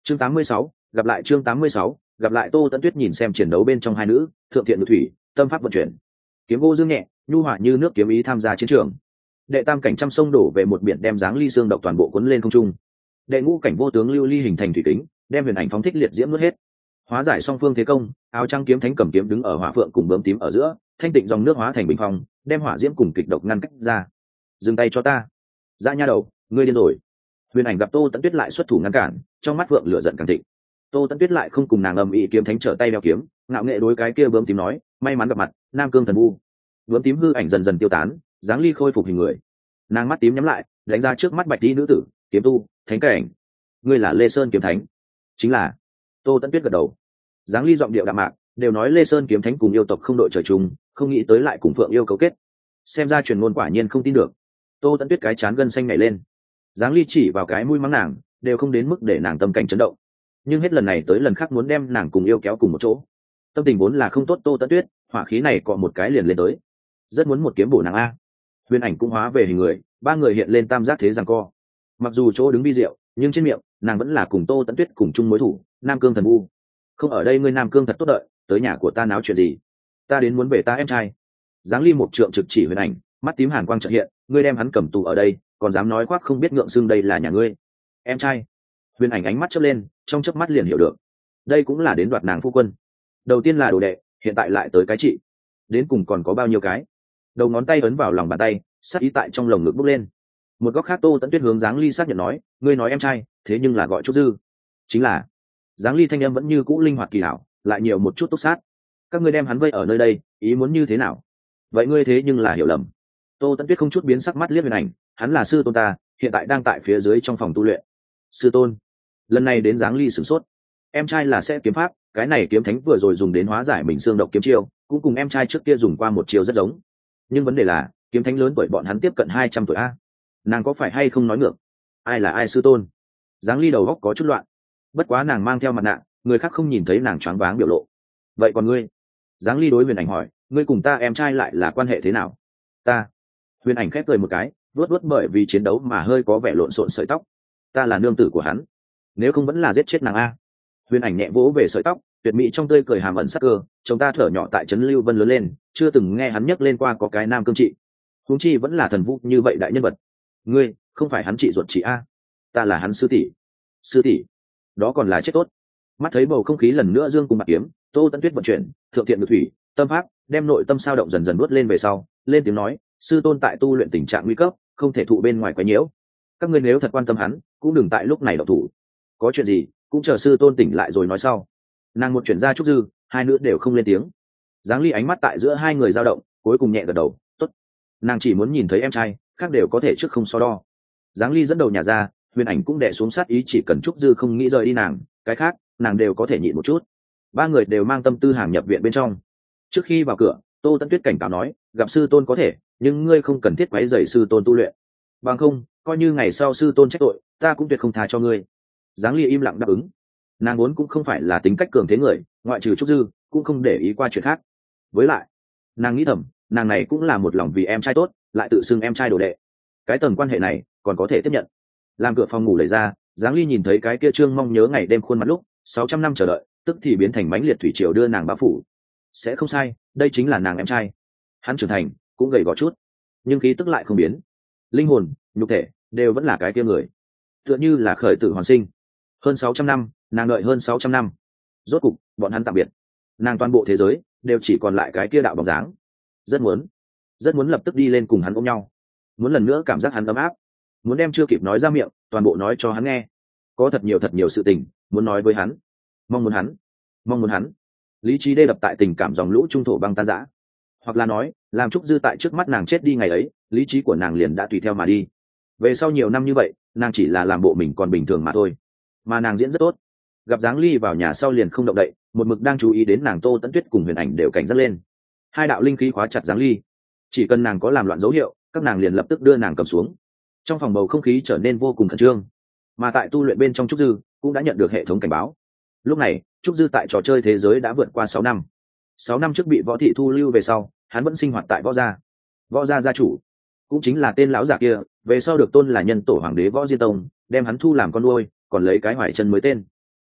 Chương 86, gặp lại chương 86, gặp lại Tô Tấn Tuyết nhìn xem chiến đấu bên trong hai nữ, thượng thiện ngự thủy, tâm pháp vận chuyển. Kiếm vô dương nhẹ, nhu hòa như nước kiếm ý tham gia chiến trường. Đệ tam cảnh trăm sông đổ về một biển đem dáng ly xương độc toàn bộ cuốn lên không trung. Đệ ngũ cảnh vô tướng lưu ly hình thành thủy kính, đem huyền ảnh phóng thích liệt diễm nuốt hết. Hóa giải song phương thế công, áo trắng kiếm thánh cầm kiếm đứng ở hỏa phượng cùng bướm tím ở giữa, thanh tịnh dòng nước hóa thành bình phong, đem hỏa diễm cùng kịch độc ngăn cách ra. Dừng tay cho ta. Dạ nha đầu, ngươi điên rồi. Huyền ảnh gặp Tô Tấn Tuyết lại xuất thủ ngăn cản, trong mắt phượng lửa giận càng thịnh. Tô Tấn Tuyết lại không cùng nàng ầm ĩ kiếm thánh trở tay đeo kiếm, ngạo nghệ đối cái kia bướm tím nói, may mắn gặp mặt, Nam Cương thần vu. Bướm tím hư ảnh dần dần tiêu tán, dáng ly khôi phục hình người. Nàng mắt tím nhắm lại, đánh ra trước mắt bạch tí nữ tử, kiếm tu, thánh cảnh. Ngươi là Lê Sơn kiếm thánh? Chính là. Tô Tấn Tuyết gật đầu. Dáng ly giọng điệu đạm mạc, đều nói Lê Sơn kiếm thánh cùng yêu tộc không đội trời chung, không nghĩ tới lại cùng phượng yêu cấu kết. Xem ra truyền ngôn quả nhiên không tin được. Tô Tấn Tuyết cái chán gân xanh nhảy lên. Dáng ly chỉ vào cái mũi mắng nàng, đều không đến mức để nàng tâm cảnh chấn động, nhưng hết lần này tới lần khác muốn đem nàng cùng yêu kéo cùng một chỗ. Tâm tình vốn là không tốt Tô Tấn Tuyết, hỏa khí này cọ một cái liền lên tới, rất muốn một kiếm bổ nàng a. Huyền ảnh cũng hóa về hình người, ba người hiện lên tam giác thế giằng co. Mặc dù chỗ đứng vi diệu, nhưng trên miệng nàng vẫn là cùng Tô Tấn Tuyết cùng chung mối thủ, Nam Cương thần vu. Không ở đây ngươi Nam Cương thật tốt đợi, tới nhà của ta náo chuyện gì? Ta đến muốn về ta em trai. Giáng ly một trượng trực chỉ huyền ảnh, mắt tím hàn quang chợt hiện, ngươi đem hắn cầm tù ở đây, còn dám nói khoác không biết ngượng xưng đây là nhà ngươi. Em trai. Huyền ảnh ánh mắt chớp lên, trong chớp mắt liền hiểu được, đây cũng là đến đoạt nàng phu quân. Đầu tiên là đồ đệ, hiện tại lại tới cái chị, đến cùng còn có bao nhiêu cái? Đầu ngón tay ấn vào lòng bàn tay, sát ý tại trong lồng ngực bốc lên. Một góc khác Tô Tấn Tuyết hướng Giáng ly xác nhận nói, ngươi nói em trai, thế nhưng là gọi Trúc Dư. Chính là. Giáng ly thanh âm vẫn như cũ linh hoạt kỳ hảo, lại nhiều một chút túc sát. Các ngươi đem hắn vây ở nơi đây, ý muốn như thế nào? Vậy ngươi thế nhưng là hiểu lầm. Tô Tấn Tuyết không chút biến sắc mắt liếc huyền ảnh, hắn là sư tôn ta, hiện tại đang tại phía dưới trong phòng tu luyện. Sư tôn? Lần này đến Giáng ly sửng sốt. Em trai là sẽ kiếm pháp, cái này kiếm thánh vừa rồi dùng đến hóa giải mình xương độc kiếm chiêu, cũng cùng em trai trước kia dùng qua một chiêu rất giống. Nhưng vấn đề là, kiếm thánh lớn tuổi bọn hắn tiếp cận 200 tuổi a. Nàng có phải hay không nói ngược? Ai là ai sư tôn? Giáng ly đầu góc có chút loạn. Bất quá nàng mang theo mặt nạ, người khác không nhìn thấy nàng choáng váng biểu lộ. Vậy còn ngươi? Giáng ly đối huyền ảnh hỏi, ngươi cùng ta em trai lại là quan hệ thế nào? Ta. Huyền ảnh khép cười một cái, vuốt vuốt bởi vì chiến đấu mà hơi có vẻ lộn xộn sợi tóc. Ta là nương tử của hắn, nếu không vẫn là giết chết nàng a. Huyền ảnh nhẹ vỗ về sợi tóc, tuyệt mỹ trong tươi cười hàm ẩn sắc cơ, chồng ta thở nhỏ tại trấn Lưu Vân lớn lên, chưa từng nghe hắn nhắc lên qua có cái nam cương trị, huống chi vẫn là thần vũ như vậy đại nhân vật. Ngươi không phải hắn chị ruột chị a? Ta là hắn sư tỷ. Sư tỷ? Đó còn là chết tốt. Mắt thấy bầu không khí lần nữa dương cùng bạc kiếm, Tô Tấn Tuyết vận chuyển thượng thiện ngự thủy tâm pháp, đem nội tâm sao động dần dần nuốt lên về sau, lên tiếng nói, sư tôn tại tu luyện tình trạng nguy cấp, không thể thụ bên ngoài quấy nhiễu. Các ngươi nếu thật quan tâm hắn, cũng đừng tại lúc này động thủ. Có chuyện gì cũng chờ sư tôn tỉnh lại rồi nói sau. Nàng một chuyển ra Trúc Dư, hai nữ đều không lên tiếng. Giáng ly ánh mắt tại giữa hai người dao động, cuối cùng nhẹ gật đầu, tốt. Nàng chỉ muốn nhìn thấy em trai, khác đều có thể trước không so đo. Giáng ly dẫn đầu nhà ra, huyền ảnh cũng đè xuống sát ý, chỉ cần Trúc Dư không nghĩ rời đi nàng, cái khác nàng đều có thể nhịn một chút. Ba người đều mang tâm tư hàng nhập viện bên trong. Trước khi vào cửa, Tô Tấn Tuyết cảnh cáo nói, gặp sư tôn có thể, nhưng ngươi không cần thiết quấy rầy sư tôn tu luyện. Bằng không, coi như ngày sau sư tôn trách tội, ta cũng tuyệt không tha cho ngươi. Giáng ly im lặng đáp ứng. Nàng vốn cũng không phải là tính cách cường thế người, ngoại trừ Trúc Dư cũng không để ý qua chuyện khác. Với lại nàng nghĩ thầm, nàng này cũng là một lòng vì em trai tốt, lại tự xưng em trai đồ đệ, cái tầng quan hệ này còn có thể tiếp nhận. Làm cửa phòng ngủ đẩy ra, Giáng ly nhìn thấy cái kia trương mong nhớ ngày đêm khuôn mặt lúc 600 năm chờ đợi, tức thì biến thành mãnh liệt thủy triều đưa nàng bao phủ. Sẽ không sai, đây chính là nàng em trai. Hắn trưởng thành, cũng gầy gò chút, nhưng khí tức lại không biến, linh hồn nhục thể đều vẫn là cái kia người, tựa như là khởi tử hoàn sinh. Hơn 600 năm, nàng đợi hơn 600 năm, rốt cục bọn hắn tạm biệt. Nàng toàn bộ thế giới đều chỉ còn lại cái kia đạo bóng dáng. Rất muốn lập tức đi lên cùng hắn ôm nhau, muốn lần nữa cảm giác hắn ấm áp, muốn đem chưa kịp nói ra miệng toàn bộ nói cho hắn nghe. Có thật nhiều sự tình muốn nói với hắn, mong muốn hắn. Lý trí đê đập tại tình cảm dòng lũ trung thổ băng tan rã, hoặc là nói làm Trúc Dư tại trước mắt nàng chết đi ngày ấy, lý trí của nàng liền đã tùy theo mà đi. Về sau nhiều năm như vậy, nàng chỉ là làm bộ mình còn bình thường mà thôi, mà nàng diễn rất tốt. Gặp Giáng ly vào nhà sau liền không động đậy, một mực đang chú ý đến nàng. Tô Tấn Tuyết cùng huyền ảnh đều cảnh giác lên, hai đạo linh khí khóa chặt Giáng ly, chỉ cần nàng có làm loạn dấu hiệu, các nàng liền lập tức đưa nàng cầm xuống. Trong phòng bầu không khí trở nên vô cùng khẩn trương, mà tại tu luyện bên trong Trúc Dư cũng đã nhận được hệ thống cảnh báo. Lúc này Trúc Dư tại trò chơi thế giới đã vượt qua 6 năm. 6 năm trước bị võ thị thu lưu về sau, hắn vẫn sinh hoạt tại võ gia. Võ gia gia chủ cũng chính là tên lão giả kia, về sau được tôn là nhân tổ hoàng đế Võ Diên Tông, đem hắn thu làm con nuôi, còn lấy cái hoài chân mới tên.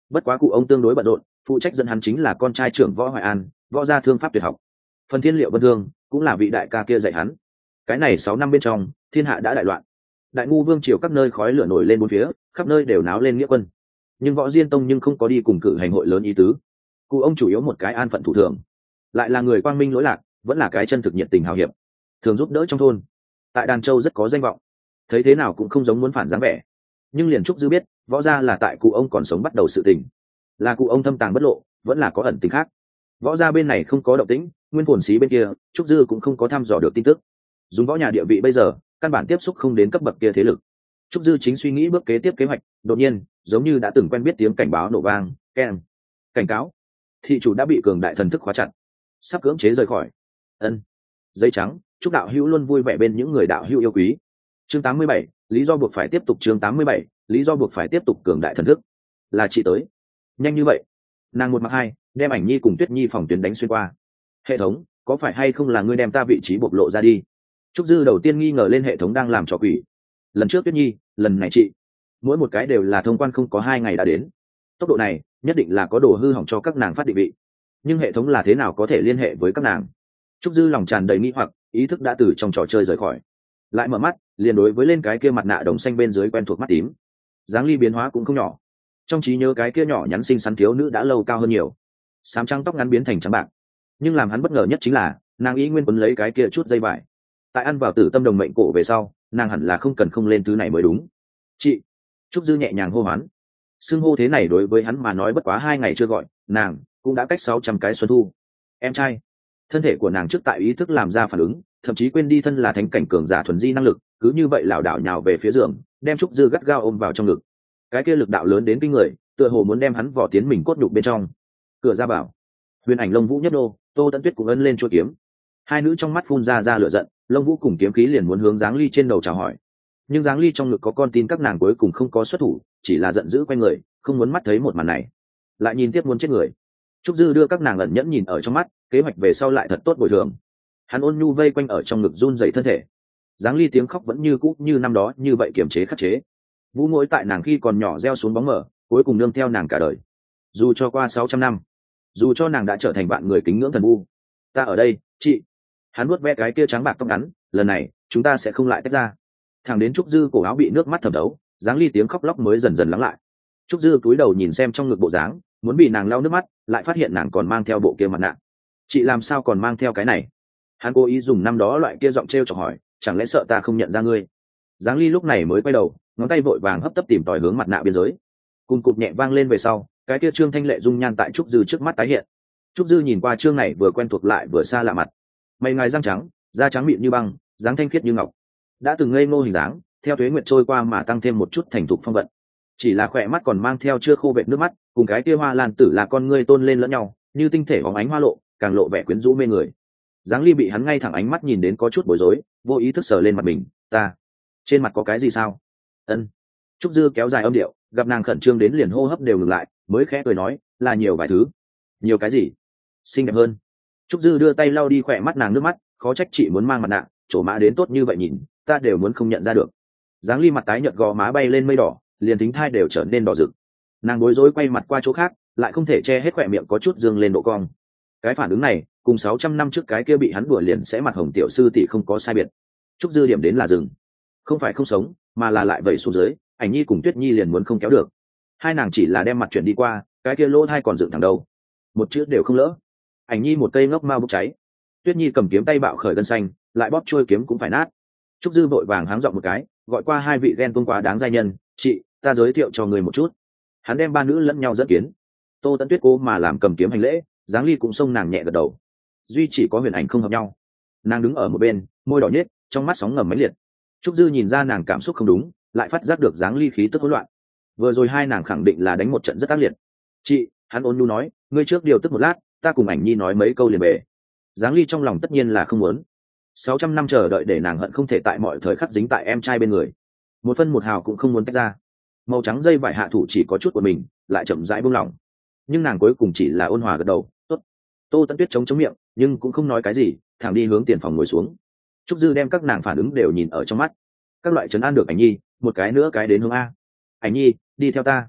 bất quá cụ ông tương đối bận rộn, phụ trách dẫn hắn chính là con trai trưởng Võ Hoài An, võ gia thương pháp tuyệt học. Phần thiên liệu vân thương cũng là vị đại ca kia dạy hắn. Cái này 6 năm bên trong, thiên hạ đã đại loạn, đại ngu vương triều các nơi khói lửa nổi lên bốn phía, khắp nơi đều náo lên nghĩa quân. Nhưng Võ Diên Tông nhưng không có đi cùng cử hành hội lớn ý tứ. Cụ ông chủ yếu một cái an phận thủ thường, lại là người quang minh lỗi lạc, vẫn là cái chân thực nhiệt tình hào hiệp, thường giúp đỡ trong thôn. Tại Đàn Châu rất có danh vọng, thấy thế nào cũng không giống muốn phản dáng vẻ. Nhưng liền Trúc Dư biết, Võ gia là tại cụ ông còn sống bắt đầu sự tình, là cụ ông thâm tàng bất lộ, vẫn là có ẩn tình khác. Võ gia bên này không có động tĩnh, nguyên phồn xí bên kia Trúc Dư cũng không có thăm dò được tin tức. Dùng võ nhà địa vị bây giờ, căn bản tiếp xúc không đến cấp bậc kia thế lực. Trúc Dư chính suy nghĩ bước kế tiếp kế hoạch, đột nhiên giống như đã từng quen biết tiếng cảnh báo nổ vang, keng, cảnh cáo, thị chủ đã bị cường đại thần thức khóa chặt, sắp cưỡng chế rời khỏi. Ân, giấy trắng, chúc đạo hữu luôn vui vẻ bên những người đạo hữu yêu quý. Chương 87, lý do buộc phải tiếp tục. Chương 87, lý do buộc phải tiếp tục cường đại thần thức. Là chị tới nhanh như vậy? Nàng một mặc hai đem Ảnh Nhi cùng Tuyết Nhi phòng tuyến đánh xuyên qua. Hệ thống, có phải hay không là ngươi đem ta vị trí bộc lộ ra đi? Trúc Dư đầu tiên nghi ngờ lên hệ thống đang làm trò quỷ. Lần trước Tuyết Nhi, lần này chị, mỗi một cái đều là thông quan không có 2 ngày đã đến. Tốc độ này nhất định là có đồ hư hỏng cho các nàng phát định vị. Nhưng hệ thống là thế nào có thể liên hệ với các nàng? Trúc Dư lòng tràn đầy nghi hoặc, ý thức đã từ trong trò chơi rời khỏi, lại mở mắt liền đối với lên cái kia mặt nạ đồng xanh bên dưới quen thuộc mắt tím. Dáng ly biến hóa cũng không nhỏ, trong trí nhớ cái kia nhỏ nhắn xinh xắn thiếu nữ đã lâu cao hơn nhiều, xám trắng tóc ngắn biến thành trắng bạc. Nhưng làm hắn bất ngờ nhất chính là nàng ý nguyên quấn lấy cái kia chút dây vải. Tại ăn vào tử tâm đồng mệnh cổ về sau, nàng hẳn là không cần không lên thứ này mới đúng. Chị. Trúc Dư nhẹ nhàng hô hoán. Xưng hô thế này đối với hắn mà nói bất quá 2 ngày chưa gọi, nàng cũng đã cách 600 cái xuân thu. Em trai. Thân thể của nàng trước tại ý thức làm ra phản ứng, thậm chí quên đi thân là thánh cảnh cường giả thuần di năng lực, cứ như vậy lảo đảo nhào về phía giường, đem Trúc Dư gắt gao ôm vào trong ngực. Cái kia lực đạo lớn đến kinh người, tựa hồ muốn đem hắn vò tiến mình cốt nhục bên trong. Cửa ra bảo, Huyền Ảnh Lông Vũ nhất đô, Tô Tấn Tuyết cũng ấn lên chuôi kiếm. Hai nữ trong mắt phun ra lửa giận, Lông Vũ cùng kiếm khí liền muốn hướng Giáng Ly trên đầu chào hỏi. Nhưng Giáng Ly trong ngực có con tin các nàng cuối cùng không có xuất thủ, chỉ là giận dữ quay người, không muốn mắt thấy một màn này. Lại nhìn tiếp muốn chết người. Trúc Dư đưa các nàng ẩn nhẫn nhìn ở trong mắt, kế hoạch về sau lại thật tốt bồi thường. Hắn ôn nhu vây quanh ở trong ngực run rẩy thân thể. Giáng Ly tiếng khóc vẫn như cũ như năm đó như vậy kiềm chế khắc chế. Vũ ngỗi tại nàng khi còn nhỏ gieo xuống bóng mờ, cuối cùng nương theo nàng cả đời. Dù cho qua 600 năm, dù cho nàng đã trở thành vạn người kính ngưỡng thần vu, ta ở đây, chị. Hắn nuốt ve cái kia trắng bạc tóc ngắn, lần này chúng ta sẽ không lại tách ra. Thằng đến Trúc Dư cổ áo bị nước mắt thấm thấu, Giáng Ly tiếng khóc lóc mới dần dần lắng lại. Trúc Dư cúi đầu nhìn xem trong ngực bộ dáng, muốn bị nàng lau nước mắt, lại phát hiện nàng còn mang theo bộ kia mặt nạ. Chị làm sao còn mang theo cái này? Hắn cố ý dùng năm đó loại kia giọng trêu chọc hỏi, chẳng lẽ sợ ta không nhận ra ngươi? Giáng Ly lúc này mới quay đầu, ngón tay vội vàng hấp tấp tìm tòi hướng mặt nạ biên giới. Cùng cụp nhẹ vang lên về sau, cái kia trương thanh lệ dung nhan tại Trúc Dư trước mắt tái hiện. Trúc Dư nhìn qua trương này vừa quen thuộc lại vừa xa lạ mặt. Mày ngài răng trắng, da trắng mịn như băng, dáng thanh khiết như ngọc. Đã từng ngây ngô hình dáng, theo tuế nguyệt trôi qua mà tăng thêm một chút thành thục phong vận. Chỉ là khỏe mắt còn mang theo chưa khô vệt nước mắt, cùng cái kia hoa lan tử là con ngươi tôn lên lẫn nhau, như tinh thể bóng ánh hoa lộ, càng lộ vẻ quyến rũ mê người. Giáng Ly bị hắn ngay thẳng ánh mắt nhìn đến có chút bối rối, vô ý thức sờ lên mặt mình, ta trên mặt có cái gì sao? Ân. Trúc Dư kéo dài âm điệu, gặp nàng khẩn trương đến liền hô hấp đều ngừng lại, mới khẽ cười nói, là nhiều vài thứ. Nhiều cái gì? Xinh đẹp hơn. Trúc Dư đưa tay lau đi khỏe mắt nàng nước mắt, khó trách chị muốn mang mặt nạ, chỗ mã đến tốt như vậy nhìn, ta đều muốn không nhận ra được. Giáng Ly mặt tái nhợt gò má bay lên mây đỏ, liền thính thai đều trở nên đỏ rực. Nàng bối rối quay mặt qua chỗ khác, lại không thể che hết khỏe miệng có chút dương lên độ cong. Cái phản ứng này, cùng 600 năm trước cái kia bị hắn đùa liền sẽ mặt hồng tiểu sư tỷ không có sai biệt. Trúc Dư điểm đến là dừng, không phải không sống, mà là lại vẩy xuống dưới. Ảnh Nhi cùng Tuyết Nhi liền muốn không kéo được. Hai nàng chỉ là đem mặt chuyển đi qua, cái kia lỗ thai còn dựng thẳng đầu, một chữ đều không lỡ. Ảnh Nhi một cây ngốc mau bốc cháy, Tuyết Nhi cầm kiếm tay bạo khởi gân xanh, lại bóp trôi kiếm cũng phải nát. Trúc Dư vội vàng háng giọng một cái, gọi qua hai vị ghen tuông quá đáng giai nhân, chị, ta giới thiệu cho người một chút. Hắn đem ba nữ lẫn nhau dẫn kiến. Tô Tấn Tuyết cố mà làm cầm kiếm hành lễ, Giáng Ly cũng xông nàng nhẹ gật đầu. Duy chỉ có Huyền Ảnh không hợp nhau. Nàng đứng ở một bên, môi đỏ nhếch, trong mắt sóng ngầm mãnh liệt. Trúc Dư nhìn ra nàng cảm xúc không đúng, lại phát giác được Giáng Ly khí tức hỗn loạn. Vừa rồi hai nàng khẳng định là đánh một trận rất ác liệt. Chị, hắn ôn nhu nói, ngươi trước điều tức một lát, ta cùng Ảnh Nhi nói mấy câu liền về. Giáng Ly trong lòng tất nhiên là không muốn. 600 năm chờ đợi để nàng hận không thể tại mọi thời khắc dính tại em trai bên người, một phân một hào cũng không muốn tách ra. Màu trắng dây vải hạ thủ chỉ có chút của mình, lại chậm rãi buông lỏng. Nhưng nàng cuối cùng chỉ là ôn hòa gật đầu, tốt. Tô Tấn Tuyết chống miệng, nhưng cũng không nói cái gì, thẳng đi hướng tiền phòng ngồi xuống. Trúc Dư đem các nàng phản ứng đều nhìn ở trong mắt. Các loại trấn an được Ảnh Nhi, một cái nữa cái đến hướng a. Ảnh Nhi, đi theo ta.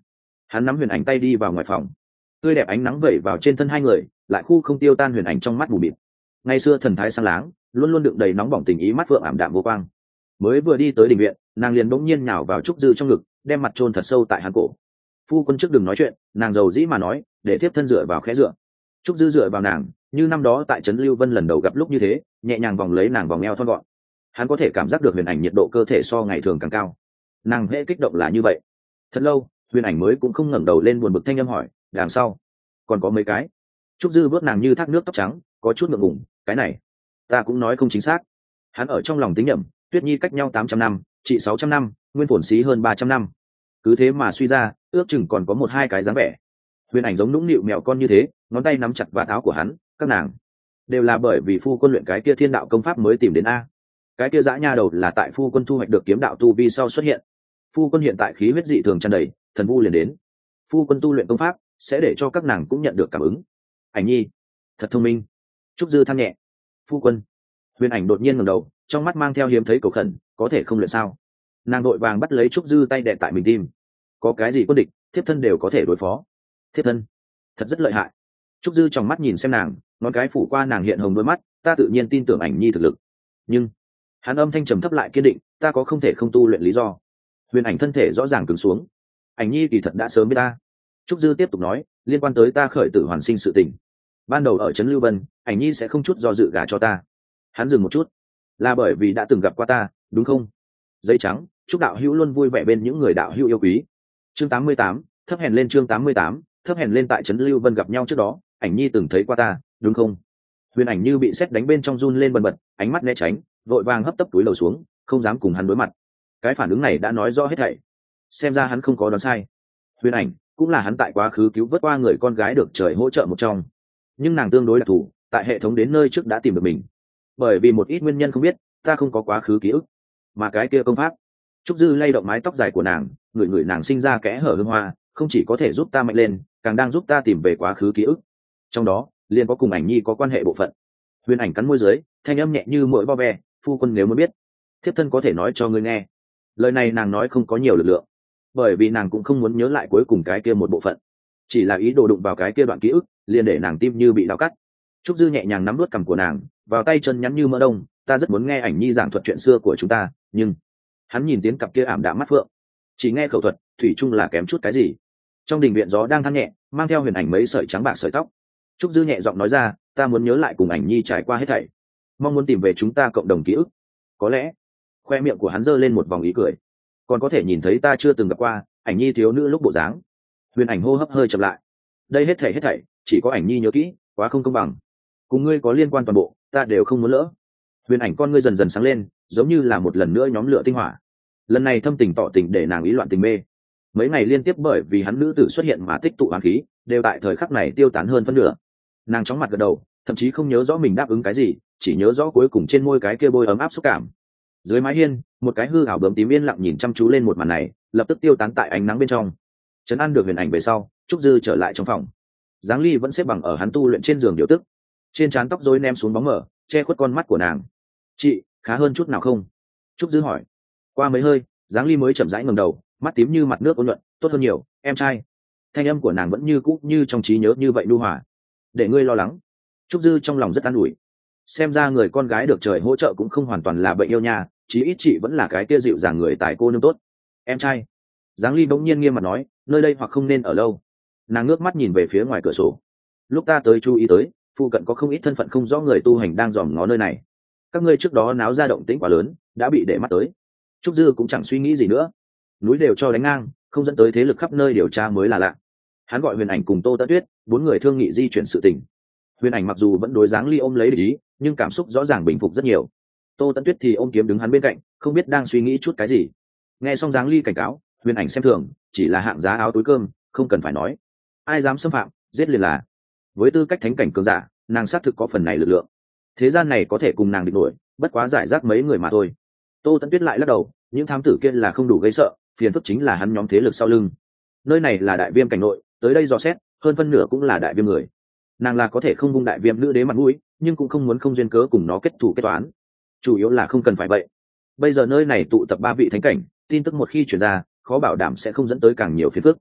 Hắn nắm huyền ảnh tay đi vào ngoài phòng, tươi đẹp ánh nắng vẩy vào trên thân hai người, lại khu không tiêu tan huyền ảnh trong mắt mù mịt. Ngày xưa thần thái sáng láng, luôn luôn đựng đầy nóng bỏng tình ý, mắt phượng ảm đạm vô quang. Mới vừa đi tới đình viện, nàng liền bỗng nhiên nhào vào trúc dư trong ngực, đem mặt chôn thật sâu tại hắn cổ. Phu quân trước đừng nói chuyện, nàng giàu dĩ mà nói, để tiếp thân dựa vào khẽ dựa. Trúc dư dựa vào nàng, như năm đó tại trấn Lưu Vân lần đầu gặp lúc như thế, nhẹ nhàng vòng lấy nàng vòng eo thon gọn. Hắn có thể cảm giác được huyền ảnh nhiệt độ cơ thể so ngày thường càng cao. Nàng hễ kích động là như vậy. Thật lâu, huyền ảnh mới cũng không ngẩng đầu lên, buồn bực thanh âm hỏi, đằng sau còn có mấy cái? Trúc dư vớt nàng như thác nước tóc trắng, có chút ngượng ngùng, cái này ta cũng nói không chính xác. Hắn ở trong lòng tính nhẩm, Tuyết Nhi cách nhau 800 năm, chị 600 năm, Nguyên Phồn Xí hơn 300 năm. Cứ thế mà suy ra, ước chừng còn có một hai cái dáng vẻ. Huyền ảnh giống nũng nịu mèo con như thế, ngón tay nắm chặt vạt áo của hắn, các nàng đều là bởi vì phu quân luyện cái kia thiên đạo công pháp mới tìm đến a. Cái kia dã nha đầu là tại phu quân thu hoạch được kiếm đạo tu vi sau xuất hiện. Phu quân hiện tại khí huyết dị thường tràn đầy, thần vu liền đến. Phu quân tu luyện công pháp sẽ để cho các nàng cũng nhận được cảm ứng. Ảnh nhi thật thông minh. Trúc dư than nhẹ. Phu quân. Huyền ảnh đột nhiên ngẩng đầu, trong mắt mang theo hiếm thấy cầu khẩn, có thể không luyện sao? Nàng đội vàng bắt lấy Trúc dư tay đè tại mình tim. Có cái gì quân địch, thiếp thân đều có thể đối phó. Thiếp thân thật rất lợi hại. Trúc dư trong mắt nhìn xem nàng, ngón cái phủ qua nàng hiện hồng đôi mắt, ta tự nhiên tin tưởng ảnh nhi thực lực. Nhưng hắn âm thanh trầm thấp lại kiên định, ta có không thể không tu luyện lý do. Huyền ảnh thân thể rõ ràng cứng xuống. Ảnh nhi kỳ thật đã sớm biết ta. Trúc dư tiếp tục nói, liên quan tới ta khởi tử hoàn sinh sự tình. Ban đầu ở trấn Lưu Vân, ảnh nhi sẽ không chút do dự gả cho ta. Hắn dừng một chút, là bởi vì đã từng gặp qua ta, đúng không? Giấy trắng, chúc đạo hữu luôn vui vẻ bên những người đạo hữu yêu quý. Chương 88, thấp hèn lên. Chương 88, thấp hèn lên. Tại trấn Lưu Vân gặp nhau trước đó, ảnh nhi từng thấy qua ta, đúng không? Huyền ảnh như bị sét đánh bên trong run lên bần bật, ánh mắt né tránh, vội vàng hấp tấp túi lầu xuống, không dám cùng hắn đối mặt. Cái phản ứng này đã nói rõ hết thảy. Xem ra hắn không có đoán sai. Huyền ảnh cũng là hắn tại quá khứ cứu vớt qua người con gái được trời hỗ trợ một trong, nhưng nàng tương đối đặc thù, tại hệ thống đến nơi trước đã tìm được mình. Bởi vì một ít nguyên nhân không biết, ta không có quá khứ ký ức, mà cái kia công pháp. Trúc dư lay động mái tóc dài của nàng, ngửi ngửi nàng sinh ra kẽ hở hương hoa, không chỉ có thể giúp ta mạnh lên, càng đang giúp ta tìm về quá khứ ký ức. Trong đó liền có cùng ảnh nhi có quan hệ bộ phận. Huyền ảnh cắn môi dưới, thanh âm nhẹ như muỗi vo ve, phu quân nếu muốn biết, thiếp thân có thể nói cho ngươi nghe. Lời này nàng nói không có nhiều lực lượng, bởi vì nàng cũng không muốn nhớ lại cuối cùng cái kia một bộ phận, chỉ là ý đồ đụng vào cái kia đoạn ký ức, liền để nàng tim như bị đau cắt. Trúc dư nhẹ nhàng nắm nuốt cằm của nàng, vào tay chân nhắn như mỡ đông, ta rất muốn nghe ảnh nhi giảng thuật chuyện xưa của chúng ta, nhưng hắn nhìn tiến cặp kia ảm đạm mắt phượng, chỉ nghe khẩu thuật thủy chung là kém chút cái gì. Trong đình viện gió đang than nhẹ, mang theo huyền ảnh mấy sợi trắng bạc sợi tóc. Trúc dư nhẹ giọng nói ra, ta muốn nhớ lại cùng ảnh nhi trải qua hết thảy, mong muốn tìm về chúng ta cộng đồng ký ức. Có lẽ khoe miệng của hắn giơ lên một vòng ý cười, còn có thể nhìn thấy ta chưa từng gặp qua ảnh nhi thiếu nữ lúc bộ dáng. Huyền ảnh hô hấp hơi chậm lại, đây hết thảy chỉ có ảnh nhi nhớ kỹ, quá không công bằng. Cùng ngươi có liên quan toàn bộ, ta đều không muốn lỡ. Huyền ảnh con ngươi dần dần sáng lên, giống như là một lần nữa nhóm lửa tinh hỏa. Lần này thâm tình tỏ tình để nàng ý loạn tình mê. Mấy ngày liên tiếp bởi vì hắn nữ tử xuất hiện mà tích tụ oán khí, đều tại thời khắc này tiêu tán hơn phân nửa. Nàng chóng mặt gật đầu, thậm chí không nhớ rõ mình đáp ứng cái gì, chỉ nhớ rõ cuối cùng trên môi cái kia bôi ấm áp xúc cảm. Dưới mái hiên, một cái hư ảo bướm tím yên lặng nhìn chăm chú lên một màn này, lập tức tiêu tán tại ánh nắng bên trong. Trấn an được huyền ảnh về sau, Trúc dư trở lại trong phòng. Giáng ly vẫn xếp bằng ở hắn tu luyện trên giường điều tức, trên trán tóc rối ném xuống bóng mờ, che khuất con mắt của nàng. Chị khá hơn chút nào không? Trúc dư hỏi. Qua mấy hơi, Giáng ly mới chậm rãi ngẩng đầu, mắt tím như mặt nước ôn nhuận, tốt hơn nhiều, em trai. Thanh âm của nàng vẫn như cũ như trong trí nhớ như vậy nhu hòa. Để ngươi lo lắng. Trúc dư trong lòng rất an ủi. Xem ra người con gái được trời hỗ trợ cũng không hoàn toàn là bệnh yêu nha, chí ít chị vẫn là cái kia dịu dàng người tài cô nương tốt. Em trai. Giáng ly bỗng nhiên nghiêm mặt nói, nơi đây hoặc không nên ở lâu. Nàng ngước mắt nhìn về phía ngoài cửa sổ. Lúc ta tới chú ý tới, phụ cận có không ít thân phận không rõ người tu hành đang dòm ngó nơi này. Các ngươi trước đó náo ra động tĩnh quá lớn, đã bị để mắt tới. Trúc dư cũng chẳng suy nghĩ gì nữa, núi đều cho đánh ngang, không dẫn tới thế lực khắp nơi điều tra mới là lạ. Hắn gọi huyền ảnh cùng Tô Tấn Tuyết, bốn người thương nghị di chuyển sự tình. Huyền ảnh mặc dù vẫn đối Giáng ly ôm lấy ý, nhưng cảm xúc rõ ràng bình phục rất nhiều. Tô Tấn Tuyết thì ôm kiếm đứng hắn bên cạnh, không biết đang suy nghĩ chút cái gì. Nghe xong Giáng ly cảnh cáo, huyền ảnh xem thường, chỉ là hạng giá áo túi cơm, không cần phải nói. Ai dám xâm phạm, giết liền là. Với tư cách thánh cảnh cường giả, nàng xác thực có phần này lực lượng. Thế gian này có thể cùng nàng địch nổi, bất quá giải rác mấy người mà thôi. Tô Tấn Tuyết lại lắc đầu, những thám tử kia là không đủ gây sợ, phiền phức chính là hắn nhóm thế lực sau lưng. Nơi này là đại viêm cảnh nội, tới đây dò xét, hơn phân nửa cũng là đại viêm người. Nàng là có thể không vung đại viêm nữ đế mặt mũi, nhưng cũng không muốn không duyên cớ cùng nó kết thù kết toán. Chủ yếu là không cần phải vậy. Bây giờ nơi này tụ tập 3 vị thánh cảnh, tin tức một khi truyền ra, khó bảo đảm sẽ không dẫn tới càng nhiều phiền phức.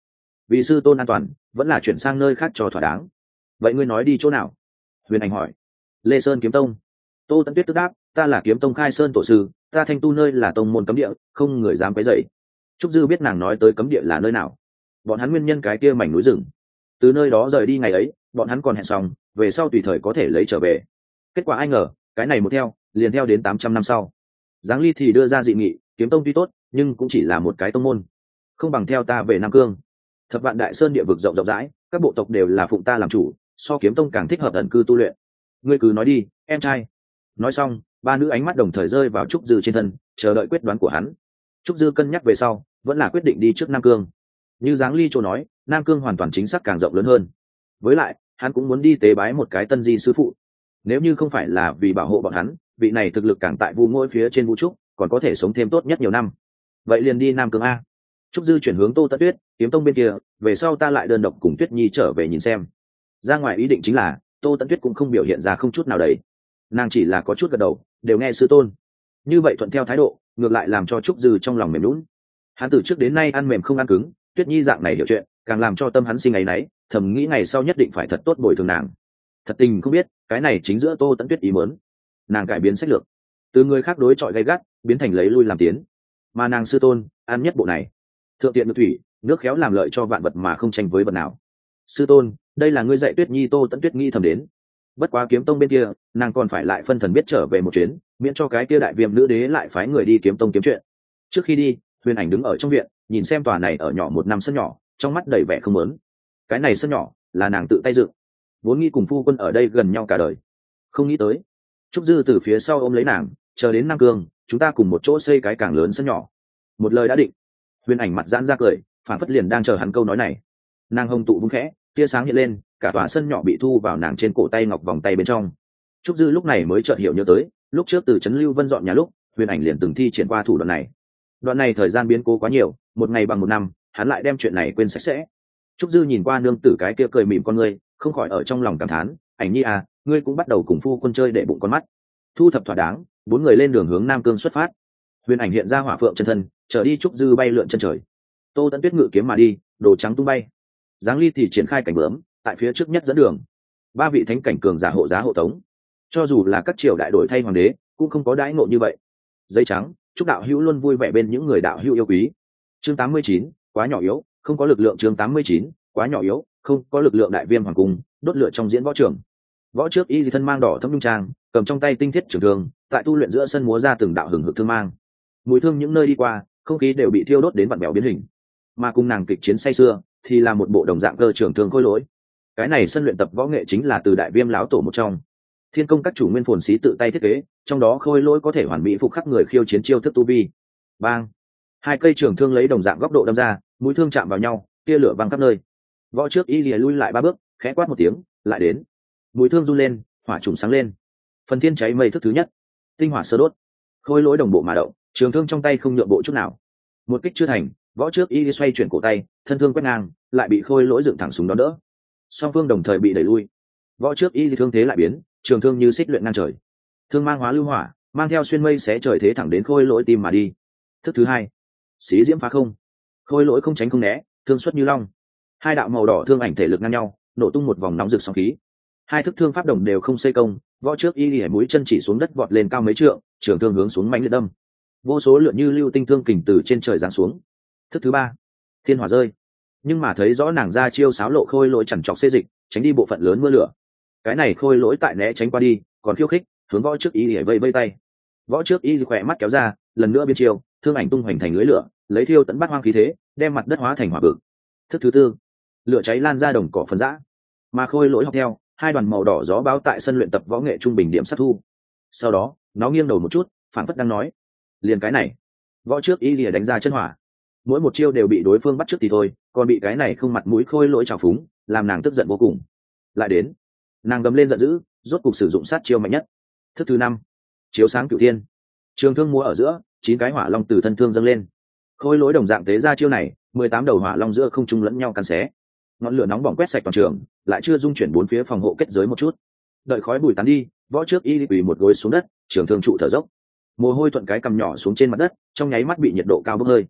vì sư tôn an toàn vẫn là chuyển sang nơi khác cho thỏa đáng. Vậy ngươi nói đi chỗ nào? Huyền Ảnh hỏi. Lê Sơn Kiếm Tông. Tô Tấn Tuyết tức đáp, ta là kiếm tông khai sơn tổ sư, ta thanh tu nơi là tông môn cấm địa, không người dám quấy rầy. Trúc Dư biết nàng nói tới cấm địa là nơi nào. Bọn hắn nguyên nhân cái kia mảnh núi rừng. Từ nơi đó rời đi ngày ấy, bọn hắn còn hẹn xong về sau tùy thời có thể lấy trở về. Kết quả ai ngờ cái này một theo liền theo đến 800 năm sau. Giáng Ly thì đưa ra dị nghị, kiếm tông tuy tốt nhưng cũng chỉ là một cái tông môn, không bằng theo ta về Nam Cương. Thập Vạn Đại Sơn địa vực rộng rãi, các bộ tộc đều là phụng ta làm chủ, so kiếm tông càng thích hợp ẩn cư tu luyện. Ngươi cứ nói đi em trai. Nói xong ba nữ ánh mắt đồng thời rơi vào Trúc Dư trên thân, chờ đợi quyết đoán của hắn. Trúc Dư cân nhắc về sau vẫn là quyết định đi trước Nam Cương. Như Giáng Ly chỗ nói, Nam Cương hoàn toàn chính xác càng rộng lớn hơn. Với lại hắn cũng muốn đi tế bái một cái tân di sư phụ. Nếu như không phải là vì bảo hộ bọn hắn, vị này thực lực càng tại vu ngôi phía trên vũ trúc, còn có thể sống thêm tốt nhất nhiều năm. Vậy liền đi Nam Cương a. Trúc Dư chuyển hướng Tô Tấn Tuyết, kiếm tông bên kia về sau ta lại đơn độc cùng Tuyết Nhi trở về nhìn xem. Ra ngoài ý định chính là Tô Tấn Tuyết cũng không biểu hiện ra không chút nào đấy, nàng chỉ là có chút gật đầu, đều nghe sư tôn. Như vậy thuận theo thái độ ngược lại làm cho Trúc Dư trong lòng mềm lún. Hắn từ trước đến nay ăn mềm không ăn cứng, Tuyết Nhi dạng này hiểu chuyện càng làm cho tâm hắn sinh áy náy, thầm nghĩ ngày sau nhất định phải thật tốt bồi thường nàng. Thật tình không biết cái này chính giữa Tô Tấn Tuyết ý muốn, nàng cải biến sách lược, từ người khác đối chọi gay gắt biến thành lấy lui làm tiến, mà nàng sư tôn ăn nhất bộ này, thượng tiện nước thủy, nước khéo làm lợi cho vạn vật mà không tranh với vật nào. Sư tôn, đây là ngươi dạy Tuyết Nhi. Tô Tấn Tuyết nghi thầm đến. Bất quá kiếm tông bên kia nàng còn phải lại phân thần biết trở về một chuyến, miễn cho cái kia đại viêm nữ đế lại phái người đi kiếm tông kiếm chuyện. Trước khi đi, Huyền Ảnh đứng ở trong viện nhìn xem tòa này ở nhỏ một năm sân nhỏ, trong mắt đầy vẻ không muốn. Cái này sân nhỏ là nàng tự tay dựng, vốn nghĩ cùng phu quân ở đây gần nhau cả đời, không nghĩ tới Trúc Dư từ phía sau ôm lấy nàng, chờ đến Nam Cương chúng ta cùng một chỗ xây cái càng lớn sân nhỏ. Một lời đã định. Huyền Ảnh mặt giãn ra cười, phản phất liền đang chờ hắn câu nói này. Nàng hồng tụ vung khẽ, tia sáng hiện lên, cả tòa sân nhỏ bị thu vào nàng trên cổ tay ngọc vòng tay bên trong. Trúc Dư lúc này mới chợt hiểu nhớ tới, lúc trước từ trấn Lưu Vân dọn nhà lúc, Huyền Ảnh liền từng thi triển qua thủ đoạn này. Đoạn này thời gian biến cố quá nhiều, một ngày bằng một năm, hắn lại đem chuyện này quên sạch sẽ. Trúc Dư nhìn qua nương tử cái kia cười mỉm con ngươi, không khỏi ở trong lòng cảm thán, Ảnh Nhi à, ngươi cũng bắt đầu cùng phu quân chơi để bụng con mắt. Thu thập thỏa đáng, bốn người lên đường hướng Nam Cương xuất phát. Huyền Ảnh hiện ra hỏa phượng chân thân, trở đi Trúc Dư bay lượn chân trời. Tô Tấn Tuyết ngự kiếm mà đi, đồ trắng tung bay. Giáng Ly thì triển khai cảnh bướm, tại phía trước nhất dẫn đường. Ba vị thánh cảnh cường giả hộ giá hộ tống. Cho dù là các triều đại đổi thay hoàng đế, cũng không có đãi ngộ như vậy. Giấy trắng, chúc đạo hữu luôn vui vẻ bên những người đạo hữu yêu quý. Chương 89, quá nhỏ yếu, không có lực lượng. Chương 89, quá nhỏ yếu, không có lực lượng. Đại viêm hoàng cung, đốt lửa trong diễn võ trường. Võ trước y thân mang đỏ thẫm nhung trang, cầm trong tay tinh thiết trường thương, tại tu luyện giữa sân múa ra từng đạo hừng hực thương mang. Mùi thương những nơi đi qua, không khí đều bị thiêu đốt đến vặn bèo biến hình. Mà cùng nàng kịch chiến say sưa, thì là một bộ đồng dạng cơ trường thương khôi lỗi. Cái này sân luyện tập võ nghệ chính là từ đại viêm lão tổ một trong Thiên Công các chủ nguyên phồn xí tự tay thiết kế, trong đó khôi lỗi có thể hoàn mỹ phục khắc người khiêu chiến chiêu thức tu vi. Bang! Hai cây trường thương lấy đồng dạng góc độ đâm ra, mũi thương chạm vào nhau, tia lửa văng khắp nơi. Võ trước y lìa lui lại ba bước, khẽ quát một tiếng, lại đến. Mũi thương run lên, hỏa trùng sáng lên. Phần thiên cháy mây thức thứ nhất, tinh hỏa sơ đốt. Khôi lỗi đồng bộ mà động, trường thương trong tay không nhượng bộ chút nào. Một kích chưa thành, võ trước y xoay chuyển cổ tay, thân thương quét ngang, lại bị khôi lỗi dựng thẳng súng đón đỡ. Song phương đồng thời bị đẩy lui. Võ trước y thương thế lại biến, trường thương như xích luyện ngang trời, thương mang hóa lưu hỏa, mang theo xuyên mây xé trời thế thẳng đến khôi lỗi tim mà đi. Thức thứ hai, xí diễm phá không. Khôi lỗi không tránh không né, thương xuất như long. Hai đạo màu đỏ thương ảnh thể lực ngang nhau, nổ tung một vòng nóng rực sóng khí. Hai thức thương pháp đồng đều không xây công, võ trước y lìa mũi chân chỉ xuống đất vọt lên cao mấy trượng, trường thương hướng xuống mãnh liệt đâm. Vô số lượn như lưu tinh thương kình từ trên trời giáng xuống. Thức thứ ba, thiên hỏa rơi. Nhưng mà thấy rõ nàng ra chiêu sáo lộ khôi lỗi chẳng chọc xê dịch, tránh đi bộ phận lớn mưa lửa. Cái này khôi lỗi tại né tránh qua đi, còn khiêu khích hướng võ trước y lìa vây vây tay. Võ trước y khỏe mắt kéo ra, lần nữa biến chiêu, thương ảnh tung hoành thành lưới lửa, lấy thiêu tận bát hoang khí thế, đem mặt đất hóa thành hỏa vực. Thức thứ tư, lửa cháy lan ra đồng cỏ phân rã. Mà khôi lỗi học theo, hai đoàn màu đỏ gió báo tại sân luyện tập võ nghệ trung bình điểm sát thu. Sau đó nó nghiêng đầu một chút, phản phất đang nói, liền cái này. Võ trước y lìa đánh ra chân hỏa, mỗi một chiêu đều bị đối phương bắt trước thì thôi, còn bị cái này không mặt mũi khôi lỗi trào phúng, làm nàng tức giận vô cùng. Lại đến, nàng gầm lên giận dữ, rốt cuộc sử dụng sát chiêu mạnh nhất. Thức thứ năm, chiếu sáng cửu thiên. Trường thương múa ở giữa, 9 cái hỏa long từ thân thương dâng lên. Khôi lỗi đồng dạng tế ra chiêu này, 18 đầu hỏa long giữa không trung lẫn nhau cắn xé. Ngọn lửa nóng bỏng quét sạch toàn trường, lại chưa dung chuyển bốn phía phòng hộ kết giới một chút. Đợi khói bụi tán đi, võ trước y quỳ một gối xuống đất, trường thương trụ thở dốc. Mồ hôi thuận cái cằm nhỏ xuống trên mặt đất, trong nháy mắt bị nhiệt độ cao bốc hơi.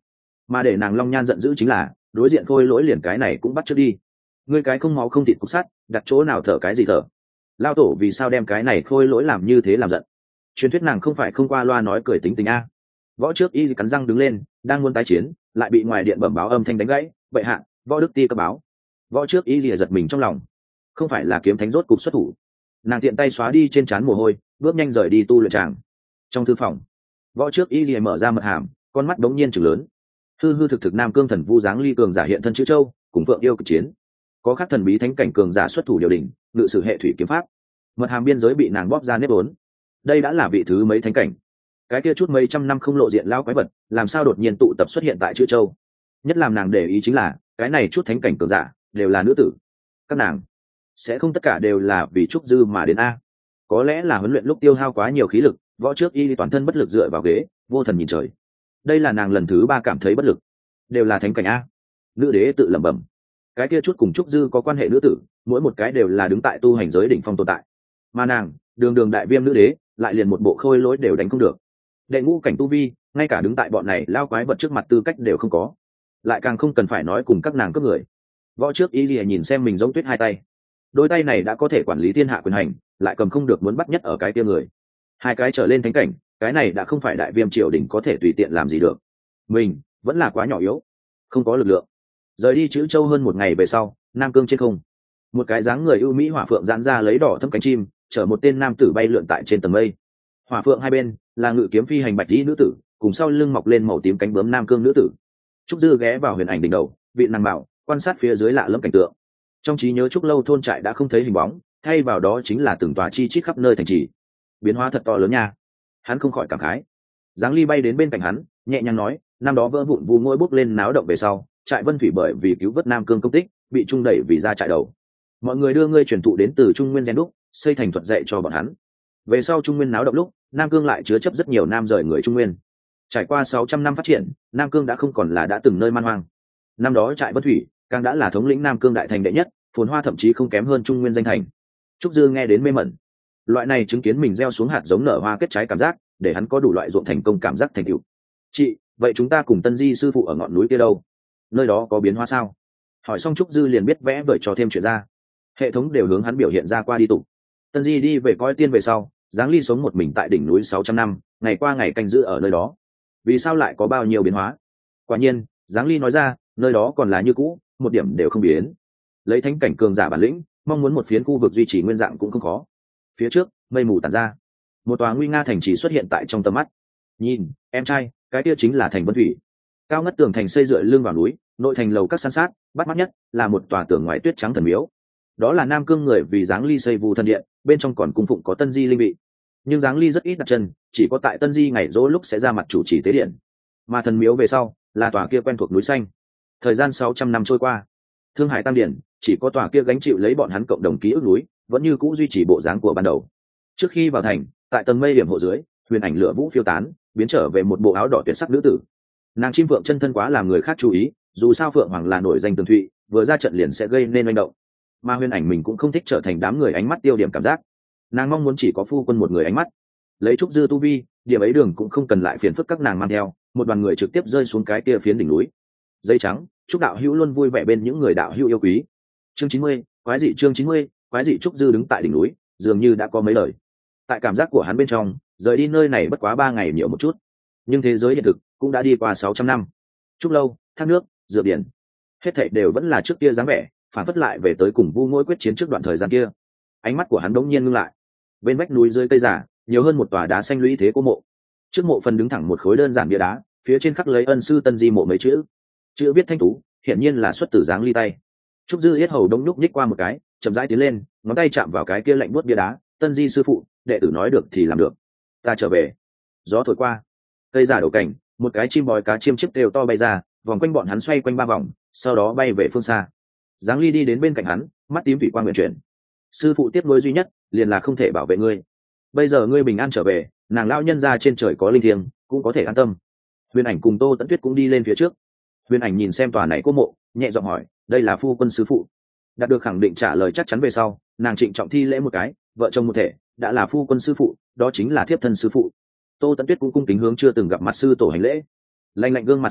Mà để nàng long nhan giận dữ chính là đối diện khôi lỗi liền cái này cũng bắt trước đi. Ngươi cái không máu không thịt cục sắt, đặt chỗ nào thở cái gì thở. Lao tổ vì sao đem cái này khôi lỗi làm như thế làm giận. Truyền thuyết nàng không phải không qua loa nói cười tính tình a. Võ trước y cắn răng đứng lên, đang muốn tái chiến, lại bị ngoài điện bẩm báo âm thanh đánh gãy. Bệ hạ, võ đức ti cấp báo. Võ trước y lìa giật mình trong lòng, không phải là kiếm thánh rốt cục xuất thủ. Nàng tiện tay xóa đi trên trán mồ hôi, bước nhanh rời đi tu luyện tràng. Trong thư phòng, võ trước y lìa mở ra mật hàm, con mắt đống nhiên chừng lớn. Hư hư thực thực nam cương thần vu dáng ly cường giả hiện thân chữ châu, cùng phượng yêu cực chiến. Có khác thần bí thánh cảnh cường giả xuất thủ điều đỉnh, ngự sử hệ thủy kiếm pháp. Mật hàm biên giới bị nàng bóp ra nếp ốn. Đây đã là vị thứ mấy thánh cảnh. Cái kia chút mấy trăm năm không lộ diện lao quái vật, làm sao đột nhiên tụ tập xuất hiện tại chữ châu. Nhất làm nàng để ý chính là cái này chút thánh cảnh cường giả đều là nữ tử. Các nàng sẽ không tất cả đều là vì trúc dư mà đến a. Có lẽ là huấn luyện lúc tiêu hao quá nhiều khí lực, võ trước y toàn thân bất lực dựa vào ghế, vô thần nhìn trời. Đây là nàng lần thứ 3 cảm thấy bất lực. Đều là thánh cảnh a. Nữ đế tự lẩm bẩm. Cái kia chút cùng trúc dư có quan hệ nữ tử, mỗi một cái đều là đứng tại tu hành giới đỉnh phong tồn tại. Mà nàng, đường đường đại viêm nữ đế, lại liền một bộ khôi lỗi đều đánh không được. Đệ ngũ cảnh tu vi, ngay cả đứng tại bọn này lao quái vật trước mặt tư cách đều không có, lại càng không cần phải nói cùng các nàng cướp người. Võ trước y lìa nhìn xem mình giống tuyết hai tay, đôi tay này đã có thể quản lý thiên hạ quyền hành, lại cầm không được muốn bắt nhất ở cái kia người. Hai cái trở lên thánh cảnh, cái này đã không phải đại viêm triều đình có thể tùy tiện làm gì được. Mình vẫn là quá nhỏ yếu, không có lực lượng. Rời đi chữ châu hơn một ngày về sau, nam cương trên không, một cái dáng người ưu mỹ hỏa phượng giãn ra lấy đỏ thâm cánh chim, chở một tên nam tử bay lượn tại trên tầng mây. Hỏa phượng hai bên là ngự kiếm phi hành bạch dĩ nữ tử, cùng sau lưng mọc lên màu tím cánh bướm nam cương nữ tử. Trúc dư ghé vào huyền ảnh đỉnh đầu, vị nàng bảo quan sát phía dưới lạ lẫm cảnh tượng. Trong trí nhớ trúc lâu thôn trại đã không thấy hình bóng, thay vào đó chính là từng tòa chi chít khắp nơi thành trì. Biến hóa thật to lớn nha. Hắn không khỏi cảm khái. Giáng ly bay đến bên cạnh hắn, nhẹ nhàng nói, năm đó vỡ vụn vu ngôi bốc lên náo động về sau, trại Vân Thủy bởi vì cứu vớt nam cương công tích, bị trung đẩy vì ra trại đầu. Mọi người đưa ngươi truyền thụ đến từ trung nguyên gen đúc, xây thành thuật dạy cho bọn hắn. Về sau trung nguyên náo động lúc, nam cương lại chứa chấp rất nhiều nam rời người trung nguyên. Trải qua 600 năm phát triển, nam cương đã không còn là đã từng nơi man hoang. Năm đó trại Vân Thủy càng đã là thống lĩnh nam cương đại thành đệ nhất, phồn hoa thậm chí không kém hơn trung nguyên danh thành. Trúc dư nghe đến mê mẩn. Loại này chứng kiến mình gieo xuống hạt giống nở hoa kết trái cảm giác, để hắn có đủ loại ruộng thành công cảm giác thành tựu. Chị, vậy chúng ta cùng Tân Di sư phụ ở ngọn núi kia đâu? Nơi đó có biến hóa sao? Hỏi xong Trúc dư liền biết vẽ vời cho thêm chuyện ra. Hệ thống đều hướng hắn biểu hiện ra qua đi tụ. Tân Di đi về coi tiên về sau, Giáng ly sống một mình tại đỉnh núi 600 năm, ngày qua ngày canh giữ ở nơi đó. Vì sao lại có bao nhiêu biến hóa? Quả nhiên, Giáng ly nói ra, nơi đó còn là như cũ, một điểm đều không biến. Lấy thánh cảnh cường giả bản lĩnh, mong muốn một phiến khu vực duy trì nguyên dạng cũng không khó. Phía trước, mây mù tản ra, một tòa nguy nga thành trì xuất hiện tại trong tầm mắt. Nhìn, em trai, cái kia chính là thành Vân Thủy. Cao ngất tường thành xây dựa lưng vào núi, nội thành lầu các san sát, bắt mắt nhất là một tòa tường ngoài tuyết trắng thần miếu. Đó là nam cương người vì Giáng ly xây Vu Thần Điện, bên trong còn cung phụng có Tân Di linh vị. Nhưng Giáng ly rất ít đặt chân, chỉ có tại Tân Di ngày dỗ lúc sẽ ra mặt chủ trì tế điện. Mà thần miếu về sau là tòa kia quen thuộc núi xanh. Thời gian 600 năm trôi qua, Thương Hải Tam Điển chỉ có tòa kia gánh chịu lấy bọn hắn cộng đồng ký ức núi, vẫn như cũ duy trì bộ dáng của ban đầu. Trước khi vào thành, tại tầng mây điểm hộ dưới, huyền ảnh lửa vũ phiêu tán, biến trở về một bộ áo đỏ tuyệt sắc nữ tử. Nàng chim phượng chân thân quá làm người khác chú ý, dù sao phượng hoàng là nổi danh tường thụy, vừa ra trận liền sẽ gây nên manh động. Mà huyền ảnh mình cũng không thích trở thành đám người ánh mắt tiêu điểm cảm giác. Nàng mong muốn chỉ có phu quân một người ánh mắt. Lấy trúc dư tu vi, điểm ấy đường cũng không cần lại phiền phức các nàng mang theo, một đoàn người trực tiếp rơi xuống cái kia phiến đỉnh núi. Dây trắng, chúc đạo hữu luôn vui vẻ bên những người đạo hữu yêu quý. Chương 90, quái dị chương 90, quái dị trúc dư đứng tại đỉnh núi, dường như đã có mấy lời. Tại cảm giác của hắn bên trong, rời đi nơi này bất quá 3 ngày nhiều một chút, nhưng thế giới hiện thực cũng đã đi qua 600 năm. Trúc lâu, thác nước, dược điển, hết thảy đều vẫn là trước kia dáng vẻ, phản phất lại về tới cùng Vu Ngôi quyết chiến trước đoạn thời gian kia. Ánh mắt của hắn đống nhiên ngưng lại. Bên vách núi dưới cây giả, nhiều hơn một tòa đá xanh lũy thế cố mộ. Trước mộ phần đứng thẳng một khối đơn giản bia đá, phía trên khắc lấy ân sư Tân Di mộ mấy chữ. Chữ viết thanh tú, hiển nhiên là xuất từ Giáng ly tay. Trúc dư yết hầu đông nhúc nhích qua một cái, chậm rãi tiến lên, ngón tay chạm vào cái kia lạnh buốt bia đá. Tân Di sư phụ, đệ tử nói được thì làm được. Ta trở về. Gió thổi qua, cây giả đổ cảnh, một cái chim bói cá chiêm chiếc đều to bay ra, vòng quanh bọn hắn xoay quanh 3 vòng, sau đó bay về phương xa. Giáng ly đi đến bên cạnh hắn, mắt tím thủy quang nguyện chuyển. Sư phụ tiếp nối duy nhất liền là không thể bảo vệ ngươi. Bây giờ ngươi bình an trở về, nàng lão nhân ra trên trời có linh thiêng, cũng có thể an tâm. Huyền ảnh cùng Tô Tẫn Tuyết cũng đi lên phía trước. Huyền ảnh nhìn xem tòa này cố mộ, nhẹ giọng hỏi, đây là phu quân sư phụ? Đạt được khẳng định trả lời chắc chắn về sau, nàng trịnh trọng thi lễ một cái, vợ chồng một thể, đã là phu quân sư phụ, đó chính là thiếp thân sư phụ. Tô Tẫn Tuyết cũng cung kính hướng chưa từng gặp mặt sư tổ hành lễ. Lạnh lạnh gương mặt xinh đẹp,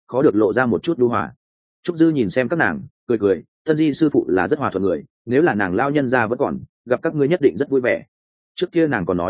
khó được lộ ra một chút đu hòa. Trúc Dư nhìn xem các nàng cười cười, Tân Di sư phụ là rất hòa thuận người, nếu là nàng lao nhân ra vẫn còn gặp các ngươi nhất định rất vui vẻ. Trước kia nàng còn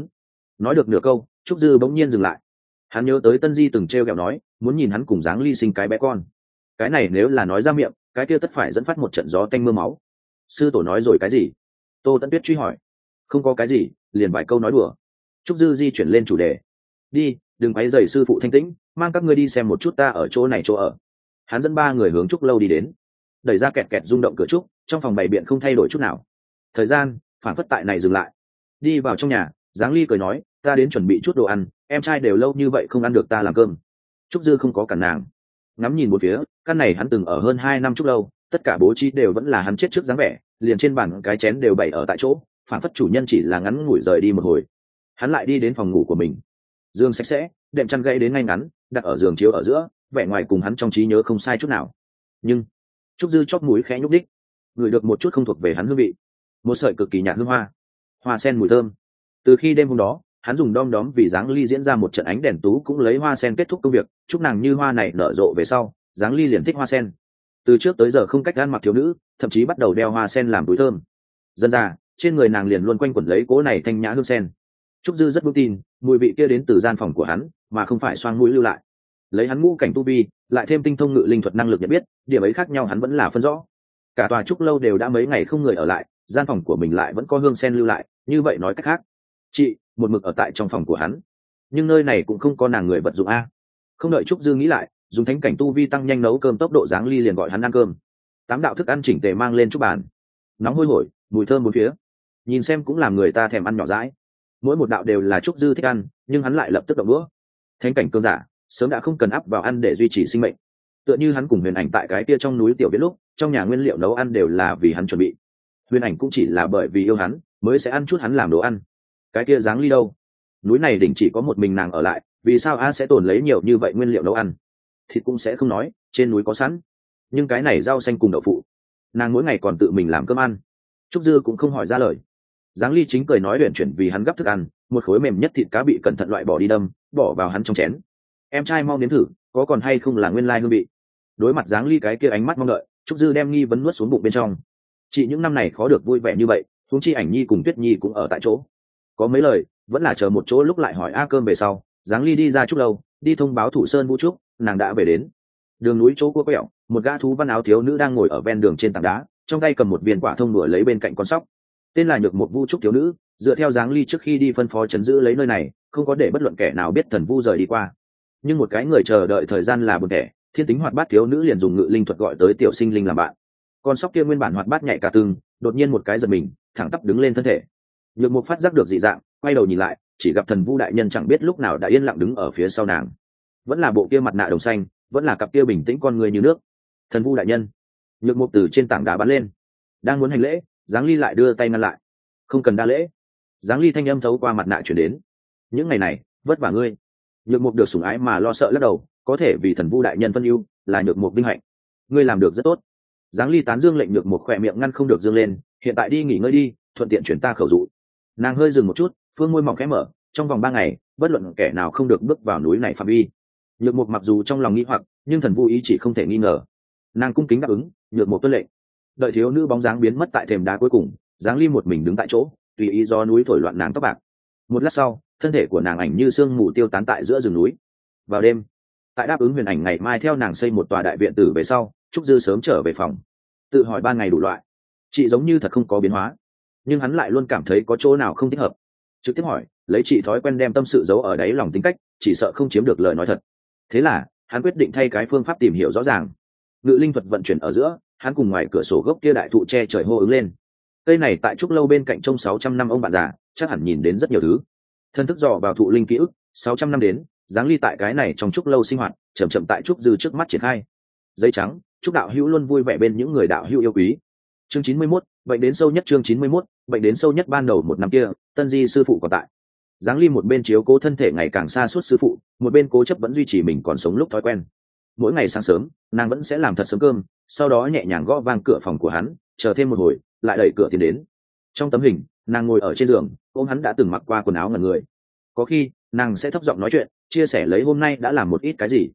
nói được nửa câu, Trúc Dư bỗng nhiên dừng lại. Hắn nhớ tới Tân Di từng trêu ghẹo nói muốn nhìn hắn cùng Giáng Ly sinh cái bé con, cái này nếu là nói ra miệng cái kia tất phải dẫn phát một trận gió tanh mưa máu. Sư tổ nói rồi cái gì? Tô Tấn Tuyết truy hỏi. Không có cái gì, liền vài câu nói đùa. Trúc Dư di chuyển lên chủ đề. Đi, đừng quấy rầy sư phụ thanh tĩnh, mang các ngươi đi xem một chút ta ở chỗ này chỗ ở. Hắn dẫn ba người hướng Trúc lâu đi đến, đẩy ra kẹt kẹt rung động cửa trúc, trong phòng bày biện không thay đổi chút nào. Thời gian phản phất tại này dừng lại. Đi vào trong nhà, Giáng Ly cười nói, ta đến chuẩn bị chút đồ ăn, em trai đều lâu như vậy không ăn được ta làm cơm. Trúc Dư không có cản nàng, ngắm nhìn một phía, căn này hắn từng ở hơn 2 năm Trúc lâu, tất cả bố trí đều vẫn là hắn chết trước dáng vẻ, liền trên bàn cái chén đều bày ở tại chỗ, phản phất chủ nhân chỉ là ngắn ngủi rời đi một hồi. Hắn lại đi đến phòng ngủ của mình, giường sạch sẽ, đệm chăn gãy đến ngay ngắn, đặt ở giường chiếu ở giữa, vẻ ngoài cùng hắn trong trí nhớ không sai chút nào. Nhưng Trúc Dư chóp mũi khẽ nhúc đích, ngửi được một chút không thuộc về hắn hương vị, một sợi cực kỳ nhạt hương hoa sen mùi thơm. Từ khi đêm hôm đó hắn dùng đom đóm vì Giáng Ly diễn ra một trận ánh đèn tú cũng lấy hoa sen kết thúc công việc, chúc nàng như hoa này nở rộ về sau, Giáng Ly liền thích hoa sen. Từ trước tới giờ không cách ăn mặc thiếu nữ, thậm chí bắt đầu đeo hoa sen làm túi thơm. Dần ra trên người nàng liền luôn quanh quẩn lấy cỗ này thanh nhã hương sen. Trúc Dư rất vững tin mùi vị kia đến từ gian phòng của hắn, mà không phải xoang mũi lưu lại. Lấy hắn ngũ cảnh tu vi, lại thêm tinh thông ngự linh thuật năng lực nhận biết, điểm ấy khác nhau hắn vẫn là phân rõ. Cả tòa Trúc lâu đều đã mấy ngày không người ở lại, gian phòng của mình lại vẫn có hương sen lưu lại, như vậy nói cách khác, chị một mực ở tại trong phòng của hắn. Nhưng nơi này cũng không có nàng người vật dụng a. Không đợi Trúc Dư nghĩ lại, dùng thánh cảnh tu vi tăng nhanh nấu cơm tốc độ, Giáng Ly liền gọi hắn ăn cơm. 8 đạo thức ăn chỉnh tề mang lên chúc bàn, nóng hôi hổi, mùi thơm bốn phía, nhìn xem cũng làm người ta thèm ăn nhỏ dãi. Mỗi một đạo đều là Trúc Dư thích ăn, nhưng hắn lại lập tức động đũa. Thánh cảnh cương giả sớm đã không cần áp vào ăn để duy trì sinh mệnh, tựa như hắn cùng Huyền Ảnh tại cái kia trong núi tiểu biết lúc, trong nhà nguyên liệu nấu ăn đều là vì hắn chuẩn bị. Huyền Ảnh cũng chỉ là bởi vì yêu hắn mới sẽ ăn chút hắn làm đồ ăn. Cái kia Giáng Ly đâu? Núi này đỉnh chỉ có một mình nàng ở lại, vì sao a sẽ tồn lấy nhiều như vậy nguyên liệu nấu ăn? Thịt cũng sẽ không nói, trên núi có sẵn, nhưng cái này rau xanh cùng đậu phụ, nàng mỗi ngày còn tự mình làm cơm ăn. Trúc Dư cũng không hỏi ra lời. Giáng Ly chính cười nói luyện chuyển vì hắn gấp thức ăn, một khối mềm nhất thịt cá bị cẩn thận loại bỏ đi đâm, bỏ vào hắn trong chén. Em trai mau nếm thử, có còn hay không là nguyên lai hương vị. Đối mặt Giáng Ly cái kia ánh mắt mong đợi, Trúc Dư đem nghi vấn nuốt xuống bụng bên trong. Chị những năm này khó được vui vẻ như vậy, huống chi Ảnh Nhi cùng Tuyết Nhi cũng ở tại chỗ. Có mấy lời vẫn là chờ một chỗ lúc lại hỏi a cơm về sau. Giáng Ly đi ra Trúc lâu, đi thông báo Thủ Sơn Vũ Trúc, nàng đã về đến. Đường núi chỗ cua quẹo, một gã thú văn áo thiếu nữ đang ngồi ở ven đường trên tảng đá, trong tay cầm một viên quả thông đuổi lấy bên cạnh con sóc. Tên là Nhược Một Vũ Trúc thiếu nữ, dựa theo Giáng Ly trước khi đi phân phó trấn giữ lấy nơi này, không có để bất luận kẻ nào biết Thần Vu rời đi qua. Nhưng một cái người chờ đợi thời gian là buồn tẻ, thiên tính hoạt bát thiếu nữ liền dùng ngự linh thuật gọi tới tiểu sinh linh làm bạn. Con sóc kia nguyên bản hoạt bát nhạy cả tưng, đột nhiên một cái giật mình, thẳng tắp đứng lên thân thể. Nhược Mục phát giác được dị dạng, quay đầu nhìn lại, chỉ gặp Thần Vu đại nhân chẳng biết lúc nào đã yên lặng đứng ở phía sau nàng. Vẫn là bộ kia mặt nạ đồng xanh, vẫn là cặp kia bình tĩnh con người như nước. Thần Vu đại nhân. Nhược Mục từ trên tảng đá bắn lên, đang muốn hành lễ, Giáng Ly lại đưa tay ngăn lại. Không cần đa lễ. Giáng Ly thanh âm thấu qua mặt nạ truyền đến. Những ngày này vất vả ngươi. Nhược Mục được sủng ái mà lo sợ lắc đầu, có thể vì Thần Vu đại nhân phân ưu, là Nhược Mục vinh hạnh. Ngươi làm được rất tốt. Giáng Ly tán dương lệnh Nhược Mục khỏe miệng ngăn không được dương lên, hiện tại đi nghỉ ngơi đi, thuận tiện chuyển ta khẩu dụ. Nàng hơi dừng một chút, phương môi mỏng khẽ mở, trong vòng 3 ngày bất luận kẻ nào không được bước vào núi này phạm vi. Nhược Mục mặc dù trong lòng nghi hoặc, nhưng Thần Vu ý chỉ không thể nghi ngờ. Nàng cung kính đáp ứng, Nhược Mục tuân lệnh. Đợi thiếu nữ bóng dáng biến mất tại thềm đá cuối cùng, Giáng Ly một mình đứng tại chỗ, tùy ý gió núi thổi loạn nàng tóc bạc. Một lát sau, thân thể của nàng ảnh như sương mù tiêu tán tại giữa rừng núi. Vào đêm, tại đáp ứng Huyền Ảnh ngày mai theo nàng xây một tòa đại viện tử về sau, Trúc Dư sớm trở về phòng, tự hỏi 3 ngày đủ loại, chị giống như thật không có biến hóa, nhưng hắn lại luôn cảm thấy có chỗ nào không thích hợp. Trực tiếp hỏi, lấy chị thói quen đem tâm sự giấu ở đáy lòng tính cách, chỉ sợ không chiếm được lời nói thật. Thế là hắn quyết định thay cái phương pháp tìm hiểu rõ ràng. Ngự linh thuật vận chuyển ở giữa, hắn cùng ngoài cửa sổ gốc kia đại thụ che trời hô ứng lên. Cây này tại Trúc lâu bên cạnh trông 600 năm ông bạn già, chắc hẳn nhìn đến rất nhiều thứ. Thân thức dò vào thụ linh ký ức, 600 năm đến, Giáng Ly tại cái này trong Trúc lâu sinh hoạt, chậm chậm tại Trúc Dư trước mắt triển khai. Giấy trắng, Trúc đạo hữu luôn vui vẻ bên những người đạo hữu yêu quý. Chương 91, bệnh đến sâu nhất. Chương 91, bệnh đến sâu nhất. Ban đầu một năm kia, Tân Di sư phụ còn tại. Giáng Ly một bên chiếu cố thân thể ngày càng xa suốt sư phụ, một bên cố chấp vẫn duy trì mình còn sống lúc thói quen. Mỗi ngày sáng sớm, nàng vẫn sẽ làm thật sớm cơm, sau đó nhẹ nhàng gõ vang cửa phòng của hắn, chờ thêm một hồi, lại đẩy cửa tiến đến. Trong tấm hình, nàng ngồi ở trên giường, ôm hắn đã từng mặc qua quần áo ngẩn người. Có khi, nàng sẽ thấp giọng nói chuyện, chia sẻ lấy hôm nay đã làm một ít cái gì.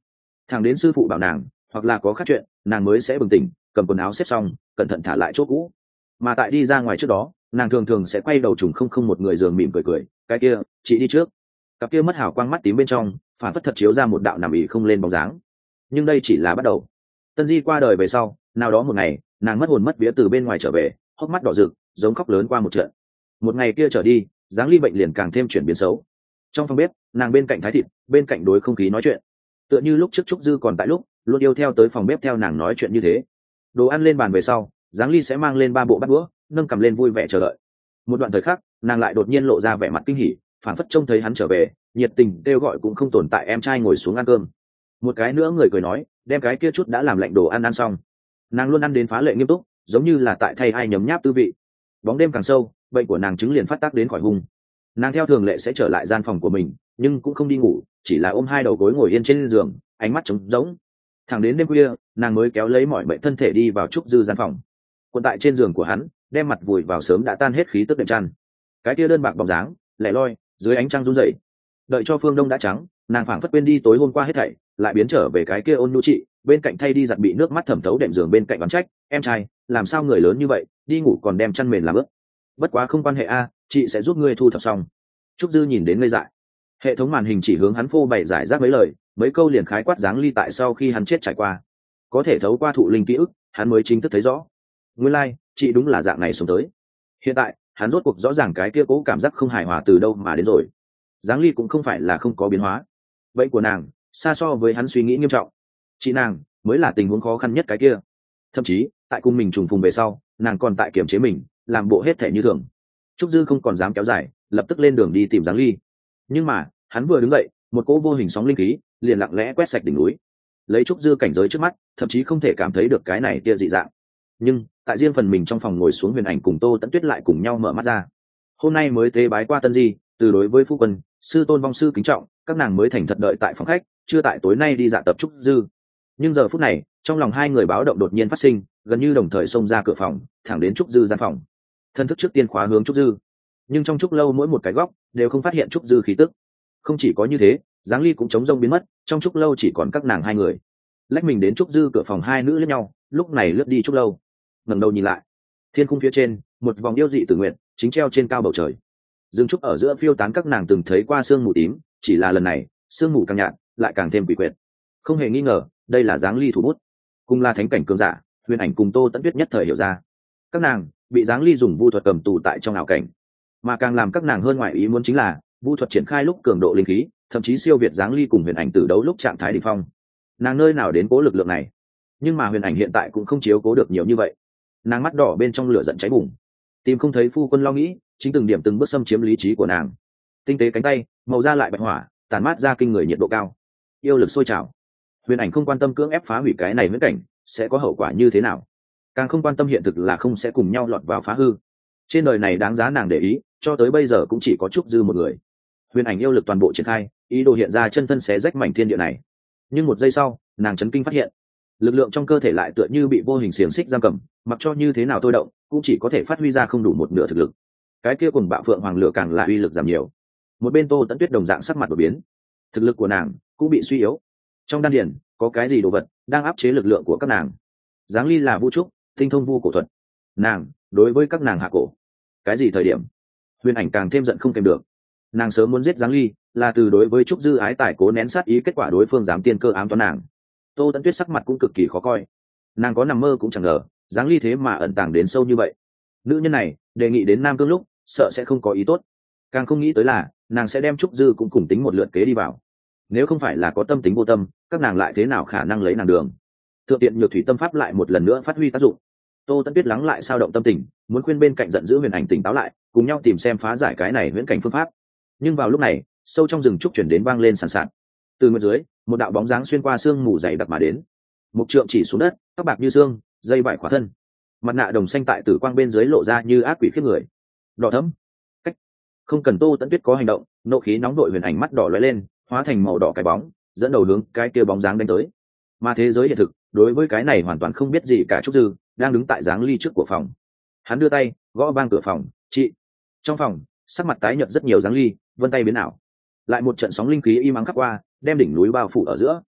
Thằng đến sư phụ bảo nàng hoặc là có khác chuyện, nàng mới sẽ bừng tỉnh, cầm quần áo xếp xong cẩn thận thả lại chỗ cũ. Mà tại đi ra ngoài trước đó, nàng thường thường sẽ quay đầu trùng không không một người giường mỉm cười cười, cái kia chị đi trước. Cặp kia mất hào quang mắt tím bên trong phản phất thật chiếu ra một đạo nằm ỉ không lên bóng dáng. Nhưng đây chỉ là bắt đầu. Tân Di qua đời về sau, nào đó một ngày nàng mất hồn mất vía từ bên ngoài trở về, hốc mắt đỏ rực giống khóc lớn qua một trận. Một ngày kia trở đi, dáng ly bệnh liền càng thêm chuyển biến xấu. Trong phòng bếp, nàng bên cạnh thái thịt, bên cạnh đối không khí nói chuyện, tựa như lúc trước Trúc Dư còn tại lúc luôn yêu theo tới phòng bếp theo nàng nói chuyện như thế. Đồ ăn lên bàn về sau, dáng ly sẽ mang lên 3 bộ bát đũa, nâng cầm lên vui vẻ chờ đợi. Một đoạn thời khắc, nàng lại đột nhiên lộ ra vẻ mặt kinh hỉ, phản phất trông thấy hắn trở về, nhiệt tình kêu gọi cũng không tồn tại em trai ngồi xuống ăn cơm. Một cái nữa người cười nói, đem cái kia chút đã làm lạnh đồ ăn ăn xong. Nàng luôn ăn đến phá lệ nghiêm túc, giống như là tại thay ai nhấm nháp tư vị. Bóng đêm càng sâu, bệnh của nàng chứng liền phát tác đến khỏi hung. Nàng theo thường lệ sẽ trở lại gian phòng của mình, nhưng cũng không đi ngủ, chỉ là ôm 2 đầu gối ngồi yên trên giường, ánh mắt trống rỗng. Thẳng đến đêm khuya, nàng mới kéo lấy mọi bệnh thân thể đi vào Trúc Dư gian phòng. Quân tại trên giường của hắn, đem mặt vùi vào sớm đã tan hết khí tức đệm chăn. Cái kia đơn bạc bóng dáng lẻ loi dưới ánh trăng run rẩy. Đợi cho phương đông đã trắng, nàng phảng phất quên đi tối hôm qua hết thảy, lại biến trở về cái kia ôn nhu chị, bên cạnh thay đi giặt bị nước mắt thẩm thấu đệm giường bên cạnh oán trách, em trai làm sao người lớn như vậy, đi ngủ còn đem chăn mền làm ướt. Bất quá không quan hệ a, chị sẽ giúp ngươi thu thập xong. Trúc Dư nhìn đến ngây dại. Hệ thống màn hình chỉ hướng hắn phô bày giải rác mấy lời, mấy câu liền khái quát dáng ly tại sau khi hắn chết trải qua. Có thể thấu qua thụ linh ký ức, hắn mới chính thức thấy rõ. Nguyên lai, chị đúng là dạng này sống tới. Hiện tại, hắn rốt cuộc rõ ràng cái kia cố cảm giác không hài hòa từ đâu mà đến rồi. Dáng ly cũng không phải là không có biến hóa. Bệnh của nàng, xa so với hắn suy nghĩ nghiêm trọng. Chị nàng mới là tình huống khó khăn nhất cái kia. Thậm chí, tại cùng mình trùng phùng về sau, nàng còn tại kiềm chế mình, làm bộ hết thể như thường. Trúc Dư không còn dám kéo dài, lập tức lên đường đi tìm Giáng Ly. Nhưng mà, hắn vừa đứng dậy, một cỗ vô hình sóng linh khí liền lặng lẽ quét sạch đỉnh núi. Lấy Trúc Dư cảnh giới trước mắt, thậm chí không thể cảm thấy được cái này tia dị dạng. Nhưng, tại riêng phần mình trong phòng ngồi xuống Huyền Ảnh cùng Tô Tẫn Tuyết lại cùng nhau mở mắt ra. Hôm nay mới tế bái qua Tân Di, từ đối với phu quân, sư tôn vong sư kính trọng, các nàng mới thành thật đợi tại phòng khách, chưa tại tối nay đi dạ tập Trúc Dư. Nhưng giờ phút này, trong lòng hai người báo động đột nhiên phát sinh, gần như đồng thời xông ra cửa phòng, thẳng đến Trúc Dư gian phòng. Thân thức trước tiên khóa hướng Trúc Dư, nhưng trong Trúc lâu mỗi một cái góc đều không phát hiện Trúc Dư khí tức. Không chỉ có như thế, Giáng Ly cũng trống rông biến mất, trong Trúc lâu chỉ còn các nàng hai người. Lách mình đến Trúc Dư cửa phòng, hai nữ lẫn nhau, lúc này lướt đi Trúc lâu, ngẩng đầu nhìn lại, thiên khung phía trên, một vòng yêu dị tử nguyện chính treo trên cao bầu trời. Dương trúc ở giữa phiêu tán các nàng từng thấy qua sương mù tím, chỉ là lần này sương mù càng nhạt, lại càng thêm quỷ quyệt. Không hề nghi ngờ, đây là Giáng Ly thủ bút, cùng là thánh cảnh cường giả. Huyền Ảnh cùng Tô Tẫn Tuyết nhất thời hiểu ra, các nàng bị Giáng Ly dùng vu thuật cầm tù tại trong ảo cảnh. Mà càng làm các nàng hơn ngoại ý muốn chính là vu thuật triển khai lúc cường độ linh khí thậm chí siêu việt Giáng Ly cùng Huyền Ảnh từ đấu lúc trạng thái đỉnh phong. Nàng nơi nào đến cố lực lượng này? Nhưng mà Huyền Ảnh hiện tại cũng không chiếu cố được nhiều như vậy. Nàng mắt đỏ bên trong lửa giận cháy bùng, tìm không thấy phu quân lo nghĩ, chính từng điểm từng bước xâm chiếm lý trí của nàng. Tinh tế cánh tay màu da lại bạch hỏa, tàn mát ra kinh người nhiệt độ cao, yêu lực sôi trào. Huyền Ảnh không quan tâm cưỡng ép phá hủy cái này huyễn cảnh sẽ có hậu quả như thế nào, càng không quan tâm hiện thực là không sẽ cùng nhau lọt vào phá hư. Trên đời này đáng giá nàng để ý cho tới bây giờ cũng chỉ có Trúc Dư một người. Huyền Ảnh yêu lực toàn bộ triển khai, ý đồ hiện ra chân thân xé rách mảnh thiên địa này. Nhưng một giây sau, nàng chấn kinh phát hiện, lực lượng trong cơ thể lại tựa như bị vô hình xiềng xích giam cầm, mặc cho như thế nào thôi động cũng chỉ có thể phát huy ra không đủ một nửa thực lực. Cái kia cùng bạo phượng hoàng lửa càng là uy lực giảm nhiều. Một bên Tô Tẫn Tuyết đồng dạng sắc mặt đột biến, thực lực của nàng cũng bị suy yếu. Trong đan điền có cái gì đồ vật đang áp chế lực lượng của các nàng. Giáng Ly là vu trúc, tinh thông vu cổ thuật, nàng đối với các nàng hạ cổ. Cái gì thời điểm? Huyền Ảnh càng thêm giận không kèm được. Nàng sớm muốn giết Giáng Ly, là từ đối với Trúc Dư ái tài cố nén sát ý, kết quả đối phương dám tiên cơ ám toán nàng. Tô Tẫn Tuyết sắc mặt cũng cực kỳ khó coi. Nàng có nằm mơ cũng chẳng ngờ Giáng Ly thế mà ẩn tàng đến sâu như vậy. Nữ nhân này đề nghị đến Nam Cương lúc sợ sẽ không có ý tốt, càng không nghĩ tới là nàng sẽ đem Trúc Dư cũng cùng tính một lượt kế đi vào. Nếu không phải là có tâm tính vô tâm, các nàng lại thế nào khả năng lấy nàng đường. Thượng tiện nhược thủy tâm pháp lại một lần nữa phát huy tác dụng. Tô Tẫn Tuyết lắng lại sao động tâm tình, muốn khuyên bên cạnh giận dữ Huyền Ảnh tỉnh táo lại, cùng nhau tìm xem phá giải cái này huyễn cảnh phương pháp. Nhưng vào lúc này, sâu trong rừng trúc chuyển đến vang lên sàn sạt. Từ ngược dưới, một đạo bóng dáng xuyên qua sương mù dày đặc mà đến. Một trượng chỉ xuống đất, tóc bạc như xương, dây vải khóa thân, mặt nạ đồng xanh tại tử quang bên dưới lộ ra như ác quỷ khiếp người. Đỏ thẫm. Cách. Không cần Tô Tẫn Tuyết có hành động, nộ khí nóng đội Huyền Ảnh mắt đỏ lóe lên, hóa thành màu đỏ cái bóng, dẫn đầu hướng cái kia bóng dáng đánh tới. Mà thế giới hiện thực, đối với cái này hoàn toàn không biết gì cả. Trúc Dư đang đứng tại Giáng Ly trước của phòng. Hắn đưa tay gõ vang cửa phòng. Chị. Trong phòng, sắc mặt tái nhợt rất nhiều Giáng Ly vân tay biến ảo, lại một trận sóng linh khí im ắng khắp qua, đem đỉnh núi bao phủ ở giữa.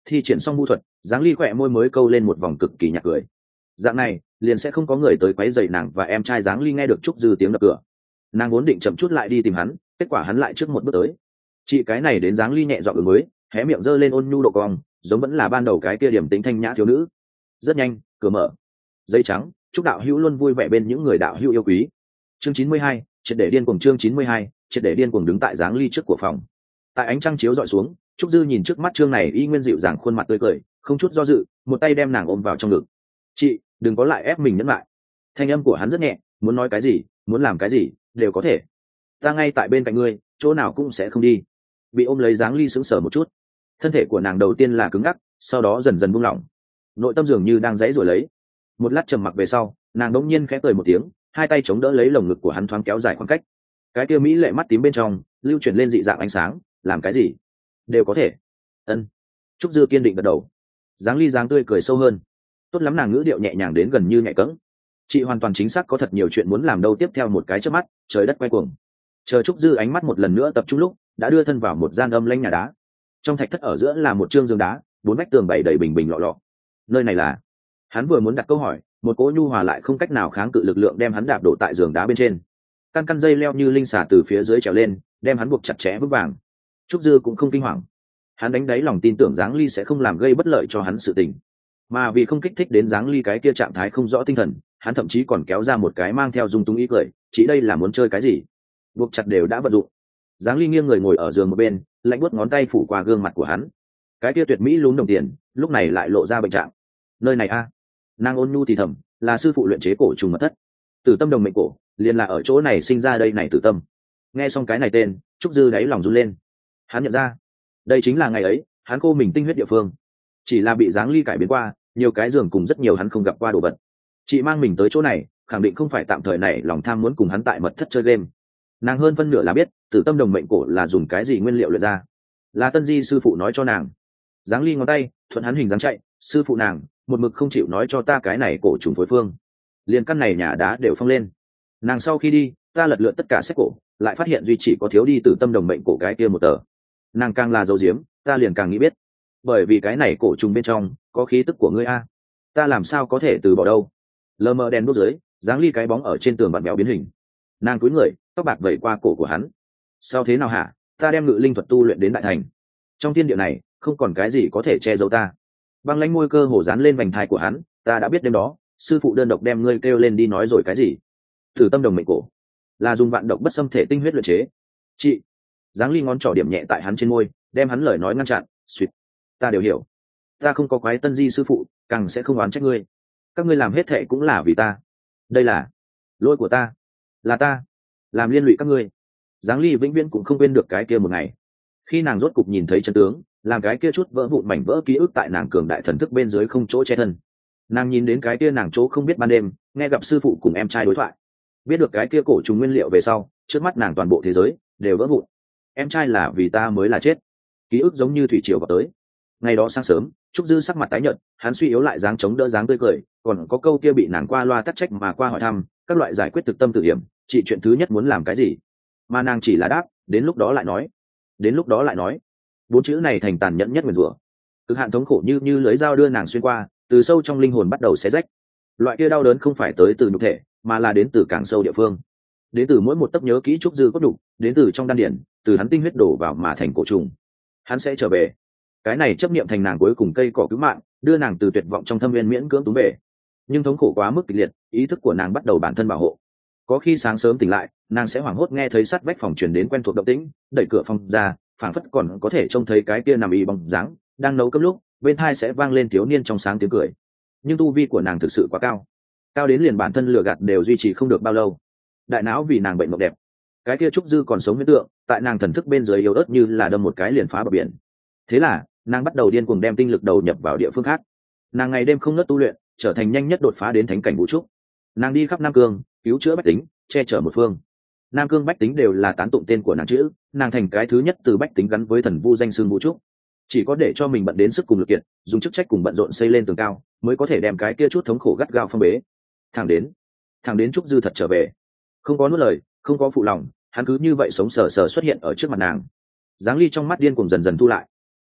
thi triển xong vu thuật, Giáng Ly khỏe môi mới câu lên một vòng cực kỳ nhạt cười. Dạng này liền sẽ không có người tới quấy rầy nàng và em trai Giáng Ly nghe được Trúc Dư tiếng đập cửa. Nàng vốn định chậm chút lại đi tìm hắn, kết quả hắn lại trước một bước tới. Chị cái này đến Giáng Ly nhẹ giọng ứng mới, hé miệng giơ lên ôn nhu độ cong, giống vẫn là ban đầu cái kia điểm tính thanh nhã thiếu nữ. Rất nhanh, cửa mở. Giấy trắng, chúc đạo hữu luôn vui vẻ bên những người đạo hữu yêu quý. Chương 92, triệt để điên cuồng. Chương 92, triệt để điên cuồng. Đứng tại Giáng Ly trước của phòng. Tại ánh trăng chiếu dọi xuống, Trúc Dư nhìn trước mắt Trương này y nguyên dịu dàng khuôn mặt tươi cười, không chút do dự, một tay đem nàng ôm vào trong ngực. "Chị, đừng có lại ép mình nhẫn lại." Thanh âm của hắn rất nhẹ, muốn nói cái gì, muốn làm cái gì, đều có thể. "Ta ngay tại bên cạnh ngươi, chỗ nào cũng sẽ không đi." Bị ôm lấy Giáng Ly sững sờ một chút. Thân thể của nàng đầu tiên là cứng ngắc, sau đó dần dần buông lỏng. Nội tâm dường như đang giãy giụa lấy. Một lát trầm mặc về sau, nàng đống nhiên khẽ cười một tiếng, hai tay chống đỡ lấy lồng ngực của hắn thoáng kéo dài khoảng cách. Cái kia mỹ lệ mắt tím bên trong lưu chuyển lên dị dạng ánh sáng, làm cái gì đều có thể. Ân. Trúc Dư kiên định gật đầu. Giáng Ly dáng tươi cười sâu hơn. Tốt lắm, nàng ngữ điệu nhẹ nhàng đến gần như nhẹ cẫng. Chị hoàn toàn chính xác có thật nhiều chuyện muốn làm đâu. Tiếp theo một cái chớp mắt, trời đất quay cuồng. Chờ Trúc Dư ánh mắt một lần nữa tập trung lúc, đã đưa thân vào một gian âm lãnh nhà đá. Trong thạch thất ở giữa là một trương giường đá, bốn vách tường bày đầy bình bình lọ lọ. Nơi này là? Hắn vừa muốn đặt câu hỏi, một cỗ nhu hòa lại không cách nào kháng cự lực lượng đem hắn đạp đổ tại giường đá bên trên. Căn căn dây leo như linh xà từ phía dưới trèo lên, đem hắn buộc chặt chẽ vững vàng. Trúc Dư cũng không kinh hoàng. Hắn đánh đáy lòng tin tưởng Giáng Ly sẽ không làm gây bất lợi cho hắn sự tình, mà vì không kích thích đến Giáng Ly cái kia trạng thái không rõ tinh thần, hắn thậm chí còn kéo ra một cái mang theo dung túng ý cười. Chỉ đây là muốn chơi cái gì? Buộc chặt đều đã vận dụng. Giáng Ly nghiêng người ngồi ở giường một bên, lạnh buốt ngón tay phủ qua gương mặt của hắn. Cái kia tuyệt mỹ lún đồng tiền, lúc này lại lộ ra bệnh trạng. Nơi này a? Nàng ôn nhu thì thầm, là sư phụ luyện chế cổ trùng mật thất. Tử Tâm Đồng Mệnh Cổ, liền là ở chỗ này sinh ra đây này. Tử Tâm. Nghe xong cái này tên, Trúc Dư đáy lòng run lên. Hắn nhận ra, đây chính là ngày ấy hắn cô mình tinh huyết địa phương. Chỉ là bị Giáng Ly cải biến qua, nhiều cái giường cùng rất nhiều hắn không gặp qua đồ vật. Chị mang mình tới chỗ này, khẳng định không phải tạm thời này lòng tham muốn cùng hắn tại mật thất chơi game. Nàng hơn phân nửa là biết Tử Tâm Đồng Mệnh Cổ là dùng cái gì nguyên liệu luyện ra, là Tân Di sư phụ nói cho nàng. Giáng Ly ngón tay thuận hắn hình dáng chạy, sư phụ nàng một mực không chịu nói cho ta cái này cổ trùng phối phương, liền căn này nhà đá đều phong lên. Nàng sau khi đi, ta lật lượt tất cả sách cổ, lại phát hiện duy chỉ có thiếu đi Tử Tâm Đồng Mệnh Cổ cái kia một tờ. Nàng càng là dấu diếm, ta liền càng nghĩ biết, bởi vì cái này cổ trùng bên trong có khí tức của ngươi a, ta làm sao có thể từ bỏ đâu. Lờ mờ đèn đốt dưới, Giáng Ly cái bóng ở trên tường vặn vẹo biến hình. Nàng cúi người, tóc bạc vẩy qua cổ của hắn. Sao thế nào hả? Ta đem ngự linh thuật tu luyện đến đại thành, trong thiên địa này không còn cái gì có thể che giấu ta. Băng lãnh môi cơ hồ dán lên vành thai của hắn. Ta đã biết đêm đó sư phụ đơn độc đem ngươi kêu lên đi nói rồi cái gì. Tử Tâm Đồng Mệnh Cổ là dùng vạn độc bất xâm thể tinh huyết luyện chế. Chị. Giáng Ly ngón trỏ điểm nhẹ tại hắn trên môi, đem hắn lời nói ngăn chặn. Suýt. Ta đều hiểu. Ta không có quái Tân Di sư phụ, càng sẽ không oán trách ngươi. Các ngươi làm hết thệ cũng là vì ta. Đây là lỗi của ta, là ta làm liên lụy các ngươi. Giáng Ly vĩnh viễn cũng không quên được cái kia một ngày, khi nàng rốt cục nhìn thấy chân tướng, làm cái kia chút vỡ vụn mảnh vỡ ký ức tại nàng cường đại thần thức bên dưới không chỗ che thân. Nàng nhìn đến cái kia nàng chỗ không biết ban đêm, nghe gặp sư phụ cùng em trai đối thoại, biết được cái kia cổ trùng nguyên liệu về sau, trước mắt nàng toàn bộ thế giới đều vỡ vụn. Em trai là vì ta mới là chết. Ký ức giống như thủy triều vào tới. Ngày đó sáng sớm, Trúc Dư sắc mặt tái nhợt, hắn suy yếu lại dáng chống đỡ dáng tươi cười, còn có câu kia bị nàng qua loa tắc trách mà qua hỏi thăm, các loại giải quyết thực tâm tự hiểm, chị chuyện thứ nhất muốn làm cái gì? Mà nàng chỉ là đáp, đến lúc đó lại nói. Đến lúc đó lại nói. Bốn chữ này thành tàn nhẫn nhất nguyền rủa. Cực hạn thống khổ như lưới dao đưa nàng xuyên qua, từ sâu trong linh hồn bắt đầu xé rách. Loại kia đau đớn không phải tới từ nhục thể, mà là đến từ càng sâu địa phương. Đến từ mỗi một tấc nhớ kỹ Trúc Dư cốt đủ, đến từ trong đan điển, từ hắn tinh huyết đổ vào mà thành cổ trùng. Hắn sẽ trở về. Cái này chấp niệm thành nàng cuối cùng cây cỏ cứu mạng, đưa nàng từ tuyệt vọng trong thâm viên miễn cưỡng túm về. Nhưng thống khổ quá mức kịch liệt, ý thức của nàng bắt đầu bản thân bảo hộ. Có khi sáng sớm tỉnh lại, nàng sẽ hoảng hốt nghe thấy sắt vách phòng truyền đến quen thuộc động tĩnh, đẩy cửa phòng ra, phảng phất còn có thể trông thấy cái kia nằm y bóng dáng đang nấu cơm lúc, bên tai sẽ vang lên thiếu niên trong sáng tiếng cười. Nhưng tu vi của nàng thực sự quá cao, cao đến liền bản thân lừa gạt đều duy trì không được bao lâu. Đại não vì nàng bệnh mộng đẹp, cái kia Trúc Dư còn sống huyễn tượng, tại nàng thần thức bên dưới yếu ớt như là đâm một cái liền phá bờ biển. Thế là nàng bắt đầu điên cuồng đem tinh lực đầu nhập vào địa phương khác. Nàng ngày đêm không ngớt tu luyện, trở thành nhanh nhất đột phá đến thánh cảnh vũ trúc. Nàng đi khắp Nam Cương, cứu chữa bách tính, che chở một phương. Nam Cương bách tính đều là tán tụng tên của nàng chữ, nàng thành cái thứ nhất từ bách tính gắn với thần vu danh xưng vũ trúc. Chỉ có để cho mình bận đến sức cùng lực kiệt, dùng chức trách cùng bận rộn xây lên tường cao, mới có thể đem cái kia chút thống khổ gắt gao phong bế. Thẳng đến Trúc Dư thật trở về, không có nuốt lời, không có phụ lòng, hắn cứ như vậy sống sờ sờ xuất hiện ở trước mặt nàng. Giáng Ly trong mắt điên cuồng dần dần thu lại.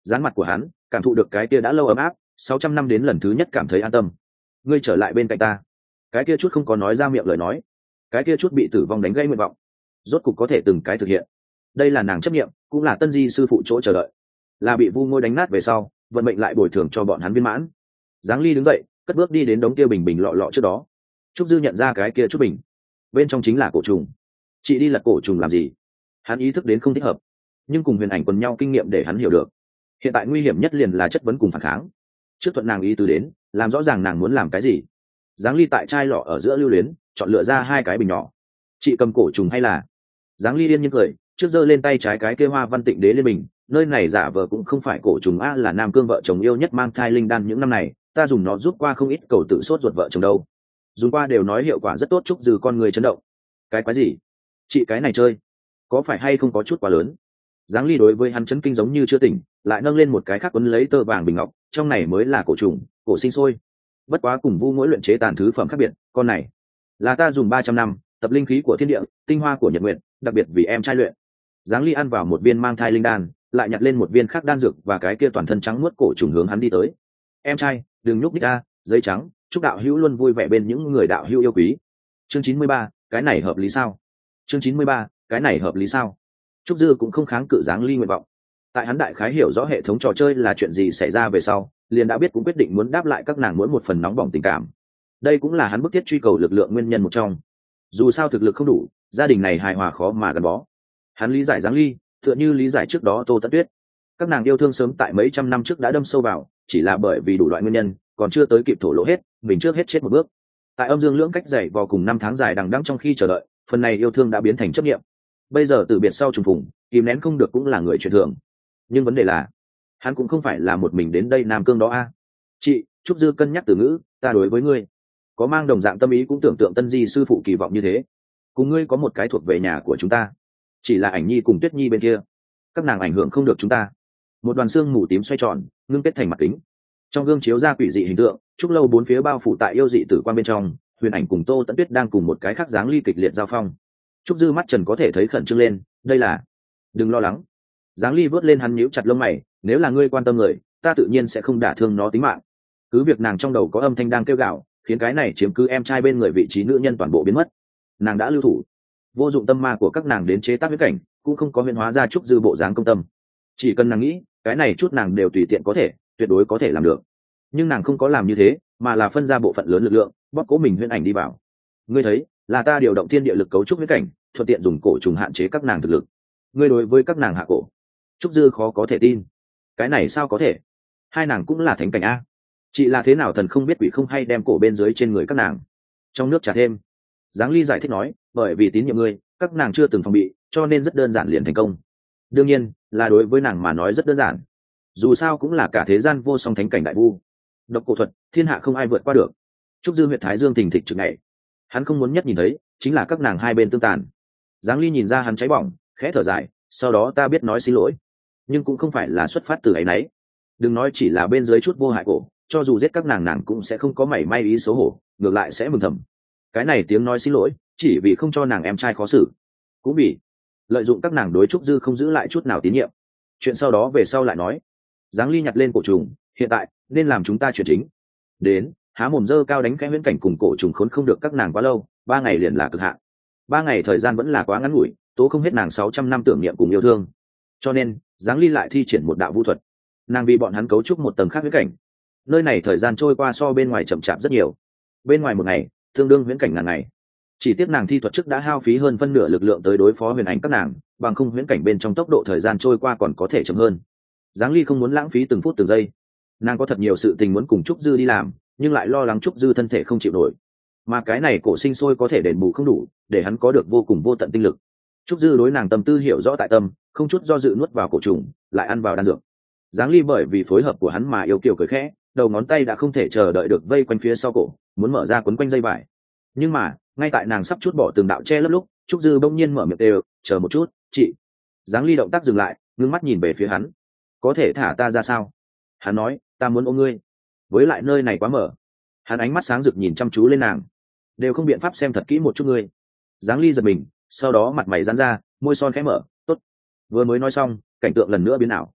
dán mặt của hắn cảm thụ được cái kia đã lâu ấm áp, 600 năm đến lần thứ nhất cảm thấy an tâm. Ngươi trở lại bên cạnh ta. Cái kia chút không có nói ra miệng lời nói, cái kia chút bị tử vong đánh gây nguyện vọng, rốt cục có thể từng cái thực hiện. Đây là nàng chấp nghiệm, cũng là Tân Di sư phụ chỗ chờ đợi. Là bị Vu Ngôi đánh nát về sau, vận mệnh lại bồi thường cho bọn hắn viên mãn. Giáng Ly đứng dậy, cất bước đi đến đống kia bình bình lọ lọ trước đó. Trúc Dư nhận ra cái kia chút bình, bên trong chính là cổ trùng. Chị đi lật cổ trùng làm gì? Hắn ý thức đến không thích hợp, nhưng cùng Huyền Ảnh quần nhau kinh nghiệm để hắn hiểu được, hiện tại nguy hiểm nhất liền là chất vấn cùng phản kháng. Trước thuận nàng ý tứ đến, làm rõ ràng nàng muốn làm cái gì. Giáng Ly tại chai lọ ở giữa lưu luyến, chọn lựa ra 2 cái bình nhỏ. Chị cầm cổ trùng hay là? Giáng Ly điên nhiên cười, trước giơ lên tay trái cái kia hoa văn tịnh đế liên bình, nơi này giả vờ cũng không phải cổ trùng a, là Nam Cương vợ chồng yêu nhất mang thai linh đan, những năm này ta dùng nó giúp qua không ít cầu tự sốt ruột vợ chồng đâu, dùng qua đều nói hiệu quả rất tốt. Chúc Dư con người chấn động. Cái quái gì? Chị cái này chơi có phải hay không có chút quá lớn? Giáng Ly đối với hắn chấn kinh giống như chưa tỉnh, lại nâng lên một cái khác quấn lấy tơ vàng bình ngọc, trong này mới là cổ trùng, cổ sinh sôi. Bất quá cùng Vu mỗi luyện chế tàn thứ phẩm khác biệt, con này là ta dùng 300 năm tập linh khí của thiên địa, tinh hoa của nhật nguyện, đặc biệt vì em trai luyện. Giáng Ly ăn vào một viên mang thai linh đan, lại nhặt lên một viên khác đan dược, và cái kia toàn thân trắng muốt cổ trùng hướng hắn đi tới. Em trai đừng nhúc nhích a, giấy trắng, chúc đạo hữu luôn vui vẻ bên những người đạo hữu yêu quý. Chương 93, cái này hợp lý sao? Chương 93, cái này hợp lý sao? Trúc Dư cũng không kháng cự Giáng Ly nguyện vọng. Tại hắn đại khái hiểu rõ hệ thống trò chơi là chuyện gì xảy ra về sau, liền đã biết cũng quyết định muốn đáp lại các nàng mỗi một phần nóng bỏng tình cảm. Đây cũng là hắn bức thiết truy cầu lực lượng nguyên nhân một trong. Dù sao thực lực không đủ, gia đình này hài hòa khó mà gắn bó. Hắn lý giải Giáng Ly, tựa như lý giải trước đó Tô Tấn Tuyết. Các nàng yêu thương sớm tại mấy trăm năm trước đã đâm sâu vào, chỉ là bởi vì đủ loại nguyên nhân, còn chưa tới kịp thổ lộ hết, mình trước hết chết một bước. Tại âm dương lưỡng cách dày vò cùng 5 tháng dài đằng đẵng trong khi chờ đợi, phần này yêu thương đã biến thành chấp niệm. Bây giờ từ biệt sau trùng phùng, kìm nén không được cũng là người truyền thường. Nhưng vấn đề là, hắn cũng không phải là một mình đến đây Nam Cương đó a. Chị, Trúc Dư cân nhắc từ ngữ, ta đối với ngươi có mang đồng dạng tâm ý, cũng tưởng tượng Tân Di sư phụ kỳ vọng như thế. Cùng ngươi có một cái thuộc về nhà của chúng ta, chỉ là Ảnh Nhi cùng Tuyết Nhi bên kia, các nàng ảnh hưởng không được chúng ta. Một đoàn xương mù tím xoay tròn, ngưng kết thành mặt kính, trong gương chiếu ra quỷ dị hình tượng. Trúc lâu 4 phía bao phủ tại yêu dị tử quan bên trong, Huyền Ảnh cùng Tô Tấn Tuyết đang cùng một cái khác Giáng Ly kịch liệt giao phong. Trúc Dư mắt trần có thể thấy khẩn trương lên, đây là... Đừng lo lắng. Giáng Ly vớt lên hắn nhíu chặt lông mày, nếu là ngươi quan tâm người, ta tự nhiên sẽ không đả thương nó tính mạng. Cứ việc nàng trong đầu có âm thanh đang kêu gào, khiến cái này chiếm cứ em trai bên người vị trí nữ nhân toàn bộ biến mất. Nàng đã lưu thủ, vô dụng tâm ma của các nàng đến chế tác huyết cảnh, cũng không có huyễn hóa ra Trúc Dư bộ dáng công tâm. Chỉ cần nàng nghĩ, cái này chút nàng đều tùy tiện có thể, tuyệt đối có thể làm được. Nhưng nàng không có làm như thế, mà là phân ra bộ phận lớn lực lượng, bóp cố mình huyễn ảnh đi vào. Ngươi thấy, là ta điều động thiên địa lực cấu trúc huyết cảnh, thuận tiện dùng cổ trùng hạn chế các nàng thực lực. Ngươi đối với các nàng hạ cổ. Trúc Dư khó có thể tin. Cái này sao có thể? Hai nàng cũng là thánh cảnh a. Chị là thế nào thần không biết quỷ không hay đem cổ bên dưới trên người các nàng trong nước trả thêm. Giáng Ly giải thích nói, bởi vì tín nhiệm ngươi, các nàng chưa từng phòng bị, cho nên rất đơn giản liền thành công. Đương nhiên là đối với nàng mà nói rất đơn giản, dù sao cũng là cả thế gian vô song thánh cảnh đại vu. Độc cổ thuật, thiên hạ không ai vượt qua được. Trúc Dư huyệt thái dương thình thịch trực ngày, hắn không muốn nhất nhìn thấy chính là các nàng hai bên tương tàn. Giáng Ly nhìn ra hắn cháy bỏng, khẽ thở dài, sau đó ta biết nói xin lỗi, nhưng cũng không phải là xuất phát từ ấy nấy. Đừng nói chỉ là bên dưới chút vô hại cổ, cho dù giết các nàng, nàng cũng sẽ không có mảy may ý xấu hổ, ngược lại sẽ mừng thầm. Cái này tiếng nói xin lỗi chỉ vì không cho nàng em trai khó xử, cũng vì lợi dụng các nàng đối Trúc Dư không giữ lại chút nào tín nhiệm. Chuyện sau đó về sau lại nói. Giáng Ly nhặt lên cổ trùng, hiện tại nên làm chúng ta chuyện chính. Đến há mồm dơ cao đánh cái huyễn cảnh cùng cổ trùng khốn không được các nàng quá lâu, 3 ngày liền là cực hạn. 3 ngày thời gian vẫn là quá ngắn ngủi, tố không hết nàng 600 năm tưởng niệm cùng yêu thương. Cho nên Giáng Ly lại thi triển một đạo vũ thuật, nàng vì bọn hắn cấu trúc một tầng khác huyễn cảnh. Nơi này thời gian trôi qua so bên ngoài chậm chạp rất nhiều, bên ngoài 1 ngày tương đương huyễn cảnh ngàn ngày. Chỉ tiếc nàng thi thuật trước đã hao phí hơn phân nửa lực lượng tới đối phó huyền ảnh các nàng, bằng không huyễn cảnh bên trong tốc độ thời gian trôi qua còn có thể chậm hơn. Giáng Ly không muốn lãng phí từng phút từng giây, nàng có thật nhiều sự tình muốn cùng Trúc Dư đi làm, nhưng lại lo lắng Trúc Dư thân thể không chịu nổi, mà cái này cổ sinh sôi có thể đền bù không đủ để hắn có được vô cùng vô tận tinh lực. Trúc Dư đối nàng tâm tư hiểu rõ tại tâm, không chút do dự nuốt vào cổ trùng, lại ăn vào đan dược. Giáng Ly bởi vì phối hợp của hắn mà yêu kiều cười khẽ, đầu ngón tay đã không thể chờ đợi được vây quanh phía sau cổ, muốn mở ra quấn quanh dây vải. Nhưng mà ngay tại nàng sắp chút bỏ từng đạo che lấp lúc, Trúc Dư bỗng nhiên mở miệng đều, chờ một chút, chị. Giáng Ly động tác dừng lại, ngưng mắt nhìn về phía hắn. Có thể thả ta ra sao? Hắn nói, ta muốn ôm ngươi. Với lại nơi này quá mở. Hắn ánh mắt sáng rực nhìn chăm chú lên nàng. Đều không biện pháp xem thật kỹ một chút ngươi. Giáng Ly giật mình, sau đó mặt mày giãn ra, môi son khẽ mở, tốt. Vừa mới nói xong, cảnh tượng lần nữa biến ảo.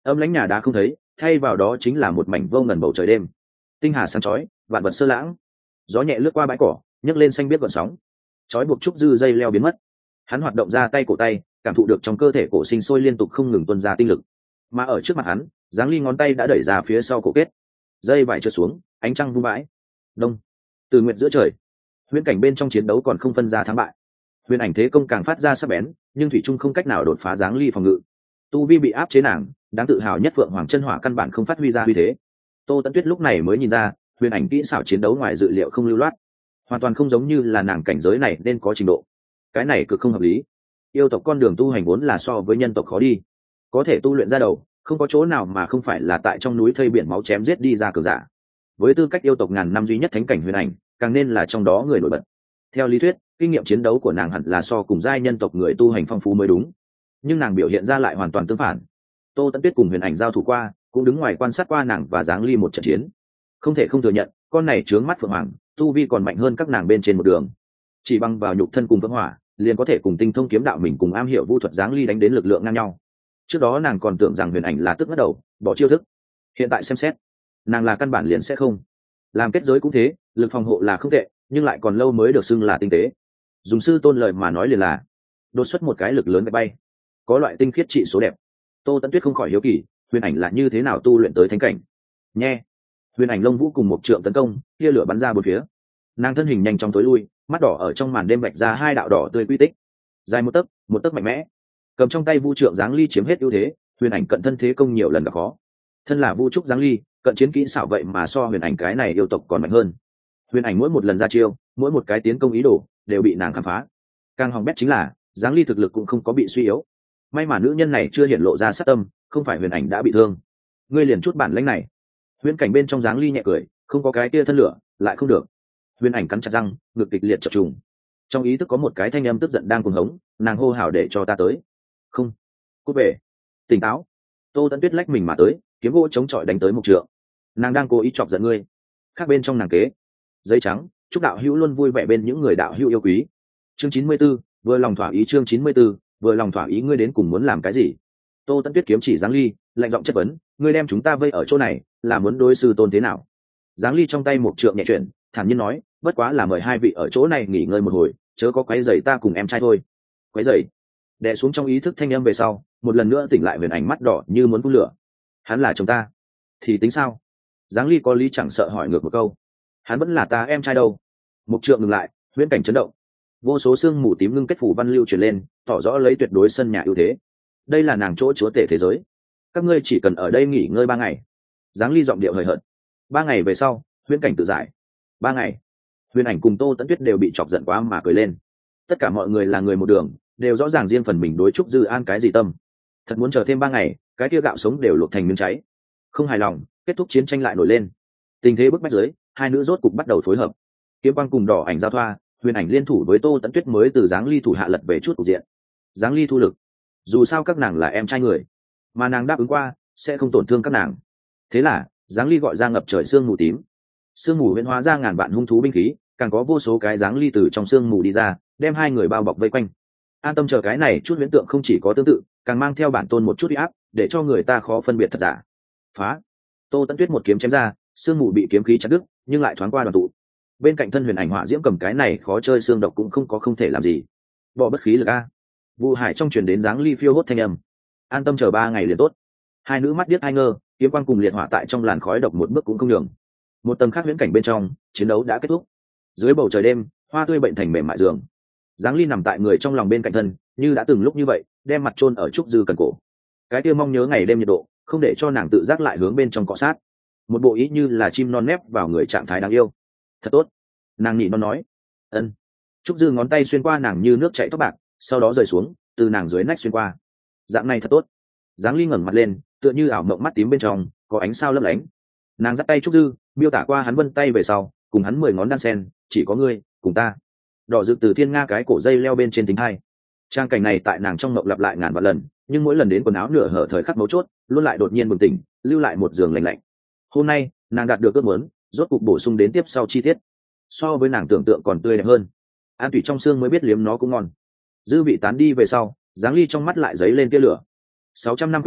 Âm lãnh nhà đá không thấy, thay vào đó chính là một mảnh vô ngần bầu trời đêm. Tinh hà sáng chói, vạn vật sơ lãng. Gió nhẹ lướt qua bãi cỏ, nhấc lên xanh biếc gợn sóng. Chói buộc trúc dư dây leo biến mất. Hắn hoạt động ra tay cổ tay, cảm thụ được trong cơ thể cổ sinh sôi liên tục không ngừng tuôn ra tinh lực. Mà ở trước mặt hắn, Giáng Ly ngón tay đã đẩy ra phía sau cổ kết. Dây vải trượt xuống, ánh trăng vung vãi. Đông. Từ nguyện giữa trời. Huyễn cảnh bên trong chiến đấu còn không phân ra thắng bại. Huyền ảnh thế công càng phát ra sắc bén, nhưng thủy trung không cách nào đột phá Giáng Ly phòng ngự. Tu vi bị áp chế nàng, đáng tự hào nhất Phượng Hoàng chân hỏa căn bản không phát huy ra uy thế. Tô Tấn Tuyết lúc này mới nhìn ra, huyền ảnh kỹ xảo chiến đấu ngoài dự liệu không lưu loát, hoàn toàn không giống như là nàng cảnh giới này nên có trình độ. Cái này cực không hợp lý. Yêu tộc con đường tu hành vốn là so với nhân tộc khó đi, có thể tu luyện ra đầu, không có chỗ nào mà không phải là tại trong núi thây biển máu chém giết đi ra cường giả. Với tư cách yêu tộc ngàn năm duy nhất thánh cảnh huyền ảnh, càng nên là trong đó người nổi bật. Theo lý thuyết, kinh nghiệm chiến đấu của nàng hẳn là so cùng giai nhân tộc người tu hành phong phú mới đúng, nhưng nàng biểu hiện ra lại hoàn toàn tương phản. Tô Tấn Tuyết cùng huyền ảnh giao thủ qua, cũng đứng ngoài quan sát qua nàng và Giáng Ly một trận chiến, không thể không thừa nhận con này trướng mắt Phượng Hoàng tu vi còn mạnh hơn các nàng bên trên một đường. Chỉ bằng vào nhục thân cùng Phượng Hỏa liền có thể cùng tinh thông kiếm đạo mình cùng am hiểu vũ thuật Giáng Ly đánh đến lực lượng ngang nhau. Trước đó nàng còn tưởng rằng huyền ảnh là tức bắt đầu bỏ chiêu thức, hiện tại xem xét nàng là căn bản liền sẽ không. Làm kết giới cũng thế, lực phòng hộ là không tệ, nhưng lại còn lâu mới được xưng là tinh tế. Dùng sư tôn lời mà nói liền là đột xuất một cái lực lớn bay bay, có loại tinh khiết trị số đẹp. Tô Tấn Tuyết không khỏi hiếu kỳ, huyền ảnh là như thế nào tu luyện tới thánh cảnh. Nhe. Huyền ảnh lông vũ cùng một trượng tấn công, tia lửa bắn ra bốn phía. Nàng thân hình nhanh chóng tối lui, mắt đỏ ở trong màn đêm vạch ra hai đạo đỏ tươi quy tích, dài một tấc mạnh mẽ. Cầm trong tay vu trượng Giáng Ly chiếm hết ưu thế, huyền ảnh cận thân thế công nhiều lần gặp khó. Thân là vu trúc Giáng Ly, cận chiến kỹ xảo vậy mà so huyền ảnh cái này yêu tộc còn mạnh hơn. Huyền ảnh mỗi một lần ra chiêu, mỗi một cái tiến công ý đồ đều bị nàng khám phá. Càng hỏng bét chính là Giáng Ly thực lực cũng không có bị suy yếu. May mà nữ nhân này chưa hiện lộ ra sát tâm, không phải huyền ảnh đã bị thương. Ngươi liền chút bản lĩnh này. Huyền cảnh bên trong Giáng Ly nhẹ cười, không có cái tia thân lửa lại không được. Huyền ảnh cắn chặt răng, ngực kịch liệt chập trùng. Trong ý thức có một cái thanh âm tức giận đang cuồng hống, nàng hô hào để cho ta tới. Không, cút về, tỉnh táo. Tô Tấn Tuyết lách mình mà tới, kiếm gỗ chống chọi đánh tới một trượng. Nàng đang cố ý chọc giận ngươi. Khác bên trong nàng kế giấy trắng, chúc đạo hữu luôn vui vẻ bên những người đạo hữu yêu quý. Chương 94, vừa lòng thỏa ý. Chương 94, vừa lòng thỏa ý. Ngươi đến cùng muốn làm cái gì? Tô Tấn Tuyết kiếm chỉ Giáng Ly, lạnh giọng chất vấn, ngươi đem chúng ta vây ở chỗ này là muốn đối sư tôn thế nào? Giáng Ly trong tay một trượng nhẹ chuyển, thản nhiên nói, bất quá là mời hai vị ở chỗ này nghỉ ngơi một hồi, chớ có quấy rầy ta cùng em trai thôi. Quấy rầy? Đè xuống trong ý thức thanh âm về sau, một lần nữa tỉnh lại huyền ảnh mắt đỏ như muốn phun lửa. Hắn là chồng ta thì tính sao? Giáng Ly có lý chẳng sợ hỏi ngược một câu. Hắn vẫn là ta em trai đâu? Một trượng ngừng lại, huyễn cảnh chấn động, vô số xương mù tím ngưng kết phủ văn lưu truyền lên, tỏ rõ lấy tuyệt đối sân nhà ưu thế. Đây là nàng chỗ chúa tể thế giới, các ngươi chỉ cần ở đây nghỉ ngơi 3 ngày. Giáng Ly giọng điệu hời hợt. 3 ngày về sau, huyễn cảnh tự giải. 3 ngày. Huyền ảnh cùng Tô Tấn Tuyết đều bị chọc giận quá mà cười lên. Tất cả mọi người là người một đường, đều rõ ràng riêng phần mình đối Trúc Dư An cái gì tâm. Thật muốn chờ thêm 3 ngày, cái kia gạo sống đều luộc thành miếng cháy. Không hài lòng, kết thúc chiến tranh lại nổi lên. Tình thế bức bách dưới, hai nữ rốt cục bắt đầu phối hợp. Kiếm quang cùng đỏ ảnh giao thoa, huyền ảnh liên thủ với Tô Tấn Tuyết mới từ Giáng Ly thủ hạ lật về chút cục diện. Giáng Ly thu lực. Dù sao các nàng là em trai người, mà nàng đáp ứng qua sẽ không tổn thương các nàng. Thế là Giáng Ly gọi ra ngập trời sương mù tím. Sương mù huyễn hóa ra ngàn vạn hung thú binh khí, càng có vô số cái Giáng Ly từ trong sương mù đi ra, đem hai người bao bọc vây quanh. An tâm chờ cái này chút huyễn tượng không chỉ có tương tự, càng mang theo bản tôn một chút uy áp, để cho người ta khó phân biệt thật giả. Phá! Tô Tấn Tuyết một kiếm chém ra, sương mù bị kiếm khí chặt đứt, nhưng lại thoáng qua đoàn tụ. Bên cạnh thân huyền ảnh hỏa diễm cầm cái này khó chơi xương độc cũng không có không thể làm gì. Bỏ bất khí lực a. Vu Hải trong truyền đến Giáng Ly phiêu hốt thanh âm. An tâm chờ 3 ngày liền tốt. Hai nữ mắt điếc hai ngơ, kiếm quang cùng liệt hỏa tại trong làn khói độc một bước cũng không nhường. Một tầng khác huyễn cảnh bên trong, chiến đấu đã kết thúc. Dưới bầu trời đêm, hoa tươi bệnh thành mềm mại giường. Giáng Ly nằm tại người trong lòng bên cạnh thân, như đã từng lúc như vậy, đem mặt chôn ở trúc dư cần cổ. Cái kia mong nhớ ngày đêm nhiệt độ, không để cho nàng tự giác lại hướng bên trong cọ sát. Một bộ ý như là chim non nép vào người trạng thái đáng yêu. Thật tốt. Nàng nhị non nói. Ân. Trúc dư ngón tay xuyên qua nàng như nước chảy tóc bạc, sau đó rời xuống, từ nàng dưới nách xuyên qua. Dạng này thật tốt. Giáng Ly ngẩng mặt lên, tựa như ảo mộng mắt tím bên trong có ánh sao lấp lánh. Nàng dắt tay Trúc Dư, miêu tả qua hắn vân tay về sau, cùng hắn 10 ngón đan sen, chỉ có ngươi cùng ta. Đỏ rực từ thiên nga cái cổ dây leo bên trên tính hai. Trang cảnh này tại nàng trong mộng lặp lại ngàn vạn lần, nhưng mỗi lần đến quần áo nửa hở thời khắc mấu chốt, luôn lại đột nhiên bừng tỉnh, lưu lại một giường lạnh lạnh. Hôm nay, nàng đạt được ước muốn, rốt cục bổ sung đến tiếp sau chi tiết. So với nàng tưởng tượng còn tươi đẹp hơn. An tủy trong xương mới biết liếm nó cũng ngon. Dư vị tán đi về sau, Giáng Ly trong mắt lại giấy lên tia lửa. 600 năm khuyết điểm,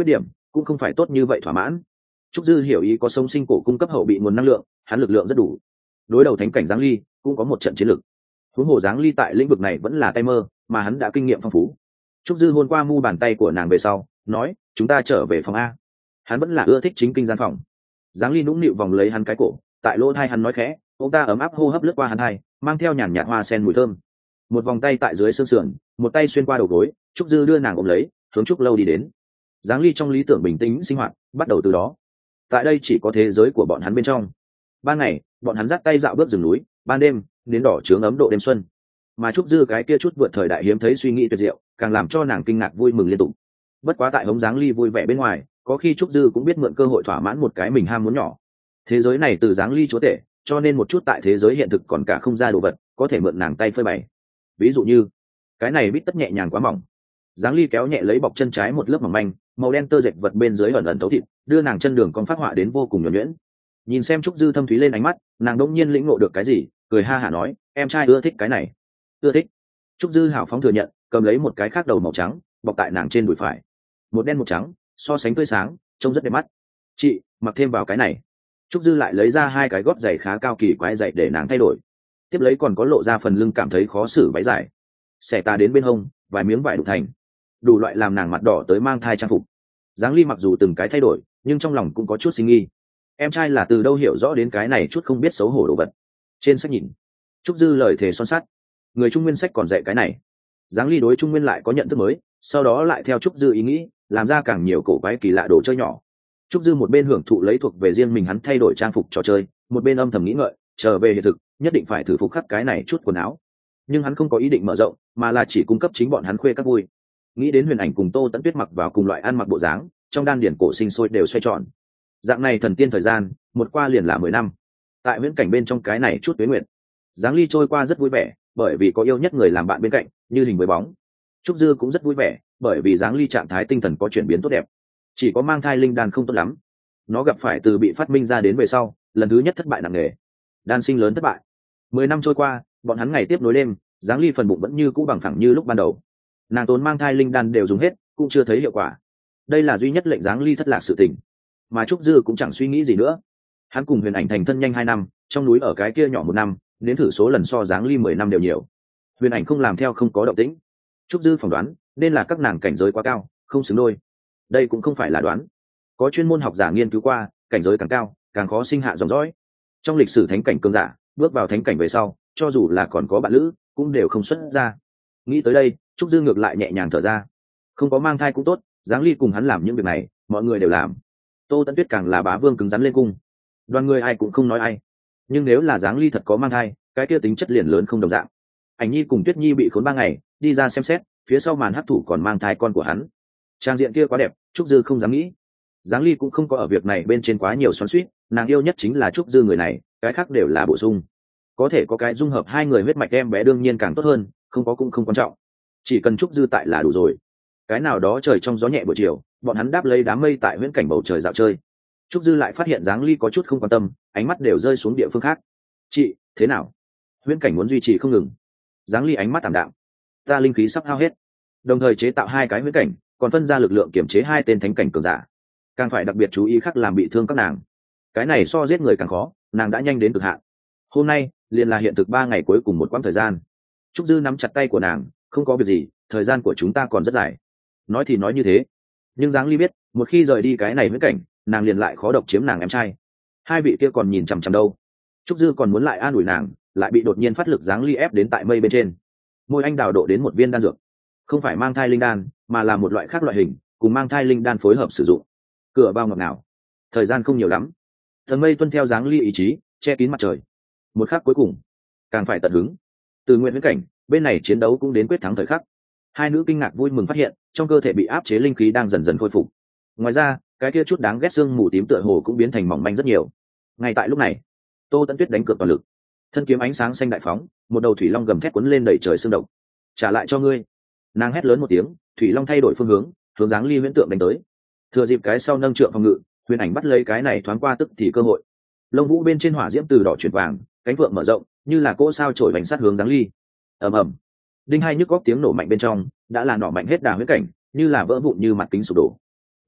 cũng không phải tốt như vậy thỏa mãn. Trúc Dư hiểu ý có sống sinh cổ cung cấp hậu bị nguồn năng lượng, hắn lực lượng rất đủ. Đối đầu thánh cảnh Giáng Ly, cũng có một trận chiến lực. Huống hồ Giáng Ly tại lĩnh vực này vẫn là tay mơ, mà hắn đã kinh nghiệm phong phú. Trúc Dư hôn qua mu bàn tay của nàng về sau, nói, chúng ta trở về phòng a. Hắn vẫn là ưa thích chính kinh gian phòng. Giáng Ly nũng nịu vòng lấy hắn cái cổ, tại lỗ tai hắn nói khẽ, ông ta ấm áp hô hấp lướt qua hắn hai, mang theo nhàn nhạt hoa sen mùi thơm. Một vòng tay tại dưới xương sườn, một tay xuyên qua đầu gối, Trúc Dư đưa nàng ôm lấy, hướng Trúc Lâu đi đến. Giáng Ly trong lý tưởng bình tĩnh sinh hoạt, bắt đầu từ đó. Tại đây chỉ có thế giới của bọn hắn bên trong. Ban ngày, bọn hắn dắt tay dạo bước rừng núi, ban đêm, nến đỏ chướng ấm độ đêm xuân. Mà Trúc Dư cái kia chút vượt thời đại hiếm thấy suy nghĩ tuyệt diệu, càng làm cho nàng kinh ngạc vui mừng liên tục. Bất quá tại hống Giáng Ly vui vẻ bên ngoài, có khi Trúc Dư cũng biết mượn cơ hội thỏa mãn một cái mình ham muốn nhỏ. Thế giới này từ Giáng Ly chúa tể, cho nên một chút tại thế giới hiện thực còn cả không ra đồ vật, có thể mượn nàng tay phơi bày. Ví dụ như, cái này bít tất nhẹ nhàng quá mỏng. Giáng Ly kéo nhẹ lấy bọc chân trái một lớp mỏng manh, màu đen tơ dệt vật bên dưới ẩn ẩn thấu thịt, đưa nàng chân đường con phát họa đến vô cùng nhuần nhuyễn. Nhìn xem Trúc Dư thâm thúy lên ánh mắt, nàng đỗng nhiên lĩnh ngộ được cái gì, cười ha hả nói, em trai ưa thích cái này. Ưa thích. Trúc Dư hào phóng thừa nhận, cầm lấy một cái khác đầu màu trắng, bọc tại nàng trên đùi phải. Một đen một trắng, so sánh tươi sáng, trông rất đẹp mắt. Chị, mặc thêm vào cái này. Trúc Dư lại lấy ra hai cái gót giày khá cao kỳ quái giày để nàng thay đổi. Tiếp lấy còn có lộ ra phần lưng cảm thấy khó xử váy dài. Xẻ tà đến bên hông, vài miếng vải đủ thành. Đủ loại làm nàng mặt đỏ tới mang thai trang phục. Giáng Ly mặc dù từng cái thay đổi, nhưng trong lòng cũng có chút sinh nghi. Em trai là từ đâu hiểu rõ đến cái này chút không biết xấu hổ đồ vật. Trên sách nhìn, Trúc Dư lời thề son sắt. Người Trung Nguyên sách còn dạy cái này. Giáng Ly đối Trung Nguyên lại có nhận thức mới, sau đó lại theo Trúc Dư ý nghĩ, làm ra càng nhiều cổ quái kỳ lạ đồ chơi nhỏ. Trúc Dư một bên hưởng thụ lấy thuộc về riêng mình hắn thay đổi trang phục trò chơi, một bên âm thầm nghĩ ngợi, trở về hiện thực, nhất định phải thử phục khắc cái này chút quần áo. Nhưng hắn không có ý định mở rộng, mà là chỉ cung cấp chính bọn hắn khuê các vui. Nghĩ đến Huyền Ảnh cùng Tô Tẫn Tuyết mặc vào cùng loại ăn mặc bộ dáng, trong đan điển cổ sinh sôi đều xoay tròn. Dạng này thần tiên thời gian, một qua liền là 10 năm. Tại viễn cảnh bên trong cái này chút tuế nguyệt, Giáng Ly trôi qua rất vui vẻ, bởi vì có yêu nhất người làm bạn bên cạnh, như hình với bóng. Trúc Dư cũng rất vui vẻ, bởi vì Giáng Ly trạng thái tinh thần có chuyển biến tốt đẹp. Chỉ có mang thai linh đan không tốt lắm. Nó gặp phải từ bị phát minh ra đến về sau, lần thứ nhất thất bại nặng nề. Đan sinh lớn thất bại. 10 năm trôi qua, bọn hắn ngày tiếp nối đêm, Giáng Ly phần bụng vẫn như cũ bằng phẳng như lúc ban đầu. Nàng tốn mang thai linh đan đều dùng hết, cũng chưa thấy hiệu quả. Đây là duy nhất lệnh Giáng Ly thất lạc sự tình. Mà Trúc Dư cũng chẳng suy nghĩ gì nữa. Hắn cùng Huyền Ảnh thành thân nhanh 2 năm, trong núi ở cái kia nhỏ 1 năm, đến thử số lần so Giáng Ly 10 năm đều nhiều. Huyền Ảnh không làm theo không có động tĩnh. Trúc Dư phỏng đoán, nên là các nàng cảnh giới quá cao, không xứng đôi. Đây cũng không phải là đoán. Có chuyên môn học giả nghiên cứu qua, cảnh giới càng cao, càng khó sinh hạ dòng dõi. Trong lịch sử thánh cảnh cường giả, bước vào thánh cảnh về sau, cho dù là còn có bạn lữ, cũng đều không xuất ra. Nghĩ tới đây, Trúc Dư ngược lại nhẹ nhàng thở ra. Không có mang thai cũng tốt, Giáng Ly cùng hắn làm những việc này, mọi người đều làm. Tô Tẫn Tuyết càng là bá vương cứng rắn lên cung. Đoàn người ai cũng không nói ai. Nhưng nếu là Giáng Ly thật có mang thai, cái kia tính chất liền lớn không đồng dạng. Ảnh Nhi cùng Tuyết Nhi bị khốn 3 ngày, đi ra xem xét, phía sau màn hắc thủ còn mang thai con của hắn. Trang diện kia quá đẹp, Trúc Dư không dám nghĩ. Giáng Ly cũng không có ở việc này bên trên quá nhiều xoắn xuýt, nàng yêu nhất chính là Trúc Dư người này, cái khác đều là bổ sung. Có thể có cái dung hợp hai người huyết mạch em bé đương nhiên càng tốt hơn, không có cũng không quan trọng. Chỉ cần Trúc Dư tại là đủ rồi. Cái nào đó trời trong gió nhẹ buổi chiều, bọn hắn đáp lấy đám mây tại huyễn cảnh bầu trời dạo chơi. Trúc Dư lại phát hiện Giáng Ly có chút không quan tâm, ánh mắt đều rơi xuống địa phương khác. Chị, thế nào? Huyễn cảnh muốn duy trì không ngừng. Giáng Ly ánh mắt tạm đạm. Ta linh khí sắp hao hết. Đồng thời chế tạo 2 cái huyễn cảnh, còn phân ra lực lượng kiểm chế 2 tên thánh cảnh cường giả. Càng phải đặc biệt chú ý khắc làm bị thương các nàng. Cái này so giết người càng khó, nàng đã nhanh đến cực hạn. Hôm nay, liền là hiện thực 3 ngày cuối cùng một quãng thời gian. Trúc Dư nắm chặt tay của nàng, không có việc gì, thời gian của chúng ta còn rất dài. Nói thì nói như thế, nhưng Giáng Ly biết, một khi rời đi cái này huyễn cảnh, nàng liền lại khó độc chiếm nàng em trai. 2 vị kia còn nhìn chằm chằm đâu. Trúc Dư còn muốn lại an ủi nàng, lại bị đột nhiên phát lực Giáng Ly ép đến tại mây bên trên. Môi anh đào độ đến một viên đan dược, không phải mang thai linh đan, mà là một loại khác loại hình, cùng mang thai linh đan phối hợp sử dụng. Cửa bao ngọt ngào. Thời gian không nhiều lắm. Tầng mây tuân theo Giáng Ly ý chí, che kín mặt trời. Một khắc cuối cùng, càng phải tận hứng. Từ nguyện huyễn cảnh, bên này chiến đấu cũng đến quyết thắng thời khắc. 2 nữ kinh ngạc vui mừng phát hiện, trong cơ thể bị áp chế linh khí đang dần dần khôi phục. Ngoài ra, cái kia chút đáng ghét xương mù tím tựa hồ cũng biến thành mỏng manh rất nhiều. Ngay tại lúc này, Tô Tẫn Tuyết đánh cược toàn lực, thân kiếm ánh sáng xanh đại phóng, một đầu thủy long gầm thét cuốn lên đẩy trời xương độc. Trả lại cho ngươi. Nàng hét lớn một tiếng, thủy long thay đổi phương hướng, hướng Giáng Ly huyễn tượng đánh tới. Thừa dịp cái sau nâng trượng phòng ngự, Huyền Ảnh bắt lấy cái này thoáng qua tức thì cơ hội. Lông vũ bên trên hỏa diễm từ đỏ chuyển vàng, cánh phượng mở rộng, như là cỗ sao trổi bánh sát hướng Giáng Ly. Ầm ầm. Đinh hai nhức góc tiếng nổ mạnh bên trong, đã là nổ mạnh hết đà huyễn cảnh, như là vỡ vụn như mặt kính sụp đổ.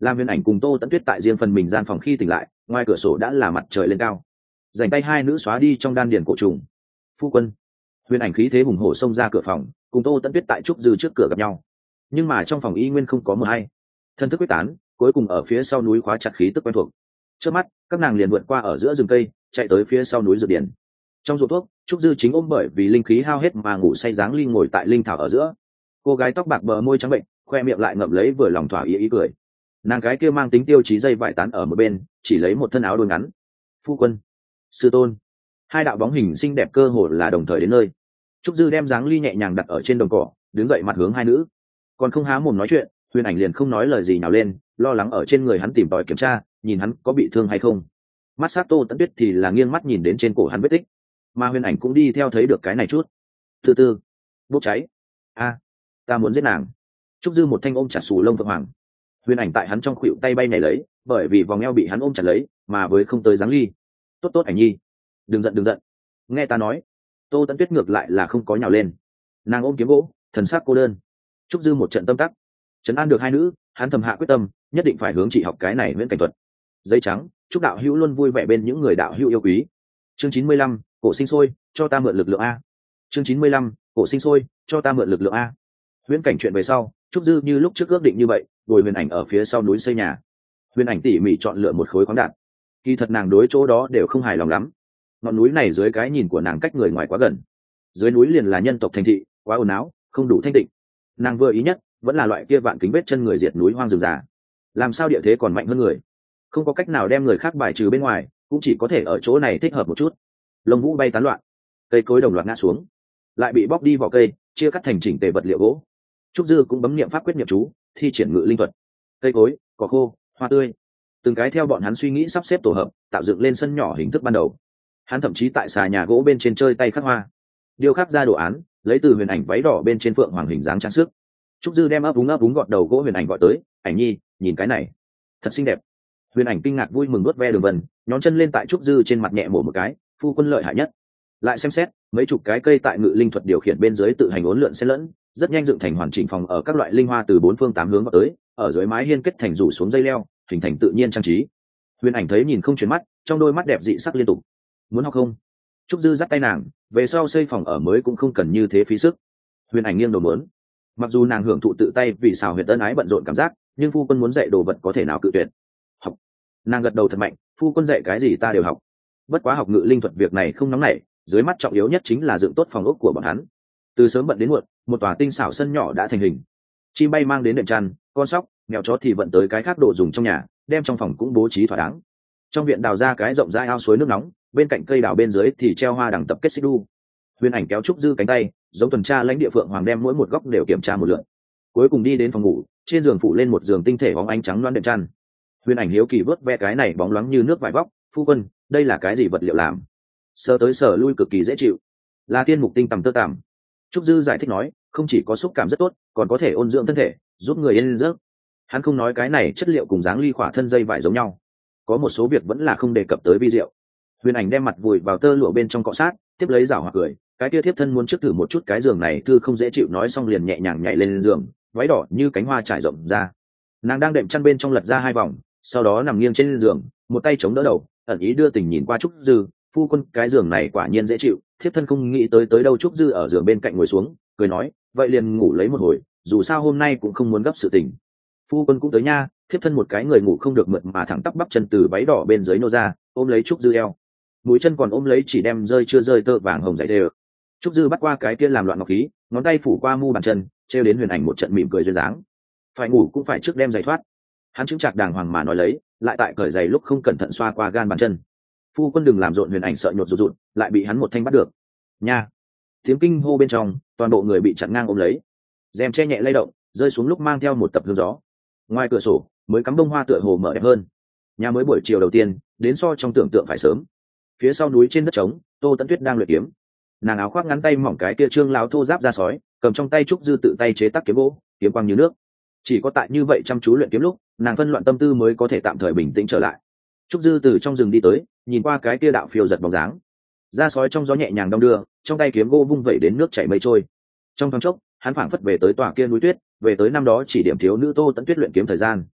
Làm Huyền Ảnh cùng Tô Tấn Tuyết tại riêng phần mình gian phòng khi tỉnh lại, ngoài cửa sổ đã là mặt trời lên cao. Dành tay hai nữ xóa đi trong đan điền cổ trùng. Phu quân. Huyền Ảnh khí thế hùng hổ xông ra cửa phòng, cùng Tô Tấn Tuyết tại trúc dư trước cửa gặp nhau. Nhưng mà trong phòng y nguyên không có mờ hay. Thân thức quyết tán, cuối cùng ở phía sau núi khóa chặt khí tức quen thuộc. Trước mắt, các nàng liền vượt qua ở giữa rừng cây, chạy tới phía sau núi dược điển. Trong ruộng thuốc, trúc dư chính ôm bởi vì linh khí hao hết mà ngủ say dáng ly ngồi tại linh thảo ở giữa. Cô gái tóc bạc bờ môi trắng bệnh, khoe miệng lại ngậm lấy vừa lòng thỏa ý cười. Nàng gái kia mang tính tiêu chí dây vải tán ở một bên, chỉ lấy một thân áo đôi ngắn. Phu quân, sư tôn. Hai đạo bóng hình xinh đẹp cơ hồ là đồng thời đến nơi. Trúc dư đem dáng ly nhẹ nhàng đặt ở trên đồng cỏ, đứng dậy mặt hướng hai nữ. Còn không há mồm nói chuyện, Huyền Ảnh liền không nói lời gì nào lên, lo lắng ở trên người hắn tìm tòi kiểm tra, nhìn hắn có bị thương hay không. Mắt sát Tô Tấn Tuyết thì là nghiêng mắt nhìn đến trên cổ hắn vết tích, mà Huyền Ảnh cũng đi theo thấy được cái này chút. Từ từ, bốc cháy. A, ta muốn giết nàng. Trúc dư một thanh ôm chặt xù lông Phượng Hoàng. Huyền Ảnh tại hắn trong khuỷu tay bay nhảy lấy, bởi vì vòng eo bị hắn ôm chặt lấy, mà với không tới dáng ly. Tốt tốt Ảnh nhi, đừng giận đừng giận. Nghe ta nói. Tô Tấn Tuyết ngược lại là không có nhào lên, nàng ôm kiếm gỗ, thần sắc cô đơn. Trúc dư một trận tâm tắc, trấn an được hai nữ, hắn thầm hạ quyết tâm, nhất định phải hướng chị học cái này miễn cảnh thuật. Giấy trắng, chúc đạo hữu luôn vui vẻ bên những người đạo hữu yêu quý. Chương 95, cổ sinh sôi, cho ta mượn lực lượng a. Chương 95, cổ sinh sôi, cho ta mượn lực lượng a. Huyễn cảnh chuyện về sau, Trúc dư như lúc trước ước định như vậy, ngồi Huyền Ảnh ở phía sau núi xây nhà. Huyền Ảnh tỉ mỉ chọn lựa một khối khoáng đạn. Kỳ thật nàng đối chỗ đó đều không hài lòng lắm. Ngọn núi này dưới cái nhìn của nàng cách người ngoài quá gần, dưới núi liền là nhân tộc thành thị, quá ồn ào, không đủ thanh tịnh. Nàng vừa ý nhất vẫn là loại kia vạn kính vết chân người diệt núi hoang rừng già. Làm sao địa thế còn mạnh hơn người, không có cách nào đem người khác bài trừ bên ngoài, cũng chỉ có thể ở chỗ này thích hợp một chút. Lông vũ bay tán loạn, cây cối đồng loạt ngã xuống, lại bị bóc đi vỏ cây, chia cắt thành chỉnh tề vật liệu gỗ. Trúc dư cũng bấm niệm pháp quyết niệm chú, thi triển ngự linh thuật. Cây cối, cỏ khô, hoa tươi, từng cái theo bọn hắn suy nghĩ sắp xếp tổ hợp, tạo dựng lên sân nhỏ hình thức ban đầu. Hắn thậm chí tại xà nhà gỗ bên trên chơi tay khắc hoa, điêu khắc ra đồ án, lấy từ Huyền Ảnh váy đỏ bên trên phượng hoàng hình dáng trang sức. Trúc dư đem ấp úng gọt đầu gỗ Huyền Ảnh gọi tới, Ảnh nhi, nhìn cái này, thật xinh đẹp. Huyền Ảnh kinh ngạc vui mừng nuốt ve đường vân, nhón chân lên tại Trúc dư trên mặt nhẹ mổ một cái, phu quân lợi hại nhất. Lại xem xét, mấy chục cái cây tại ngự linh thuật điều khiển bên dưới tự hành uốn lượn xen lẫn, rất nhanh dựng thành hoàn chỉnh phòng ở các loại linh hoa từ bốn phương tám hướng vào tới, ở dưới mái hiên kết thành rủ xuống dây leo, hình thành tự nhiên trang trí. Huyền Ảnh thấy nhìn không chuyển mắt, trong đôi mắt đẹp dị sắc liên tục. Muốn học không? Trúc dư dắt tay nàng, về sau xây phòng ở mới cũng không cần như thế phí sức. Huyền Ảnh nghiêng đầu muốn. Mặc dù nàng hưởng thụ tự tay vì xào huyệt tân ái bận rộn cảm giác, nhưng phu quân muốn dạy đồ vật có thể nào cự tuyệt. Học. Nàng gật đầu thật mạnh, phu quân dạy cái gì ta đều học. Bất quá học ngự linh thuật việc này không nóng nảy, dưới mắt trọng yếu nhất chính là dựng tốt phòng ốc của bọn hắn. Từ sớm bận đến muộn, một tòa tinh xảo sân nhỏ đã thành hình. Chim bay mang đến đệm chăn, con sóc, mèo chó thì vận tới cái khác đồ dùng trong nhà, đem trong phòng cũng bố trí thỏa đáng. Trong viện đào ra cái rộng rãi ao suối nước nóng, bên cạnh cây đào bên dưới thì treo hoa đằng tập kết xích đu. Huyền Ảnh kéo Trúc dư cánh tay, giống tuần tra lãnh địa phượng hoàng đem mỗi một góc đều kiểm tra một lượt. Cuối cùng đi đến phòng ngủ, trên giường phủ lên một giường tinh thể bóng ánh trắng loáng đệm chăn. Huyền Ảnh hiếu kỳ vớt ve cái này bóng loáng như nước vải vóc, phu quân, đây là cái gì vật liệu làm? Sờ tới sờ lui cực kỳ dễ chịu, là tiên mục tinh tầm tơ tằm. Trúc dư giải thích nói, không chỉ có xúc cảm rất tốt, còn có thể ôn dưỡng thân thể, giúp người yên giấc. Hắn không nói cái này chất liệu cùng dáng ly khỏa thân dây vải giống nhau, có một số việc vẫn là không đề cập tới vi diệu. Huyền Ảnh đem mặt vùi vào tơ lụa bên trong cọ sát, tiếp lấy giảo hoặc cười, cái kia thiếp thân muốn trước thử một chút cái giường này thư không dễ chịu, nói xong liền nhẹ nhàng nhảy lên giường, váy đỏ như cánh hoa trải rộng ra. Nàng đang đệm chăn bên trong lật ra hai vòng, sau đó nằm nghiêng trên giường, một tay chống đỡ đầu, ẩn ý đưa tình nhìn qua Trúc dư, phu quân cái giường này quả nhiên dễ chịu. Thiếp thân không nghĩ tới đâu. Trúc dư ở giường bên cạnh ngồi xuống, cười nói, vậy liền ngủ lấy một hồi, dù sao hôm nay cũng không muốn gấp sự tình. Phu quân cũng tới nha. Thiếp thân một cái người ngủ không được mượt mà thẳng tắp bắp chân từ váy đỏ bên dưới nô ra, ôm lấy Trúc dư eo, mũi chân còn ôm lấy chỉ đem rơi chưa rơi tơ vàng hồng dày đều. Trúc dư bắt qua cái kia làm loạn ngọc khí, ngón tay phủ qua mu bàn chân, treo đến Huyền Ảnh một trận mỉm cười duyên dáng. Phải ngủ cũng phải trước đem giày thoát. Hắn chứng chạc đàng hoàng mà nói lấy, lại tại cởi giày lúc không cẩn thận xoa qua gan bàn chân. Phu quân đừng làm rộn. Huyền Ảnh sợ nhột rụt, lại bị hắn một thanh bắt được. Nha! Tiếng kinh hô bên trong, toàn bộ người bị chặn ngang ôm lấy. Rèm che nhẹ lay động, rơi xuống lúc mang theo một tập hương gió. Ngoài cửa sổ, mới cắm bông hoa tựa hồ mở đẹp hơn. Nhà mới buổi chiều đầu tiên, đến so trong tưởng tượng phải sớm. Phía sau núi trên đất trống, Tô Tấn Tuyết đang luyện kiếm. Nàng áo khoác ngắn tay mỏng cái kia trương láo thô giáp ra sói, cầm trong tay Trúc dư tự tay chế tác kiếm gỗ, kiếm quang như nước. Chỉ có tại như vậy chăm chú luyện kiếm lúc, nàng phân loạn tâm tư mới có thể tạm thời bình tĩnh trở lại. Trúc dư từ trong rừng đi tới, nhìn qua cái kia đạo phiêu giật bóng dáng, da sói trong gió nhẹ nhàng đong đưa, trong tay kiếm gỗ vung vẩy đến nước chảy mây trôi. Trong thoáng chốc, hắn phảng phất về tới tòa kia núi tuyết, về tới năm đó chỉ điểm thiếu nữ Tô Tấn Tuyết luyện kiếm thời gian.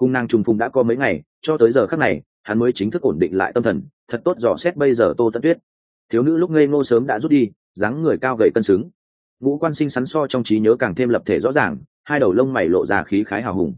Cùng nàng trùng phùng đã có mấy ngày, cho tới giờ khắc này hắn mới chính thức ổn định lại tâm thần, thật tốt dò xét bây giờ Tô Tấn Tuyết. Thiếu nữ lúc ngây ngô sớm đã rút đi, dáng người cao gầy cân xứng, ngũ quan xinh xắn so trong trí nhớ càng thêm lập thể rõ ràng, hai đầu lông mày lộ ra khí khái hào hùng.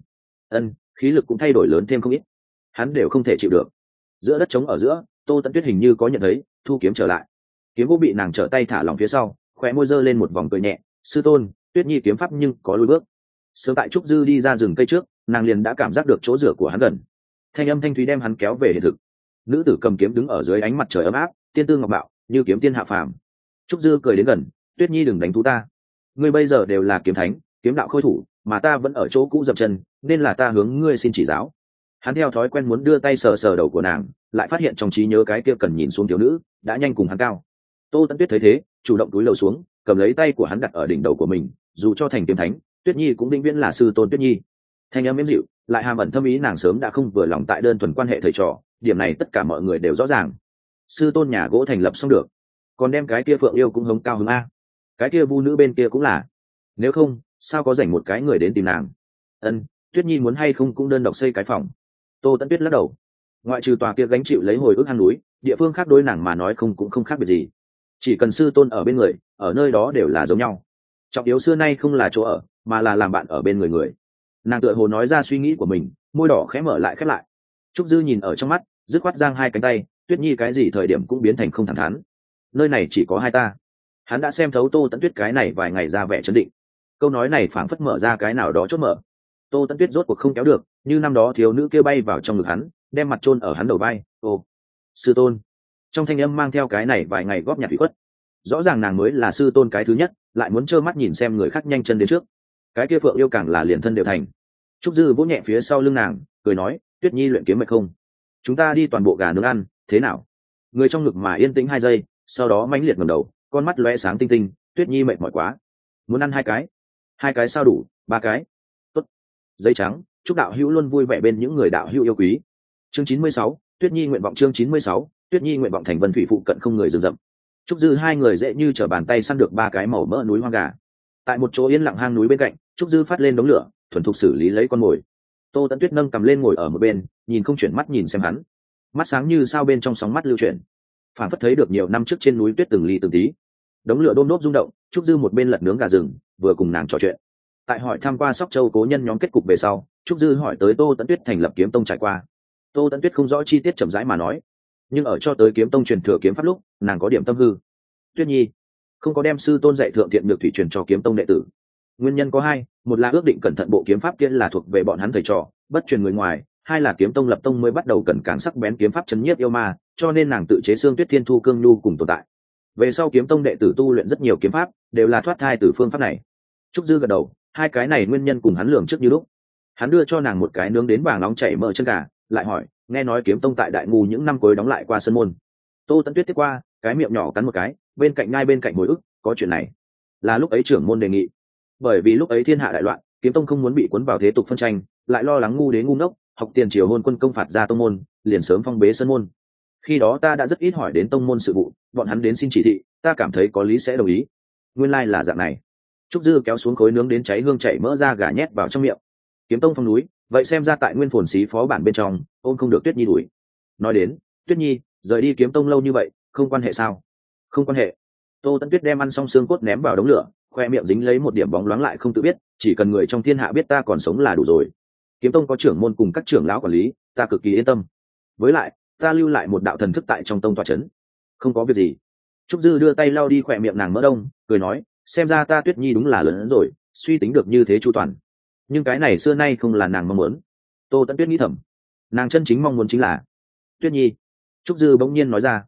Khí lực cũng thay đổi lớn thêm không ít, hắn đều không thể chịu được. Giữa đất trống ở giữa, Tô Tấn Tuyết hình như có nhận thấy, thu kiếm trở lại. Kiếm gỗ bị nàng trở tay thả lỏng phía sau, khóe môi giơ lên một vòng cười nhẹ. Sư tôn, Tuyết Nhi kiếm pháp nhưng có lùi bước. Sớm tại Trúc Dư đi ra rừng cây trước, nàng liền đã cảm giác được chỗ rửa của hắn gần. Thanh âm thanh thúy đem hắn kéo về hiện thực. Nữ tử cầm kiếm đứng ở dưới ánh mặt trời ấm áp, tiên tư ngọc bạo, như kiếm tiên hạ phàm. Trúc Dư cười đến gần, Tuyết Nhi đừng đánh thú ta. Ngươi bây giờ đều là kiếm thánh, kiếm đạo khôi thủ, mà ta vẫn ở chỗ cũ dậm chân, nên là ta hướng ngươi xin chỉ giáo. Hắn theo thói quen muốn đưa tay sờ sờ đầu của nàng, lại phát hiện trong trí nhớ cái kia cần nhìn xuống thiếu nữ đã nhanh cùng hắn cao. Tô Tấn Tuyết thấy thế, chủ động túi lầu xuống, cầm lấy tay của hắn đặt ở đỉnh đầu của mình. Dù cho thành kiếm thánh, Tuyết Nhi cũng vĩnh viễn là sư tôn Tuyết Nhi. Thanh âm êm dịu, lại hàm ẩn thâm ý, nàng sớm đã không vừa lòng tại đơn thuần quan hệ thầy trò, điểm này tất cả mọi người đều rõ ràng. Sư tôn nhà gỗ thành lập xong được, còn đem cái kia Phượng Yêu cũng hống cao hứng a. Cái kia Vu nữ bên kia cũng là, nếu không sao có rảnh một cái người đến tìm nàng. Tuyết Nhi muốn hay không cũng đơn độc xây cái phòng. Tô Tấn Tuyết lắc đầu, ngoại trừ tòa kia gánh chịu lấy hồi ức hang núi, địa phương khác đối nàng mà nói cũng không khác biệt gì. Chỉ cần sư tôn ở bên người, ở nơi đó đều là giống nhau. Trọng yếu xưa nay không là chỗ ở, mà là làm bạn ở bên người. Nàng tựa hồ nói ra suy nghĩ của mình, môi đỏ khẽ mở lại khép lại. Trúc Dư nhìn ở trong mắt, dứt khoát giang hai cánh tay. Tuyết Nhi cái gì thời điểm cũng biến thành không thẳng thắn. Nơi này chỉ có hai ta. Hắn đã xem thấu Tô Tấn Tuyết cái này vài ngày ra vẻ chấn định. Câu nói này phảng phất mở ra cái nào đó chốt mở. Tô Tấn Tuyết rốt cuộc không kéo được, như năm đó thiếu nữ kia bay vào trong ngực hắn, đem mặt chôn ở hắn đầu vai. Ô, sư tôn. Trong thanh âm mang theo cái này vài ngày góp nhặt ủy khuất. Rõ ràng nàng mới là sư tôn cái thứ nhất, lại muốn trơ mắt nhìn xem người khác nhanh chân đến trước. Cái kia Phượng Yêu càng là liền thân đều thành. Trúc Dư vỗ nhẹ phía sau lưng nàng, cười nói, Tuyết Nhi luyện kiếm mệt không? Chúng ta đi toàn bộ gà nướng ăn, thế nào? Người trong ngực mà yên tĩnh 2 giây, sau đó mãnh liệt ngẩng đầu, con mắt lóe sáng tinh tinh. Tuyết Nhi mệt mỏi quá, muốn ăn 2 cái. 2 cái sao đủ, 3 cái. Tốt. Giấy trắng, chúc đạo hữu luôn vui vẻ bên những người đạo hữu yêu quý. Chương 96, Tuyết Nhi nguyện vọng. Chương 96, Tuyết Nhi nguyện vọng. Thành Vân Thủy phụ cận không người rừng rậm. Trúc Dư hai người dễ như trở bàn tay săn được 3 cái màu mỡ núi hoang gà. Tại một chỗ yên lặng hang núi bên cạnh, Trúc Dư phát lên đống lửa, thuần thục xử lý lấy con mồi. Tô Tấn Tuyết nâng cầm lên ngồi ở một bên, nhìn không chuyển mắt nhìn xem hắn, mắt sáng như sao bên trong sóng mắt lưu chuyển, phản phất thấy được nhiều năm trước trên núi tuyết từng ly từng tí. Đống lửa đôm đốp rung động, Trúc Dư một bên lật nướng gà rừng, vừa cùng nàng trò chuyện. Tại hỏi tham qua Sóc Châu cố nhân nhóm kết cục về sau, Trúc Dư hỏi tới Tô Tấn Tuyết thành lập kiếm tông trải qua. Tô Tấn Tuyết không rõ chi tiết chậm rãi mà nói, nhưng ở cho tới kiếm tông truyền thừa kiếm pháp lúc, nàng có điểm tâm hư. Tuyết Nhi không có đem sư tôn dạy thượng thiện nhược thủy truyền cho kiếm tông đệ tử. Nguyên nhân có 2, một là ước định cẩn thận bộ kiếm pháp kia là thuộc về bọn hắn thầy trò, bất truyền người ngoài, 2 là kiếm tông lập tông mới bắt đầu cần càng sắc bén kiếm pháp chấn nhiếp yêu ma, cho nên nàng tự chế xương tuyết thiên thu cương nhu cùng tồn tại. Về sau kiếm tông đệ tử tu luyện rất nhiều kiếm pháp, đều là thoát thai từ phương pháp này. Trúc Dư gật đầu, 2 cái này nguyên nhân cùng hắn lường trước như lúc. Hắn đưa cho nàng một cái nướng đến vàng nóng chảy mỡ chân gà, lại hỏi, nghe nói kiếm tông tại Đại Ngu những năm cuối đóng lại qua sân môn. Tô Tấn Tuyết tiếp qua, cái miệng nhỏ cắn một cái, bên cạnh ngay bên cạnh hồi ức, có chuyện này. Là lúc ấy trưởng môn đề nghị. Bởi vì lúc ấy thiên hạ đại loạn, kiếm tông không muốn bị cuốn vào thế tục phân tranh, lại lo lắng ngu đế ngu ngốc, học tiền triều hôn quân công phạt ra tông môn, liền sớm phong bế sân môn. Khi đó ta đã rất ít hỏi đến tông môn sự vụ, bọn hắn đến xin chỉ thị, ta cảm thấy có lý sẽ đồng ý. Nguyên lai là dạng này. Trúc Dư kéo xuống khối nướng đến cháy hương chảy mỡ ra gà nhét vào trong miệng. Kiếm tông phong núi, vậy xem ra tại nguyên phồn xí phó bản bên trong, ôm không được Tuyết Nhi đuổi. Nói đến, Tuyết Nhi rời đi kiếm tông lâu như vậy, không quan hệ sao? Không quan hệ. Tô Tấn Tuyết đem ăn xong xương cốt ném vào đống lửa, khoe miệng dính lấy một điểm bóng loáng lại không tự biết, chỉ cần người trong thiên hạ biết ta còn sống là đủ rồi. Kiếm tông có trưởng môn cùng các trưởng lão quản lý, ta cực kỳ yên tâm. Với lại, ta lưu lại một đạo thần thức tại trong tông tọa trấn. Không có việc gì. Trúc Dư đưa tay lau đi khoe miệng nàng mỡ đông, cười nói, xem ra ta Tuyết Nhi đúng là lớn rồi, suy tính được như thế chu toàn. Nhưng cái này xưa nay không là nàng mong muốn. Tô Tấn Tuyết nghĩ thầm, nàng chân chính mong muốn chính là Tuyết Nhi. Trúc Dư bỗng nhiên nói ra,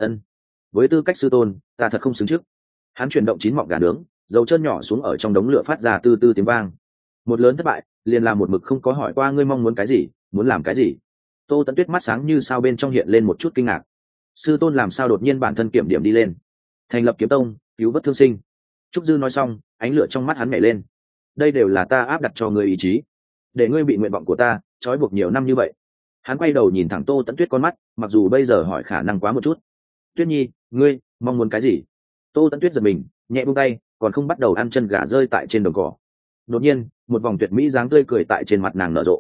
với tư cách sư tôn, ta thật không xứng trước. Hắn chuyển động 9 mọng gà nướng, dầu chân nhỏ xuống ở trong đống lửa phát ra tư tư tiếng vang. Một lớn thất bại, liền làm một mực không có hỏi qua ngươi mong muốn cái gì, muốn làm cái gì. Tô Tấn Tuyết mắt sáng như sao bên trong hiện lên một chút kinh ngạc. Sư tôn làm sao đột nhiên bản thân kiểm điểm đi lên, thành lập kiếm tông, cứu vớt thương sinh. Trúc Dư nói xong, ánh lửa trong mắt hắn nhảy lên. Đây đều là ta áp đặt cho ngươi ý chí, để ngươi bị nguyện vọng của ta trói buộc nhiều năm như vậy. Hắn quay đầu nhìn thẳng Tô Tấn Tuyết con mắt, mặc dù bây giờ hỏi khả năng quá một chút. Tuyết Nhi, ngươi mong muốn cái gì? Tô Tấn Tuyết giật mình, nhẹ buông tay, còn không bắt đầu ăn chân gà rơi tại trên đồng cỏ. Đột nhiên, một vòng tuyệt mỹ dáng tươi cười tại trên mặt nàng nở rộ.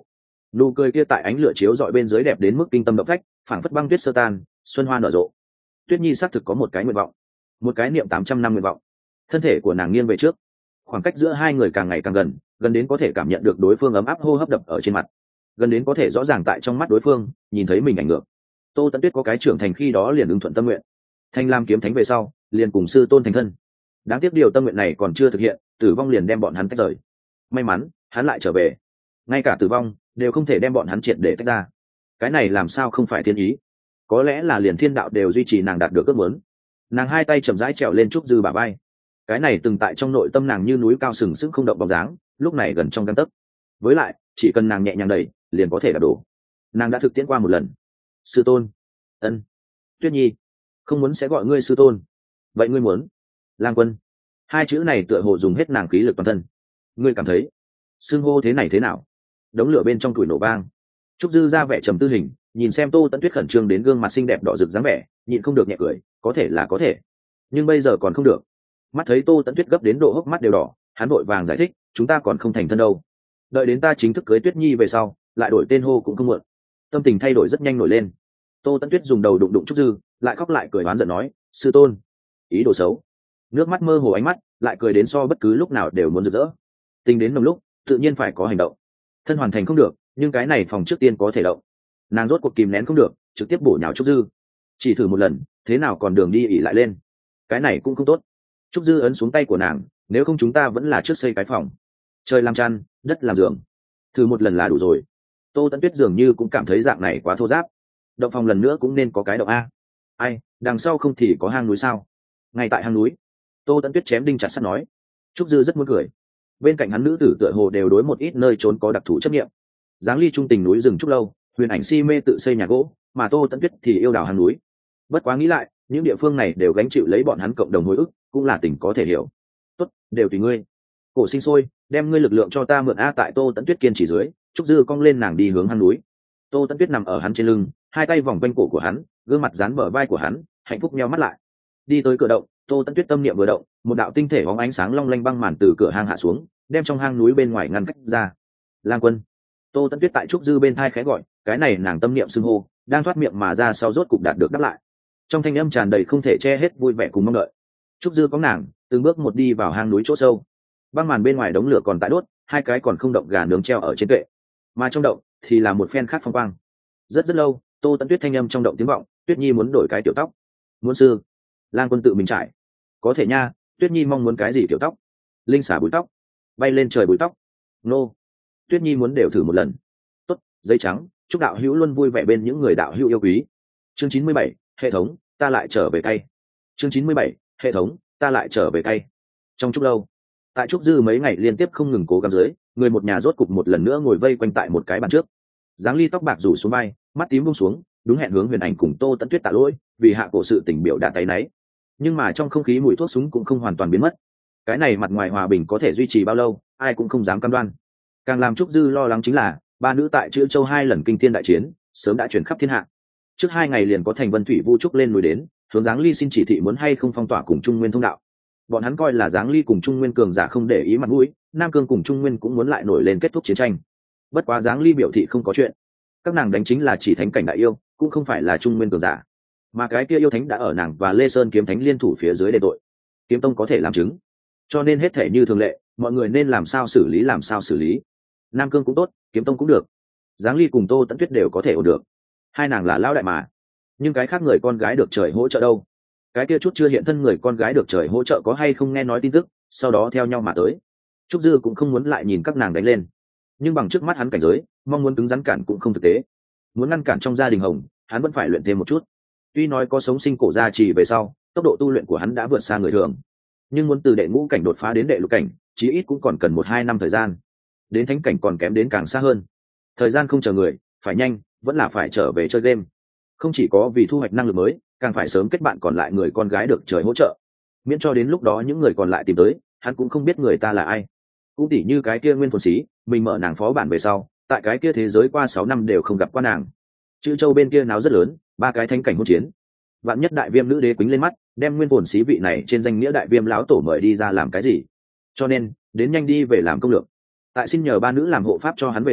Nụ cười kia tại ánh lửa chiếu dọi bên dưới đẹp đến mức kinh tâm động phách, phảng phất băng tuyết sơ tan, xuân hoa nở rộ. Tuyết Nhi xác thực có một cái nguyện vọng, một cái niệm 800 năm nguyện vọng. Thân thể của nàng nghiêng về trước, khoảng cách giữa hai người càng ngày càng gần, gần đến có thể cảm nhận được đối phương ấm áp hô hấp đập ở trên mặt, gần đến có thể rõ ràng tại trong mắt đối phương nhìn thấy mình ảnh ngược. Tô Tấn Tuyết có cái trưởng thành khi đó liền ưng thuận tâm nguyện, thanh lam kiếm thánh về sau liền cùng sư tôn thành thân. Đáng tiếc điều tâm nguyện này còn chưa thực hiện, tử vong liền đem bọn hắn tách rời. May mắn hắn lại trở về, ngay cả tử vong đều không thể đem bọn hắn triệt để tách ra. Cái này làm sao không phải thiên ý? Có lẽ là liền thiên đạo đều duy trì nàng đạt được ước muốn. Nàng hai tay chậm rãi trèo lên trúc dư bả vai, cái này từng tại trong nội tâm nàng như núi cao sừng sững không động bóng dáng, lúc này gần trong gang tấc. Với lại chỉ cần nàng nhẹ nhàng đẩy liền có thể đạp đổ. Nàng đã thực tiễn qua một lần. Sư tôn. Ân. Tuyết Nhi, không muốn sẽ gọi ngươi sư tôn. Vậy ngươi muốn? Lang Quân. Hai chữ này tựa hồ dùng hết nàng khí lực toàn thân. Ngươi cảm thấy xưng hô thế này thế nào? Đống lửa bên trong tuổi nổ vang, trúc dư ra vẻ trầm tư hình, nhìn xem Tô Tấn Tuyết khẩn trương đến gương mặt xinh đẹp đỏ rực dáng vẻ, nhịn không được nhẹ cười. Có thể là có thể, nhưng bây giờ còn không được. Mắt thấy Tô Tấn Tuyết gấp đến độ hốc mắt đều đỏ, hắn vội vàng giải thích, chúng ta còn không thành thân đâu, đợi đến ta chính thức cưới Tuyết Nhi về sau lại đổi tên hô cũng không muộn. Tâm tình thay đổi rất nhanh nổi lên. Tô Tấn Tuyết dùng đầu đụng đụng trúc dư, lại khóc lại cười oán giận nói, sư tôn, ý đồ xấu. Nước mắt mơ hồ ánh mắt lại cười đến so bất cứ lúc nào đều muốn rực rỡ. Tình đến nồng lúc tự nhiên phải có hành động. Thân hoàn thành không được, nhưng cái này phòng trước tiên có thể động. Nàng rốt cuộc kìm nén không được, trực tiếp bổ nhào trúc dư. Chỉ thử một lần, thế nào còn đường đi ỉ lại lên, cái này cũng không tốt. Trúc dư ấn xuống tay của nàng, nếu không chúng ta vẫn là trước xây cái phòng, trời làm chăn, đất làm giường, thử một lần là đủ rồi. Tô Tấn Tuyết dường như cũng cảm thấy dạng này quá thô giáp, động phòng lần nữa cũng nên có cái động a. Ai, đằng sau không thì có hang núi sao? Ngay tại hang núi. Tô Tấn Tuyết chém đinh chặt sắt nói. Trúc dư rất muốn cười, bên cạnh hắn nữ tử tựa hồ đều đối một ít nơi trốn có đặc thù chấp nghiệm. Giáng ly trung tình núi rừng trúc lâu, huyền ảnh si mê tự xây nhà gỗ, mà Tô Tấn Tuyết thì yêu đào hang núi. Bất quá nghĩ lại, những địa phương này đều gánh chịu lấy bọn hắn cộng đồng hồi ức, cũng là tình có thể hiểu. Tốt, đều tùy ngươi. Cổ sinh sôi, đem ngươi lực lượng cho ta mượn a. Tại Tô Tấn Tuyết kiên chỉ dưới, trúc dư cong lên nàng đi hướng hang núi. Tô Tấn Tuyết nằm ở hắn trên lưng, hai tay vòng quanh cổ của hắn, gương mặt dán bờ vai của hắn, hạnh phúc nheo mắt lại. Đi tới cửa động, Tô Tấn Tuyết tâm niệm vừa động, một đạo tinh thể bóng ánh sáng long lanh băng màn từ cửa hang hạ xuống, đem trong hang núi bên ngoài ngăn cách ra. Lang Quân. Tô Tấn Tuyết tại trúc dư bên thai khẽ gọi, cái này nàng tâm niệm xưng hô, đang thoát miệng mà ra sau rốt cục đạt được đáp lại. Trong thanh âm tràn đầy không thể che hết vui vẻ cùng mong đợi. Trúc dư có nàng, từng bước một đi vào hang núi chỗ sâu. Băng màn bên ngoài đống lửa còn tại đốt, hai cái còn không động gà nướng treo ở trên kệ, mà trong động thì là một phen khác phong quang. Rất lâu, Tô Tấn Tuyết thanh âm trong động tiếng vọng, Tuyết Nhi muốn đổi cái tiểu tóc. Muốn sư. Lang Quân tự mình trải. Có thể nha, Tuyết Nhi mong muốn cái gì tiểu tóc? Linh xả búi tóc, bay lên trời búi tóc. Nô. Tuyết Nhi muốn đều thử một lần. Tốt, giấy trắng, chúc đạo hữu luôn vui vẻ bên những người đạo hữu yêu quý. Chương 97, hệ thống, ta lại trở về cay. Chương 97, hệ thống, ta lại trở về cay. Trong chúc lâu, tại trúc dư mấy ngày liên tiếp không ngừng cố gắng dưới, người một nhà rốt cục một lần nữa ngồi vây quanh tại một cái bàn trước. Giáng ly tóc bạc rủ xuống vai, mắt tím buông xuống, đúng hẹn hướng huyền ảnh cùng Tô Tấn Tuyết tạ lỗi vì hạ cổ sự tình biểu đạt tay náy. Nhưng mà trong không khí mùi thuốc súng cũng không hoàn toàn biến mất. Cái này mặt ngoài hòa bình có thể duy trì bao lâu, ai cũng không dám cam đoan. Càng làm trúc dư lo lắng chính là ba nữ tại Chữ Châu hai lần kinh thiên đại chiến sớm đã chuyển khắp thiên hạ. Trước 2 ngày liền có thành Vân Thủy Vu trúc lên núi đến, hướng Giáng ly xin chỉ thị muốn hay không phong tỏa cùng Trung Nguyên thông đạo. Bọn hắn coi là Giáng ly cùng Trung Nguyên cường giả không để ý mặt mũi, Nam Cương cùng Trung Nguyên cũng muốn lại nổi lên kết thúc chiến tranh. Bất quá Giáng ly biểu thị không có chuyện, các nàng đánh chính là chỉ thánh cảnh đại yêu, cũng không phải là Trung Nguyên cường giả, mà cái kia yêu thánh đã ở nàng và Lê Sơn kiếm thánh liên thủ phía dưới đền tội, kiếm tông có thể làm chứng, cho nên hết thể như thường lệ, mọi người nên làm sao xử lý làm sao xử lý. Nam Cương cũng tốt, kiếm tông cũng được, Giáng ly cùng Tô Tấn Tuyết đều có thể ổn được, hai nàng là lão đại mà. Nhưng cái khác người con gái được trời hỗ trợ đâu? Cái kia chút chưa hiện thân người con gái được trời hỗ trợ có hay không nghe nói tin tức, sau đó theo nhau mà tới. Trúc dư cũng không muốn lại nhìn các nàng đánh lên, nhưng bằng trước mắt hắn cảnh giới, mong muốn cứng rắn cản cũng không thực tế. Muốn ngăn cản trong gia đình hồng, hắn vẫn phải luyện thêm một chút. Tuy nói có sống sinh cổ gia trì về sau, tốc độ tu luyện của hắn đã vượt xa người thường, nhưng muốn từ đệ ngũ cảnh đột phá đến đệ lục cảnh, chí ít cũng còn cần 1-2 năm thời gian. Đến thánh cảnh còn kém đến càng xa hơn. Thời gian không chờ người, phải nhanh, vẫn là phải trở về chơi game. Không chỉ có vì thu hoạch năng lực mới, càng phải sớm kết bạn còn lại người con gái được trời hỗ trợ, miễn cho đến lúc đó những người còn lại tìm tới, hắn cũng không biết người ta là ai. Cũng tỉ như cái kia Nguyên Phồn Sĩ, mình mở nàng phó bản về sau, tại cái kia thế giới qua 6 năm đều không gặp qua nàng. Chữ Châu bên kia náo rất lớn, 3 cái thánh cảnh hỗn chiến. Vạn nhất đại viêm nữ đế quýnh lên mắt, đem Nguyên Phồn Sĩ vị này trên danh nghĩa đại viêm lão tổ mời đi ra làm cái gì? Cho nên, đến nhanh đi về làm công lược. Tại xin nhờ ba nữ làm hộ pháp cho hắn về sau,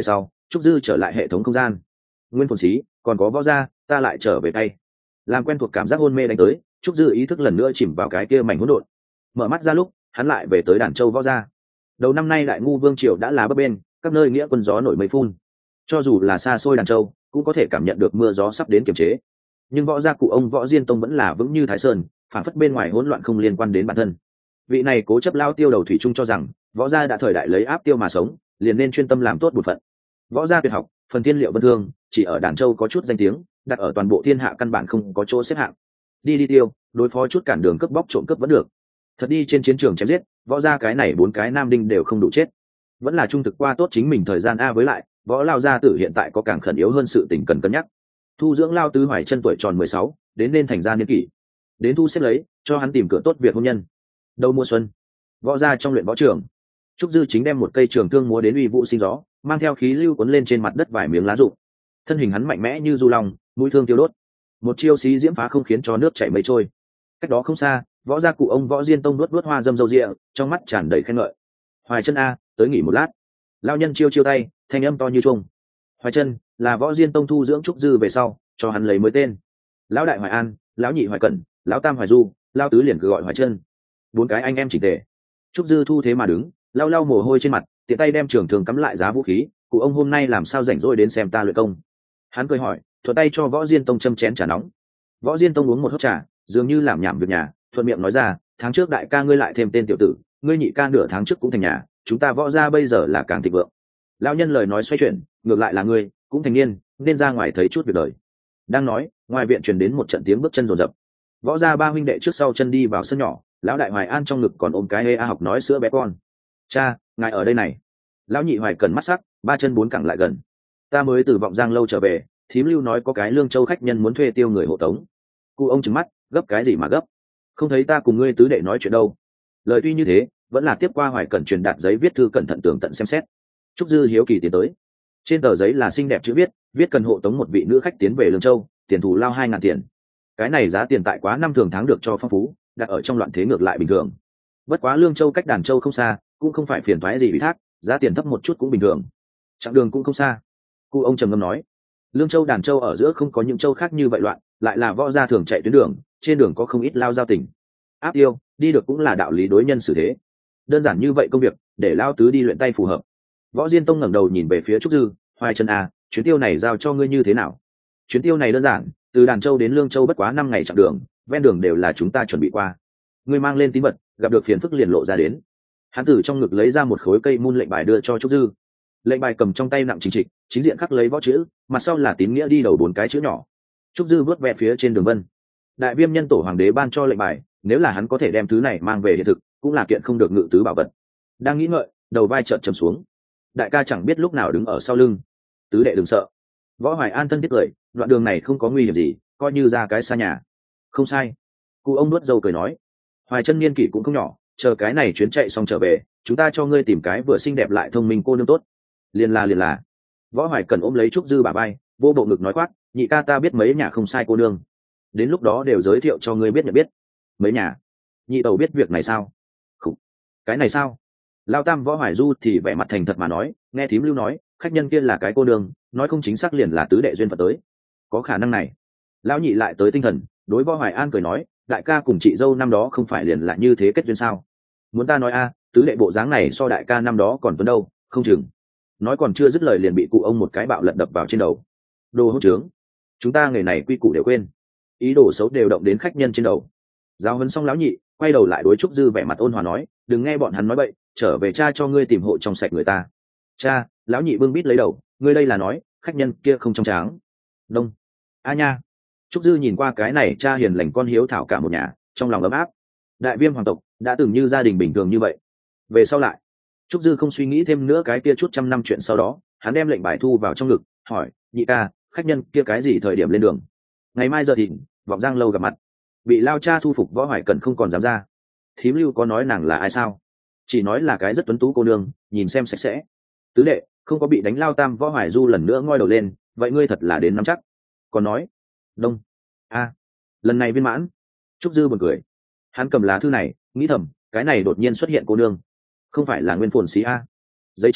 trúc dư trở lại hệ thống không gian. Nguyên phồn xí còn có võ gia, ta lại trở về tay. Làm quen thuộc cảm giác hôn mê đánh tới, trúc dư ý thức lần nữa chìm vào cái kia mảnh hỗn độn. Mở mắt ra lúc hắn lại về tới Đàn Châu võ gia. Đầu năm nay đại ngu vương triều đã là bấp bên, các nơi nghĩa quân gió nổi mây phun, cho dù là xa xôi Đàn Châu cũng có thể cảm nhận được mưa gió sắp đến kiềm chế. Nhưng võ gia cụ ông Võ Diên Tông vẫn là vững như Thái Sơn, phản phất bên ngoài hỗn loạn không liên quan đến bản thân. Vị này cố chấp lao tiêu đầu thủy chung cho rằng võ gia đã thời đại lấy áp tiêu mà sống, liền nên chuyên tâm làm tốt bổn phận. Võ gia tuyệt học phần thiên liệu vân thương chỉ ở Đàn Châu có chút danh tiếng, đặt ở toàn bộ thiên hạ căn bản không có chỗ xếp hạng. Đi tiêu đối phó chút cản đường cướp bóc trộm cướp vẫn được, thật đi trên chiến trường chém giết võ gia cái này 4 cái nam đinh đều không đủ chết. Vẫn là trung thực qua tốt chính mình thời gian a, với lại võ lao gia tử hiện tại có càng khẩn yếu hơn sự tình cần cân nhắc. Thu dưỡng Lao Tứ Hoài Chân tuổi tròn 16, đến nên thành gia niên kỷ, đến thu xếp lấy cho hắn tìm cửa tốt việc hôn nhân. Đầu mùa xuân, võ gia trong luyện võ trường, trúc dư chính đem một cây trường thương múa đến uy vũ sinh gió, mang theo khí lưu cuốn lên trên mặt đất vài miếng lá rụng. Thân hình hắn mạnh mẽ như du long, mũi thương tiêu đốt, một chiêu xí diễm phá không khiến cho nước chảy mây trôi. Cách đó không xa, võ gia cụ ông Võ Diên Tông nuốt hoa dâm dâu rịa, trong mắt tràn đầy khen ngợi. Hoài Chân a, tới nghỉ một lát. Lao nhân chiêu tay, thanh âm to như chuông. Hoài Chân là Võ Diên Tông thu dưỡng trúc dư về sau cho hắn lấy mới tên. Lão đại Hoài An, lão nhị Hoài Cẩn, lão tam Hoài Du, lao tứ liền cứ gọi Hoài Chân. 4 cái anh em chỉnh tề. Trúc dư thu thế mà đứng, lau lau mồ hôi trên mặt, tiện tay đem trường thường cắm lại giá vũ khí. Cụ ông hôm nay làm sao rảnh rỗi đến xem ta luyện công? Hắn cười hỏi, thuận tay cho Võ Diên Tông châm chén trà nóng. Võ Diên Tông uống một hớp trà, dường như làm nhảm việc nhà, thuận miệng nói ra, tháng trước đại ca ngươi lại thêm tên tiểu tử, ngươi nhị ca nửa tháng trước cũng thành nhà, chúng ta võ gia bây giờ là càng thịnh vượng. Lão nhân lời nói xoay chuyển, ngược lại là ngươi cũng thành niên, nên ra ngoài thấy chút việc đời. Đang nói, ngoài viện truyền đến một trận tiếng bước chân rồn rập. Võ gia 3 huynh đệ trước sau chân đi vào sân nhỏ, lão đại Hoài An trong ngực còn ôm cái hê a học nói sữa bé con. Cha, ngài ở đây này. Lão nhị Hoài Cần mắt sắc, 3 chân 4 cẳng lại gần. Ta mới từ Vọng Giang lâu trở về, thím lưu nói có cái Lương Châu khách nhân muốn thuê tiêu người hộ tống. Cụ ông trừng mắt, gấp cái gì mà gấp? Không thấy ta cùng ngươi tứ đệ nói chuyện đâu. Lời tuy như thế, vẫn là tiếp qua Hoài Cẩn truyền đạt giấy viết thư cẩn thận tường tận xem xét. Trúc dư hiếu kỳ tiến tới. Trên tờ giấy là xinh đẹp chữ viết cần hộ tống một vị nữ khách tiến về Lương Châu, tiền thù lao 2.000 tiền. Cái này giá tiền tại quá năm thường tháng được cho phong phú, đặt ở trong loạn thế ngược lại bình thường. Bất quá Lương Châu cách Đàn Châu không xa, cũng không phải phiền toái gì ủy thác, giá tiền thấp một chút cũng bình thường. Chặng đường cũng không xa. Cụ ông trầm ngâm nói, Lương Châu Đàn Châu ở giữa không có những châu khác như vậy loạn, lại là võ gia thường chạy tuyến đường, trên đường có không ít lao giao tình. Áp tiêu, đi được cũng là đạo lý đối nhân xử thế. Đơn giản như vậy công việc, để lao tứ đi luyện tay phù hợp. Võ Diên Tông ngẩng đầu nhìn về phía Trúc dư, Hoài Chân à, chuyến tiêu này giao cho ngươi như thế nào? Chuyến tiêu này đơn giản, từ Đàn Châu đến Lương Châu bất quá 5 ngày chặng đường, ven đường đều là chúng ta chuẩn bị qua. Ngươi mang lên tín vật, gặp được phiền phức liền lộ ra đến. Hắn từ trong ngực lấy ra một khối cây mun lệnh bài đưa cho Trúc dư. Lệnh bài cầm trong tay nặng chính trịch, chính diện khắc lấy võ chữ, mặt sau là tín nghĩa đi đầu 4 cái chữ nhỏ. Trúc dư vớt ve phía trên đường vân. Đại Viêm nhân tổ hoàng đế ban cho lệnh bài, nếu là hắn có thể đem thứ này mang về hiện thực, cũng là kiện không được ngự tứ bảo vật. Đang nghĩ ngợi, đầu vai chợt trầm xuống. Đại ca chẳng biết lúc nào đứng ở sau lưng. Tứ đệ đừng sợ. Võ Hoài An thân thiết cười, đoạn đường này không có nguy hiểm gì, coi như ra cái xa nhà. Không sai. Cụ ông nuốt dâu cười nói, Hoài Chân niên kỷ cũng không nhỏ, chờ cái này chuyến chạy xong trở về, chúng ta cho ngươi tìm cái vừa xinh đẹp lại thông minh cô nương tốt. Liền là. Võ Hoài Cần ôm lấy Trúc dư bả vai, vô bộ ngực nói khoác, nhị ca ta biết mấy nhà không sai cô nương, đến lúc đó đều giới thiệu cho ngươi biết nhận biết. Mấy nhà? Nhị tẩu biết việc này sao? Khủ. Cái này sao? Lao tam Võ Hoài Du thì vẻ mặt thành thật mà nói, nghe thím lưu nói, khách nhân kia là cái cô nương, nói không chính xác liền là tứ đệ duyên phận tới. Có khả năng này. Lão nhị lại tới tinh thần, đối Võ Hoài An cười nói, đại ca cùng chị dâu năm đó không phải liền là như thế kết duyên sao? Muốn ta nói a, tứ đệ bộ dáng này so đại ca năm đó còn tuấn đâu, không chừng. Nói còn chưa dứt lời liền bị cụ ông một cái bạo lật đập vào trên đầu. Đồ hỗn trướng, chúng ta nghề này quy củ đều quên, ý đồ xấu đều động đến khách nhân trên đầu. Giáo huấn xong lão nhị, quay đầu lại đối Trúc dư vẻ mặt ôn hòa nói, đừng nghe bọn hắn nói bậy, trở về cha cho ngươi tìm hộ trong sạch người ta. Cha, lão nhị bưng bít lấy đầu, ngươi đây là nói khách nhân kia không trong tráng. Đông. A nha. Trúc dư nhìn qua cái này cha hiền lành con hiếu thảo cả một nhà, trong lòng ấm áp. Đại Viêm hoàng tộc đã từng như gia đình bình thường như vậy. Về sau lại, Trúc dư không suy nghĩ thêm nữa cái kia chút trăm năm chuyện sau đó, hắn đem lệnh bài thu vào trong ngực, hỏi, nhị ca, khách nhân kia cái gì thời điểm lên đường? Ngày mai giờ thìn, Vọng Giang lâu gặp mặt. Bị lao cha thu phục Võ Hoài Cần không còn dám ra. Thím lưu có nói nàng là ai sao? Chỉ nói là cái rất tuấn tú cô nương, nhìn xem sạch sẽ. Tứ đệ không có bị đánh. Lao tam Võ Hoài Du lần nữa ngoi đầu lên, vậy ngươi thật là đến nắm chắc. Còn nói, đông. A, lần này viên mãn. Trúc dư buồn cười. Hắn cầm lá thư này, nghĩ thầm, cái này đột nhiên xuất hiện cô nương, không phải là Nguyên Phồn Xí a? Giấy trắng,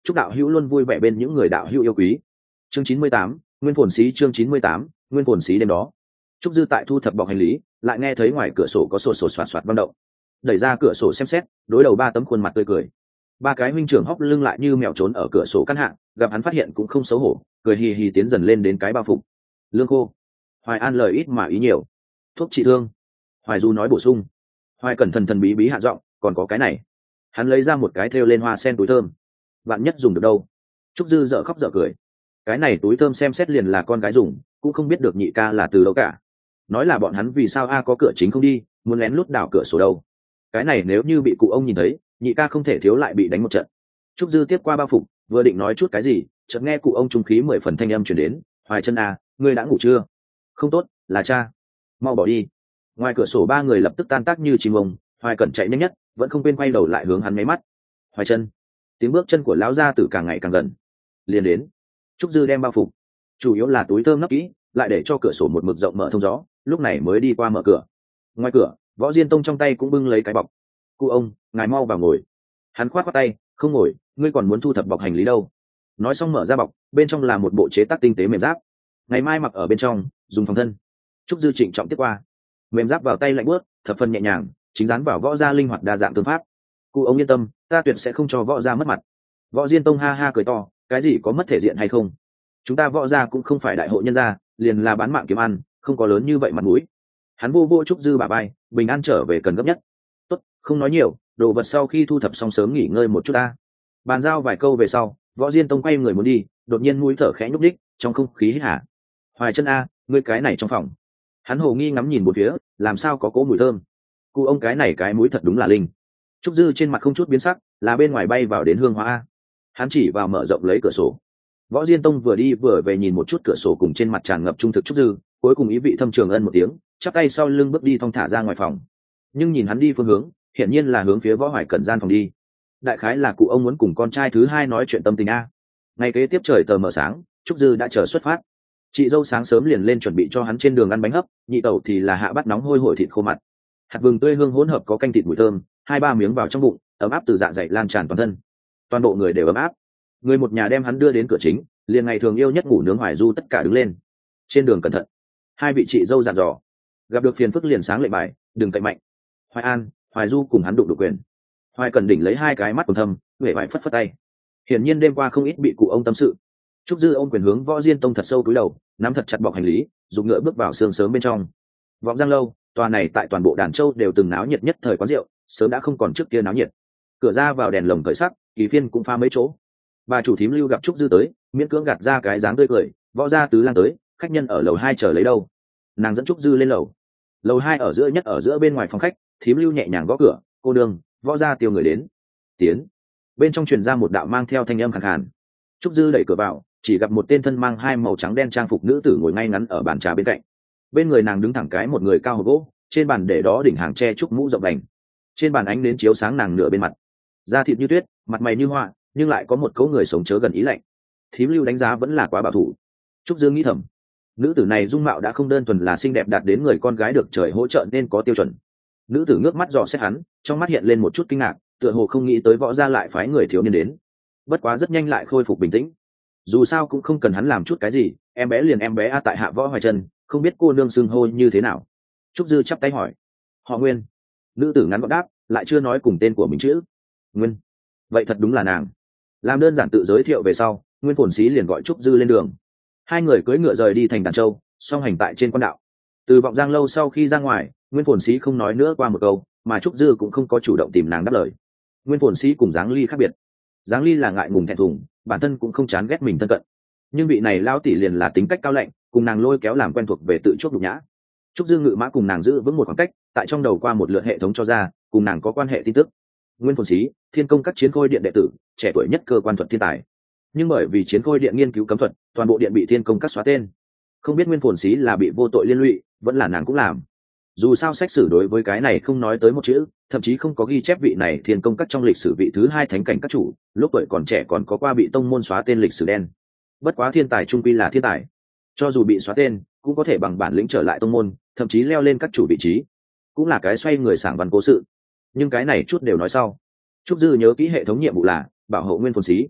chúc đạo hữu luôn vui vẻ bên những người đạo hữu yêu quý. Chương 98, nguyên phồn xí. Chương 98, nguyên phồn xí. Đêm đó trúc dư tại thu thập bọc hành lý, lại nghe thấy ngoài cửa sổ có sột soạt soạt vang động. Đẩy ra cửa sổ xem xét, đối đầu ba tấm khuôn mặt tươi cười. Ba cái huynh trưởng hóc lưng lại như mèo trốn ở cửa sổ căn hạng, gặp hắn phát hiện cũng không xấu hổ, cười hì hì tiến dần lên đến cái bao phục. Lương khô. Hoài An lời ít mà ý nhiều. Thuốc trị thương. Hoài Du nói bổ sung. Hoài Cẩn thần thần bí bí hạ giọng, còn có cái này. Hắn lấy ra một cái thêu lên hoa sen túi thơm. Bạn nhất dùng được đâu? Trúc dư dở khóc dở cười. Cái này túi thơm xem xét liền là con gái dùng, cũng không biết được nhị ca là từ đâu cả. Nói là bọn hắn vì sao có cửa chính không đi, muốn lén lút đảo cửa sổ đâu. Cái này nếu như bị cụ ông nhìn thấy, nhị ca không thể thiếu lại bị đánh một trận. Trúc dư tiếp qua bao phục, vừa định nói chút cái gì, chợt nghe cụ ông trung khí 10 phần thanh âm truyền đến. Hoài chân ngươi đã ngủ chưa? Không tốt, là cha. Mau bỏ đi. Ngoài cửa sổ ba người lập tức tan tác như chim ông. Hoài Cẩn chạy nhanh nhất, vẫn không quên quay đầu lại hướng hắn nháy mắt. Hoài chân. Tiếng bước chân của lão gia tử càng ngày càng gần. Liền đến. Trúc dư đem bao phục, chủ yếu là túi thơm nấp kỹ, lại để cho cửa sổ một mực rộng mở thông gió, lúc này mới đi qua mở cửa. Ngoài cửa, Võ Diên Tông trong tay cũng bưng lấy cái bọc. Cụ ông, ngài mau vào ngồi. Hắn khoát khoát tay, không ngồi, ngươi còn muốn thu thập bọc hành lý đâu. Nói xong mở ra bọc, bên trong là một bộ chế tác tinh tế mềm giáp, ngày mai mặc ở bên trong, dùng phòng thân. Trúc dư trịnh trọng tiếp qua. Mềm giáp vào tay lạnh buốt, thập phần nhẹ nhàng, chính dán vào võ gia linh hoạt đa dạng tương pháp. Cụ ông yên tâm, ta tuyệt sẽ không cho võ gia mất mặt. Võ Diên Tông ha ha cười to, cái gì có mất thể diện hay không? Chúng ta võ gia cũng không phải đại hội nhân gia, liền là bán mạng kiếm ăn, không có lớn như vậy mặt mũi. Hắn vô vô Trúc dư bả vai, bình an trở về cần gấp nhất. Tốt, không nói nhiều, đồ vật sau khi thu thập xong sớm nghỉ ngơi một chút ta. Bàn giao vài câu về sau, Võ Diên Tông quay người muốn đi, đột nhiên mũi thở khẽ nhúc đích, trong không khí hít hả. Hoài chân ngươi cái này trong phòng. Hắn hồ nghi ngắm nhìn một phía, làm sao có cỗ mùi thơm. Cụ ông cái này cái mũi thật đúng là linh. Trúc dư trên mặt không chút biến sắc, là bên ngoài bay vào đến hương hoa. Hắn chỉ vào mở rộng lấy cửa sổ. Võ Diên Tông vừa đi vừa về nhìn một chút cửa sổ cùng trên mặt tràn ngập trung thực Trúc dư, cuối cùng ý vị thâm trường ân một tiếng, chắp tay sau lưng bước đi thong thả ra ngoài phòng. Nhưng nhìn hắn đi phương hướng, hiển nhiên là hướng phía Võ Hoài Cẩn gian phòng đi. Đại khái là cụ ông muốn cùng con trai thứ hai nói chuyện tâm tình Ngày kế tiếp trời tờ mờ sáng, Trúc dư đã chờ xuất phát. Chị dâu sáng sớm liền lên chuẩn bị cho hắn trên đường ăn bánh hấp, nhị tẩu thì là hạ bát nóng hôi hổi thịt khô mặt. Hạt vừng tươi hương hỗn hợp có canh thịt mùi thơm, 2-3 miếng vào trong bụng, ấm áp từ dạ dày lan tràn toàn thân. Toàn bộ người đều ấm áp. Người một nhà đem hắn đưa đến cửa chính, liền ngày thường yêu nhất ngủ nướng Hoài Du tất cả đứng lên. Trên đường cẩn thận. Hai vị chị dâu dặn dò. Gặp được phiền phức liền sáng lệnh bài, đừng cậy mạnh. Hoài An, Hoài Du cùng hắn đụng đục quyền. Hoài Cẩn đỉnh lấy hai cái mắt còn thâm, huệ vải phất phất tay. Hiển nhiên đêm qua không ít bị cụ ông tâm sự. Trúc dư ôm quyền hướng Võ Diên Tông thật sâu cúi đầu, nắm thật chặt bọc hành lý, dùng ngựa bước vào sương sớm bên trong. Vọng Giang lâu, tòa này tại toàn bộ Đàn Châu đều từng náo nhiệt nhất thời quán rượu, sớm đã không còn trước kia náo nhiệt. Cửa ra vào đèn lồng cởi sắc, kỳ phiên cũng pha mấy chỗ. Bà chủ thím Lưu gặp Trúc dư tới, miễn cưỡng gạt ra cái dáng tươi cười, Võ gia tứ lang tới, khách nhân ở lầu 2 chờ lấy đâu. Nàng dẫn Trúc dư lên lầu. Lầu 2 ở giữa nhất ở giữa bên ngoài phòng khách, thím Lưu nhẹ nhàng gõ cửa, cô đương, Võ gia tiêu người đến. Tiến. Bên trong truyền ra một đạo mang theo thanh âm khàn khàn. Trúc dư đẩy cửa vào, chỉ gặp một tên thân mang hai màu trắng đen trang phục nữ tử ngồi ngay ngắn ở bàn trà bên cạnh. Bên người nàng đứng thẳng cái một người cao hộp gỗ, trên bàn để đó đỉnh hàng tre trúc mũ rộng vành. Trên bàn ánh nến chiếu sáng nàng nửa bên mặt, da thịt như tuyết, mặt mày như hoa, nhưng lại có một cấu người sống chớ gần ý lạnh. Thím Lưu đánh giá vẫn là quá bảo thủ. Trúc dương nghĩ thầm, nữ tử này dung mạo đã không đơn thuần là xinh đẹp đạt đến người con gái được trời hỗ trợ nên có tiêu chuẩn. Nữ tử ngước mắt dò xét hắn, trong mắt hiện lên một chút kinh ngạc, tựa hồ không nghĩ tới Võ gia lại phái người thiếu niên đến. Bất quá rất nhanh lại khôi phục bình tĩnh. Dù sao cũng không cần hắn làm chút cái gì, em bé liền em bé tại hạ Võ Hoài Trần, không biết cô nương xưng hô như thế nào. Trúc dư chắp tay hỏi. Họ Nguyên. Nữ tử ngắn gọn đáp, lại chưa nói cùng tên của mình chữ. Nguyên. Vậy thật đúng là nàng. Làm đơn giản tự giới thiệu về sau, Nguyên Phồn Xí liền gọi Trúc dư lên đường. Hai người cưỡi ngựa rời đi thành Đàn Châu, song hành tại trên quan đạo. Từ Vọng Giang lâu sau khi ra ngoài, Nguyên Phồn Xí không nói nữa qua một câu, mà Trúc dư cũng không có chủ động tìm nàng đáp lời. Nguyên Phồn Xí cùng Giáng Ly khác biệt. Giáng Ly là ngại ngùng thẹn thùng, bản thân cũng không chán ghét mình thân cận. Nhưng vị này lao tỷ liền là tính cách cao lạnh, cùng nàng lôi kéo làm quen thuộc về tự chuốc nhục nhã. Trúc dư ngự mã cùng nàng giữ vững một khoảng cách, tại trong đầu qua một lượt hệ thống cho ra, cùng nàng có quan hệ tin tức. Nguyên Phồn Xí, Thiên Công các chiến khôi điện đệ tử, trẻ tuổi nhất cơ quan thuật thiên tài. Nhưng bởi vì chiến khôi điện nghiên cứu cấm thuật, toàn bộ điện bị Thiên Công các xóa tên. Không biết Nguyên Phồn Xí là bị vô tội liên lụy, vẫn là nàng cũng làm. Dù sao sách sử đối với cái này không nói tới một chữ, thậm chí không có ghi chép vị này Thiên Công các trong lịch sử vị thứ hai thánh cảnh các chủ, lúc tuổi còn trẻ còn có qua bị tông môn xóa tên lịch sử đen. Bất quá thiên tài trung quy là thiên tài, cho dù bị xóa tên, cũng có thể bằng bản lĩnh trở lại tông môn, thậm chí leo lên các chủ vị trí, cũng là cái xoay người sảng văn cố sự. Nhưng cái này chút đều nói sau. Trúc dư nhớ kỹ hệ thống nhiệm vụ là bảo hộ Nguyên Phồn Xí.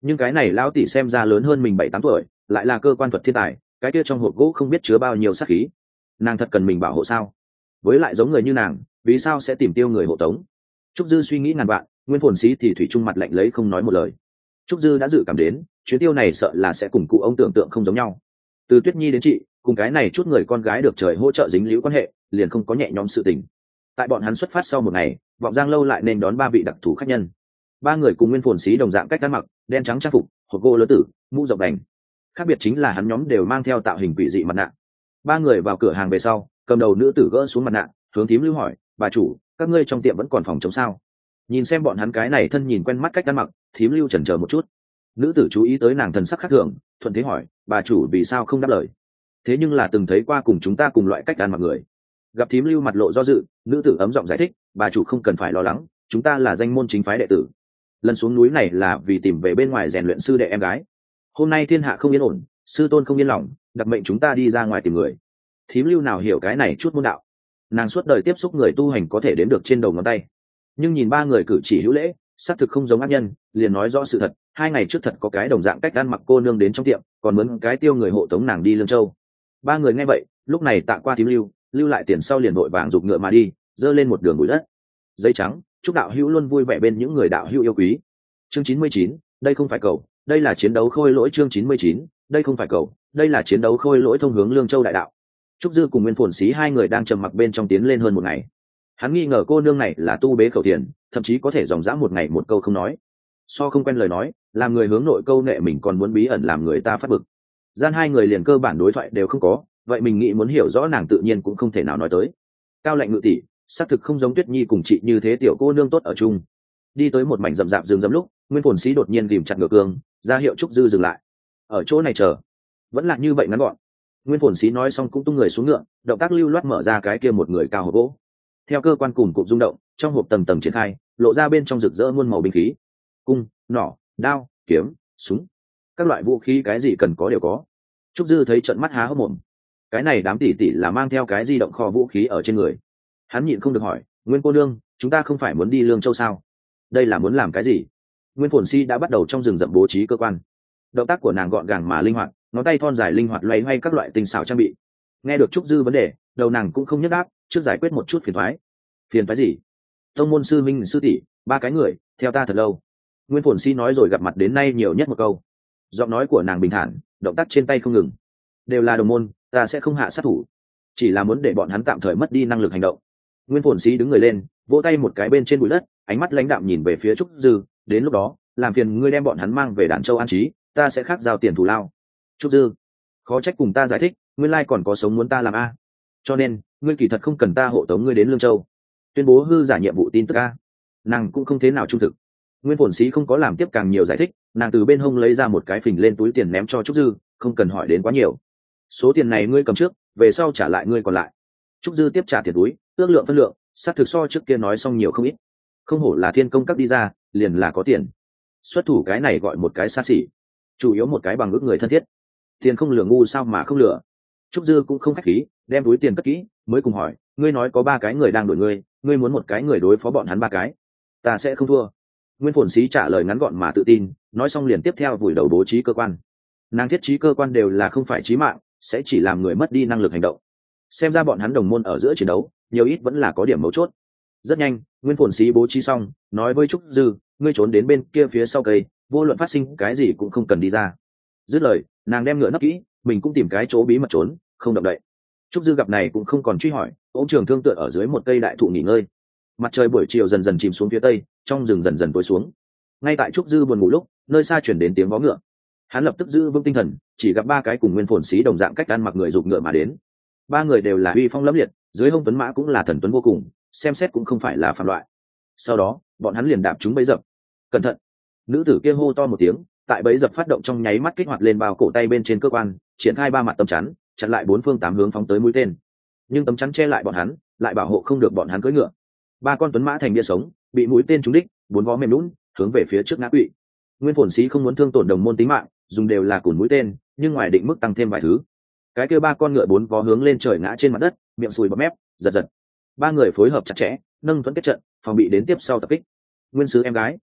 nhưng cái này lão tỷ xem ra lớn hơn mình 7-8 tuổi, lại là cơ quan thuật thiên tài, cái kia trong hộp gỗ không biết chứa bao nhiêu sát khí, nàng thật cần mình bảo hộ sao? Với lại giống người như nàng, vì sao sẽ tìm tiêu người hộ tống? Trúc Dư suy nghĩ ngàn vạn, Nguyên Phồn Sĩ thì thủy chung mặt lạnh lấy không nói một lời. Trúc Dư đã dự cảm đến chuyến tiêu này sợ là sẽ cùng cụ ông tưởng tượng không giống nhau. Từ Tuyết Nhi đến chị, cùng cái này chút người con gái được trời hỗ trợ dính líu quan hệ, liền không có nhẹ nhõm sự tình. Tại bọn hắn xuất phát sau một ngày, Vọng Giang lâu lại nên đón 3 vị đặc thù khách nhân. 3 người cùng Nguyên Phồn Sĩ đồng dạng cách ăn mặc, đen trắng trang phục, hộp gỗ lớn tử, mũ rộng đành. Khác biệt chính là hắn nhóm đều mang theo tạo hình quỷ dị mặt nạ. 3 người vào cửa hàng về sau, cầm đầu nữ tử gỡ xuống mặt nạ, hướng Thím Lưu hỏi, bà chủ, các ngươi trong tiệm vẫn còn phòng chống sao? Nhìn xem bọn hắn cái này thân nhìn quen mắt cách ăn mặc, Thím Lưu chần chờ một chút. Nữ tử chú ý tới nàng thần sắc khác thường, thuận thế hỏi, bà chủ vì sao không đáp lời? Thế nhưng là từng thấy qua cùng chúng ta cùng loại cách ăn mặc người. Gặp Thím Lưu mặt lộ do dự, nữ tử ấm giọng giải thích, bà chủ không cần phải lo lắng, chúng ta là danh môn chính phái đệ tử. Lần xuống núi này là vì tìm về bên ngoài rèn luyện sư đệ em gái. Hôm nay thiên hạ không yên ổn, sư tôn không yên lòng, đặc mệnh chúng ta đi ra ngoài tìm người. Thím Lưu nào hiểu cái này chút môn đạo, nàng suốt đời tiếp xúc người tu hành có thể đếm được trên đầu ngón tay, nhưng nhìn 3 người cử chỉ hữu lễ, xác thực không giống ác nhân, liền nói rõ sự thật. 2 ngày trước thật có cái đồng dạng cách ăn mặc cô nương đến trong tiệm, còn mướn cái tiêu người hộ tống nàng đi Lương Châu. 3 người nghe vậy, lúc này tạ qua Thím Lưu, lưu lại tiền sau liền vội vàng giục ngựa mà đi, dơ lên một đường bụi đất. Giấy trắng, chúc đạo hữu luôn vui vẻ bên những người đạo hữu yêu quý. Chương 99, đây không phải cầu, đây là chiến đấu khôi lỗi. Chương 99, đây không phải cầu, đây là chiến đấu khôi lỗi thông hướng Lương Châu đại đạo. Trúc Dư cùng Nguyên Phồn Sĩ 2 người đang trầm mặc bên trong tiến lên hơn một ngày. Hắn nghi ngờ cô nương này là tu bế khẩu tiền, thậm chí có thể dòng dã một ngày một câu không nói. So không quen lời nói, làm người hướng nội câu nệ mình còn muốn bí ẩn làm người ta phát bực. Gian 2 người liền cơ bản đối thoại đều không có, vậy mình nghĩ muốn hiểu rõ nàng tự nhiên cũng không thể nào nói tới. Cao Lạnh Ngự tỷ, xác thực không giống Tuyết Nhi cùng chị như thế tiểu cô nương tốt ở chung. Đi tới một mảnh rậm rạp rừng rậm lúc, Nguyên Phồn Sĩ đột nhiên ghim chặt ngựa cương, ra hiệu Trúc Dư dừng lại. Ở chỗ này chờ. Vẫn là như vậy ngắn gọn. Nguyên Phồn Sĩ nói xong cũng tung người xuống ngựa, động tác lưu loát mở ra cái kia một người cao hộp gỗ. Theo cơ quan cùng cụm rung động, trong hộp tầng tầng triển khai, lộ ra bên trong rực rỡ muôn màu binh khí, cung, nỏ, đao, kiếm, súng, các loại vũ khí cái gì cần có đều có. Trúc Dư thấy trận mắt há hốc mồm. Cái này đám tỷ tỷ là mang theo cái di động kho vũ khí ở trên người. Hắn nhịn không được hỏi, Nguyên cô nương, chúng ta không phải muốn đi Lương Châu sao? Đây là muốn làm cái gì? Nguyên Phồn Sĩ đã bắt đầu trong rừng rậm bố trí cơ quan. Động tác của nàng gọn gàng mà linh hoạt, ngón tay thon dài linh hoạt loay hoay các loại tinh xảo trang bị. Nghe được Trúc Dư vấn đề, đầu nàng cũng không nhắc đáp, trước giải quyết một chút phiền toái. Phiền toái gì? Tông môn sư minh sư tỷ, 3 cái người theo ta thật lâu. Nguyên Phồn Sĩ nói rồi gặp mặt đến nay nhiều nhất một câu. Giọng nói của nàng bình thản, động tác trên tay không ngừng. Đều là đồng môn, ta sẽ không hạ sát thủ, chỉ là muốn để bọn hắn tạm thời mất đi năng lực hành động. Nguyên Phồn Sĩ đứng người lên, vỗ tay một cái bên trên bụi đất, ánh mắt lãnh đạm nhìn về phía Trúc Dư, đến lúc đó làm phiền ngươi đem bọn hắn mang về Đàn Châu an trí, ta sẽ khác giao tiền thù lao. Trúc Dư, khó trách cùng ta giải thích, nguyên lai còn có sống muốn ta làm a. Cho nên ngươi kỳ thật không cần ta hộ tống ngươi đến Lương Châu. Tuyên bố hư giả nhiệm vụ tin tức a. Nàng cũng không thế nào trung thực. Nguyên Phồn Sĩ không có làm tiếp càng nhiều giải thích, nàng từ bên hông lấy ra một cái phình lên túi tiền ném cho Trúc Dư, không cần hỏi đến quá nhiều. Số tiền này ngươi cầm trước, về sau trả lại ngươi còn lại. Trúc Dư tiếp trả tiền túi, ước lượng phân lượng, xác thực so trước kia nói xong nhiều không ít. Không hổ là Thiên Công các đi ra, liền là có tiền. Xuất thủ cái này gọi một cái xa xỉ, chủ yếu một cái bằng ước người thân thiết. Tiền không lừa ngu sao mà không lừa. Trúc Dư cũng không khách khí, đem túi tiền cất kỹ, mới cùng hỏi, ngươi nói có 3 cái người đang đuổi ngươi, ngươi muốn một cái người đối phó bọn hắn 3 cái, ta sẽ không thua. Nguyên Phồn Sĩ trả lời ngắn gọn mà tự tin, nói xong liền tiếp theo vùi đầu bố trí cơ quan. Nàng thiết trí cơ quan đều là không phải chí mạng, sẽ chỉ làm người mất đi năng lực hành động. Xem ra bọn hắn đồng môn ở giữa chiến đấu, nhiều ít vẫn là có điểm mấu chốt. Rất nhanh, Nguyên Phồn Sĩ bố trí xong, nói với Trúc Dư, ngươi trốn đến bên kia phía sau cây, vô luận phát sinh cái gì cũng không cần đi ra. Dứt lời, nàng đem ngựa nấp kỹ, mình cũng tìm cái chỗ bí mật trốn, không động đậy. Trúc Dư gặp này cũng không còn truy hỏi, ôm trường thương tựa ở dưới một cây đại thụ nghỉ ngơi. Mặt trời buổi chiều dần dần chìm xuống phía tây, trong rừng dần dần tối xuống. Ngay tại Trúc Dư buồn ngủ lúc, nơi xa chuyển đến tiếng vó ngựa. Hắn lập tức giữ vững tinh thần, chỉ gặp 3 cái cùng Nguyên Phồn Sĩ đồng dạng cách ăn mặc người giục ngựa mà đến. 3 người đều là uy phong lẫm liệt, dưới hông tuấn mã cũng là thần tuấn vô cùng, xem xét cũng không phải là phàm loại. Sau đó, bọn hắn liền đạp chúng bẫy dập. Cẩn thận! Nữ tử kia hô to một tiếng, tại bẫy dập phát động trong nháy mắt kích hoạt lên bao cổ tay bên trên cơ quan, triển khai 3 mặt tấm chắn, chặn lại 4 phương 8 hướng phóng tới mũi tên. Nhưng tấm chắn che lại bọn hắn, lại bảo hộ không được bọn hắn cưỡi ngựa. 3 con tuấn mã thành bia sống, bị mũi tên trúng đích, 4 vó mềm nhũn, hướng về phía trước ngã quỵ. Nguyên Phồn Sĩ không muốn thương tổn đồng môn tính mạng, dùng đều là cùn mũi tên, nhưng ngoài định mức tăng thêm vài thứ. Cái kia 3 con ngựa 4 vó hướng lên trời ngã trên mặt đất, miệng sùi bọt mép, giật giật. 3 người phối hợp chặt chẽ, nâng thuẫn kết trận, phòng bị đến tiếp sau tập kích. Nguyên sứ em gái.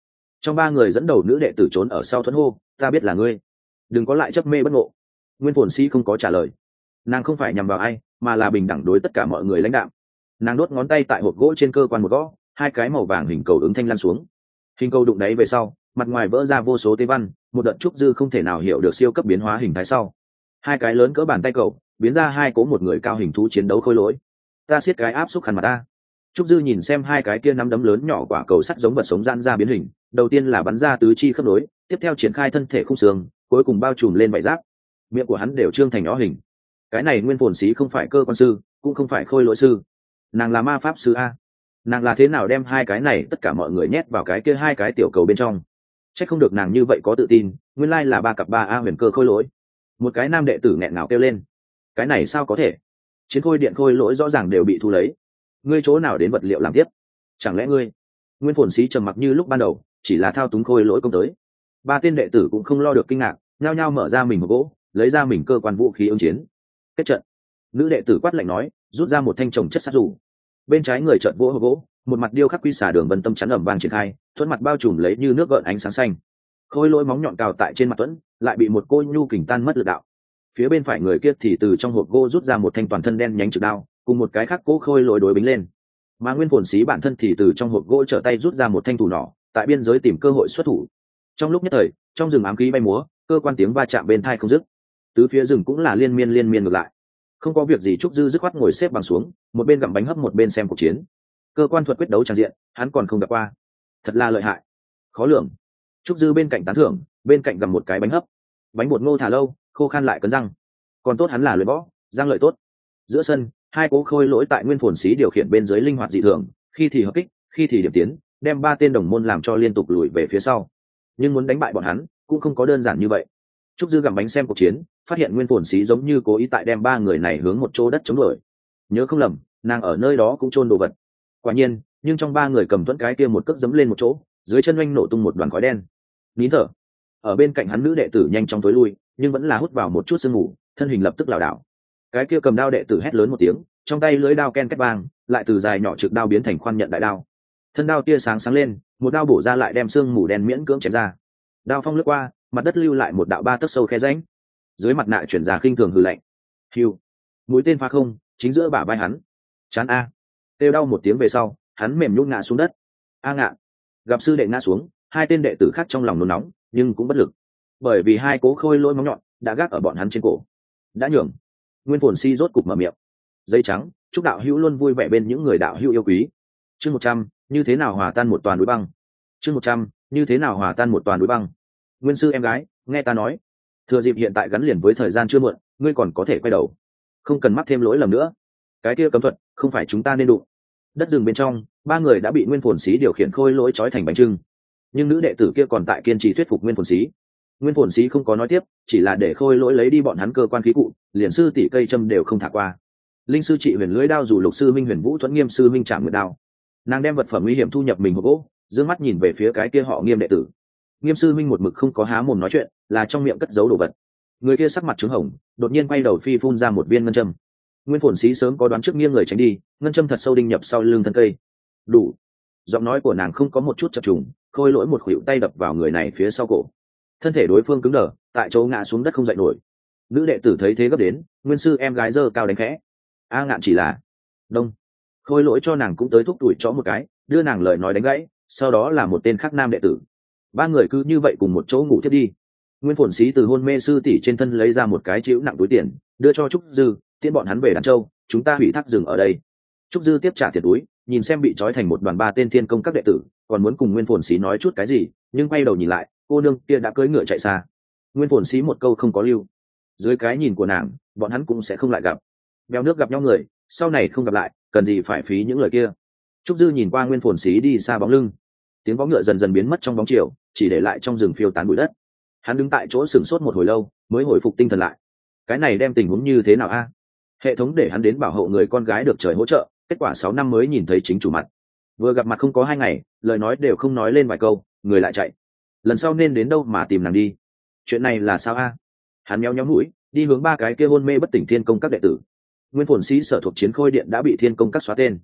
Trong ba người dẫn đầu nữ đệ tử trốn ở sau thuẫn hô, ta biết là ngươi, đừng có lại chấp mê bất ngộ. Nguyên phồn sĩ không có trả lời. Nàng không phải nhằm vào ai, mà là bình đẳng đối tất cả mọi người lãnh đạo. Nàng đốt ngón tay tại hộp gỗ trên cơ quan một gõ, hai cái màu vàng hình cầu ứng thanh lăn xuống. Hình cầu đụng đáy về sau, mặt ngoài vỡ ra vô số tế văn, một đợt trúc dư không thể nào hiểu được siêu cấp biến hóa hình thái sau. Hai cái lớn cỡ bàn tay cầu biến ra hai cố một người cao hình thú chiến đấu khôi lỗi. Ta siết cái áp xúc khăn mặt ta. Trúc dư nhìn xem hai cái kia nắm đấm lớn nhỏ quả cầu sắt giống vật sống gian ra biến hình, đầu tiên là bắn ra tứ chi khớp nối, tiếp theo triển khai thân thể khung xương, cuối cùng bao trùm lên vải giáp. Miệng của hắn đều trương thành nhỏ hình. Cái này nguyên phồn sĩ không phải cơ quan sư, cũng không phải khôi lỗi sư, nàng là ma pháp sư a. Nàng là thế nào đem hai cái này tất cả mọi người nhét vào cái kia hai cái tiểu cầu bên trong? Chắc không được nàng như vậy có tự tin, nguyên lai là ba cặp ba a huyền cơ khôi lỗi. Một cái nam đệ tử nghẹn ngào kêu lên, cái này sao có thể? Chiến khôi điện khôi lỗi rõ ràng đều bị thu lấy, ngươi chỗ nào đến vật liệu làm tiếp? Chẳng lẽ ngươi? Nguyên phồn sĩ trầm mặc như lúc ban đầu, chỉ là thao túng khôi lỗi công tới. Ba tên đệ tử cũng không lo được kinh ngạc, nhao nhao mở ra mình hộp gỗ, lấy ra mình cơ quan vũ khí ứng chiến. Kết trận. Nữ đệ tử quát lạnh nói, rút ra một thanh trồng chất sắt dù. Bên trái người trợn vỗ hộp gỗ, một mặt điêu khắc quy xả đường vân tâm chắn ẩm vang triển khai, thuẫn mặt bao trùm lấy như nước gợn ánh sáng xanh. Khôi lỗi móng nhọn cào tại trên mặt thuẫn, lại bị một cô nhu kình tan mất lực đạo. Phía bên phải người kia thì từ trong hộp gỗ rút ra một thanh toàn thân đen nhánh trực đao, cùng một cái khác cố khôi lỗi đối bính lên. Mà nguyên phồn sĩ bản thân thì từ trong hộp gỗ trở tay rút ra một thanh thủ nỏ, tại biên giới tìm cơ hội xuất thủ. Trong lúc nhất thời, trong rừng ám khí bay múa, cơ quan tiếng va chạm bên tai không dứt. Tứ phía rừng cũng là liên miên ngược lại. Không có việc gì, Trúc Dư dứt khoát ngồi xếp bằng xuống, một bên gặm bánh hấp một bên xem cuộc chiến. Cơ quan thuật quyết đấu tràn diện, hắn còn không gặp qua, thật là lợi hại, khó lường. Trúc Dư bên cạnh tán thưởng, bên cạnh gặm một cái bánh hấp. Bánh bột ngô thả lâu, khô khan lại cấn răng. Còn tốt hắn là luyện võ, răng lợi tốt. Giữa sân, hai cố khôi lỗi tại nguyên phồn sĩ điều khiển bên dưới linh hoạt dị thường, khi thì hợp kích, khi thì điểm tiến, đem ba tên đồng môn làm cho liên tục lùi về phía sau. Nhưng muốn đánh bại bọn hắn, cũng không có đơn giản như vậy. Trúc Dư gặm bánh xem cuộc chiến, phát hiện nguyên phồn sĩ giống như cố ý tại đem ba người này hướng một chỗ đất chống đổi. Nhớ không lầm, nàng ở nơi đó cũng chôn đồ vật. Quả nhiên, nhưng trong ba người cầm thuẫn cái kia một cước giẫm lên một chỗ, dưới chân oanh nổ tung một đoàn khói đen. Nín thở. Ở bên cạnh hắn nữ đệ tử nhanh chóng tối lui, nhưng vẫn là hút vào một chút sương mù, thân hình lập tức lảo đảo. Cái kia cầm đao đệ tử hét lớn một tiếng, trong tay lưỡi đao ken két vang, lại từ dài nhỏ trực đao biến thành khoan nhận đại đao. Thân đao tia sáng sáng lên, một đao bổ ra lại đem sương mù đen miễn cưỡng chém ra. Đao phong lướt qua, mặt đất lưu lại một đạo ba tấc sâu khe rãnh. Dưới mặt nạ chuyển ra khinh thường hừ lạnh. Hiu, mũi tên phá không, chính giữa bả vai hắn. Chán a. Kêu đau một tiếng về sau, hắn mềm nhũn ngã xuống đất. A ngạ. Gặp sư đệ ngã xuống, hai tên đệ tử khác trong lòng nôn nóng, nhưng cũng bất lực, bởi vì hai cố khôi lỗi móng nhọn đã gác ở bọn hắn trên cổ. Đã nhường. Nguyên phồn si rốt cục mở miệng. Giấy trắng, chúc đạo hữu luôn vui vẻ bên những người đạo hữu yêu quý. Chương 100, như thế nào hòa tan một toàn núi băng. Chương 100, như thế nào hòa tan một toàn núi băng. Nguyên sư em gái, nghe ta nói, thừa dịp hiện tại gắn liền với thời gian chưa muộn, ngươi còn có thể quay đầu, không cần mắc thêm lỗi lầm nữa. Cái kia cấm thuật không phải chúng ta nên đụng. Đất rừng bên trong, ba người đã bị nguyên phồn sĩ điều khiển khôi lỗi trói thành bánh trưng, nhưng nữ đệ tử kia còn tại kiên trì thuyết phục nguyên phồn sĩ. Nguyên phồn sĩ không có nói tiếp, chỉ là để khôi lỗi lấy đi bọn hắn cơ quan khí cụ, liền sư tỷ cây châm đều không thả qua. Linh sư trị huyền lưỡi đao, dù lục sư minh huyền vũ thuẫn nghiêm sư minh trảm nguyệt đao. Nàng đem vật phẩm nguy hiểm thu nhập mình hộp gỗ, dương mắt nhìn về phía cái kia họ Nghiêm đệ tử. Nghiêm sư minh một mực không có há mồm nói chuyện, là trong miệng cất giấu đồ vật. Người kia sắc mặt trướng hồng, đột nhiên quay đầu phi phun ra một viên ngân châm. Nguyên phồn sĩ sớm có đoán trước, nghiêng người tránh đi, ngân châm thật sâu đinh nhập sau lưng thân cây. Đủ. Giọng nói của nàng không có một chút chập trùng, khôi lỗi một khuỷu tay đập vào người này phía sau cổ. Thân thể đối phương cứng đờ, tại chỗ ngã xuống đất không dậy nổi. Nữ đệ tử thấy thế gấp đến, nguyên sư em gái giơ cao đánh khẽ. A ngạn chỉ là đông. Khôi lỗi cho nàng cũng tới thúc tuổi chó một cái, đưa nàng lời nói đánh gãy, sau đó là một tên khác nam đệ tử. Ba người cứ như vậy cùng một chỗ ngủ tiếp đi. Nguyên phồn sĩ từ hôn mê sư tỷ trên thân lấy ra một cái chịu nặng túi tiền, đưa cho Trúc Dư, tiễn bọn hắn về Đàn Châu, chúng ta hủy thác dừng ở đây. Trúc Dư tiếp trả tiền túi, nhìn xem bị trói thành một đoàn ba tên thiên công các đệ tử, còn muốn cùng Nguyên phồn sĩ nói chút cái gì, nhưng quay đầu nhìn lại, cô nương kia đã cưỡi ngựa chạy xa. Nguyên phồn sĩ một câu không có lưu. Dưới cái nhìn của nàng, bọn hắn cũng sẽ không lại gặp. Bèo nước gặp nhau người, sau này không gặp lại, cần gì phải phí những lời kia. Trúc Dư nhìn qua Nguyên phồn sĩ đi xa bóng lưng, tiếng vó ngựa dần dần biến mất trong bóng chiều, chỉ để lại trong rừng phiêu tán bụi đất. Hắn đứng tại chỗ sửng sốt một hồi lâu, mới hồi phục tinh thần lại. Cái này đem tình huống như thế nào a? Hệ thống để hắn đến bảo hộ người con gái được trời hỗ trợ, kết quả 6 năm mới nhìn thấy chính chủ mặt. Vừa gặp mặt không có 2 ngày, lời nói đều không nói lên vài câu, người lại chạy. Lần sau nên đến đâu mà tìm nàng đi? Chuyện này là sao a? Hắn méo méo mũi, đi hướng ba cái kia hôn mê bất tỉnh thiên công các đệ tử. Nguyên phồn sĩ sở thuộc chiến khôi điện đã bị thiên công các xóa tên,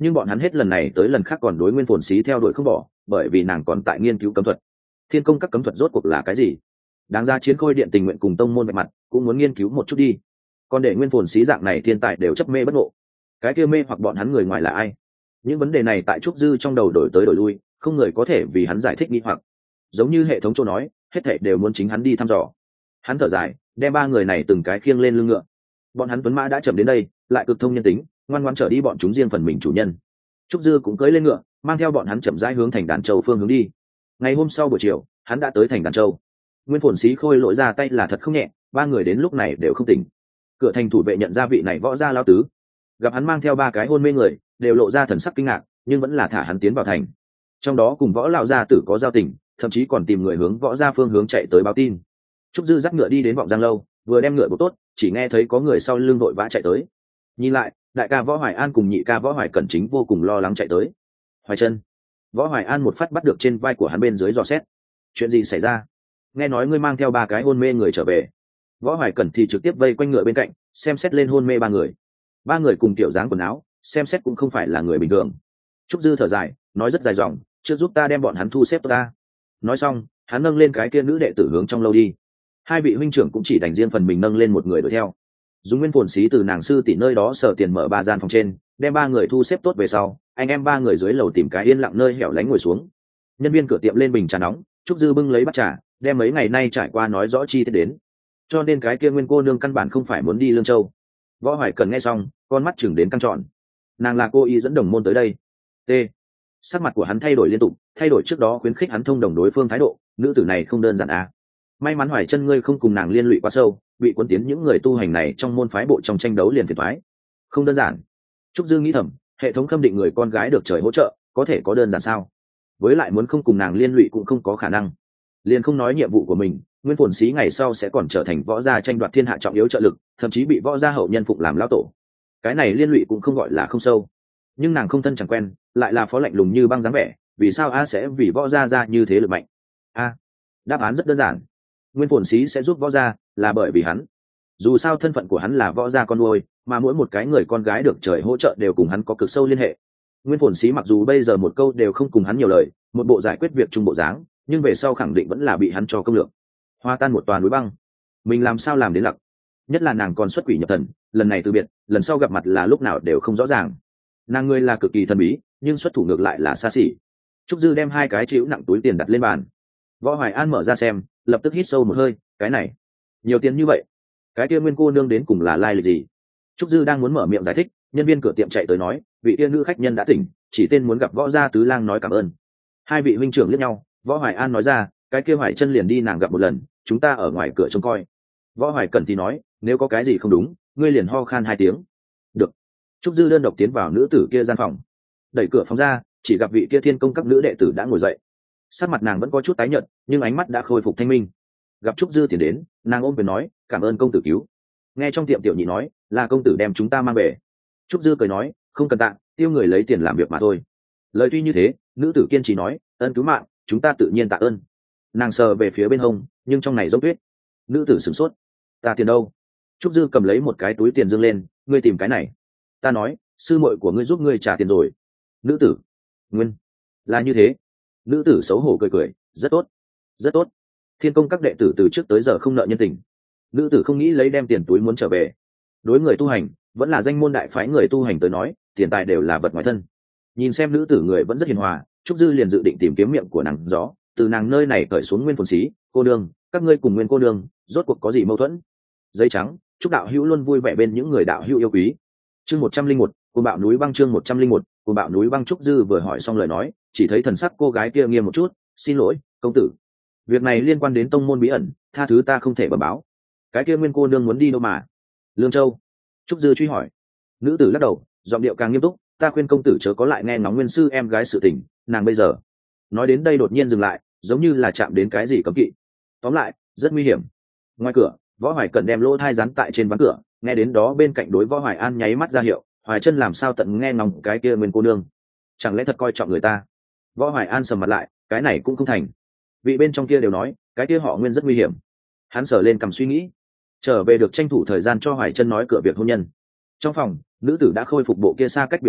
nhưng bọn hắn hết lần này tới lần khác còn đối Nguyên Phồn Xí theo đuổi không bỏ, bởi vì nàng còn tại nghiên cứu cấm thuật. Thiên công các cấm thuật rốt cuộc là cái gì? Đáng ra Chiến Khôi Điện tình nguyện cùng tông môn vạch mặt, cũng muốn nghiên cứu một chút đi. Còn để Nguyên Phồn Xí dạng này thiên tài đều chấp mê bất ngộ, cái kia mê hoặc bọn hắn người ngoài là ai? Những vấn đề này tại Trúc Dư trong đầu đổi tới đổi lui, không người có thể vì hắn giải thích nghi hoặc. Giống như hệ thống chỗ nói, hết thảy đều muốn chính hắn đi thăm dò. Hắn thở dài, đem ba người này từng cái khiêng lên lưng ngựa. Bọn hắn tuấn mã đã chậm đến đây, lại cực thông nhân tính, ngoan ngoãn trở đi bọn chúng riêng phần mình chủ nhân. Trúc Dư cũng cưỡi lên ngựa, mang theo bọn hắn chậm rãi hướng thành Đàn Châu phương hướng đi. Ngày hôm sau buổi chiều, hắn đã tới thành Đàn Châu. Nguyên Phồn Xí Khôi lội ra tay là thật không nhẹ, ba người đến lúc này đều không tỉnh. Cửa thành thủ vệ nhận ra vị này võ gia lão tứ, gặp hắn mang theo ba cái hôn mê người, đều lộ ra thần sắc kinh ngạc, nhưng vẫn là thả hắn tiến vào thành. Trong đó cùng võ lão gia tử có giao tình, thậm chí còn tìm người hướng võ gia phương hướng chạy tới báo tin. Trúc Dư dắt ngựa đi đến Vọng Giang lâu, vừa đem ngựa buộc tốt, chỉ nghe thấy có người sau lưng vội vã chạy tới. Nhìn lại, đại ca Võ Hoài An cùng nhị ca Võ Hoài Cẩn chính vô cùng lo lắng chạy tới. Hoài Chân. Võ Hoài An một phát bắt được trên vai của hắn bên dưới dò xét. Chuyện gì xảy ra? Nghe nói ngươi mang theo ba cái hôn mê người trở về. Võ Hoài Cẩn thì trực tiếp vây quanh ngựa bên cạnh, xem xét lên hôn mê ba người. Ba người cùng kiểu dáng quần áo, xem xét cũng không phải là người bình thường. Trúc Dư thở dài, nói rất dài dòng, chưa giúp ta đem bọn hắn thu xếp ta. Nói xong, hắn nâng lên cái kia nữ đệ tử hướng trong lâu đi. Hai vị huynh trưởng cũng chỉ đành riêng phần mình nâng lên một người đuổi theo. Dùng Nguyên Phồn Xí từ nàng sư tỷ nơi đó sở tiền mở ba gian phòng trên, đem ba người thu xếp tốt về sau, anh em ba người dưới lầu tìm cái yên lặng nơi hẻo lánh ngồi xuống. Nhân viên cửa tiệm lên bình trà nóng, Trúc Dư bưng lấy bát trà, đem mấy ngày nay trải qua nói rõ chi tiết đến. Cho nên cái kia Nguyên cô nương căn bản không phải muốn đi Lương Châu. Võ Hoài Cần nghe xong, con mắt chừng đến căng tròn. Nàng là cô y dẫn đồng môn tới đây. T. Sắc mặt của hắn thay đổi liên tục, thay đổi trước đó khuyến khích hắn thông đồng đối phương thái độ, nữ tử này không đơn giản à. May mắn Hoài Chân ngươi không cùng nàng liên lụy quá sâu, bị cuốn tiến những người tu hành này trong môn phái bộ trong tranh đấu liền phiền toái. Không đơn giản. Trúc Dư nghĩ thầm, hệ thống khâm định người con gái được trời hỗ trợ, có thể có đơn giản sao? Với lại muốn không cùng nàng liên lụy cũng không có khả năng. Liền không nói nhiệm vụ của mình, Nguyên Phồn Xí ngày sau sẽ còn trở thành võ gia tranh đoạt thiên hạ trọng yếu trợ lực, thậm chí bị võ gia hậu nhân phụng làm lão tổ. Cái này liên lụy cũng không gọi là không sâu. Nhưng nàng không thân chẳng quen, lại là phó lạnh lùng như băng dáng vẻ, vì sao a sẽ vì võ gia ra như thế lực mạnh? A. Đáp án rất đơn giản. Nguyên Phồn Xí sẽ giúp võ gia, là bởi vì hắn. Dù sao thân phận của hắn là võ gia con nuôi, mà mỗi một cái người con gái được trời hỗ trợ đều cùng hắn có cực sâu liên hệ. Nguyên Phồn Xí mặc dù bây giờ một câu đều không cùng hắn nhiều lời, một bộ giải quyết việc chung bộ dáng, nhưng về sau khẳng định vẫn là bị hắn cho công lượng. Hoa tan một tòa núi băng, mình làm sao làm đến lặc? Nhất là nàng còn xuất quỷ nhập thần, lần này từ biệt, lần sau gặp mặt là lúc nào đều không rõ ràng. Nàng ngươi là cực kỳ thần bí, nhưng xuất thủ ngược lại là xa xỉ. Trúc Dư đem hai cái chịu nặng túi tiền đặt lên bàn. Võ Hoài An mở ra xem, lập tức hít sâu một hơi, cái này nhiều tiền như vậy, cái kia Nguyên cô nương đến cùng là lai lịch gì? Trúc Dư đang muốn mở miệng giải thích, nhân viên cửa tiệm chạy tới nói, vị tiên nữ khách nhân đã tỉnh, chỉ tên muốn gặp võ gia tứ lang nói cảm ơn. Hai vị huynh trưởng liếc nhau, Võ Hoài An nói ra, cái kia Hoài Chân liền đi nàng gặp một lần, chúng ta ở ngoài cửa trông coi. Võ Hoài Cẩn thì nói, nếu có cái gì không đúng, ngươi liền ho khan 2 tiếng. Được. Trúc Dư đơn độc tiến vào nữ tử kia gian phòng, đẩy cửa phòng ra, chỉ gặp vị kia Thiên công các nữ đệ tử đã ngồi dậy. Sắc mặt nàng vẫn có chút tái nhợt, nhưng ánh mắt đã khôi phục thanh minh. Gặp Trúc Dư tiến đến, nàng ôm quyền nói, cảm ơn công tử cứu. Nghe trong tiệm tiểu nhị nói, là công tử đem chúng ta mang về. Trúc Dư cười nói, không cần tạ, tiêu người lấy tiền làm việc mà thôi. Lời tuy như thế, nữ tử kiên trì nói, ân cứu mạng, chúng ta tự nhiên tạ ơn. Nàng sờ về phía bên hông, nhưng trong này giống tuyết. Nữ tử sửng sốt, ta tiền đâu? Trúc Dư cầm lấy một cái túi tiền dương lên, ngươi tìm cái này. Ta nói, sư muội của ngươi giúp ngươi trả tiền rồi. Nữ tử, Nguyên, là như thế. Nữ tử xấu hổ cười cười, rất tốt, rất tốt. Thiên công các đệ tử từ trước tới giờ không nợ nhân tình. Nữ tử không nghĩ lấy đem tiền túi muốn trở về. Đối người tu hành, vẫn là danh môn đại phái người tu hành tới nói, tiền tài đều là vật ngoài thân. Nhìn xem nữ tử người vẫn rất hiền hòa, Trúc Dư liền dự định tìm kiếm miệng của nàng gió, từ nàng nơi này cởi xuống Nguyên Phồn Xí, cô đương, các ngươi cùng Nguyên cô đương, rốt cuộc có gì mâu thuẫn? Giấy trắng, chúc đạo hữu luôn vui vẻ bên những người đạo hữu yêu quý. Chương 101, Cuồng bạo núi băng. Chương 101, Cuồng bạo núi băng. Trúc Dư vừa hỏi xong lời nói, chỉ thấy thần sắc cô gái kia nghiêm một chút, xin lỗi, công tử. Việc này liên quan đến tông môn bí ẩn, tha thứ ta không thể bẩm báo. Cái kia Nguyên cô nương muốn đi đâu mà? Lương Châu. Trúc Dư truy hỏi. Nữ tử lắc đầu, giọng điệu càng nghiêm túc, ta khuyên công tử chớ có lại nghe ngóng Nguyên sư em gái sự tình, nàng bây giờ. Nói đến đây đột nhiên dừng lại, giống như là chạm đến cái gì cấm kỵ. Tóm lại, rất nguy hiểm. Ngoài cửa, Võ Hoài Cẩn đem lỗ thai dán tại trên ván cửa, nghe đến đó bên cạnh đối Võ Hoài An nháy mắt ra hiệu, Hoài Chân làm sao tận nghe ngóng cái kia Nguyên cô nương? Chẳng lẽ thật coi trọng người ta? Võ Hoài An sầm mặt lại, cái này cũng không thành. Vị bên trong kia đều nói, cái kia họ Nguyên rất nguy hiểm. Hắn sờ lên cầm suy nghĩ, trở về được tranh thủ thời gian cho Hoài Chân nói cửa việc hôn nhân. Trong phòng, nữ tử đã khôi phục bộ kia xa cách biểu lộ,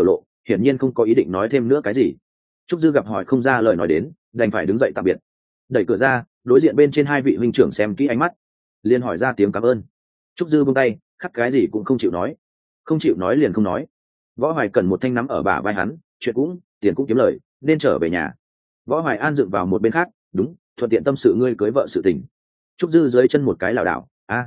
hiển nhiên không có ý định nói thêm nữa cái gì. Trúc Dư gặp hỏi không ra lời nói đến, đành phải đứng dậy tạm biệt. Đẩy cửa ra, đối diện bên trên hai vị huynh trưởng xem kỹ ánh mắt, liền hỏi ra tiếng cảm ơn. Trúc Dư buông tay, khắc cái gì cũng không chịu nói. Không chịu nói liền không nói. Võ Hoài Cẩn một thanh nắm ở bả vai hắn, chuyện cũng, tiền cũng kiếm lời, nên trở về nhà. Võ Hoài An dựng vào một bên khác, đúng, thuận tiện tâm sự ngươi cưới vợ sự tình. Trúc Dư dưới chân một cái lảo đảo,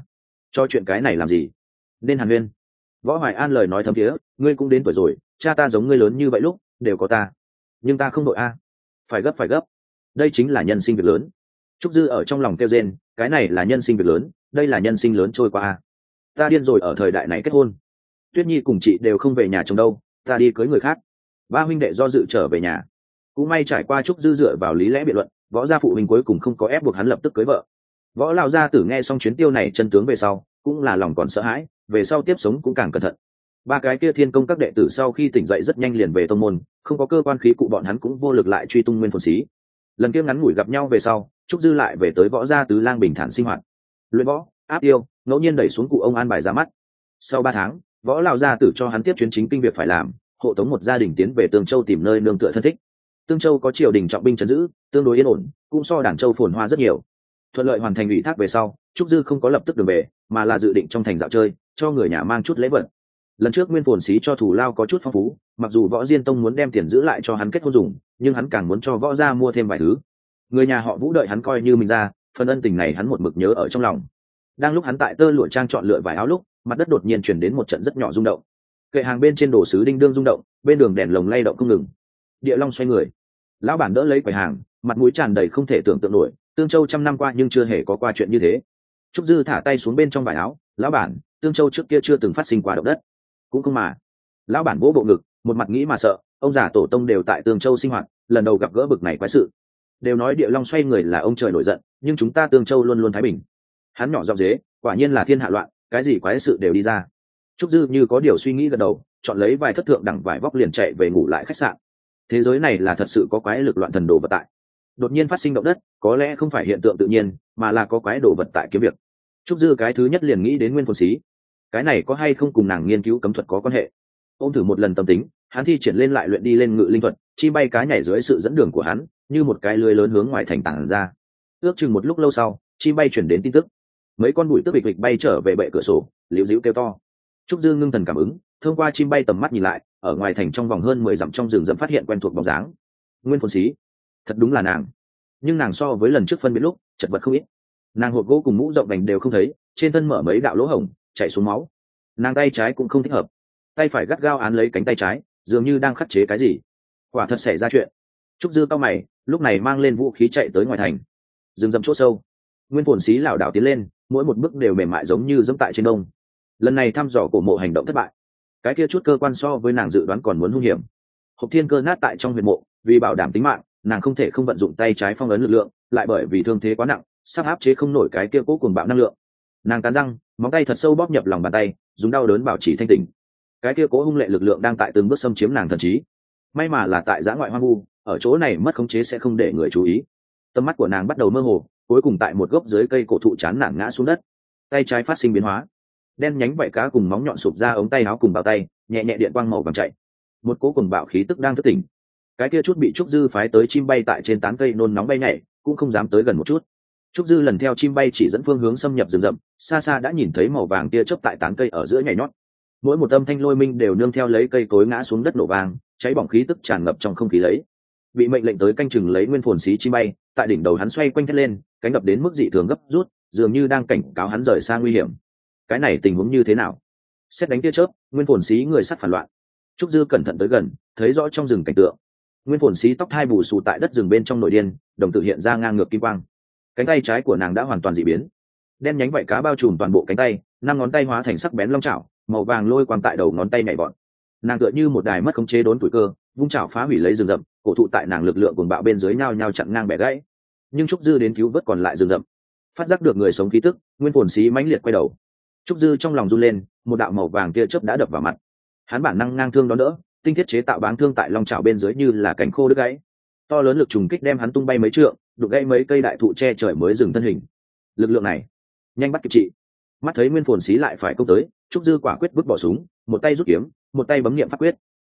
cho chuyện cái này làm gì? Nên hàn huyên. Võ Hoài An lời nói thấm thiế, ngươi cũng đến tuổi rồi, cha ta giống ngươi lớn như vậy lúc đều có ta, nhưng ta không đội phải gấp. Đây chính là nhân sinh việc lớn. Trúc Dư ở trong lòng kêu rên, cái này là nhân sinh việc lớn, đây là nhân sinh lớn trôi qua ta điên rồi ở thời đại này kết hôn. Tuyết Nhi cùng chị đều không về nhà chồng đâu, ta đi cưới người khác. Ba huynh đệ do dự trở về nhà. Cũng may trải qua Trúc Dư dựa vào lý lẽ biện luận, võ gia phụ huynh cuối cùng không có ép buộc hắn lập tức cưới vợ. Võ lão gia tử nghe xong chuyến tiêu này chân tướng về sau, cũng là lòng còn sợ hãi, về sau tiếp sống cũng càng cẩn thận. Ba cái kia thiên công các đệ tử sau khi tỉnh dậy rất nhanh liền về tông môn, không có cơ quan khí cụ bọn hắn cũng vô lực lại truy tung Nguyên Phồn Sĩ. Lần kia ngắn ngủi gặp nhau về sau, Trúc Dư lại về tới võ gia tứ lang bình thản sinh hoạt. Luyện võ, áp tiêu, ngẫu nhiên đẩy xuống cụ ông an bài ra mắt. Sau 3 tháng, võ lão gia tử cho hắn tiếp chuyến chính kinh việc phải làm, hộ tống một gia đình tiến về Tương Châu tìm nơi nương tựa thân thích. Tương Châu có triều đình trọng binh trấn giữ, tương đối yên ổn, cũng so Đản Châu phồn hoa rất nhiều. Thuận lợi hoàn thành ủy thác về sau, Trúc Dư không có lập tức đường về, mà là dự định trong thành dạo chơi, cho người nhà mang chút lễ vật. Lần trước Nguyên Phồn Sĩ cho thủ lao có chút phong phú, mặc dù Võ Diên Tông muốn đem tiền giữ lại cho hắn kết hôn dùng, nhưng hắn càng muốn cho võ gia mua thêm vài thứ. Người nhà họ Vũ đợi hắn coi như mình ra, phần ân tình này hắn một mực nhớ ở trong lòng. Đang lúc hắn tại tơ lụa trang chọn lựa vài áo lúc, mặt đất đột nhiên chuyển đến một trận rất nhỏ rung động. Kệ hàng bên trên đồ sứ đinh đương rung động, bên đường đèn lồng lay động không ngừng. Địa Long xoay người, lão bản đỡ lấy quầy hàng, mặt mũi tràn đầy không thể tưởng tượng nổi, Tương Châu trăm năm qua nhưng chưa hề có qua chuyện như thế. Trúc Dư thả tay xuống bên trong vải áo, lão bản, Tương Châu trước kia chưa từng phát sinh qua động đất. Cũng không mà. Lão bản vỗ bộ ngực, một mặt nghĩ mà sợ, ông già tổ tông đều tại Tương Châu sinh hoạt, lần đầu gặp gỡ bực này quái sự. Đều nói Địa Long xoay người là ông trời nổi giận, nhưng chúng ta Tương Châu luôn luôn thái bình. Hắn nhỏ giọng dế, quả nhiên là thiên hạ loạn, cái gì quái sự đều đi ra. Trúc Dư như có điều suy nghĩ gật đầu, chọn lấy vài thất thượng đẳng vải vóc liền chạy về ngủ lại khách sạn. Thế giới này là thật sự có quái lực loạn thần đồ vật tại. Đột nhiên phát sinh động đất, có lẽ không phải hiện tượng tự nhiên, mà là có quái đồ vật tại kiếm việc. Trúc Dư cái thứ nhất liền nghĩ đến Nguyên Phồn Sĩ. Cái này có hay không cùng nàng nghiên cứu cấm thuật có quan hệ? Ôm thử một lần tâm tính, hắn thi triển lên lại luyện đi lên ngự linh thuật, chim bay cá nhảy dưới sự dẫn đường của hắn, như một cái lưới lớn hướng ngoài thành tản ra. Ước chừng một lúc lâu sau, chim bay chuyển đến tin tức. Mấy con bụi tước bịch bịch bay trở về bệ cửa sổ, liễu díu kêu to. Trúc Dư ngưng thần cảm ứng, thông qua chim bay tầm mắt nhìn lại, ở ngoài thành trong vòng hơn 10 dặm trong rừng rậm phát hiện quen thuộc bóng dáng. Nguyên Phồn Sĩ, thật đúng là nàng. Nhưng nàng so với lần trước phân biệt lúc, chật vật không ít. Nàng hộp gỗ cùng mũ rộng vành đều không thấy, trên thân mở mấy đạo lỗ hổng, chảy xuống máu. Nàng tay trái cũng không thích hợp, tay phải gắt gao án lấy cánh tay trái, dường như đang khắc chế cái gì. Quả thật xảy ra chuyện. Trúc Dư cau mày, lúc này mang lên vũ khí chạy tới ngoài thành. Rừng rậm chỗ sâu, Nguyên Phồn Sĩ lảo đảo tiến lên, mỗi một bước đều mềm mại giống như dẫm tại trên đông. Lần này thăm dò cổ mộ hành động thất bại, cái kia chút cơ quan so với nàng dự đoán còn muốn hung hiểm. Hộp thiên cơ nát tại trong huyệt mộ, vì bảo đảm tính mạng, nàng không thể không vận dụng tay trái phong ấn lực lượng, lại bởi vì thương thế quá nặng, sắp áp chế không nổi cái kia cố cuồng bạo năng lượng. Nàng cắn răng, móng tay thật sâu bóp nhập lòng bàn tay, dùng đau đớn bảo trì thanh tỉnh. Cái kia cố hung lệ lực lượng đang tại từng bước xâm chiếm nàng thần trí. May mà là tại giã ngoại hoang vu, ở chỗ này mất khống chế sẽ không để người chú ý. Tầm mắt của nàng bắt đầu mơ hồ, cuối cùng tại một gốc dưới cây cổ thụ chán nản ngã xuống đất. Tay trái phát sinh biến hóa, đen nhánh vảy cá cùng móng nhọn sụp ra ống tay áo cùng bao tay, nhẹ nhẹ điện quang màu vàng chạy. Một cỗ cuồng bạo khí tức đang thức tỉnh. Cái kia chút bị Trúc Dư phái tới chim bay tại trên tán cây nôn nóng bay nhảy, cũng không dám tới gần một chút. Trúc Dư lần theo chim bay chỉ dẫn phương hướng xâm nhập rừng rậm, xa xa đã nhìn thấy màu vàng kia chớp tại tán cây ở giữa nhảy nhót. Mỗi một âm thanh lôi minh đều nương theo lấy cây cối ngã xuống đất nổ vàng, cháy bỏng khí tức tràn ngập trong không khí lấy. Bị mệnh lệnh tới canh chừng lấy Nguyên Phồn Sĩ chim bay, tại đỉnh đầu hắn xoay quanh thét lên, cánh đập đến mức dị thường gấp rút, dường như đang cảnh cáo hắn rời xa nguy hiểm. Cái này tình huống như thế nào? Xét đánh tia chớp, Nguyên Phồn Sĩ người sắt phản loạn. Trúc Dư cẩn thận tới gần, thấy rõ trong rừng cảnh tượng. Nguyên Phồn Sĩ tóc hai bù xù tại đất rừng bên trong nội điên, đồng tử hiện ra ngang ngược kim quang. Cánh tay trái của nàng đã hoàn toàn dị biến, đen nhánh vảy cá bao trùm toàn bộ cánh tay, 5 ngón tay hóa thành sắc bén long chảo, màu vàng lôi quang tại đầu ngón tay nhảy vọt. Nàng tựa như một đài mất khống chế đốn tuổi cơ, vung chảo phá hủy lấy rừng rậm, cổ thụ tại nàng lực lượng cuồng bạo bên dưới nhao nhao chặn ngang bẻ gãy. Nhưng Trúc Dư đến cứu vớt còn lại rừng rậm, phát giác được người sống khí tức, Nguyên Phồn Sĩ mãnh liệt quay đầu. Trúc Dư trong lòng run lên, một đạo màu vàng tia chớp đã đập vào mặt. Hắn bản năng ngang thương đón đỡ, tinh thiết chế tạo báng thương tại long chảo bên dưới như là cánh khô đứt gãy. To lớn lực trùng kích đem hắn tung bay mấy trượng, đục gãy mấy cây đại thụ che trời mới dừng thân hình. Lực lượng này, nhanh bắt kịp trị. Mắt thấy Nguyên Phồn Sĩ lại phải công tới, Trúc Dư quả quyết vứt bỏ súng, một tay rút kiếm, một tay bấm niệm pháp quyết.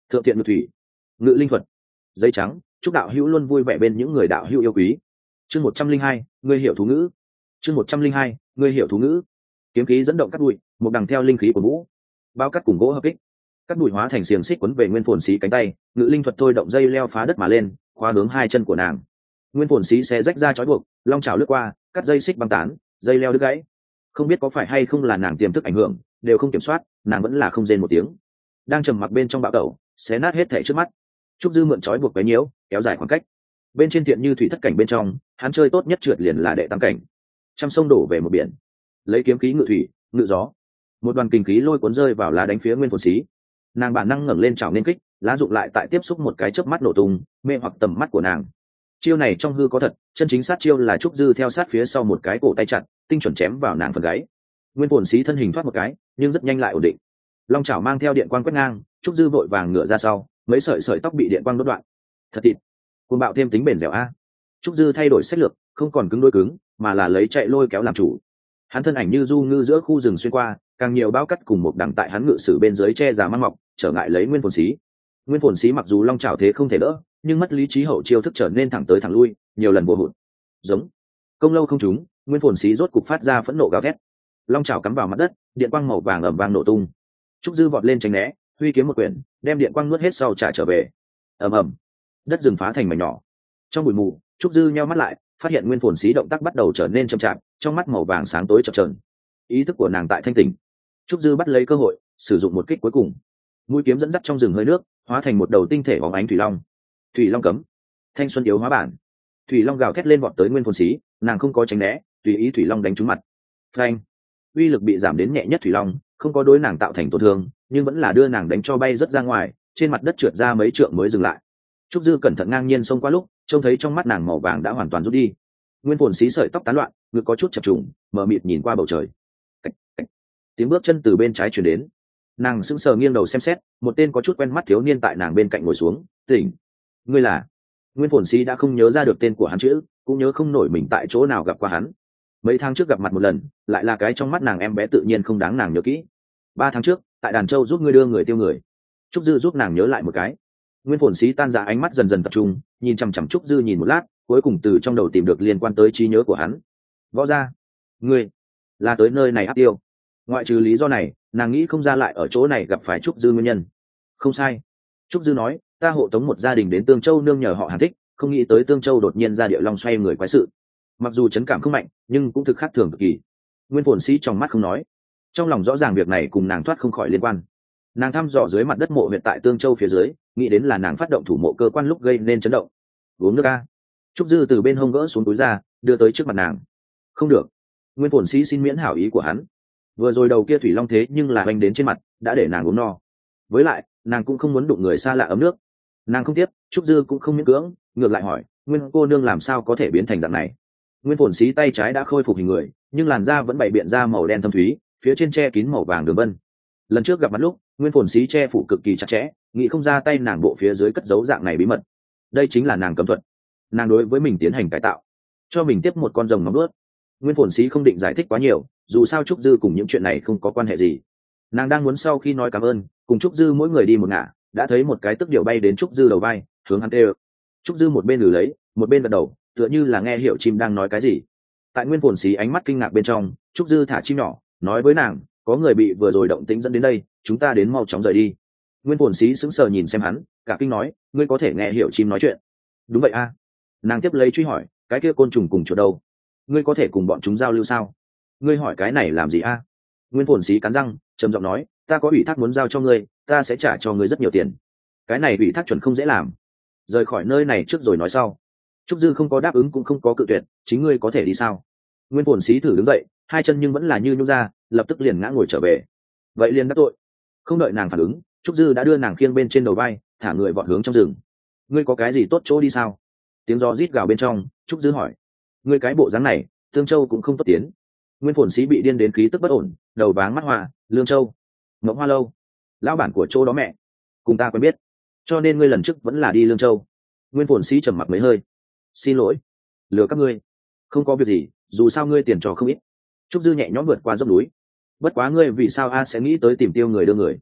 thượng thiện ngự thủy, ngự linh thuật, dây trắng. Chúc đạo hữu luôn vui vẻ bên những người đạo hữu yêu quý. Chương 102, ngươi hiểu thú ngữ. Chương 102, ngươi hiểu thú ngữ. Kiếm khí dẫn động cắt bụi, một đằng theo linh khí của vũ, bao cắt cùng gỗ hợp kích, cắt bụi hóa thành xiềng xích quấn về Nguyên Phồn Xí cánh tay, ngự linh thuật thôi động dây leo phá đất mà lên, khóa hướng hai chân của nàng. Nguyên Phồn Xí sẽ rách ra trói buộc, long chảo lướt qua, cắt dây xích băng tán, dây leo đứt gãy. Không biết có phải hay không là nàng tiềm thức ảnh hưởng, đều không kiểm soát, nàng vẫn là không rên một tiếng. Đang trầm mặc bên trong bạo tẩu, xé nát hết thảy trước mắt. Trúc Dư mượn trói buộc cái nhiễu, kéo dài khoảng cách. Bên trên thiện như thủy thất cảnh bên trong, hắn chơi tốt nhất trượt liền là đệ tam cảnh. Trăm sông đổ về một biển, lấy kiếm khí ngự thủy, ngự gió. Một đoàn kinh khí lôi cuốn rơi vào lá đánh phía Nguyên Phồn Xí. Nàng bản năng ngẩng lên chảo nên kích, lá dụng lại tại tiếp xúc một cái chớp mắt nổ tung, mê hoặc tầm mắt của nàng. Chiêu này trong hư có thật, chân chính sát chiêu là Trúc Dư theo sát phía sau một cái cổ tay chặt, tinh chuẩn chém vào nàng phần gáy. Nguyên Phồn Xí thân hình thoát một cái, nhưng rất nhanh lại ổn định. Long chảo mang theo điện quang quét ngang, Trúc Dư vội vàng ngửa ra sau, mấy sợi sợi tóc bị điện quang đốt đoạn. Thật thịt, cuồng bạo thêm tính bền dẻo a. Trúc Dư thay đổi sách lược, không còn cứng đối cứng, mà là lấy chạy lôi kéo làm chủ. Hắn thân ảnh như du ngư giữa khu rừng xuyên qua, càng nhiều bao cắt cùng một đằng tại hắn ngự sử bên dưới che già mang mọc, trở ngại lấy Nguyên Phồn Xí. Nguyên Phồn Xí mặc dù long chảo thế không thể đỡ, nhưng mất lý trí hậu chiêu thức trở nên thẳng tới thẳng lui, nhiều lần bổ hụt. Giống, công lâu không trúng, Nguyên Phồn Xí rốt cục phát ra phẫn nộ gào thét. Long chảo cắm vào mặt đất, điện quang màu vàng ầm vang nổ tung. Trúc Dư vọt lên tránh né, huy kiếm một quyển, đem điện quang nuốt hết sau trả trở về. Ầm ầm, đất rừng phá thành mảnh nhỏ. Trong bụi mù, Trúc Dư nheo mắt lại, phát hiện Nguyên Phồn Xí động tác bắt đầu trở nên chậm chạp, trong mắt màu vàng sáng tối chập chờn. Ý thức của nàng tại thanh tỉnh. Trúc Dư bắt lấy cơ hội, sử dụng một kích cuối cùng. Mũi kiếm dẫn dắt trong rừng hơi nước, hóa thành một đầu tinh thể bóng ánh thủy long. Thủy long cấm, thanh xuân yếu hóa bản. Thủy long gào thét lên vọt tới Nguyên Phồn Xí, nàng không có tránh né, tùy ý thủy long đánh trúng mặt. Phanh, uy lực bị giảm đến nhẹ nhất thủy long, không có đối nàng tạo thành tổn thương, nhưng vẫn là đưa nàng đánh cho bay rất ra ngoài, trên mặt đất trượt ra mấy trượng mới dừng lại. Trúc Dư cẩn thận ngang nhiên xông qua lúc, trông thấy trong mắt nàng màu vàng đã hoàn toàn rút đi. Nguyên Phồn Xí sợi tóc tán loạn, ngực có chút chập trùng, mờ mịt nhìn qua bầu trời. Cách, cách. Tiếng bước chân từ bên trái truyền đến. Nàng sững sờ nghiêng đầu xem xét, một tên có chút quen mắt thiếu niên tại nàng bên cạnh ngồi xuống. Tỉnh, ngươi là? Nguyên Phồn Xí đã không nhớ ra được tên của hắn chữ, cũng nhớ không nổi mình tại chỗ nào gặp qua hắn. Mấy tháng trước gặp mặt một lần, lại là cái trong mắt nàng em bé tự nhiên không đáng nàng nhớ kỹ. 3 tháng trước, tại Đàn Châu giúp ngươi đưa người tiêu người. Trúc Dư giúp nàng nhớ lại một cái. Nguyên Phồn Xí tan ra, ánh mắt dần dần tập trung, nhìn chằm chằm Trúc Dư nhìn một lát, cuối cùng từ trong đầu tìm được liên quan tới trí nhớ của hắn. Võ gia, ngươi là tới nơi này áp tiêu. Ngoại trừ lý do này, nàng nghĩ không ra lại ở chỗ này gặp phải Trúc Dư nguyên nhân. Không sai, Trúc Dư nói, ta hộ tống một gia đình đến Tương Châu nương nhờ họ Hàn Thích, không nghĩ tới Tương Châu đột nhiên ra địa long xoay người quái sự. Mặc dù chấn cảm không mạnh, nhưng cũng thực khác thường cực kỳ. Nguyên Phồn Xí trong mắt không nói, trong lòng rõ ràng việc này cùng nàng thoát không khỏi liên quan. Nàng thăm dò dưới mặt đất mộ huyện tại Tương Châu phía dưới, nghĩ đến là nàng phát động thủ mộ cơ quan lúc gây nên chấn động. Uống nước a. Trúc Dư từ bên hông gỡ xuống túi ra, đưa tới trước mặt nàng. Không được. Nguyên Phồn Xí xin miễn hảo ý của hắn. Vừa rồi đầu kia thủy long thế nhưng là hoành đến trên mặt, đã để nàng uống no. Với lại, nàng cũng không muốn đụng người xa lạ ấm nước. Nàng không tiếp, Trúc Dư cũng không miễn cưỡng, ngược lại hỏi, Nguyên cô nương làm sao có thể biến thành dạng này? Nguyên Phồn Xí tay trái đã khôi phục hình người, nhưng làn da vẫn bày biện ra màu đen thâm thúy, phía trên che kín màu vàng đường vân. Lần trước gặp mặt lúc, Nguyên Phồn Xí che phủ cực kỳ chặt chẽ, nghĩ không ra tay nàng bộ phía dưới cất giấu dạng này bí mật. Đây chính là nàng cấm thuật. Nàng đối với mình tiến hành cải tạo, cho mình tiếp một con rồng nóng nuốt. Nguyên Phồn Xí không định giải thích quá nhiều, dù sao Trúc Dư cùng những chuyện này không có quan hệ gì. Nàng đang muốn sau khi nói cảm ơn, cùng Trúc Dư mỗi người đi một ngả, đã thấy một cái tức điệu bay đến Trúc Dư đầu vai, hướng hắn kêu. Trúc Dư một bên lử lấy, một bên gật đầu, tựa như là nghe hiểu chim đang nói cái gì. Tại Nguyên Phồn Xí ánh mắt kinh ngạc bên trong, Trúc Dư thả chim nhỏ, nói với nàng, có người bị vừa rồi động tĩnh dẫn đến đây, chúng ta đến mau chóng rời đi. Nguyên Phồn Xí sững sờ nhìn xem hắn, cả kinh nói, ngươi có thể nghe hiểu chim nói chuyện? Đúng vậy a. Nàng tiếp lấy truy hỏi, cái kia côn trùng cùng chuột đâu? Ngươi có thể cùng bọn chúng giao lưu sao? Ngươi hỏi cái này làm gì a? Nguyên Phồn Xí cắn răng, trầm giọng nói, ta có ủy thác muốn giao cho ngươi, ta sẽ trả cho ngươi rất nhiều tiền. Cái này ủy thác chuẩn không dễ làm. Rời khỏi nơi này trước rồi nói sau. Trúc Dư không có đáp ứng cũng không có cự tuyệt, chính ngươi có thể đi sao? Nguyên Phồn Xí thử đứng dậy, hai chân nhưng vẫn là như nhún ra, lập tức liền ngã ngồi trở về. Vậy liền đắc tội. Không đợi nàng phản ứng, Trúc Dư đã đưa nàng khiêng bên trên đầu vai, thả người vọt hướng trong rừng. Ngươi có cái gì tốt chỗ đi sao? Tiếng gió rít gào bên trong, Trúc Dư hỏi. Ngươi cái bộ dáng này, Tương Châu cũng không tốt tiến. Nguyên Phồn Xí bị điên đến khí tức bất ổn, đầu váng mắt hoa, Lương Châu, Ngọc Hoa lâu, lão bản của chỗ đó mẹ, cùng ta quen biết, cho nên ngươi lần trước vẫn là đi Lương Châu. Nguyên Phồn Xí trầm mặc mấy hơi. Xin lỗi, lừa các ngươi. Không có việc gì, dù sao ngươi tiền trò không ít. Trúc Dư nhẹ nhõm vượt qua dốc núi. Bất quá ngươi vì sao a sẽ nghĩ tới tìm tiêu người đưa người?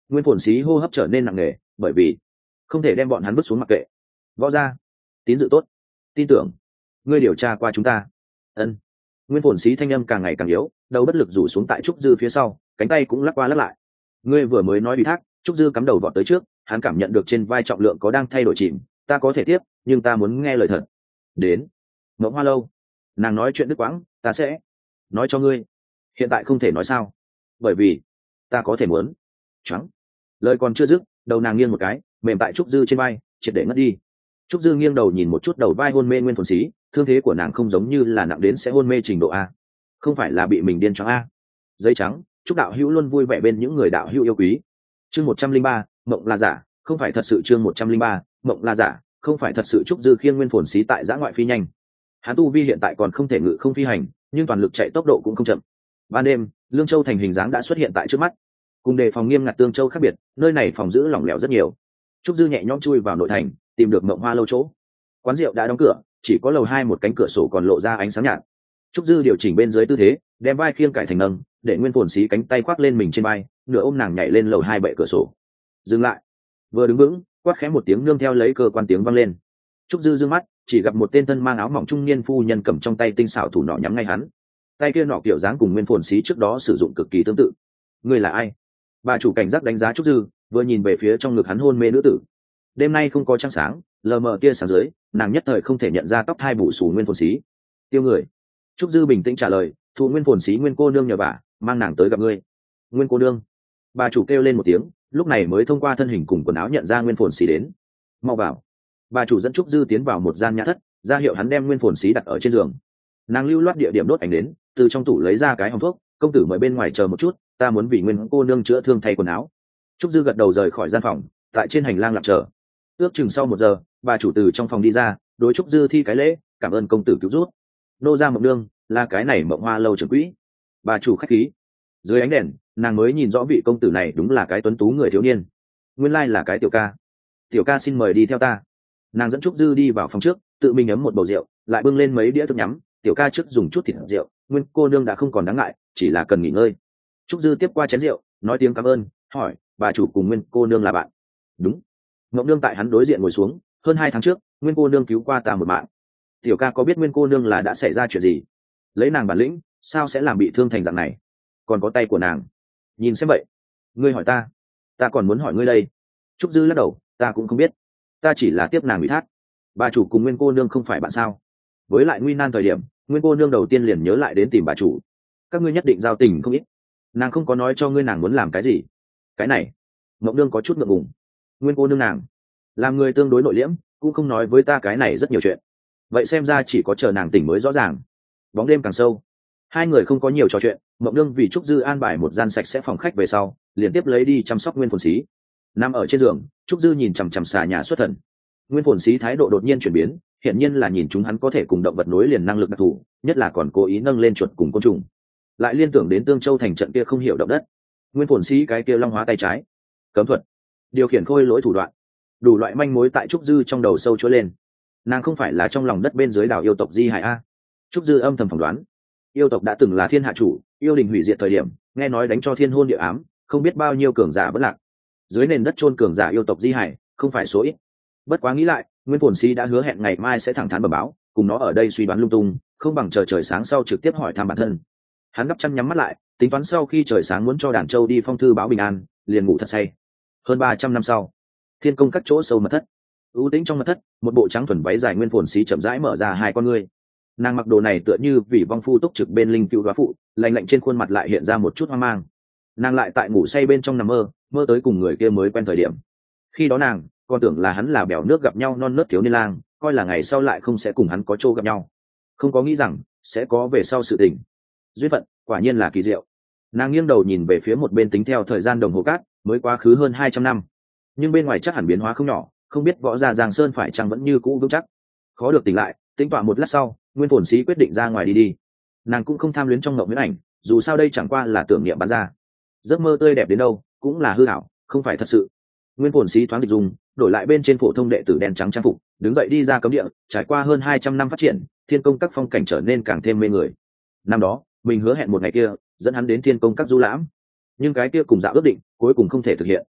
Nguyên phồn xí hô hấp trở nên nặng nề, bởi vì không thể đem bọn hắn vứt xuống mặc kệ. Võ gia, tín dự tốt, tin tưởng ngươi điều tra qua chúng ta. Ân. Nguyên phồn xí thanh âm càng ngày càng yếu, đầu bất lực rủ xuống tại trúc dư phía sau, cánh tay cũng lắc qua lắc lại. Ngươi vừa mới nói ủy thác, trúc dư cắm đầu vọt tới trước, hắn cảm nhận được trên vai trọng lượng có đang thay đổi chìm. Ta có thể tiếp, nhưng ta muốn nghe lời thật. Đến. Mộng Hoa Lâu. Nàng nói chuyện đứt quãng, ta sẽ nói cho ngươi. Hiện tại không thể nói sao? Bởi vì ta có thể muốn. Choáng. Lời còn chưa dứt, đầu nàng nghiêng một cái, mềm tại trúc dư trên vai, triệt để ngất đi. Trúc dư nghiêng đầu nhìn một chút đầu vai hôn mê Nguyên phồn xí, thương thế của nàng không giống như là nặng đến sẽ hôn mê trình độ A, không phải là bị mình điên choáng A. Giấy trắng, chúc đạo hữu luôn vui vẻ bên những người đạo hữu yêu quý. Chương 103, mộng là giả, không phải thật sự. Chương 103, mộng là giả, không phải thật sự. Trúc dư khiêng Nguyên phồn xí tại giã ngoại phi nhanh. Hắn tu vi hiện tại còn không thể ngự không phi hành, nhưng toàn lực chạy tốc độ cũng không chậm. Ban đêm, Lương Châu thành hình dáng đã xuất hiện tại trước mắt. Cùng đề phòng nghiêm ngặt Tương Châu khác biệt, nơi này phòng giữ lỏng lẻo rất nhiều. Trúc dư nhẹ nhõm chui vào nội thành, tìm được Mộng Hoa Lâu chỗ. Quán rượu đã đóng cửa, chỉ có lầu 2 một cánh cửa sổ còn lộ ra ánh sáng nhạt. Trúc dư điều chỉnh bên dưới tư thế, đem vai khiêng cải thành nâng, để Nguyên phồn xí cánh tay khoác lên mình trên vai, nửa ôm nàng nhảy lên lầu 2 bệ cửa sổ. Dừng lại. Vừa đứng vững, quát khẽ một tiếng nương theo lấy cơ quan tiếng vang lên. Trúc dư dương mắt, chỉ gặp một tên thân mang áo mỏng trung niên phu nhân cầm trong tay tinh xảo thủ nỏ nhắm ngay hắn. Tay kia nỏ kiểu dáng cùng Nguyên phồn xí trước đó sử dụng cực kỳ tương tự. Ngươi là ai? Bà chủ cảnh giác đánh giá Trúc dư, vừa nhìn về phía trong ngực hắn hôn mê nữ tử. Đêm nay không có trăng sáng, lờ mờ tia sáng dưới, nàng nhất thời không thể nhận ra tóc thai bù xù Nguyên phồn xí. Tiêu người. Trúc dư bình tĩnh trả lời, thụ Nguyên phồn xí Nguyên cô nương nhờ bà mang nàng tới gặp ngươi. Nguyên cô nương. Bà chủ kêu lên một tiếng, lúc này mới thông qua thân hình cùng quần áo nhận ra Nguyên phồn xí đến. Mau vào. Bà chủ dẫn Trúc dư tiến vào một gian nhà thất, ra hiệu hắn đem Nguyên phồn xí đặt ở trên giường. Nàng lưu loát địa điểm đốt ảnh đến, từ trong tủ lấy ra cái hòm thuốc. Công tử mời bên ngoài chờ một chút, ta muốn vì Nguyên cô nương chữa thương thay quần áo. Trúc dư gật đầu rời khỏi gian phòng, tại trên hành lang lặng chờ. Ước chừng sau 1 giờ, bà chủ từ trong phòng đi ra, đối Trúc dư thi cái lễ, cảm ơn công tử cứu rút. Nô gia Mộng nương là cái này Mộng Hoa Lâu trưởng quỹ. Bà chủ khách khí. Dưới ánh đèn, nàng mới nhìn rõ vị công tử này đúng là cái tuấn tú người thiếu niên. Nguyên lai là cái tiểu ca. Tiểu ca xin mời đi theo ta. Nàng dẫn Trúc dư đi vào phòng trước, tự mình ấm một bầu rượu, lại bưng lên mấy đĩa thức nhắm. Tiểu ca trước dùng chút thịt rượu, Nguyên cô nương đã không còn đáng ngại, chỉ là cần nghỉ ngơi. Trúc dư tiếp qua chén rượu, nói tiếng cảm ơn, hỏi, bà chủ cùng Nguyên cô nương là bạn? Đúng. Mộng nương tại hắn đối diện ngồi xuống, hơn 2 tháng trước, Nguyên cô nương cứu qua ta một mạng. Tiểu ca có biết Nguyên cô nương là đã xảy ra chuyện gì? Lấy nàng bản lĩnh, sao sẽ làm bị thương thành dạng này? Còn có tay của nàng. Nhìn xem vậy. Ngươi hỏi ta còn muốn hỏi ngươi đây. Trúc dư lắc đầu, ta cũng không biết. Ta chỉ là tiếp nàng ủy thác. Bà chủ cùng Nguyên cô nương không phải bạn sao? Với lại nguy nan thời điểm, Nguyên cô nương đầu tiên liền nhớ lại đến tìm bà chủ. Các ngươi nhất định giao tình không ít. Nàng không có nói cho ngươi nàng muốn làm cái gì. Cái này, Mộng nương có chút ngượng ngùng. Nguyên cô nương nàng làm người tương đối nội liễm, cũng không nói với ta cái này rất nhiều chuyện. Vậy xem ra chỉ có chờ nàng tỉnh mới rõ ràng. Bóng đêm càng sâu, hai người không có nhiều trò chuyện. Mộng nương vì Trúc dư an bài một gian sạch sẽ phòng khách về sau, liền tiếp lấy đi chăm sóc Nguyên phồn xí. Nằm ở trên giường, Trúc dư nhìn chằm chằm xà nhà xuất thần. Nguyên phồn xí thái độ đột nhiên chuyển biến, hiển nhiên là nhìn chúng hắn có thể cùng động vật nối liền năng lực đặc thù, nhất là còn cố ý nâng lên chuột cùng côn trùng. Lại liên tưởng đến Tương Châu thành trận kia không hiểu động đất. Nguyên phồn xí cái kia long hóa tay trái, cấm thuật, điều khiển khôi lỗi thủ đoạn, đủ loại manh mối tại Trúc dư trong đầu sâu chối lên. Nàng không phải là trong lòng đất bên dưới đảo yêu tộc Di Hải a? Trúc dư âm thầm phỏng đoán, yêu tộc đã từng là thiên hạ chủ, yêu đình hủy diệt thời điểm, nghe nói đánh cho thiên hôn địa ám, không biết bao nhiêu cường giả vẫn lạc. Dưới nền đất chôn cường giả yêu tộc Di Hải, không phải số ít. Bất quá nghĩ lại, Nguyên phồn xí đã hứa hẹn ngày mai sẽ thẳng thắn bẩm báo, cùng nó ở đây suy đoán lung tung, không bằng chờ trời sáng sau trực tiếp hỏi thăm bản thân. Hắn gấp chăn nhắm mắt lại, tính toán sau khi trời sáng muốn cho Đàn Châu đi phong thư báo bình an, liền ngủ thật say. Hơn 300 năm sau, Thiên Công các chỗ sâu mật thất. U tĩnh trong mật thất, một bộ trắng thuần váy dài Nguyên phồn xí chậm rãi mở ra 2 con ngươi. Nàng mặc đồ này tựa như vì vong phu túc trực bên linh cữu đoá phụ, lạnh lạnh trên khuôn mặt lại hiện ra một chút hoang mang. Nàng lại tại ngủ say bên trong nằm mơ, mơ tới cùng người kia mới quen thời điểm. Khi đó nàng còn tưởng là hắn là bèo nước gặp nhau non nớt thiếu niên lang, coi là ngày sau lại không sẽ cùng hắn có chỗ gặp nhau, không có nghĩ rằng sẽ có về sau sự tình. Duyên phận quả nhiên là kỳ diệu. Nàng nghiêng đầu nhìn về phía một bên tính theo thời gian đồng hồ cát, mới quá khứ hơn 200 năm, nhưng bên ngoài chắc hẳn biến hóa không nhỏ, không biết võ gia Giang Sơn phải chăng vẫn như cũ vững chắc. Khó được tỉnh lại, tính tọa một lát sau, Nguyên phồn xí quyết định ra ngoài đi. Nàng cũng không tham luyến trong ngộng huyễn ảnh, dù sao đây chẳng qua là tưởng niệm bắn ra. Giấc mơ tươi đẹp đến đâu cũng là hư ảo, không phải thật sự. Nguyên phồn xí thoáng dịch dùng, đổi lại bên trên phổ thông đệ tử đen trắng trang phục, đứng dậy đi ra cấm địa. Trải qua hơn 200 năm phát triển, Thiên Công các phong cảnh trở nên càng thêm mê người. Năm đó mình hứa hẹn một ngày kia dẫn hắn đến Thiên Công các du lãm, nhưng cái kia cùng dạo ước định cuối cùng không thể thực hiện.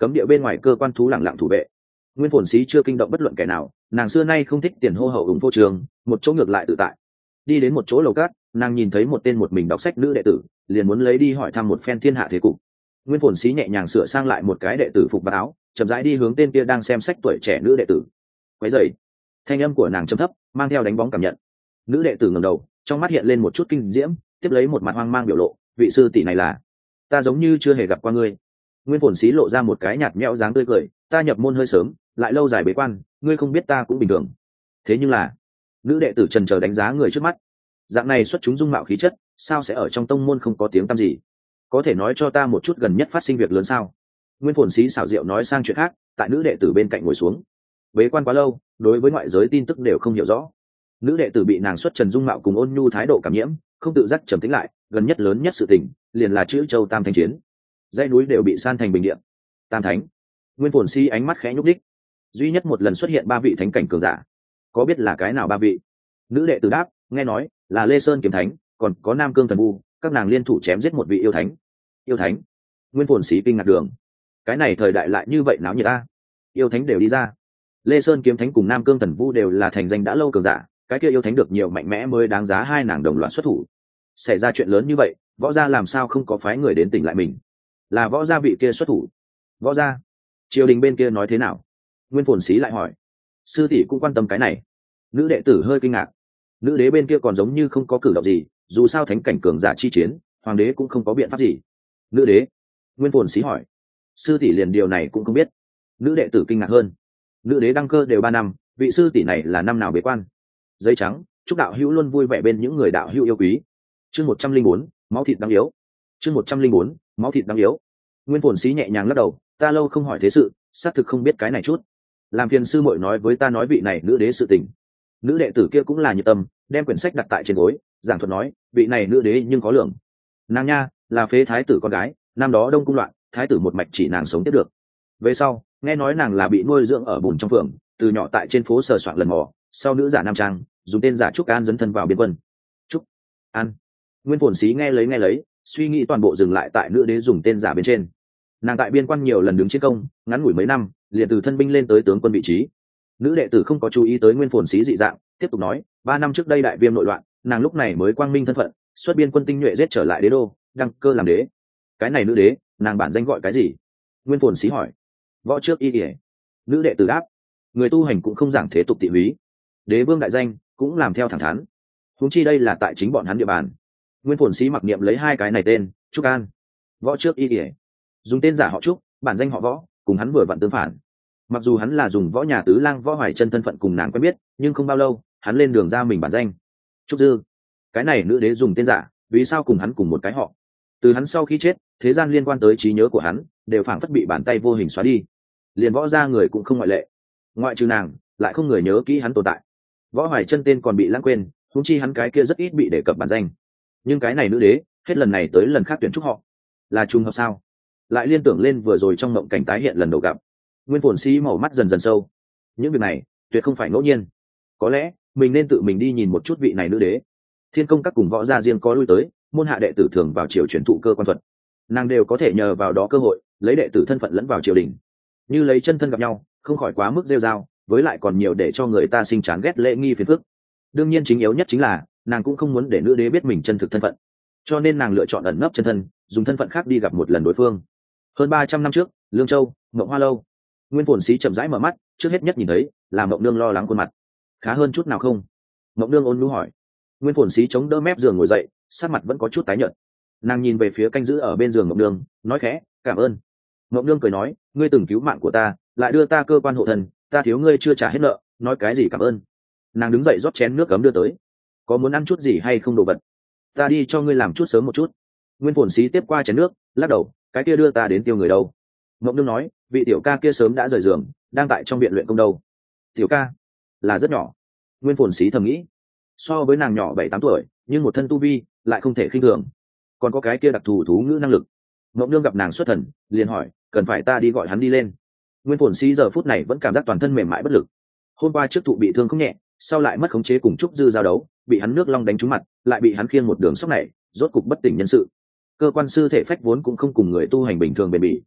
cấm địa bên ngoài cơ quan thú lẳng lặng thủ vệ. Nguyên Phồn Sĩ chưa kinh động bất luận kẻ nào, nàng xưa nay không thích tiền hô hậu ủng phô trường, một chỗ ngược lại tự tại. Đi đến một chỗ lầu cát, nàng nhìn thấy một tên một mình đọc sách nữ đệ tử, liền muốn lấy đi hỏi thăm một phen thiên hạ thế cục. Nguyên Phồn Sĩ nhẹ nhàng sửa sang lại một cái đệ tử phục và áo, chậm rãi đi hướng tên kia đang xem sách tuổi trẻ nữ đệ tử. Quấy rầy. Thanh âm của nàng trầm thấp, mang theo đánh bóng cảm nhận. Nữ đệ tử ngẩng đầu, trong mắt hiện lên một chút kinh diễm, tiếp lấy một mặt hoang mang biểu lộ, vị sư tỷ này là? Ta giống như chưa hề gặp qua ngươi. Nguyên Phồn Sĩ lộ ra một cái nhạt nhẽo dáng tươi cười, ta nhập môn hơi sớm, lại lâu dài bế quan, ngươi không biết ta cũng bình thường. Thế nhưng là, nữ đệ tử chần chờ đánh giá người trước mắt. Dạng này xuất chúng dung mạo khí chất, sao sẽ ở trong tông môn không có tiếng tăm gì? Có thể nói cho ta một chút gần nhất phát sinh việc lớn sao? Nguyên Phồn Sĩ xảo diệu nói sang chuyện khác, tại nữ đệ tử bên cạnh ngồi xuống. Bế quan quá lâu, đối với ngoại giới tin tức đều không hiểu rõ. Nữ đệ tử bị nàng xuất trần dung mạo cùng ôn nhu thái độ cảm nhiễm, không tự giác trầm tĩnh lại, gần nhất lớn nhất sự tình liền là chữ Châu Tam Thánh chiến. Dãy núi đều bị san thành bình địa. Tam Thánh. Nguyên Phồn Sĩ ánh mắt khẽ nhúc đích. Duy nhất một lần xuất hiện 3 vị thánh cảnh cường giả. Có biết là cái nào 3 vị? Nữ đệ tử đáp, nghe nói là Lê Sơn kiếm thánh, còn có Nam Cương thần vu, các nàng liên thủ chém giết một vị yêu thánh. Yêu thánh? Nguyên Phồn Sĩ kinh ngạc đường. Cái này thời đại lại như vậy náo nhiệt a. Yêu thánh đều đi ra. Lê Sơn kiếm thánh cùng Nam Cương thần vu đều là thành danh đã lâu cường giả, cái kia yêu thánh được nhiều mạnh mẽ mới đáng giá hai nàng đồng loạt xuất thủ. Xảy ra chuyện lớn như vậy, võ gia làm sao không có phái người đến tỉnh lại mình? Là võ gia vị kia xuất thủ? Võ gia? Triều đình bên kia nói thế nào? Nguyên Phồn Sĩ lại hỏi. Sư tỷ cũng quan tâm cái này. Nữ đệ tử hơi kinh ngạc. Nữ đế bên kia còn giống như không có cử động gì, dù sao thánh cảnh cường giả chi chiến, hoàng đế cũng không có biện pháp gì. Nữ đế? Nguyên Phồn Sĩ hỏi. Sư tỷ liền điều này cũng không biết. Nữ đệ tử kinh ngạc hơn. Nữ đế đăng cơ đều 3 năm, vị sư tỷ này là năm nào bế quan? Giấy trắng, chúc đạo hữu luôn vui vẻ bên những người đạo hữu yêu quý. Chương 104, máu thịt đáng yếu. Chương 104, máu thịt đáng yếu. Nguyên Phồn Sĩ nhẹ nhàng lắc đầu, ta lâu không hỏi thế sự, xác thực không biết cái này chút. Làm phiền sư muội nói với ta nói vị này nữ đế sự tình. Nữ đệ tử kia cũng là nhiệt tâm, đem quyển sách đặt tại trên gối, giảng thuật nói, vị này nữ đế nhưng có lượng. Nàng nha, là phế thái tử con gái, năm đó Đông cung loạn, thái tử một mạch chỉ nàng sống tiếp được. Về sau, nghe nói nàng là bị nuôi dưỡng ở bùn trong phường, từ nhỏ tại trên phố sờ soạng lần mò, sau nữ giả nam trang, dùng tên giả Trúc An dấn thân vào biên quân. Trúc An. Nguyên Phồn Sĩ nghe lấy, suy nghĩ toàn bộ dừng lại tại nữ đế dùng tên giả bên trên. Nàng tại biên quan nhiều lần đứng chiến công, ngắn ngủi mấy năm, liền từ thân binh lên tới tướng quân vị trí. Nữ đệ tử không có chú ý tới Nguyên Phồn Sĩ dị dạng, tiếp tục nói, 3 năm trước đây đại viêm nội loạn, nàng lúc này mới quang minh thân phận, xuất biên quân tinh nhuệ giết trở lại đế đô, đăng cơ làm đế. Cái này nữ đế, nàng bản danh gọi cái gì? Nguyên Phồn Sĩ hỏi. Võ trước y ỉa. Nữ đệ tử đáp, người tu hành cũng không giảng thế tục tị húy, đế vương đại danh cũng làm theo thẳng thắn, huống chi đây là tại chính bọn hắn địa bàn. Nguyên Phồn Sĩ mặc niệm lấy 2 cái này tên, Trúc An, Võ trước y ỉa, dùng tên giả họ Trúc, bản danh họ Võ, cùng hắn vừa vặn tương phản. Mặc dù hắn là dùng Võ nhà tứ lang Võ Hoài Chân thân phận cùng nàng quen biết, nhưng không bao lâu hắn lên đường ra mình bản danh Trúc Dư. Cái này nữ đế dùng tên giả, vì sao cùng hắn cùng một cái họ? Từ hắn sau khi chết, thế gian liên quan tới trí nhớ của hắn đều phảng phất bị bàn tay vô hình xóa đi, liền Võ gia người cũng không ngoại lệ. Ngoại trừ nàng, lại không người nhớ kỹ hắn tồn tại. Võ Hoài Chân tên còn bị lãng quên, huống chi hắn cái kia rất ít bị đề cập bản danh. Nhưng cái này nữ đế, hết lần này tới lần khác tuyển Trúc họ, là trùng hợp sao? Lại liên tưởng lên vừa rồi trong mộng cảnh tái hiện lần đầu gặp. Nguyên Phồn Sĩ màu mắt dần dần sâu. Những việc này tuyệt không phải ngẫu nhiên. Có lẽ mình nên tự mình đi nhìn một chút vị này nữ đế. Thiên công các cùng võ gia riêng có lui tới, môn hạ đệ tử thường vào triều truyền thụ cơ quan thuật, nàng đều có thể nhờ vào đó cơ hội lấy đệ tử thân phận lẫn vào triều đình. Như lấy chân thân gặp nhau, không khỏi quá mức rêu rao, với lại còn nhiều để cho người ta sinh chán ghét lễ nghi phiền phức. Đương nhiên chính yếu nhất chính là nàng cũng không muốn để nữ đế biết mình chân thực thân phận, cho nên nàng lựa chọn ẩn nấp chân thân, dùng thân phận khác đi gặp một lần đối phương. Hơn 300 năm trước, Lương Châu, Ngộng Hoa lâu. Nguyên Phồn Sĩ chậm rãi mở mắt, trước hết nhất nhìn thấy là Mộng Nương lo lắng khuôn mặt. Khá hơn chút nào không? Mộng Nương ôn nhu hỏi. Nguyên Phồn Sĩ chống đỡ mép giường ngồi dậy, sắc mặt vẫn có chút tái nhợt. Nàng nhìn về phía canh giữ ở bên giường Mộng Nương, nói khẽ, cảm ơn. Mộng Nương cười nói, ngươi từng cứu mạng của ta, lại đưa ta cơ quan hộ thần, ta thiếu ngươi chưa trả hết nợ, nói cái gì cảm ơn? Nàng đứng dậy rót chén nước ấm đưa tới. Có muốn ăn chút gì hay không đồ vật? Ta đi cho ngươi làm chút sớm một chút. Nguyên Phồn Sĩ tiếp qua chén nước, lắc đầu, cái kia đưa ta đến tiêu người đâu? Mộng Nương nói, vị tiểu ca kia sớm đã rời giường, đang tại trong viện luyện công đâu. Tiểu ca là rất nhỏ. Nguyên Phồn Sĩ thầm nghĩ, so với nàng nhỏ 7-8 tuổi, nhưng một thân tu vi lại không thể khinh thường, còn có cái kia đặc thù thú ngữ năng lực. Mộng Nương gặp nàng xuất thần, liền hỏi, cần phải ta đi gọi hắn đi lên? Nguyên Phồn Sĩ giờ phút này vẫn cảm giác toàn thân mềm mại bất lực. Hôm qua trước thụ bị thương không nhẹ, sau lại mất khống chế cùng Trúc Dư giao đấu, bị hắn nước long đánh trúng mặt, lại bị hắn khiêng một đường sốc này, rốt cục bất tỉnh nhân sự. Cơ quan sư thể phách vốn cũng không cùng người tu hành bình thường bền bỉ.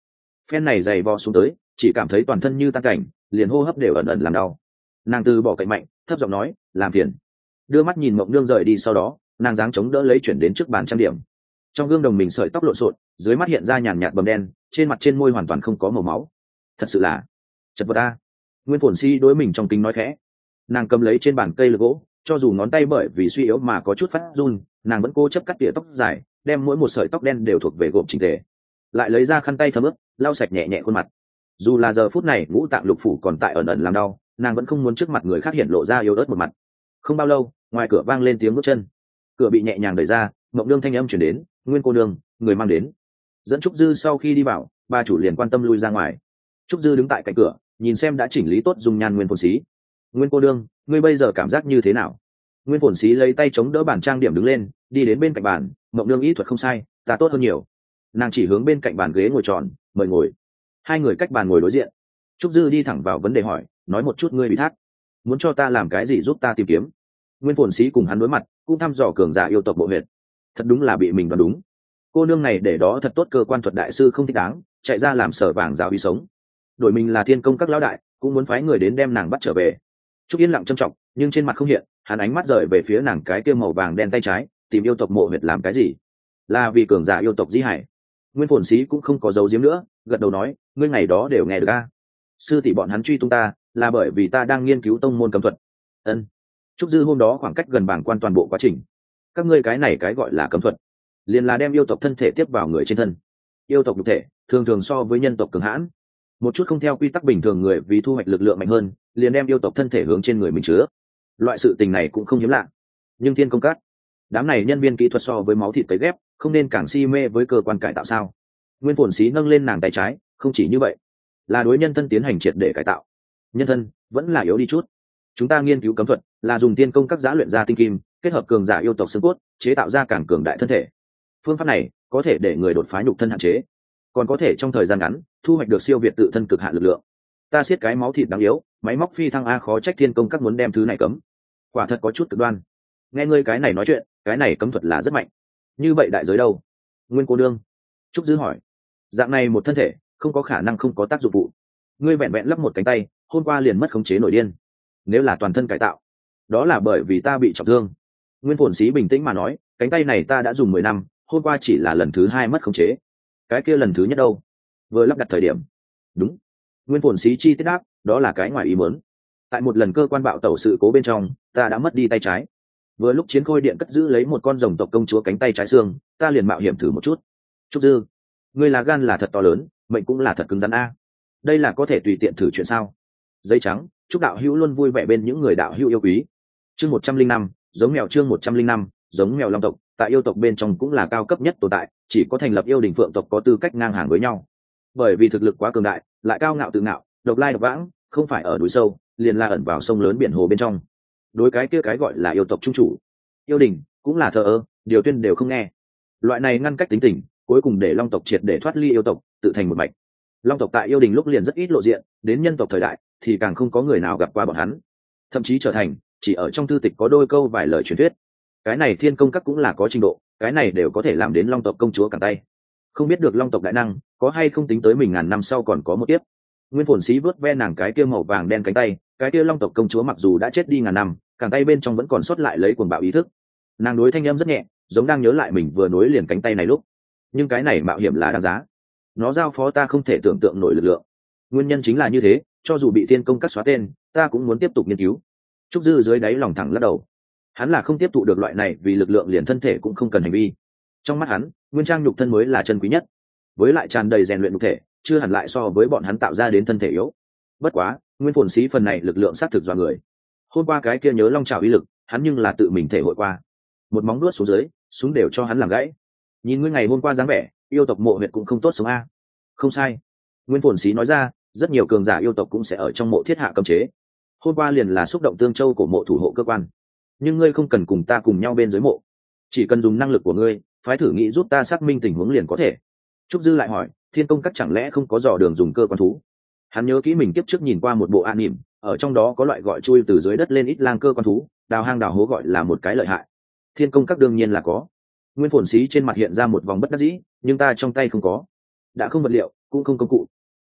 Phen này dày vò xuống tới, chỉ cảm thấy toàn thân như tan cảnh, liền hô hấp đều ẩn ẩn làm đau. Nàng từ bỏ cậy mạnh, thấp giọng nói, làm phiền. Đưa mắt nhìn Mộng Nương rời đi, sau đó nàng giáng chống đỡ lấy chuyển đến trước bàn trang điểm. Trong gương đồng mình sợi tóc lộn xộn, dưới mắt hiện ra nhàn nhạt bầm đen, trên mặt trên môi hoàn toàn không có màu máu. Thật sự là chật vật a. Nguyên Phồn Si đối mình trong kính nói khẽ. Nàng cầm lấy trên bàn cây lược gỗ, cho dù ngón tay bởi vì suy yếu mà có chút phát run, nàng vẫn cố chấp cắt tỉa tóc dài, đem mỗi một sợi tóc đen đều thuộc về gộp chỉnh tề, lại lấy ra khăn tay thấm ướt lau sạch nhẹ nhẹ khuôn mặt. Dù là giờ phút này ngũ tạng lục phủ còn tại ẩn ẩn làm đau, nàng vẫn không muốn trước mặt người khác hiện lộ ra yếu ớt một mặt. Không bao lâu, ngoài cửa vang lên tiếng bước chân, cửa bị nhẹ nhàng đẩy ra, Mộng Nương thanh âm chuyển đến, Nguyên cô nương, người mang đến. Dẫn Trúc Dư sau khi đi vào, bà chủ liền quan tâm lui ra ngoài. Trúc Dư đứng tại cạnh cửa, nhìn xem đã chỉnh lý tốt dung nhan Nguyên Phồn Xí. Nguyên cô nương, ngươi bây giờ cảm giác như thế nào? Nguyên Phồn Xí lấy tay chống đỡ bàn trang điểm đứng lên, đi đến bên cạnh bàn. Mộng Nương ý thuật không sai, ta tốt hơn nhiều. Nàng chỉ hướng bên cạnh bàn ghế ngồi tròn, mời ngồi. Hai người cách bàn ngồi đối diện. Trúc Dư đi thẳng vào vấn đề hỏi, nói một chút ngươi bị thác, muốn cho ta làm cái gì giúp ta tìm kiếm. Nguyên Phồn Xí cùng hắn đối mặt, cũng thăm dò cường giả yêu tộc bộ huyệt. Thật đúng là bị mình đoán đúng. Cô nương này để đó thật tốt, cơ quan thuật đại sư không thích đáng, chạy ra làm sở vàng giáo uy sống. Đổi mình là thiên công các lão đại, cũng muốn phái người đến đem nàng bắt trở về. Trúc Yên lặng trầm trọng, nhưng trên mặt không hiện, hắn ánh mắt rời về phía nàng cái kia màu vàng đen tay trái, tìm yêu tộc mộ huyệt làm cái gì? Là vì cường giả yêu tộc Dĩ Hải. Nguyên Phồn Xí cũng không có giấu giếm nữa, gật đầu nói, ngươi ngày đó đều nghe được a. Sư tỷ bọn hắn truy tung ta, là bởi vì ta đang nghiên cứu tông môn cấm thuật. Ân. Trúc Dư hôm đó khoảng cách gần bảng quan toàn bộ quá trình. Các ngươi cái này cái gọi là cấm thuật, liền là đem yêu tộc thân thể tiếp vào người trên thân. Yêu tộc nhục thể thường thường so với nhân tộc cường hãn, một chút không theo quy tắc bình thường người vì thu hoạch lực lượng mạnh hơn, liền đem yêu tộc thân thể hướng trên người mình chứa. Loại sự tình này cũng không hiếm lạ. Nhưng Thiên Công Các, đám này nhân viên kỹ thuật so với máu thịt cấy ghép, không nên càng si mê với cơ quan cải tạo sao? Nguyên Phồn Xí nâng lên nàng tay trái, không chỉ như vậy, là đối nhân thân tiến hành triệt để cải tạo. Nhân thân vẫn là yếu đi chút. Chúng ta nghiên cứu cấm thuật, là dùng Thiên Công Các giã luyện ra tinh kim, kết hợp cường giả yêu tộc xương cốt, chế tạo ra càng cường đại thân thể. Phương pháp này có thể để người đột phá nhục thân hạn chế, còn có thể trong thời gian ngắn thu hoạch được siêu việt tự thân cực hạn lực lượng. Ta siết cái máu thịt đáng yếu, máy móc phi thăng a, khó trách Thiên Công Các muốn đem thứ này cấm. Quả thật có chút cực đoan. Nghe ngươi cái này nói chuyện, cái này cấm thuật là rất mạnh. Như vậy đại giới đâu? Nguyên cô nương. Trúc Dư hỏi. Dạng này một thân thể, không có khả năng không có tác dụng phụ. Ngươi vẹn vẹn lắp một cánh tay, hôm qua liền mất khống chế nổi điên. Nếu là toàn thân cải tạo, đó là bởi vì ta bị trọng thương. Nguyên Phồn Xí bình tĩnh mà nói, cánh tay này ta đã dùng 10 năm, hôm qua chỉ là lần thứ 2 mất khống chế. Cái kia lần thứ nhất đâu? Vừa lắp đặt thời điểm. Đúng. Nguyên Phồn Xí chi tiết đáp, đó là cái ngoài ý muốn. Tại một lần cơ quan bạo tẩu sự cố bên trong, ta đã mất đi tay trái. Vừa lúc chiến khôi điện cất giữ lấy một con rồng tộc công chúa cánh tay trái xương, ta liền mạo hiểm thử một chút. Trúc Dư, ngươi là gan là thật to lớn, mệnh cũng là thật cứng rắn a. Đây là có thể tùy tiện thử chuyện sao? Dây trắng, chúc đạo hữu luôn vui vẻ bên những người đạo hữu yêu quý. Chương 105, giống mèo. Chương 105, giống mèo long tộc, tại yêu tộc bên trong cũng là cao cấp nhất tồn tại, chỉ có thành lập yêu đình phượng tộc có tư cách ngang hàng với nhau. Bởi vì thực lực quá cường đại, lại cao ngạo tự ngạo, độc lai độc vãng, không phải ở núi sâu, liền là ẩn vào sông lớn biển hồ bên trong. Đối cái kia cái gọi là yêu tộc trung chủ, yêu đình cũng là thờ ơ, điều tuyên đều không nghe. Loại này ngăn cách tính tình, cuối cùng để long tộc triệt để thoát ly yêu tộc, tự thành một mạch. Long tộc tại yêu đình lúc liền rất ít lộ diện, đến nhân tộc thời đại thì càng không có người nào gặp qua bọn hắn, thậm chí trở thành chỉ ở trong thư tịch có đôi câu vài lời truyền thuyết. Cái này Thiên Công Các cũng là có trình độ, cái này đều có thể làm đến long tộc công chúa cẳng tay. Không biết được long tộc đại năng có hay không tính tới mình ngàn năm sau còn có một tiếp. Nguyên Phồn Xí vớt ve nàng cái kia màu vàng đen cánh tay, cái kia long tộc công chúa mặc dù đã chết đi ngàn năm, cẳng tay bên trong vẫn còn sót lại lấy cuồng bạo ý thức. Nàng đối thanh âm rất nhẹ, giống đang nhớ lại mình vừa nối liền cánh tay này lúc. Nhưng cái này mạo hiểm là đáng giá, nó giao phó ta không thể tưởng tượng nổi lực lượng. Nguyên nhân chính là như thế, cho dù bị Thiên Công Các xóa tên, ta cũng muốn tiếp tục nghiên cứu. Trúc Dư dưới đáy lòng thẳng lắc đầu. Hắn là không tiếp thụ được loại này, vì lực lượng liền thân thể cũng không cần hành vi. Trong mắt hắn, nguyên trang nhục thân mới là chân quý nhất, với lại tràn đầy rèn luyện nhục thể, chưa hẳn lại so với bọn hắn tạo ra đến thân thể yếu. Bất quá, Nguyên Phồn Xí phần này lực lượng xác thực do người. Hôm qua cái kia nhớ long trào uy lực, hắn nhưng là tự mình thể hội qua. Một móng đuốt xuống dưới, súng đều cho hắn làm gãy. Nhìn ngươi ngày hôm qua dáng vẻ, yêu tộc mộ huyệt cũng không tốt sống a. Không sai, Nguyên Phồn Xí nói ra, rất nhiều cường giả yêu tộc cũng sẽ ở trong mộ thiết hạ cấm chế. Hôm qua liền là xúc động tương châu của mộ thủ hộ cơ quan. Nhưng ngươi không cần cùng ta cùng nhau bên dưới mộ, chỉ cần dùng năng lực của ngươi phái thử nghĩ giúp ta xác minh tình huống liền có thể. Trúc Dư lại hỏi, Thiên Công Các chẳng lẽ không có dò đường dùng cơ quan thú? Hắn nhớ kỹ mình kiếp trước nhìn qua một bộ an nỉm, ở trong đó có loại gọi chui từ dưới đất lên ít lang cơ quan thú, đào hang đào hố gọi là một cái lợi hại. Thiên Công Các đương nhiên là có. Nguyên Phồn Xí trên mặt hiện ra một vòng bất đắc dĩ, nhưng ta trong tay không có, đã không vật liệu cũng không công cụ,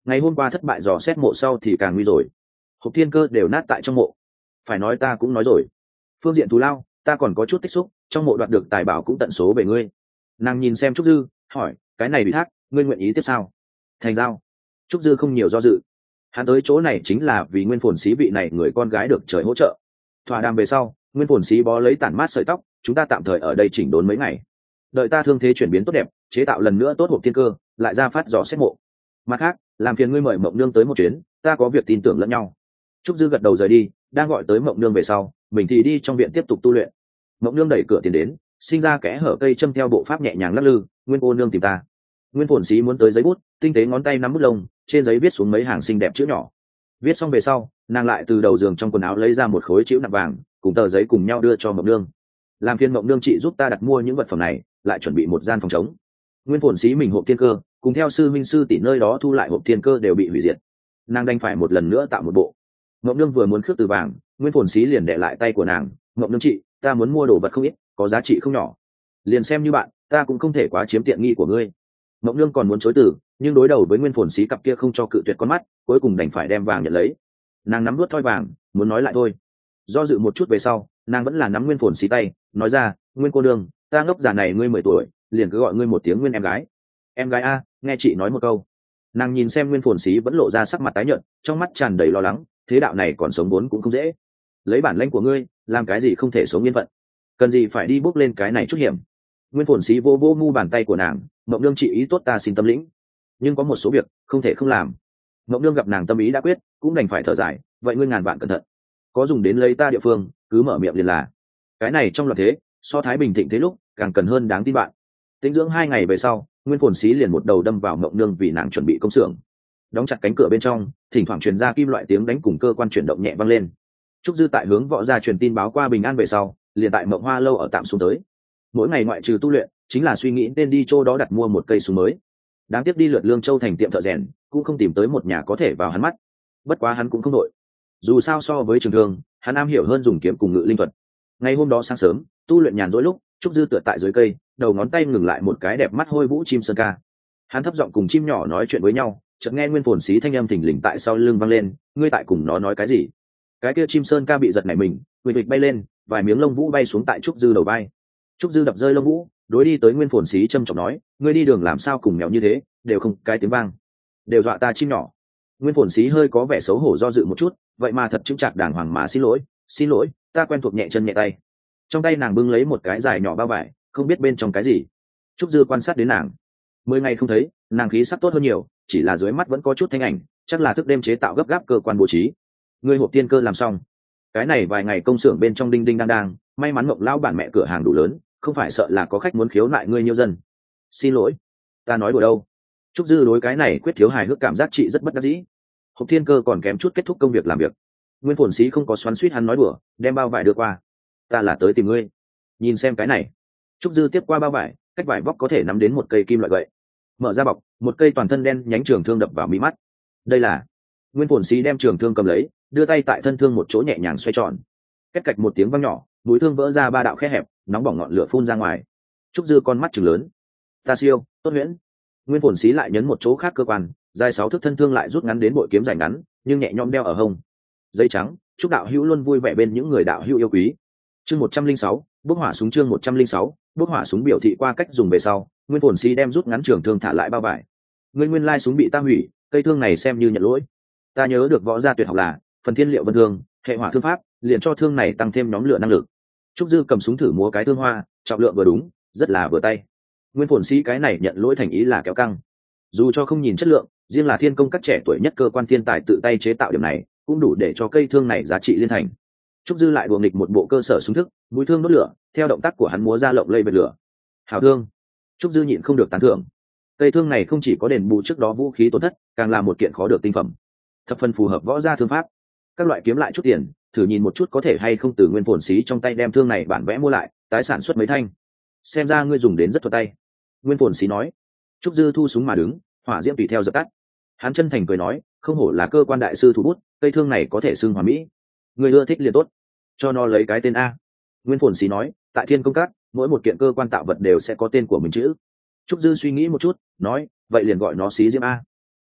ngày hôm qua thất bại dò xét mộ sau thì càng nguy rồi, hộp thiên cơ đều nát tại trong mộ. Phải nói ta cũng nói rồi, phương diện thù lao ta còn có chút tích xúc, trong mộ đoạt được tài bảo cũng tận số về ngươi. Nàng nhìn xem Trúc Dư hỏi, cái này ủy thác ngươi nguyện ý tiếp sao? Thành giao. Trúc Dư không nhiều do dự, hắn tới chỗ này chính là vì Nguyên Phồn Sĩ vị này người con gái được trời hỗ trợ. Thỏa đàm về sau, Nguyên Phồn Sĩ bó lấy tản mát sợi tóc, chúng ta tạm thời ở đây chỉnh đốn mấy ngày, đợi ta thương thế chuyển biến tốt đẹp, chế tạo lần nữa tốt hộp thiên cơ, lại ra phát dò xét mộ. Mặt khác, làm phiền ngươi mời Mộng Nương tới một chuyến, ta có việc tin tưởng lẫn nhau. Trúc Dư gật đầu rời đi, đang gọi tới Mộng Nương về sau, mình thì đi trong viện tiếp tục tu luyện. Mộng Nương đẩy cửa tiến đến, sinh ra kẽ hở cây châm theo bộ pháp nhẹ nhàng lắc lư. Nguyên cô nương tìm ta. Nguyên Phồn Sĩ muốn tới giấy bút, tinh tế ngón tay nắm bút lông, trên giấy viết xuống mấy hàng xinh đẹp chữ nhỏ. Viết xong về sau, nàng lại từ đầu giường trong quần áo lấy ra một khối chữ nặng vàng cùng tờ giấy cùng nhau đưa cho Mộng Nương. Làm phiền Mộng Nương chị giúp ta đặt mua những vật phẩm này, lại chuẩn bị một gian phòng trống. Nguyên Phồn Sĩ mình hộp thiên cơ cùng theo sư minh sư tỷ nơi đó thu lại hộp thiên cơ đều bị hủy diệt, nàng đành phải một lần nữa tạo một bộ. Mộng Nương vừa muốn khước từ vàng, Nguyên Phồn Sĩ liền đè lại tay của nàng. Mộng Nương chị, ta muốn mua đồ vật không ít, có giá trị không nhỏ, liền xem như bạn, ta cũng không thể quá chiếm tiện nghi của ngươi. Mộng Nương còn muốn chối từ, nhưng đối đầu với Nguyên Phồn Sĩ cặp kia không cho cự tuyệt con mắt, cuối cùng đành phải đem vàng nhận lấy. Nàng nắm nuốt thoi vàng, muốn nói lại thôi. Do dự một chút về sau, nàng vẫn là nắm Nguyên Phồn Sĩ tay, nói ra, Nguyên cô nương, ta ngốc già này ngươi 10 tuổi, liền cứ gọi ngươi một tiếng Nguyên em gái. Em gái a, nghe chị nói một câu. Nàng nhìn xem Nguyên Phồn Sĩ vẫn lộ ra sắc mặt tái nhợt, trong mắt tràn đầy lo lắng, thế đạo này còn sống vốn cũng không dễ, lấy bản lĩnh của ngươi làm cái gì không thể sống yên phận, cần gì phải đi bước lên cái này chút hiểm. Nguyên Phồn Sĩ vô vô mu bàn tay của nàng, Mộng Nương chị ý tốt ta xin tâm lĩnh, nhưng có một số việc không thể không làm. Mộng Nương gặp nàng tâm ý đã quyết, cũng đành phải thở dài, vậy ngươi ngàn vạn cẩn thận, có dùng đến lấy ta địa phương cứ mở miệng liền là. Cái này trong loạn thế, so thái bình thịnh thế lúc càng cần hơn đáng tin bạn. Tĩnh dưỡng 2 ngày về sau, Nguyên Phồn Sĩ liền một đầu đâm vào Mộng Nương vì nàng chuẩn bị công xưởng. Đóng chặt cánh cửa bên trong, thỉnh thoảng truyền ra kim loại tiếng đánh cùng cơ quan chuyển động nhẹ vang lên. Trúc Dư tại hướng Võ gia truyền tin báo qua bình an về sau, liền tại Mộng Hoa lâu ở tạm xuống tới. Mỗi ngày ngoại trừ tu luyện, chính là suy nghĩ nên đi chỗ đó đặt mua một cây súng mới. Đáng tiếc đi lượt Lương Châu thành tiệm thợ rèn, cũng không tìm tới một nhà có thể vào hắn mắt. Bất quá hắn cũng không đội, dù sao so với Trường Thương, hắn am hiểu hơn dùng kiếm cùng ngự linh thuật. Ngày hôm đó sáng sớm, tu luyện nhàn rỗi lúc, Trúc Dư tựa tại dưới cây, đầu ngón tay ngừng lại một cái đẹp mắt hôi vũ chim sơn ca. Hắn thấp giọng cùng chim nhỏ nói chuyện với nhau, chợt nghe Nguyên Phồn Sĩ thanh âm thình lình tại sau lưng vang lên, ngươi tại cùng nó nói cái gì? Cái kia chim sơn ca bị giật nảy mình, huỵch huỵch bay lên, vài miếng lông vũ bay xuống tại Trúc Dư đầu vai. Trúc Dư đập rơi lông vũ, đối đi tới Nguyên Phồn Sĩ trầm trọng nói, ngươi đi đường làm sao cùng mèo như thế, đều không cái tiếng vang, đều dọa ta chim nhỏ. Nguyên Phồn Sĩ hơi có vẻ xấu hổ do dự một chút, vậy mà thật chững chạc đàng hoàng mà xin lỗi, ta quen thuộc nhẹ chân nhẹ tay. Trong tay nàng bưng lấy một cái dài nhỏ bao vải, không biết bên trong cái gì. Trúc Dư quan sát đến nàng, 10 ngày không thấy, nàng khí sắc tốt hơn nhiều, chỉ là dưới mắt vẫn có chút thanh ảnh, chắc là thức đêm chế tạo gấp gáp cơ quan bố trí. Ngươi hộp tiên cơ làm xong, cái này vài ngày công xưởng bên trong đinh đinh đang đang, may mắn Mộng lão bản mẹ cửa hàng đủ lớn, không phải sợ là có khách muốn khiếu nại ngươi nhiêu dân. Xin lỗi, ta nói đùa đâu. Trúc Dư đối cái này quyết thiếu hài hước cảm giác chị rất bất đắc dĩ. Hộp thiên cơ còn kém chút kết thúc công việc làm việc. Nguyên Phồn Sĩ không có xoắn xuýt hắn nói đùa, đem bao vải đưa qua. Ta là tới tìm ngươi, nhìn xem cái này. Trúc Dư tiếp qua bao vải, cách vải vóc có thể nắm đến một cây kim loại gậy. Mở ra bọc, một cây toàn thân đen nhánh trường thương đập vào mí mắt. Đây là. Nguyên Phồn Sĩ đem trường thương cầm lấy, đưa tay tại thân thương một chỗ nhẹ nhàng xoay tròn. Két cạch một tiếng vang nhỏ, mũi thương vỡ ra 3 đạo khe hẹp, nóng bỏng ngọn lửa phun ra ngoài. Trúc Dư con mắt trừng lớn. Ta siêu, tốt huyễn. Nguyên Phồn Sĩ lại nhấn một chỗ khác cơ quan, dài 6 thước thân thương lại rút ngắn đến bội kiếm dài ngắn, nhưng nhẹ nhõm đeo ở hông. Dây trắng, chúc đạo hữu luôn vui vẻ bên những người đạo hữu yêu quý. Chương 106, bước hỏa súng. Chương 106, bước hỏa súng biểu thị qua cách dùng về sau, Nguyên Phồn Sĩ đem rút ngắn trường thương thả lại bao vải. Ngươi nguyên lai súng bị ta hủy, cây thương này xem như nhận lỗi. Ta nhớ được Võ gia tuyệt học là phần thiên liệu vân thương, hệ hỏa thương pháp, liền cho thương này tăng thêm nhóm lửa năng lực. Trúc Dư cầm súng thử múa cái thương hoa, trọng lượng vừa đúng, rất là vừa tay. Nguyên Phồn Sĩ cái này nhận lỗi thành ý là kéo căng. Dù cho không nhìn chất lượng, riêng là thiên công các trẻ tuổi nhất cơ quan thiên tài tự tay chế tạo điểm này, cũng đủ để cho cây thương này giá trị liên thành. Trúc Dư lại đùa nghịch một bộ cơ sở súng thức, mũi thương đốt lửa, theo động tác của hắn múa ra lộng lây bật lửa. Hảo thương. Trúc Dư nhịn không được tán thưởng. Cây thương này không chỉ có đền bù trước đó vũ khí tổn thất, càng là một kiện khó được tinh phẩm, thập phần phù hợp Võ gia thương pháp. Các loại kiếm lại chút tiền, thử nhìn một chút có thể hay không từ Nguyên Phồn Sĩ trong tay đem thương này bản vẽ mua lại, tái sản xuất mấy thanh. Xem ra ngươi dùng đến rất thuận tay. Nguyên Phồn Sĩ nói. Trúc Dư thu súng mà đứng, hỏa diễm tùy theo dập tắt. Hắn chân thành cười nói, không hổ là cơ quan đại sư thủ bút, cây thương này có thể xưng hoàn mỹ. Người ưa thích liền tốt, cho nó lấy cái tên A. Nguyên Phồn Sĩ nói, tại Thiên Công Các, mỗi một kiện cơ quan tạo vật đều sẽ có tên của mình chữ. Trúc Dư suy nghĩ một chút, nói, vậy liền gọi nó Xí Diễm A.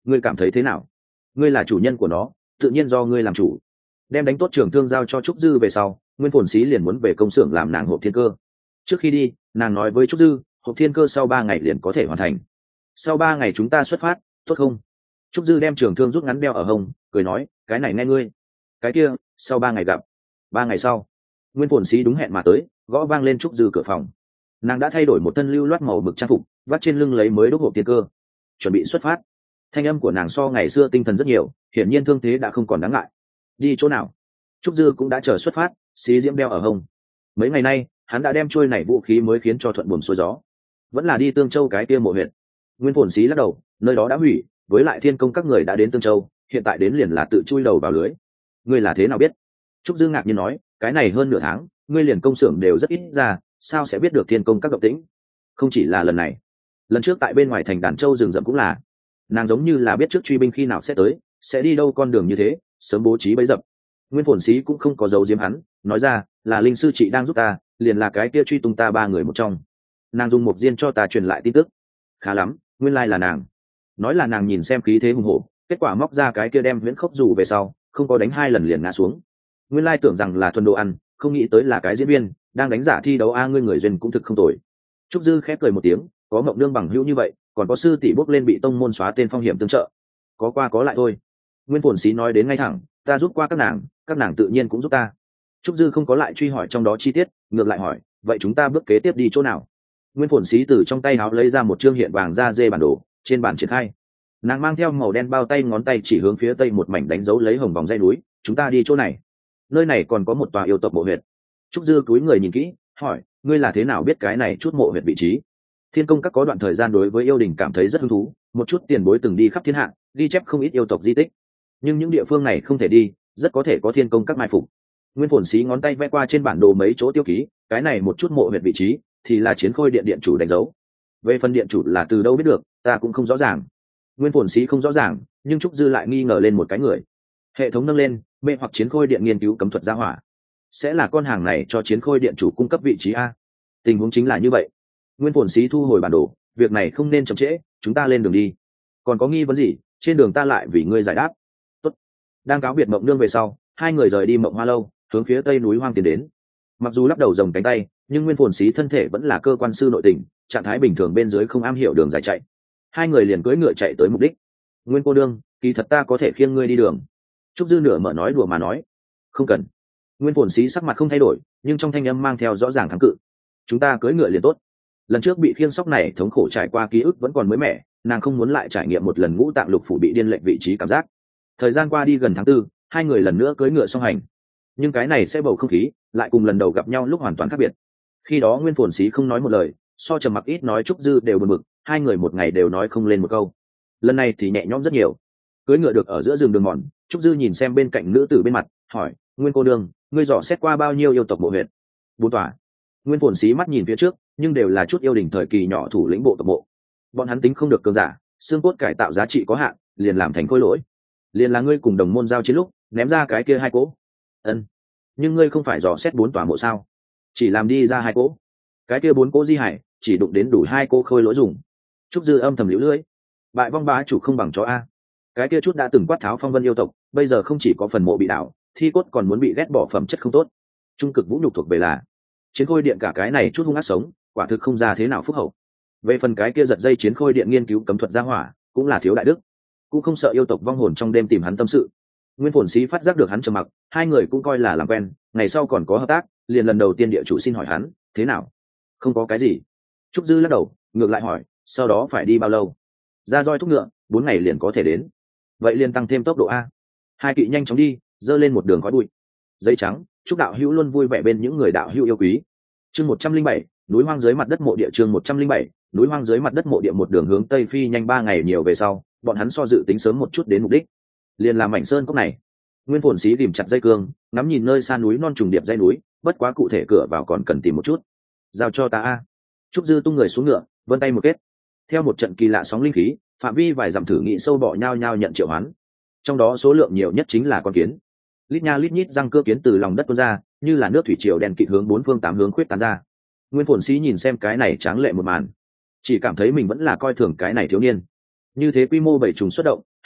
ngươi cảm thấy thế nào? Ngươi là chủ nhân của nó, tự nhiên do ngươi làm chủ. Đem đánh tốt trường thương giao cho Trúc Dư về sau, Nguyên Phồn Sĩ liền muốn về công xưởng làm nàng hộp thiên cơ. Trước khi đi, nàng nói với Trúc Dư, hộp thiên cơ sau 3 ngày liền có thể hoàn thành. Sau 3 ngày chúng ta xuất phát, tốt không? Trúc Dư đem trường thương rút ngắn đeo ở hông, cười nói, cái này nghe ngươi. Cái kia, sau 3 ngày gặp. 3 ngày sau, Nguyên Phồn Sĩ đúng hẹn mà tới, gõ vang lên Trúc Dư cửa phòng. Nàng đã thay đổi một thân lưu loát màu mực trang phục, vắt trên lưng lấy mới đúc hộp thiên cơ, chuẩn bị xuất phát. Thanh âm của nàng so ngày xưa tinh thần rất nhiều, hiển nhiên thương thế đã không còn đáng ngại. Đi chỗ nào? Trúc Dư cũng đã chờ xuất phát, xí diễm đeo ở hông. Mấy ngày nay, hắn đã đem trôi này vũ khí mới khiến cho thuận buồm xuôi gió. Vẫn là đi Tương Châu cái kia mộ huyện. Nguyên Phồn Sĩ lắc đầu, nơi đó đã hủy, với lại Thiên Công các người đã đến Tương Châu, hiện tại đến liền là tự chui đầu vào lưới. Ngươi là thế nào biết? Trúc Dư ngạc nhiên nói, cái này hơn nửa tháng, ngươi liền công xưởng đều rất ít ra, sao sẽ biết được Thiên Công các động tĩnh? Không chỉ là lần này, lần trước tại bên ngoài thành Đàn Châu rừng rậm cũng là. Nàng giống như là biết trước truy binh khi nào sẽ tới, sẽ đi đâu con đường như thế, sớm bố trí bẫy dập. Nguyên Phồn Sĩ cũng không có giấu giếm hắn, nói ra, là linh sư chị đang giúp ta, liền là cái kia truy tung ta 3 người một trong. Nàng dùng một diên cho ta truyền lại tin tức. Khá lắm, nguyên lai là nàng. Nói là nàng nhìn xem khí thế hùng hổ, kết quả móc ra cái kia đem huyễn khốc dù về sau, không có đánh 2 lần liền ngã xuống. Nguyên lai tưởng rằng là thuần đồ ăn, không nghĩ tới là cái diễn viên đang đánh giả thi đấu a, ngươi người duyên cũng thực không tồi. Trúc Dư khép cười một tiếng, có mộng đương bằng hữu như vậy, còn có sư tỷ bốc lên bị tông môn xóa tên phong hiểm tương trợ, có qua có lại thôi. Nguyên Phồn Sĩ nói đến ngay thẳng, ta giúp qua các nàng tự nhiên cũng giúp ta. Trúc Dư không có lại truy hỏi trong đó chi tiết, ngược lại hỏi, vậy chúng ta bước kế tiếp đi chỗ nào? Nguyên Phồn Sĩ từ trong tay áo lấy ra một chương hiện vàng da dê bản đồ, trên bản triển khai. Nàng mang theo màu đen bao tay, ngón tay chỉ hướng phía tây một mảnh đánh dấu lấy hồng vòng dãy núi, chúng ta đi chỗ này. Nơi này còn có một tòa yêu tộc mộ huyệt. Trúc Dư cúi người nhìn kỹ, hỏi, ngươi là thế nào biết cái này chút mộ huyệt vị trí? Thiên Công các có đoạn thời gian đối với yêu đình cảm thấy rất hứng thú, một chút tiền bối từng đi khắp thiên hạ, ghi chép không ít yêu tộc di tích. Nhưng những địa phương này không thể đi, rất có thể có Thiên Công các mai phục. Nguyên Phồn Sĩ ngón tay vẽ qua trên bản đồ mấy chỗ tiêu ký, cái này một chút mộ huyệt vị trí thì là Chiến Khôi điện điện chủ đánh dấu. Về phần điện chủ là từ đâu biết được, ta cũng không rõ ràng. Nguyên Phồn Sĩ không rõ ràng, nhưng Trúc Dư lại nghi ngờ lên một cái người. Hệ thống nâng lên, mê hoặc Chiến Khôi điện nghiên cứu cấm thuật gia hỏa, sẽ là con hàng này cho Chiến Khôi điện chủ cung cấp vị trí a. Tình huống chính là như vậy. Nguyên Phồn Sĩ thu hồi bản đồ, việc này không nên chậm trễ, chúng ta lên đường đi. Còn có nghi vấn gì, trên đường ta lại vì ngươi giải đáp. Tốt. Đang cáo biệt Mộng Nương về sau, 2 người rời đi Mộng Hoa lâu, hướng phía tây núi hoang tiến đến. Mặc dù lắp đầu rồng cánh tay, nhưng Nguyên Phồn Sĩ thân thể vẫn là cơ quan sư nội tình, trạng thái bình thường bên dưới không am hiểu đường dài chạy. 2 người liền cưỡi ngựa chạy tới mục đích. Nguyên cô đương, kỳ thật ta có thể khiêng ngươi đi đường. Trúc Dư nửa mở nói đùa mà nói. Không cần. Nguyên Phồn Sĩ sắc mặt không thay đổi, nhưng trong thanh âm mang theo rõ ràng kháng cự. Chúng ta cưỡi ngựa liền tốt. Lần trước bị khiêng sóc này thống khổ trải qua ký ức vẫn còn mới mẻ, nàng không muốn lại trải nghiệm một lần ngũ tạng lục phủ bị điên lệnh vị trí cảm giác. Thời gian qua đi gần tháng 4, 2 người lần nữa cưỡi ngựa song hành. Nhưng cái này sẽ bầu không khí lại cùng lần đầu gặp nhau lúc hoàn toàn khác biệt. Khi đó Nguyên Phồn Sĩ không nói một lời, so trầm mặc ít nói Trúc Dư đều buồn bực, 2 người một ngày đều nói không lên một câu. Lần này thì nhẹ nhõm rất nhiều. Cưỡi ngựa được ở giữa rừng đường mòn, Trúc Dư nhìn xem bên cạnh nữ tử bên mặt, hỏi, Nguyên cô đương, ngươi dò xét qua bao nhiêu yêu tộc mộ huyệt? 4 tòa. Nguyên Phồn Sĩ mắt nhìn phía trước, nhưng đều là chút yêu đình thời kỳ nhỏ thủ lĩnh bộ tộc mộ. Bọn hắn tính không được cường giả, xương cốt cải tạo giá trị có hạn, liền làm thành khối lỗi. Liền là ngươi cùng đồng môn giao chiến lúc ném ra cái kia 2 cỗ. Ân. Nhưng ngươi không phải dò xét 4 tòa mộ sao? Chỉ làm đi ra 2 cỗ. Cái kia 4 cỗ di hải chỉ đụng đến đủ 2 cỗ khôi lỗi dùng. Trúc Dư âm thầm liễu lưỡi. Bại vong bá chủ không bằng chó a. Cái kia chút đã từng quát tháo phong vân yêu tộc, bây giờ không chỉ có phần mộ bị đảo, thi cốt còn muốn bị ghét bỏ, phẩm chất không tốt. Trung cực vũ nhục thuộc về là Chiến Khôi điện, cả cái này chút hung ác sống, quả thực không ra thế nào phúc hậu. Về phần cái kia giật dây Chiến Khôi điện nghiên cứu cấm thuật gia hỏa, cũng là thiếu đại đức, cũng không sợ yêu tộc vong hồn trong đêm tìm hắn tâm sự. Nguyên Phồn Sĩ phát giác được hắn trầm mặc, 2 người cũng coi là làm quen, ngày sau còn có hợp tác, liền lần đầu tiên địa chủ xin hỏi hắn, thế nào? Không có cái gì. Trúc Dư lắc đầu, ngược lại hỏi, sau đó phải đi bao lâu? Ra roi thúc ngựa, 4 ngày liền có thể đến. Vậy liền tăng thêm tốc độ a. 2 kỵ nhanh chóng đi, dơ lên một đường khói bụi. Giấy trắng, chúc đạo hữu luôn vui vẻ bên những người đạo hữu yêu quý. Chương 107, núi hoang dưới mặt đất mộ địa. Chương 107, núi hoang dưới mặt đất mộ địa. Một đường hướng tây phi nhanh 3 ngày nhiều về sau, bọn hắn so dự tính sớm một chút đến mục đích. Liền làm mảnh sơn cốc này. Nguyên Phồn Sĩ tìm chặt dây cương, ngắm nhìn nơi xa núi non trùng điệp dãy núi, bất quá cụ thể cửa vào còn cần tìm một chút. Giao cho ta a. Trúc Dư tung người xuống ngựa, vươn tay một kết. Theo một trận kỳ lạ sóng linh khí, phạm vi vài dặm thử nghị sâu bọ nhao nhao nhận triệu hoán. Trong đó số lượng nhiều nhất chính là con kiến. Lít nha lít nhít răng cưa kiến từ lòng đất tuôn ra, như là nước thủy triều đen kịt hướng 4 phương 8 hướng khuyết tán ra. Nguyên Phồn Sĩ nhìn xem cái này tráng lệ một màn, chỉ cảm thấy mình vẫn là coi thường cái này thiếu niên. Như thế quy mô bảy trùng xuất động,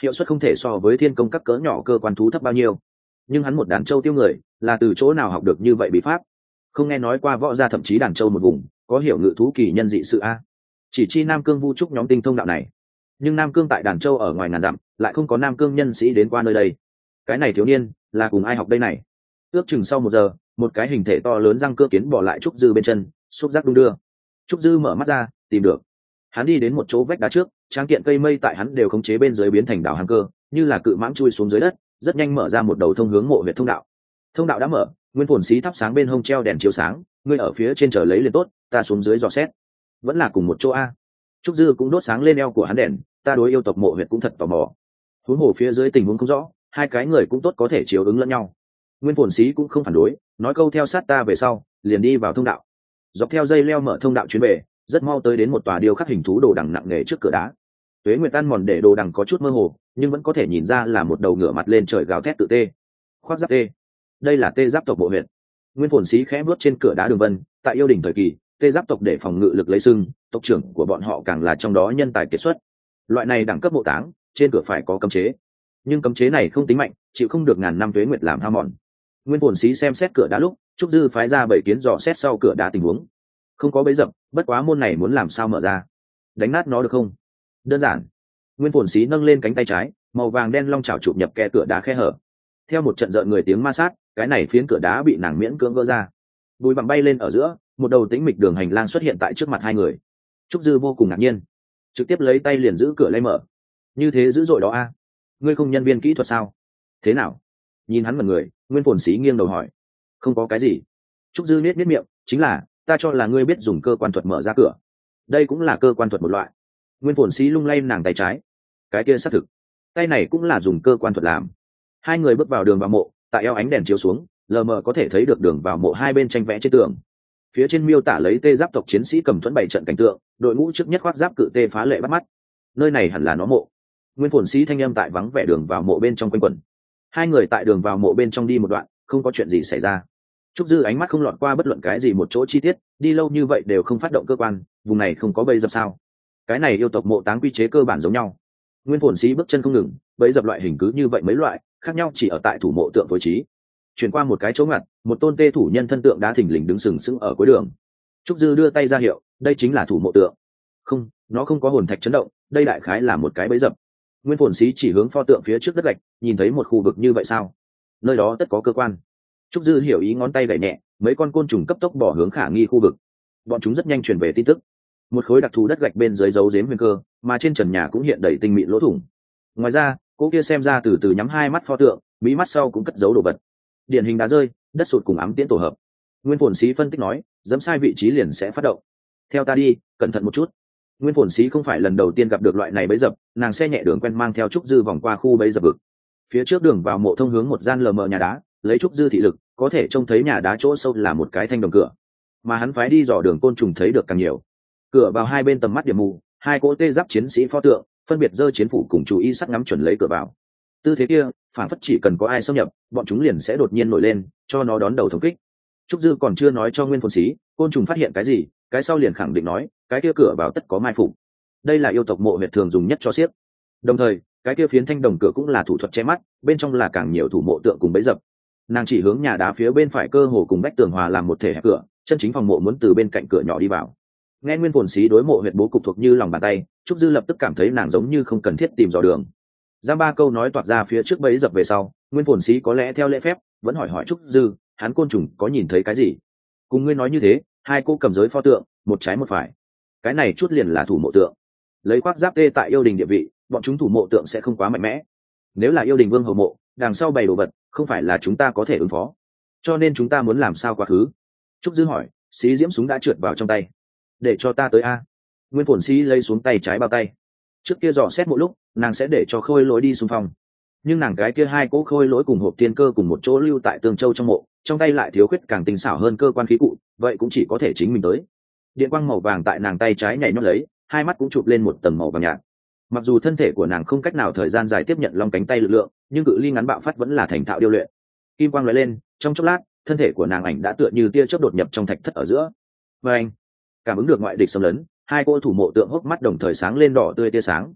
hiệu suất không thể so với thiên công các cỡ nhỏ cơ quan thú thấp bao nhiêu. Nhưng hắn một đàn châu tiêu người là từ chỗ nào học được như vậy bí pháp? Không nghe nói qua võ gia thậm chí đàn châu một vùng có hiểu ngự thú kỳ nhân dị sự a? Chỉ chi Nam Cương vu trúc nhóm tinh thông đạo này, nhưng Nam Cương tại đàn châu ở ngoài ngàn dặm lại không có Nam Cương nhân sĩ đến qua nơi đây. Cái này thiếu niên là cùng ai học đây này? Ước chừng sau 1 giờ, một cái hình thể to lớn răng cưa kiến bỏ lại trúc dư bên chân, xúc giác đung đưa. Trúc dư mở mắt ra, tìm được. Hắn đi đến một chỗ vách đá trước, tráng kiện cây mây tại hắn đều khống chế bên dưới biến thành đảo hàng cơ, như là cự mãng chui xuống dưới đất, rất nhanh mở ra một đầu thông hướng mộ huyệt thông đạo. Thông đạo đã mở, Nguyên Phồn Sĩ thắp sáng bên hông treo đèn chiếu sáng, ngươi ở phía trên chờ lấy liền tốt, ta xuống dưới dò xét. Vẫn là cùng một chỗ a. Trúc dư cũng đốt sáng lên eo của hắn đèn, ta đối yêu tộc mộ huyệt cũng thật tò mò. Huống hồ phía dưới tình huống không rõ, hai cái người cũng tốt có thể chiếu ứng lẫn nhau. Nguyên Phồn Sĩ cũng không phản đối, nói câu theo sát ta về sau, liền đi vào thông đạo. Dọc theo dây leo mở thông đạo chuyến về, rất mau tới đến một tòa điêu khắc hình thú đồ đằng nặng nề trước cửa đá. Tuế Nguyệt ăn mòn để đồ đằng có chút mơ hồ, nhưng vẫn có thể nhìn ra là một đầu ngựa mặt lên trời gào thét tự tê. Khoác giáp tê. Đây là tê giáp tộc mộ huyệt. Nguyên Phồn Sĩ khẽ bước trên cửa đá đường vân, tại yêu đình thời kỳ, tê giáp tộc để phòng ngự lực lấy sưng, tộc trưởng của bọn họ càng là trong đó nhân tài kiệt xuất. Loại này đẳng cấp mộ táng, trên cửa phải có cấm chế. Nhưng cấm chế này không tính mạnh, chịu không được ngàn năm tuế nguyệt làm hao mòn. Nguyên Phồn Sĩ xem xét cửa đá lúc, Trúc dư phái ra 7 kiến dò xét sau cửa đá tình huống. Không có bẫy dập, bất quá môn này muốn làm sao mở ra? Đánh nát nó được không? Đơn giản. Nguyên Phồn Sĩ nâng lên cánh tay trái, màu vàng đen long chảo chụp nhập kẽ cửa đá khe hở. Theo một trận rợn người tiếng ma sát, cái này phiến cửa đá bị nàng miễn cưỡng gỡ ra. Bùi bằng bay lên ở giữa, một đầu tĩnh mịch đường hành lang xuất hiện tại trước mặt hai người. Trúc dư vô cùng ngạc nhiên, trực tiếp lấy tay liền giữ cửa lấy mở. Như thế dữ dội đó a? Ngươi không nhân viên kỹ thuật sao? Thế nào? Nhìn hắn mật người, Nguyên Phồn Sĩ nghiêng đầu hỏi. Không có cái gì. Trúc dư nết miệng, chính là ta cho là ngươi biết dùng cơ quan thuật mở ra cửa. Đây cũng là cơ quan thuật một loại. Nguyên Phồn Sĩ lung lay nàng tay trái. Cái kia xác thực, tay này cũng là dùng cơ quan thuật làm. Hai người bước vào đường vào mộ, tại eo ánh đèn chiếu xuống, lờ mờ có thể thấy được đường vào mộ hai bên tranh vẽ trên tường. Phía trên miêu tả lấy tê giáp tộc chiến sĩ cầm thuẫn 7 trận cảnh tượng, đội ngũ trước nhất khoác giáp cự tê phá lệ bắt mắt. Nơi này hẳn là nó mộ. Nguyên Phồn Sĩ thanh âm tại vắng vẻ đường vào mộ bên trong quanh quẩn. Hai người tại đường vào mộ bên trong đi một đoạn, không có chuyện gì xảy ra. Trúc dư ánh mắt không lọt qua bất luận cái gì một chỗ chi tiết, đi lâu như vậy đều không phát động cơ quan, vùng này không có bẫy dập sao? Cái này yêu tộc mộ táng quy chế cơ bản giống nhau. Nguyên Phồn Sĩ bước chân không ngừng, bẫy dập loại hình cứ như vậy mấy loại, khác nhau chỉ ở tại thủ mộ tượng phối trí. Chuyển qua một cái chỗ ngặt, một tôn tê thủ nhân thân tượng đá thình lình đứng sừng sững ở cuối đường. Trúc dư đưa tay ra hiệu, đây chính là thủ mộ tượng. Không, nó không có hồn thạch chấn động, đây đại khái là một cái bẫy dập. Nguyên Phồn Sĩ chỉ hướng pho tượng phía trước đất gạch, nhìn thấy một khu vực như vậy sao? Nơi đó tất có cơ quan. Trúc dư hiểu ý, ngón tay gảy nhẹ, mấy con côn trùng cấp tốc bỏ hướng khả nghi khu vực. Bọn chúng rất nhanh truyền về tin tức. Một khối đặc thù đất gạch bên dưới giấu giếm huyền cơ, mà trên trần nhà cũng hiện đầy tinh mịn lỗ thủng. Ngoài ra, cô kia xem ra từ từ nhắm hai mắt pho tượng, mí mắt sau cũng cất giấu đồ vật. Điển hình đá rơi, đất sụt cùng ám tiễn tổ hợp. Nguyên Phồn Sĩ phân tích nói, dẫm sai vị trí liền sẽ phát động. Theo ta đi, cẩn thận một chút. Nguyên Phồn Sĩ không phải lần đầu tiên gặp được loại này bẫy dập, nàng xe nhẹ đường quen mang theo Trúc dư vòng qua khu bẫy dập vực. Phía trước đường vào mộ thông hướng một gian lờ mờ nhà đá, lấy Trúc dư thị lực, có thể trông thấy nhà đá chỗ sâu là một cái thanh đồng cửa. Mà hắn phái đi dò đường côn trùng thấy được càng nhiều. Cửa vào hai bên tầm mắt điểm mù, hai cỗ tê giáp chiến sĩ pho tượng, phân biệt giơ chiến phủ cùng chú ý sắc ngắm chuẩn lấy cửa vào. Tư thế kia, phản phất chỉ cần có ai xâm nhập, bọn chúng liền sẽ đột nhiên nổi lên, cho nó đón đầu thống kích. Trúc dư còn chưa nói cho Nguyên Phồn Sĩ, côn trùng phát hiện cái gì, cái sau liền khẳng định nói, cái kia cửa vào tất có mai phục. Đây là yêu tộc mộ huyệt thường dùng nhất cho xiếc. Đồng thời, cái kia phiến thanh đồng cửa cũng là thủ thuật che mắt, bên trong là càng nhiều thủ mộ tượng cùng bẫy dập. Nàng chỉ hướng nhà đá phía bên phải cơ hồ cùng vách tường hòa làm một thể hẹp cửa, chân chính phòng mộ muốn từ bên cạnh cửa nhỏ đi vào. Nghe Nguyên Phồn Sĩ đối mộ huyệt bố cục thuộc như lòng bàn tay, Trúc dư lập tức cảm thấy nàng giống như không cần thiết tìm dò đường. Giang ba câu nói toạc ra phía trước bẫy dập về sau, Nguyên Phồn Sĩ có lẽ theo lễ phép vẫn hỏi Trúc dư, hắn côn trùng có nhìn thấy cái gì? Cùng ngươi nói như thế, hai cô cầm giới pho tượng, một trái một phải. Cái này chút liền là thủ mộ tượng. Lấy khoác giáp tê tại yêu đình địa vị, bọn chúng thủ mộ tượng sẽ không quá mạnh mẽ. Nếu là yêu đình vương hầu mộ, đằng sau bày đồ vật, không phải là chúng ta có thể ứng phó. Cho nên chúng ta muốn làm sao quá khứ? Trúc dư hỏi, xí diễm súng đã trượt vào trong tay. Để cho ta tới a. Nguyên Phồn Sĩ lấy xuống tay trái bao tay. Trước kia dò xét một lúc, nàng sẽ để cho khôi lối đi xung phong. Nhưng nàng cái kia hai cỗ khôi lối cùng hộp thiên cơ cùng một chỗ lưu tại Tương Châu trong mộ, trong tay lại thiếu khuyết càng tinh xảo hơn cơ quan khí cụ, vậy cũng chỉ có thể chính mình tới. Điện quang màu vàng tại nàng tay trái nhảy nhót lấy, hai mắt cũng chụp lên một tầng màu vàng nhạt. Mặc dù thân thể của nàng không cách nào thời gian dài tiếp nhận long cánh tay lực lượng, nhưng cự ly ngắn bạo phát vẫn là thành thạo điêu luyện. Kim quang lóe lên, trong chốc lát, thân thể của nàng ảnh đã tựa như tia chớp đột nhập trong thạch thất ở giữa. Và anh cảm ứng được ngoại địch xâm lấn, hai cô thủ mộ tượng hốc mắt đồng thời sáng lên đỏ tươi tia sáng.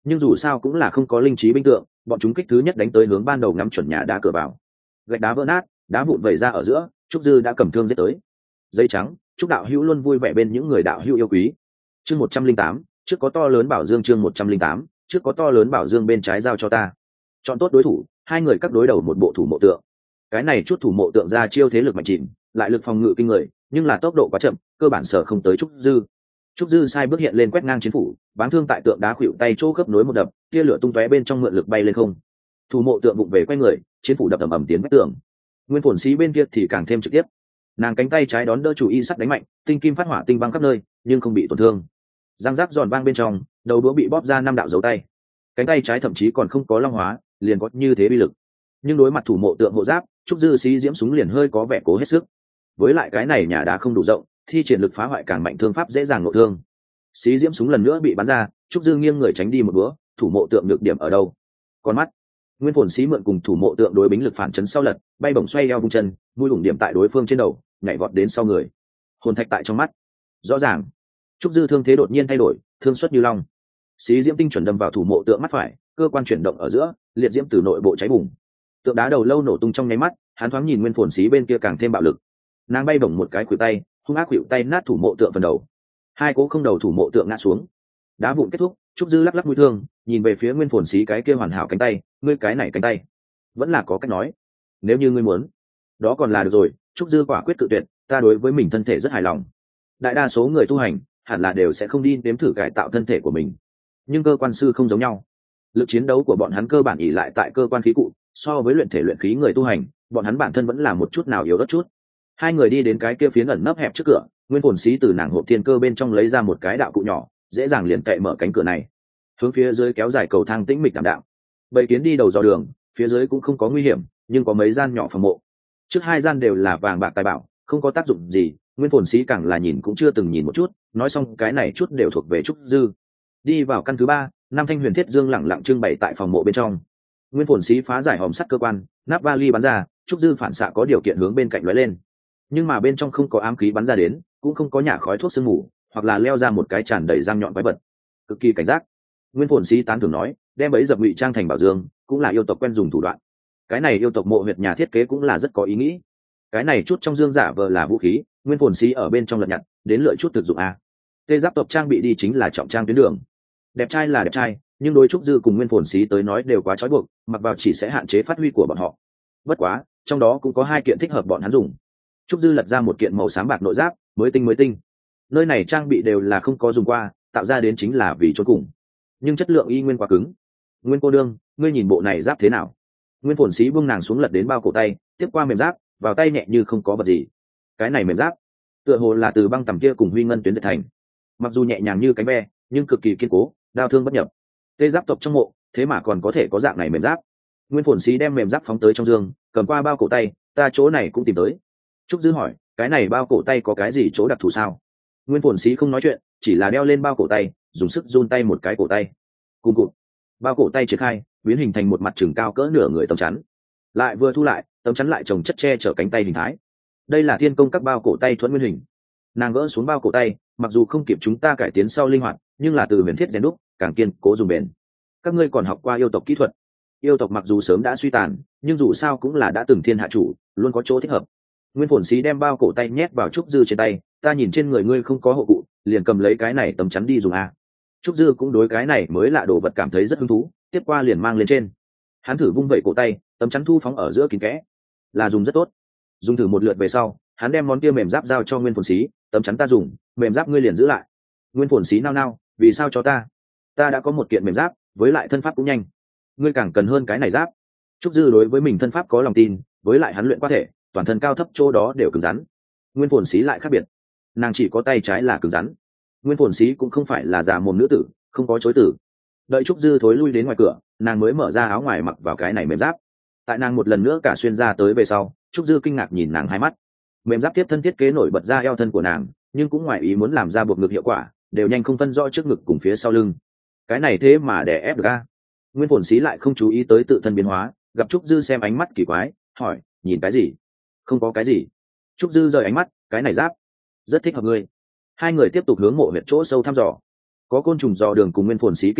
nhưng dù sao cũng là không có linh trí binh tượng, bọn chúng kích thứ nhất đánh tới hướng ban đầu ngắm chuẩn nhà đá cửa vào, gạch đá vỡ nát, đá vụn vẩy ra ở giữa. Trúc Dư đã cầm thương giết tới. Dây trắng, chúc đạo hữu luôn vui vẻ bên những người đạo hữu yêu quý. Chương 108, trước có to lớn bảo dương. Chương 108, trước có to lớn bảo dương bên trái giao cho ta. Chọn tốt đối thủ, hai người các đối đầu một bộ thủ mộ tượng. Cái này chút thủ mộ tượng ra chiêu thế lực mạnh chìm, lại lực phòng ngự kinh người, nhưng là tốc độ quá chậm, cơ bản sở không tới Trúc Dư. Trúc Dư sai bước hiện lên quét ngang chiến phủ, báng thương tại tượng đá khuỵu tay chỗ khớp nối một đập, tia lửa tung tóe bên trong mượn lực bay lên không. Thủ mộ tượng vụng về quay người, chiến phủ đập ầm ầm tiến vách tường. Nguyên Phồn Sĩ bên kia thì càng thêm trực tiếp. Nàng cánh tay trái đón đỡ chủ y sắt đánh mạnh, tinh kim phát hỏa tinh băng khắp nơi, nhưng không bị tổn thương. Răng rắc giòn vang bên trong, đầu đũa bị bóp ra 5 đạo dấu tay. Cánh tay trái thậm chí còn không có long hóa, liền có như thế uy lực. Nhưng đối mặt thủ mộ tượng hộ giáp, Trúc Dư xí diễm súng liền hơi có vẻ cố hết sức. Với lại cái này nhà đá không đủ rộng, thi triển lực phá hoại càng mạnh, thương pháp dễ dàng nội thương. Xí diễm súng lần nữa bị bắn ra, Trúc Dư nghiêng người tránh đi một búa, thủ mộ tượng được điểm ở đâu? Con mắt. Nguyên Phồn Sĩ mượn cùng thủ mộ tượng đối bính lực phản chấn sau lật, bay bổng xoay eo vung chân, vui đủng điểm tại đối phương trên đầu, nhảy vọt đến sau người. Hồn thạch tại trong mắt. Rõ ràng. Trúc Dư thương thế đột nhiên thay đổi, thương xuất như long. Xí diễm tinh chuẩn đâm vào thủ mộ tượng mắt phải, cơ quan chuyển động ở giữa, liệt diễm từ nội bộ cháy bùng. Tượng đá đầu lâu nổ tung trong nháy mắt, hắn thoáng nhìn Nguyên Phồn Sĩ bên kia càng thêm bạo lực. Nàng bay bổng một cái khuỷu tay, hung ác khuỵu tay nát thủ mộ tượng phần đầu. Hai cố không đầu thủ mộ tượng ngã xuống. Đá vụn kết thúc, Trúc Dư lắc lắc mũi thương, nhìn về phía Nguyên Phồn Sĩ cái kia hoàn hảo cánh tay, ngươi cái này cánh tay vẫn là có cách nói, nếu như ngươi muốn đó còn là được rồi. Trúc Dư quả quyết cự tuyệt, ta đối với mình thân thể rất hài lòng. Đại đa số người tu hành hẳn là đều sẽ không đi nếm thử cải tạo thân thể của mình, nhưng cơ quan sư không giống nhau, lực chiến đấu của bọn hắn cơ bản ỉ lại tại cơ quan khí cụ, so với luyện thể luyện khí người tu hành, bọn hắn bản thân vẫn là một chút nào yếu đất chút. Hai người đi đến cái kia phiến ẩn nấp hẹp trước cửa, Nguyên Phồn Sĩ từ nàng hộp thiên cơ bên trong lấy ra một cái đạo cụ nhỏ, dễ dàng liền cậy mở cánh cửa này, hướng phía dưới kéo dài cầu thang tĩnh mịch đảm đạo. Bầy kiến đi đầu dò đường, phía dưới cũng không có nguy hiểm, nhưng có mấy gian nhỏ phòng mộ. Trước hai gian đều là vàng bạc tài bảo, không có tác dụng gì. Nguyên Phồn Sĩ càng là nhìn cũng chưa từng nhìn một chút, nói xong cái này chút đều thuộc về Trúc Dư. Đi vào căn thứ 3, năm thanh huyền thiết dương lẳng lặng trưng bày tại phòng mộ bên trong. Nguyên Phồn Sĩ phá giải hòm sắt cơ quan, nắp vali bắn ra, Trúc Dư phản xạ có điều kiện hướng bên cạnh lóe lên, nhưng mà bên trong không có ám khí bắn ra đến, cũng không có nhả khói thuốc sương mù, hoặc là leo ra một cái tràn đầy răng nhọn quái vật. Cực kỳ cảnh giác. Nguyên Phồn Sĩ tán thưởng nói, đem bẫy dập ngụy trang thành bảo dương, cũng là yêu tộc quen dùng thủ đoạn. Cái này yêu tộc mộ huyệt nhà thiết kế cũng là rất có ý nghĩ. Cái này chút trong dương giả vờ là vũ khí, Nguyên Phồn Sĩ ở bên trong lật nhặt, đến lựa chút thực dụng a. Tê giáp tộc trang bị đi chính là trọng trang tuyến đường. Đẹp trai là đẹp trai, nhưng đối Trúc Dư cùng Nguyên Phồn Sĩ tới nói đều quá trói buộc, mặc vào chỉ sẽ hạn chế phát huy của bọn họ. Bất quá, trong đó cũng có 2 kiện thích hợp bọn hắn dùng. Trúc Dư lật ra một kiện màu xám bạc nội giáp, mới tinh. Nơi này trang bị đều là không có dùng qua, tạo ra đến chính là vì chôn cùng, nhưng chất lượng y nguyên quá cứng. Nguyên cô đương, ngươi nhìn bộ này giáp thế nào? Nguyên Phồn Sĩ buông nàng xuống lật đến bao cổ tay, tiếp qua mềm giáp, vào tay nhẹ như không có vật gì. Cái này mềm giáp, tựa hồ là từ băng tầm kia cùng huy ngân tuyến dệt thành, mặc dù nhẹ nhàng như cánh ve, nhưng cực kỳ kiên cố, đao thương bất nhập. Tê giáp tộc trong mộ, thế mà còn có thể có dạng này mềm giáp. Nguyên Phồn Sĩ đem mềm giáp phóng tới trong giường, cầm qua bao cổ tay, ta chỗ này cũng tìm tới. Trúc Dư hỏi, cái này bao cổ tay có cái gì chỗ đặc thù sao? Nguyên Phồn Sĩ không nói chuyện, chỉ là đeo lên bao cổ tay, dùng sức run tay một cái cổ tay. Cùng cụt, bao cổ tay triển khai, biến hình thành một mặt chừng cao cỡ nửa người tấm chắn. Lại vừa thu lại, tấm chắn lại trồng chất che chở cánh tay hình thái. Đây là thiên công các bao cổ tay thuẫn nguyên hình. Nàng gỡ xuống bao cổ tay, mặc dù không kịp chúng ta cải tiến sau linh hoạt, nhưng là từ huyền thiết rèn đúc, càng kiên cố dùng bền. Các ngươi còn học qua yêu tộc kỹ thuật. Yêu tộc mặc dù sớm đã suy tàn, nhưng dù sao cũng là đã từng thiên hạ chủ, luôn có chỗ thích hợp. Nguyên Phồn Sĩ đem bao cổ tay nhét vào Trúc Dư trên tay, ta nhìn trên người ngươi không có hộ cụ, liền cầm lấy cái này tấm chắn đi dùng a. Trúc Dư cũng đối cái này mới lạ đồ vật cảm thấy rất hứng thú, tiếp qua liền mang lên trên. Hắn thử vung vẩy cổ tay, tấm chắn thu phóng ở giữa kín kẽ, là dùng rất tốt. Dùng thử một lượt về sau, hắn đem món kia mềm giáp giao cho Nguyên Phồn Sĩ, tấm chắn ta dùng, mềm giáp ngươi liền giữ lại. Nguyên Phồn Sĩ nao nao, vì sao cho ta? Ta đã có một kiện mềm giáp, với lại thân pháp cũng nhanh, ngươi càng cần hơn cái này giáp. Trúc Dư đối với mình thân pháp có lòng tin, với lại hắn luyện qua thể, toàn thân cao thấp chỗ đó đều cứng rắn. Nguyên Phồn Sĩ lại khác biệt, nàng chỉ có tay trái là cứng rắn. Nguyên Phồn Sĩ cũng không phải là già mồm nữ tử, không có chối tử. Đợi Trúc Dư thối lui đến ngoài cửa, nàng mới mở ra áo ngoài mặc vào cái này mềm giáp. Tại nàng một lần nữa cả xuyên ra tới về sau, Trúc Dư kinh ngạc nhìn nàng hai mắt. Mềm giáp tiếp thân thiết kế nổi bật ra eo thân của nàng, nhưng cũng ngoài ý muốn làm ra buộc ngực hiệu quả, đều nhanh không phân rõ trước ngực cùng phía sau lưng. Cái này thế mà đè ép được a. Nguyên Phồn Sĩ lại không chú ý tới tự thân biến hóa, gặp Trúc Dư xem ánh mắt kỳ quái, hỏi, nhìn cái gì? Không có cái gì. Trúc Dư rời ánh mắt, cái này giáp rất thích hợp ngươi. Hai người tiếp tục hướng mộ huyệt chỗ sâu thăm dò. Có côn trùng dò đường cùng Nguyên Phồn Sĩ kinh nghiệm,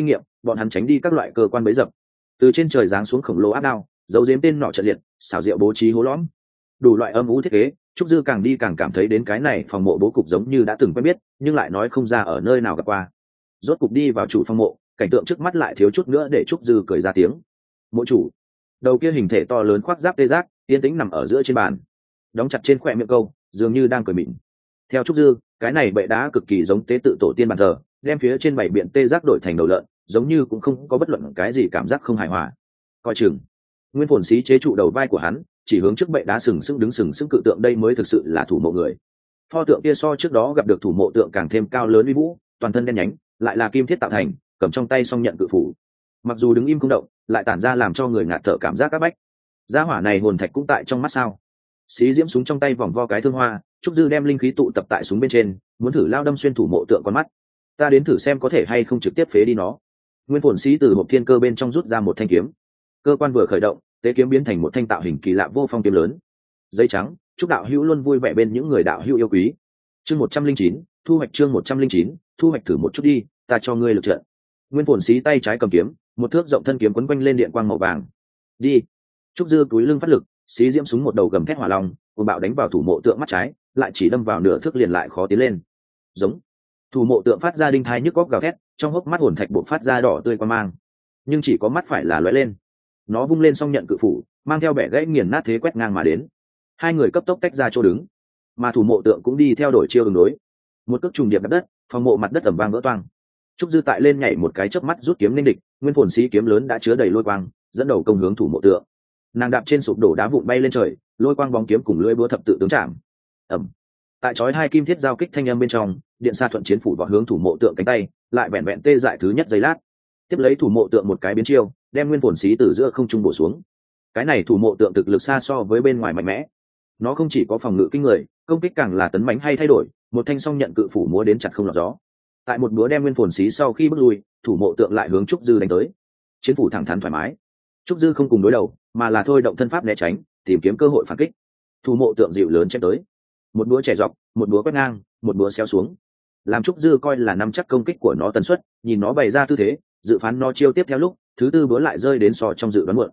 bọn hắn tránh đi các loại cơ quan bấy dập. Từ trên trời giáng xuống khổng lồ áp đao, giấu giếm tên nọ trận liệt, xảo diệu bố trí hố lõm, đủ loại âm u thiết kế. Trúc Dư càng đi càng cảm thấy đến cái này phòng mộ bố cục giống như đã từng quen biết, nhưng lại nói không ra ở nơi nào gặp qua. Rốt cục đi vào chủ phòng mộ, cảnh tượng trước mắt lại thiếu chút nữa để Trúc Dư cười ra tiếng. Mộ chủ, đầu kia hình thể to lớn khoác giáp tê giác, yên tĩnh nằm ở giữa trên bàn, đóng chặt trên khóe miệng câu, dường như đang cười mỉm. Theo Trúc Dư, cái này bệ đá cực kỳ giống tế tự tổ tiên bàn thờ, đem phía trên bảy biện tê giác đổi thành đầu lợn, giống như cũng không có bất luận cái gì cảm giác không hài hòa. Coi chừng. Nguyên Phồn Sĩ chế trụ đầu vai của hắn, chỉ hướng trước bệ đá sừng sững cự tượng, đây mới thực sự là thủ mộ người. Pho tượng kia so trước đó gặp được thủ mộ tượng càng thêm cao lớn uy vũ, toàn thân đen nhánh, lại là kim thiết tạo thành, cầm trong tay song nhận cự phủ. Mặc dù đứng im không động, lại tản ra làm cho người ngạt thở cảm giác áp bách. Gia hỏa này hồn thạch cũng tại trong mắt sao? Xí diễm súng trong tay vòng vo cái thương hoa, Trúc Dư đem linh khí tụ tập tại súng bên trên, muốn thử lao đâm xuyên thủ mộ tượng con mắt. Ta đến thử xem có thể hay không trực tiếp phế đi nó. Nguyên Phồn Sĩ từ hộp thiên cơ bên trong rút ra một thanh kiếm. Cơ quan vừa khởi động, tế kiếm biến thành một thanh tạo hình kỳ lạ vô phong kiếm lớn. Giấy trắng, chúc đạo hữu luôn vui vẻ bên những người đạo hữu yêu quý. Chương 109, thu hoạch chương 109, thu hoạch thử một chút đi, ta cho ngươi lực trận. Nguyên Phồn Sĩ tay trái cầm kiếm, một thước rộng thân kiếm quấn quanh lên điện quang màu vàng. Đi. Trúc Dư túi lưng phát lực, xí diễm súng một đầu gầm thét hỏa long, cùng bạo đánh vào thủ mộ tượng mắt trái, lại chỉ đâm vào nửa thước liền lại khó tiến lên. Giống. Thủ mộ tượng phát ra đinh thai nhức góc gào thét, trong hốc mắt hồn thạch bộ phát ra đỏ tươi quan mang, nhưng chỉ có mắt phải là lóe lên. Nó vung lên xong nhận cự phủ, mang theo bẻ gãy nghiền nát thế quét ngang mà đến. Hai người cấp tốc tách ra chỗ đứng, mà thủ mộ tượng cũng đi theo đổi chiêu ứng đối. Một cước trùng điệp đập đất, phòng mộ mặt đất ầm vang vỡ toang. Trúc Dư tại lên nhảy một cái chớp mắt rút kiếm lên địch, Nguyên Phồn Sĩ kiếm lớn đã chứa đầy lôi quang, dẫn đầu công hướng thủ mộ tượng. Nàng đạp trên sụp đổ đá vụn bay lên trời, lôi quang bóng kiếm cùng lưỡi búa thập tự tướng chạm. Ầm. Tại chói hai kim thiết giao kích thanh âm bên trong, điện xa thuận chiến phủ vọt hướng thủ mộ tượng cánh tay, lại vẹn vẹn tê dại thứ nhất giây lát. Tiếp lấy thủ mộ tượng một cái biến chiêu, đem Nguyên Phồn Sĩ từ giữa không trung bổ xuống. Cái này thủ mộ tượng thực lực xa so với bên ngoài mạnh mẽ. Nó không chỉ có phòng ngự kinh người, công kích càng là tấn mãnh hay thay đổi, một thanh song nhận cự phủ múa đến chặt không lọt gió. Tại một búa đem Nguyên Phồn Sĩ sau khi bước lui, thủ mộ tượng lại hướng Trúc Dư đánh tới. Chiến phủ thẳng thắn thoải mái. Trúc Dư không cùng đối đầu, mà là thôi động thân pháp né tránh, tìm kiếm cơ hội phản kích. Thủ mộ tượng dịu lớn chém tới. Một búa chẻ dọc, một búa quét ngang, một búa xéo xuống. Làm Trúc Dư coi là nắm chắc công kích của nó tần suất, nhìn nó bày ra tư thế, dự phán nó chiêu tiếp theo lúc, thứ tư búa lại rơi đến so trong dự đoán muộn.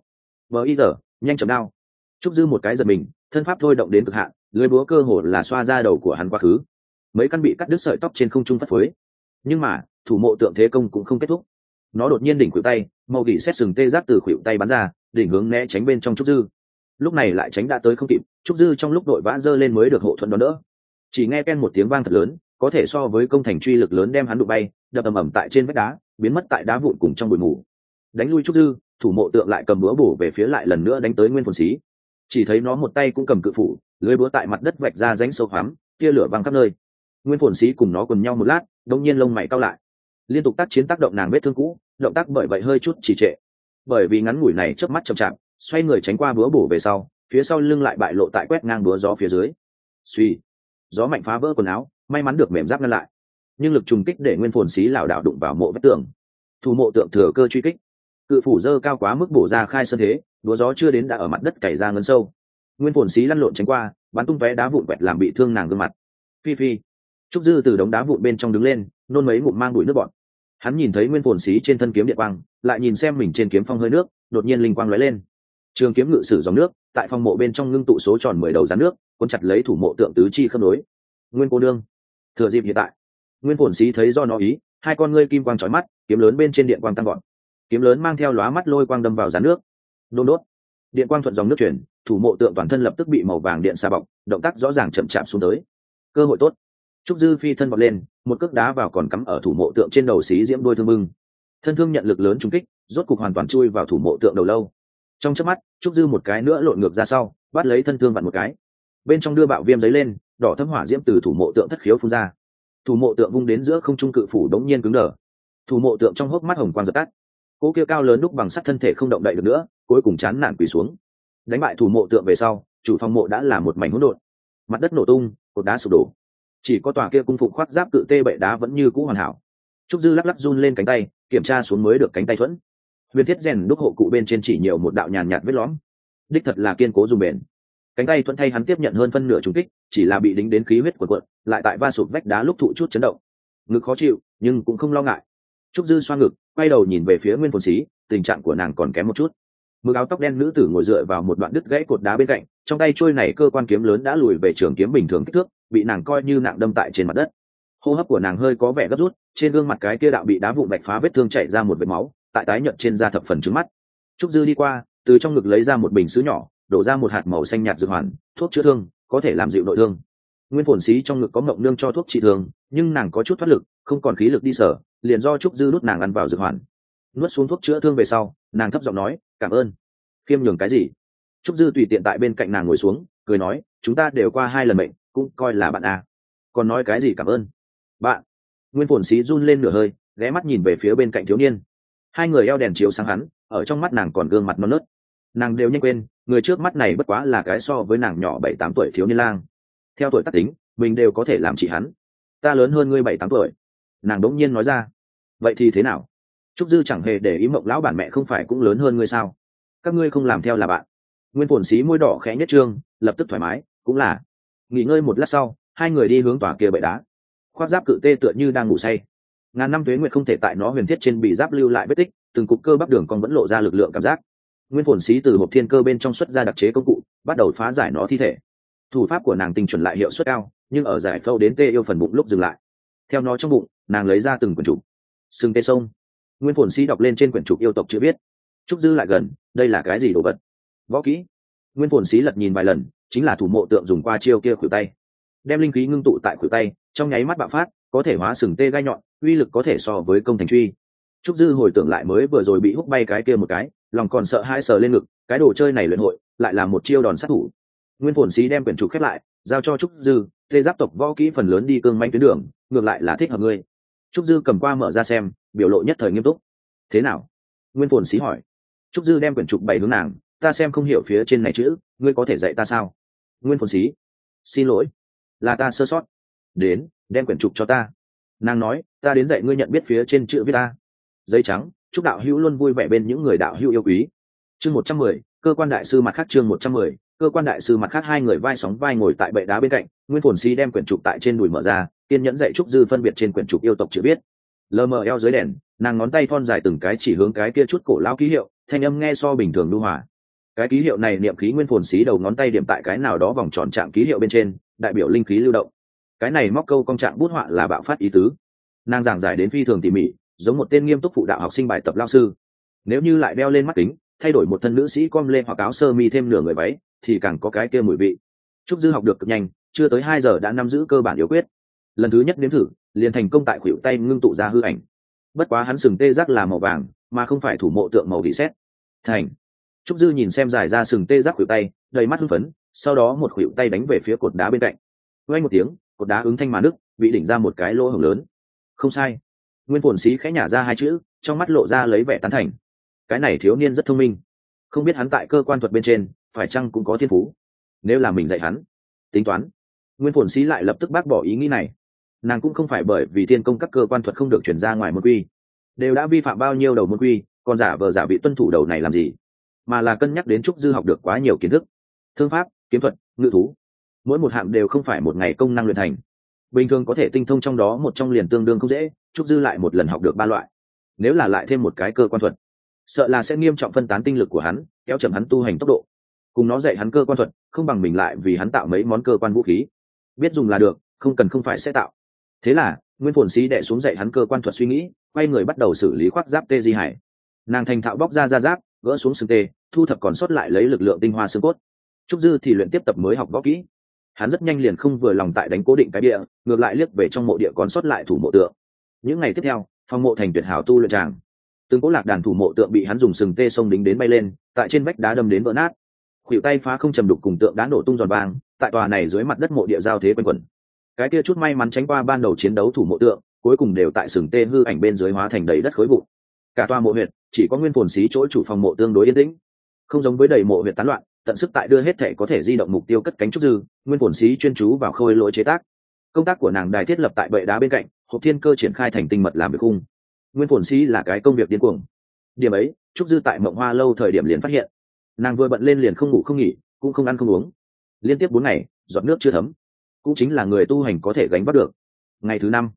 Bờ nhanh chậm đao. Trúc Dư một cái giật mình, thân pháp thôi động đến cực hạn, lưỡi búa cơ hồ là xoa ra đầu của hắn quá khứ. Mấy căn bị cắt đứt sợi tóc trên không trung phất phới. Nhưng mà, thủ mộ tượng thế công cũng không kết thúc. Nó đột nhiên đỉnh khuỷu tay, màu gỉ xét sừng tê giác từ khuỷu tay bắn ra, đỉnh hướng né tránh bên trong Trúc Dư. Lúc này lại tránh đã tới không kịp, Trúc Dư trong lúc đội vã giơ lên mới được hộ thuận đón đỡ. Chỉ nghe ken một tiếng vang thật lớn, có thể so với công thành truy lực lớn đem hắn đụng bay, đập ầm ầm tại trên vách đá, biến mất tại đá vụn cùng trong bụi mù. Đánh lui Trúc Dư, thủ mộ tượng lại cầm búa bổ về phía lại lần nữa đánh tới Nguyên Phồn Sĩ. Chỉ thấy nó một tay cũng cầm cự phủ, lưới búa tại mặt đất vạch ra rãnh sâu hoắm, tia lửa văng khắp nơi. Nguyên Phồn Sĩ cùng nó quần nhau một lát, đột nhiên lông mày cau lại. Liên tục tác chiến tác động nàng vết thương cũ, động tác bởi vậy hơi chút trì trệ. Bởi vì ngắn ngủi này chớp mắt chậm chạp, xoay người tránh qua búa bổ về sau, phía sau lưng lại bại lộ tại quét ngang búa gió phía dưới. Suy, gió mạnh phá vỡ quần áo, may mắn được mềm giáp ngăn lại, nhưng lực trùng kích để Nguyên Phồn Sĩ lảo đảo đụng vào mộ vách tường. Thủ mộ tượng thừa cơ truy kích, cự phủ dơ cao quá mức bổ ra khai sơn thế, búa gió chưa đến đã ở mặt đất cày ra ngấn sâu. Nguyên Phồn Sĩ lăn lộn tránh qua, bắn tung tóe đá vụn quẹt làm bị thương nàng gương mặt. Phi phi. Trúc Dư từ đống đá vụn bên trong đứng lên, nôn mấy ngụm mang bụi nước bọt. Hắn nhìn thấy Nguyên Phồn Sĩ trên thân kiếm điện quang, lại nhìn xem mình trên kiếm phong hơi nước, đột nhiên linh quang lóe lên. Trường kiếm ngự sử dòng nước, tại phong mộ bên trong ngưng tụ số tròn 10 đầu rắn nước, cuốn chặt lấy thủ mộ tượng tứ chi khớp nối. Nguyên cô nương, thừa dịp hiện tại. Nguyên Phồn Sĩ thấy do nó ý, hai con ngươi kim quang chói mắt, kiếm lớn bên trên điện quang tăng gọn. Kiếm lớn mang theo lóa mắt lôi quang đâm vào rắn nước. Đôn đốt. Điện quang thuận dòng nước chuyển, thủ mộ tượng toàn thân lập tức bị màu vàng điện xa bọc, động tác rõ ràng chậm chạp xuống tới. Cơ hội tốt. Trúc Dư phi thân vọt lên, một cước đá vào còn cắm ở thủ mộ tượng trên đầu xí diễm đôi thương bưng. Thân thương nhận lực lớn trúng kích, rốt cục hoàn toàn chui vào thủ mộ tượng đầu lâu. Trong chớp mắt, Trúc Dư một cái nữa lộn ngược ra sau, bắt lấy thân thương vặn một cái. Bên trong đưa bạo viêm giấy lên, đỏ thấm hỏa diễm từ thủ mộ tượng thất khiếu phun ra. Thủ mộ tượng vung đến giữa không trung cự phủ đống nhiên cứng đờ. Thủ mộ tượng trong hốc mắt hồng quang giật tắt. Cỗ kia cao lớn đúc bằng sắt thân thể không động đậy được nữa, cuối cùng chán nản quỳ xuống. Đánh bại thủ mộ tượng về sau, chủ phòng mộ đã là một mảnh hỗn độn. Mặt đất nổ tung, cột đá sụp đổ. Chỉ có tòa kia cung phụng khoác giáp cự tê bệ đá vẫn như cũ hoàn hảo. Trúc Dư lắc lắc run lên cánh tay, kiểm tra xuống mới được cánh tay thuẫn. Huyền thiết rèn đúc hộ cụ bên trên chỉ nhiều một đạo nhàn nhạt vết lõm. Đích thật là kiên cố dùng bền. Cánh tay thuẫn thay hắn tiếp nhận hơn phân nửa trúng kích, chỉ là bị đính đến khí huyết cuộn cuộn, lại tại va sụp vách đá lúc thụ chút chấn động. Ngực khó chịu, nhưng cũng không lo ngại. Trúc Dư xoa ngực, quay đầu nhìn về phía Nguyên Phồn Sĩ, tình trạng của nàng còn kém một chút. Mực áo tóc đen nữ tử ngồi dựa vào một đoạn đứt gãy cột đá bên cạnh, trong tay trôi này cơ quan kiếm lớn đã lùi về trường kiếm bình thường kích thước, bị nàng coi như nặng đâm tại trên mặt đất. Hô hấp của nàng hơi có vẻ gấp rút, trên gương mặt cái kia đạo bị đá vụn vạch phá vết thương chảy ra một vệt máu, tại tái nhợt trên da thập phần trứng mắt. Trúc Dư đi qua, từ trong ngực lấy ra một bình sứ nhỏ, đổ ra một hạt màu xanh nhạt dược hoàn, thuốc chữa thương, có thể làm dịu nội thương. Nguyên Phồn Sĩ trong ngực có mộng nương cho thuốc trị thương, nhưng nàng có chút thoát lực, không còn khí lực đi sở, liền do Trúc Dư đút nàng ăn vào dược hoàn. Nuốt xuống thuốc chữa thương về sau, nàng thấp giọng nói, "Cảm ơn." Khiêm nhường cái gì? Trúc Dư tùy tiện tại bên cạnh nàng ngồi xuống, cười nói, "Chúng ta đều qua 2 lần mệnh, cũng coi là bạn à. Còn nói cái gì cảm ơn?" "Bạn?" Nguyên Phồn Sĩ run lên nửa hơi, ghé mắt nhìn về phía bên cạnh thiếu niên. Hai người eo đèn chiếu sáng hắn, ở trong mắt nàng còn gương mặt non nớt. Nàng đều nhanh quên, người trước mắt này bất quá là cái so với nàng nhỏ 7-8 tuổi thiếu niên lang. Theo tuổi tác tính, mình đều có thể làm chị hắn. "Ta lớn hơn ngươi 7-8 tuổi." Nàng đống nhiên nói ra. "Vậy thì thế nào?" Trúc Dư chẳng hề để ý Mộng lão bản mẹ không phải cũng lớn hơn ngươi sao? Các ngươi không làm theo là bạn. Nguyên Phồn Sĩ môi đỏ khẽ nhất trương, lập tức thoải mái, cũng là. Nghỉ ngơi một lát sau, hai người đi hướng tòa kia bệ đá. Khoác giáp cự tê tựa như đang ngủ say. Ngàn năm tuế nguyệt không thể tại nó huyền thiết trên bị giáp lưu lại vết tích, từng cục cơ bắp đường còn vẫn lộ ra lực lượng cảm giác. Nguyên Phồn Sĩ từ hộp thiên cơ bên trong xuất ra đặc chế công cụ, bắt đầu phá giải nó thi thể. Thủ pháp của nàng tinh chuẩn lại hiệu suất cao, nhưng ở giải phẫu đến tê yêu phần bụng lúc dừng lại. Theo nó trong bụng, nàng lấy ra từng quyển trục. Sừng tê sông. Nguyên Phồn Sĩ đọc lên trên quyển trục yêu tộc chữ viết. Trúc Dư lại gần, đây là cái gì đồ vật? Võ kỹ. Nguyên Phồn Sĩ lật nhìn vài lần, chính là thủ mộ tượng dùng qua chiêu kia khuỷu tay. Đem linh khí ngưng tụ tại khuỷu tay, trong nháy mắt bạo phát, có thể hóa sừng tê gai nhọn, uy lực có thể so với công thành truy. Trúc Dư hồi tưởng lại mới vừa rồi bị húc bay cái kia một cái, lòng còn sợ hãi sờ lên ngực, cái đồ chơi này luyện hội, lại là một chiêu đòn sát thủ. Nguyên Phồn Sĩ đem quyển trục khép lại, giao cho Trúc Dư, tê giáp tộc võ kỹ phần lớn đi cương manh tuyến đường, ngược lại là thích hợp ngươi. Trúc Dư cầm qua mở ra xem, biểu lộ nhất thời nghiêm túc. Thế nào? Nguyên Phồn Sĩ hỏi. Trúc Dư đem quyển trục bày hướng nàng, ta xem không hiểu phía trên này chữ, ngươi có thể dạy ta sao? Nguyên Phồn Sĩ. Xin lỗi, là ta sơ sót. Đến, đem quyển trục cho ta. Nàng nói, ta đến dạy ngươi nhận biết phía trên chữ viết ta. Giấy trắng, chúc đạo hữu luôn vui vẻ bên những người đạo hữu yêu quý. Chương 110, cơ quan đại sư mặt khác chương 110, cơ quan đại sư mặt khác. Hai người vai sóng vai ngồi tại bệ đá bên cạnh, Nguyên Phồn Sĩ đem quyển trục tại trên đùi mở ra, kiên nhẫn dạy Trúc Dư phân biệt trên quyển trục yêu tộc chữ viết. Lờ mờ eo dưới đèn, nàng ngón tay thon dài từng cái chỉ hướng cái kia chút cổ lão ký hiệu, thanh âm nghe so bình thường lưu hòa. Cái ký hiệu này niệm khí Nguyên Phồn Sĩ đầu ngón tay điểm tại cái nào đó vòng tròn trạng ký hiệu bên trên, đại biểu linh khí lưu động. Cái này móc câu cong trạng bút họa là bạo phát ý tứ. Nàng giảng giải đến phi thường tỉ mỉ, giống một tên nghiêm túc phụ đạo học sinh bài tập lao sư. Nếu như lại đeo lên mắt kính, thay đổi một thân nữ sĩ com lê hoặc áo sơ mi thêm nửa người váy, thì càng có cái kia mùi vị. Trúc Dư học được cực nhanh, chưa tới 2 giờ đã nắm giữ cơ bản yếu quyết. Lần thứ nhất nếm thử, liền thành công tại khuỷu tay ngưng tụ ra hư ảnh. Bất quá hắn sừng tê giác là màu vàng, mà không phải thủ mộ tượng màu bị sét. Thành. Trúc Dư nhìn xem dài ra sừng tê giác khuỷu tay, đầy mắt hưng phấn, sau đó một khuỷu tay đánh về phía cột đá bên cạnh. Vang một tiếng, cột đá ứng thanh mà nứt, bị đỉnh ra một cái lỗ hổng lớn. Không sai. Nguyên Phồn Sĩ khẽ nhả ra 2 chữ, trong mắt lộ ra lấy vẻ tán thành. Cái này thiếu niên rất thông minh, không biết hắn tại cơ quan thuật bên trên phải chăng cũng có thiên phú. Nếu là mình dạy hắn, tính toán. Nguyên Phồn Sĩ lại lập tức bác bỏ ý nghĩ này. Nàng cũng không phải bởi vì thiên công các cơ quan thuật không được chuyển ra ngoài môn quy, đều đã vi phạm bao nhiêu đầu môn quy, còn giả vờ giả bị tuân thủ đầu này làm gì, mà là cân nhắc đến Trúc Dư học được quá nhiều kiến thức, thương pháp, kiếm thuật, ngự thú, mỗi một hạng đều không phải một ngày công năng luyện thành. Bình thường có thể tinh thông trong đó một trong liền tương đương không dễ, Trúc Dư lại một lần học được 3 loại. Nếu là lại thêm một cái cơ quan thuật, sợ là sẽ nghiêm trọng phân tán tinh lực của hắn, kéo chậm hắn tu hành tốc độ. Cùng nó dạy hắn cơ quan thuật, không bằng mình lại vì hắn tạo mấy món cơ quan vũ khí. Biết dùng là được, không cần không phải sẽ tạo. Thế là, Nguyên Phồn Sĩ đệ xuống dạy hắn cơ quan thuật suy nghĩ, quay người bắt đầu xử lý khoác giáp tê di hải. Nàng thành thạo bóc ra da giáp, gỡ xuống sừng tê, thu thập còn sót lại lấy lực lượng tinh hoa xương cốt. Trúc Dư thì luyện tiếp tập mới học võ kỹ. Hắn rất nhanh liền không vừa lòng tại đánh cố định cái địa, ngược lại liếc về trong mộ địa còn sót lại thủ mộ tượng. Những ngày tiếp theo, phong mộ thành tuyệt hảo tu luyện tràng. Từng cố lạc đàn thủ mộ tượng bị hắn dùng sừng tê xông đính đến bay lên, tại trên vách đá đâm đến vỡ nát. Khuỷu tay phá không trầm đục cùng tượng đá nổ tung giòn vang, tại tòa này dưới mặt đất mộ địa giao thế quanh quẩn. Cái kia chút may mắn tránh qua ban đầu chiến đấu thủ mộ tượng, cuối cùng đều tại sừng tê hư ảnh bên dưới hóa thành đầy đất khối vụn. Cả tòa mộ huyệt chỉ có Nguyên Phồn Sĩ chỗ chủ phòng mộ tương đối yên tĩnh, không giống với đầy mộ huyệt tán loạn, tận sức tại đưa hết thể có thể di động mục tiêu cất cánh. Trúc Dư, Nguyên Phồn Sĩ chuyên chú vào khôi lỗi chế tác. Công tác của nàng đài thiết lập tại bệ đá bên cạnh, hộp thiên cơ triển khai thành tinh mật làm việc khung. Nguyên Phồn Sĩ là cái công việc điên cuồng. Điểm ấy, Trúc Dư tại Mộng Hoa lâu thời điểm liền phát hiện. Nàng vừa bận lên liền không ngủ không nghỉ, cũng không ăn không uống. Liên tiếp 4 ngày, giọt nước chưa thấm, cũng chính là người tu hành có thể gánh vác được. Ngày thứ 5,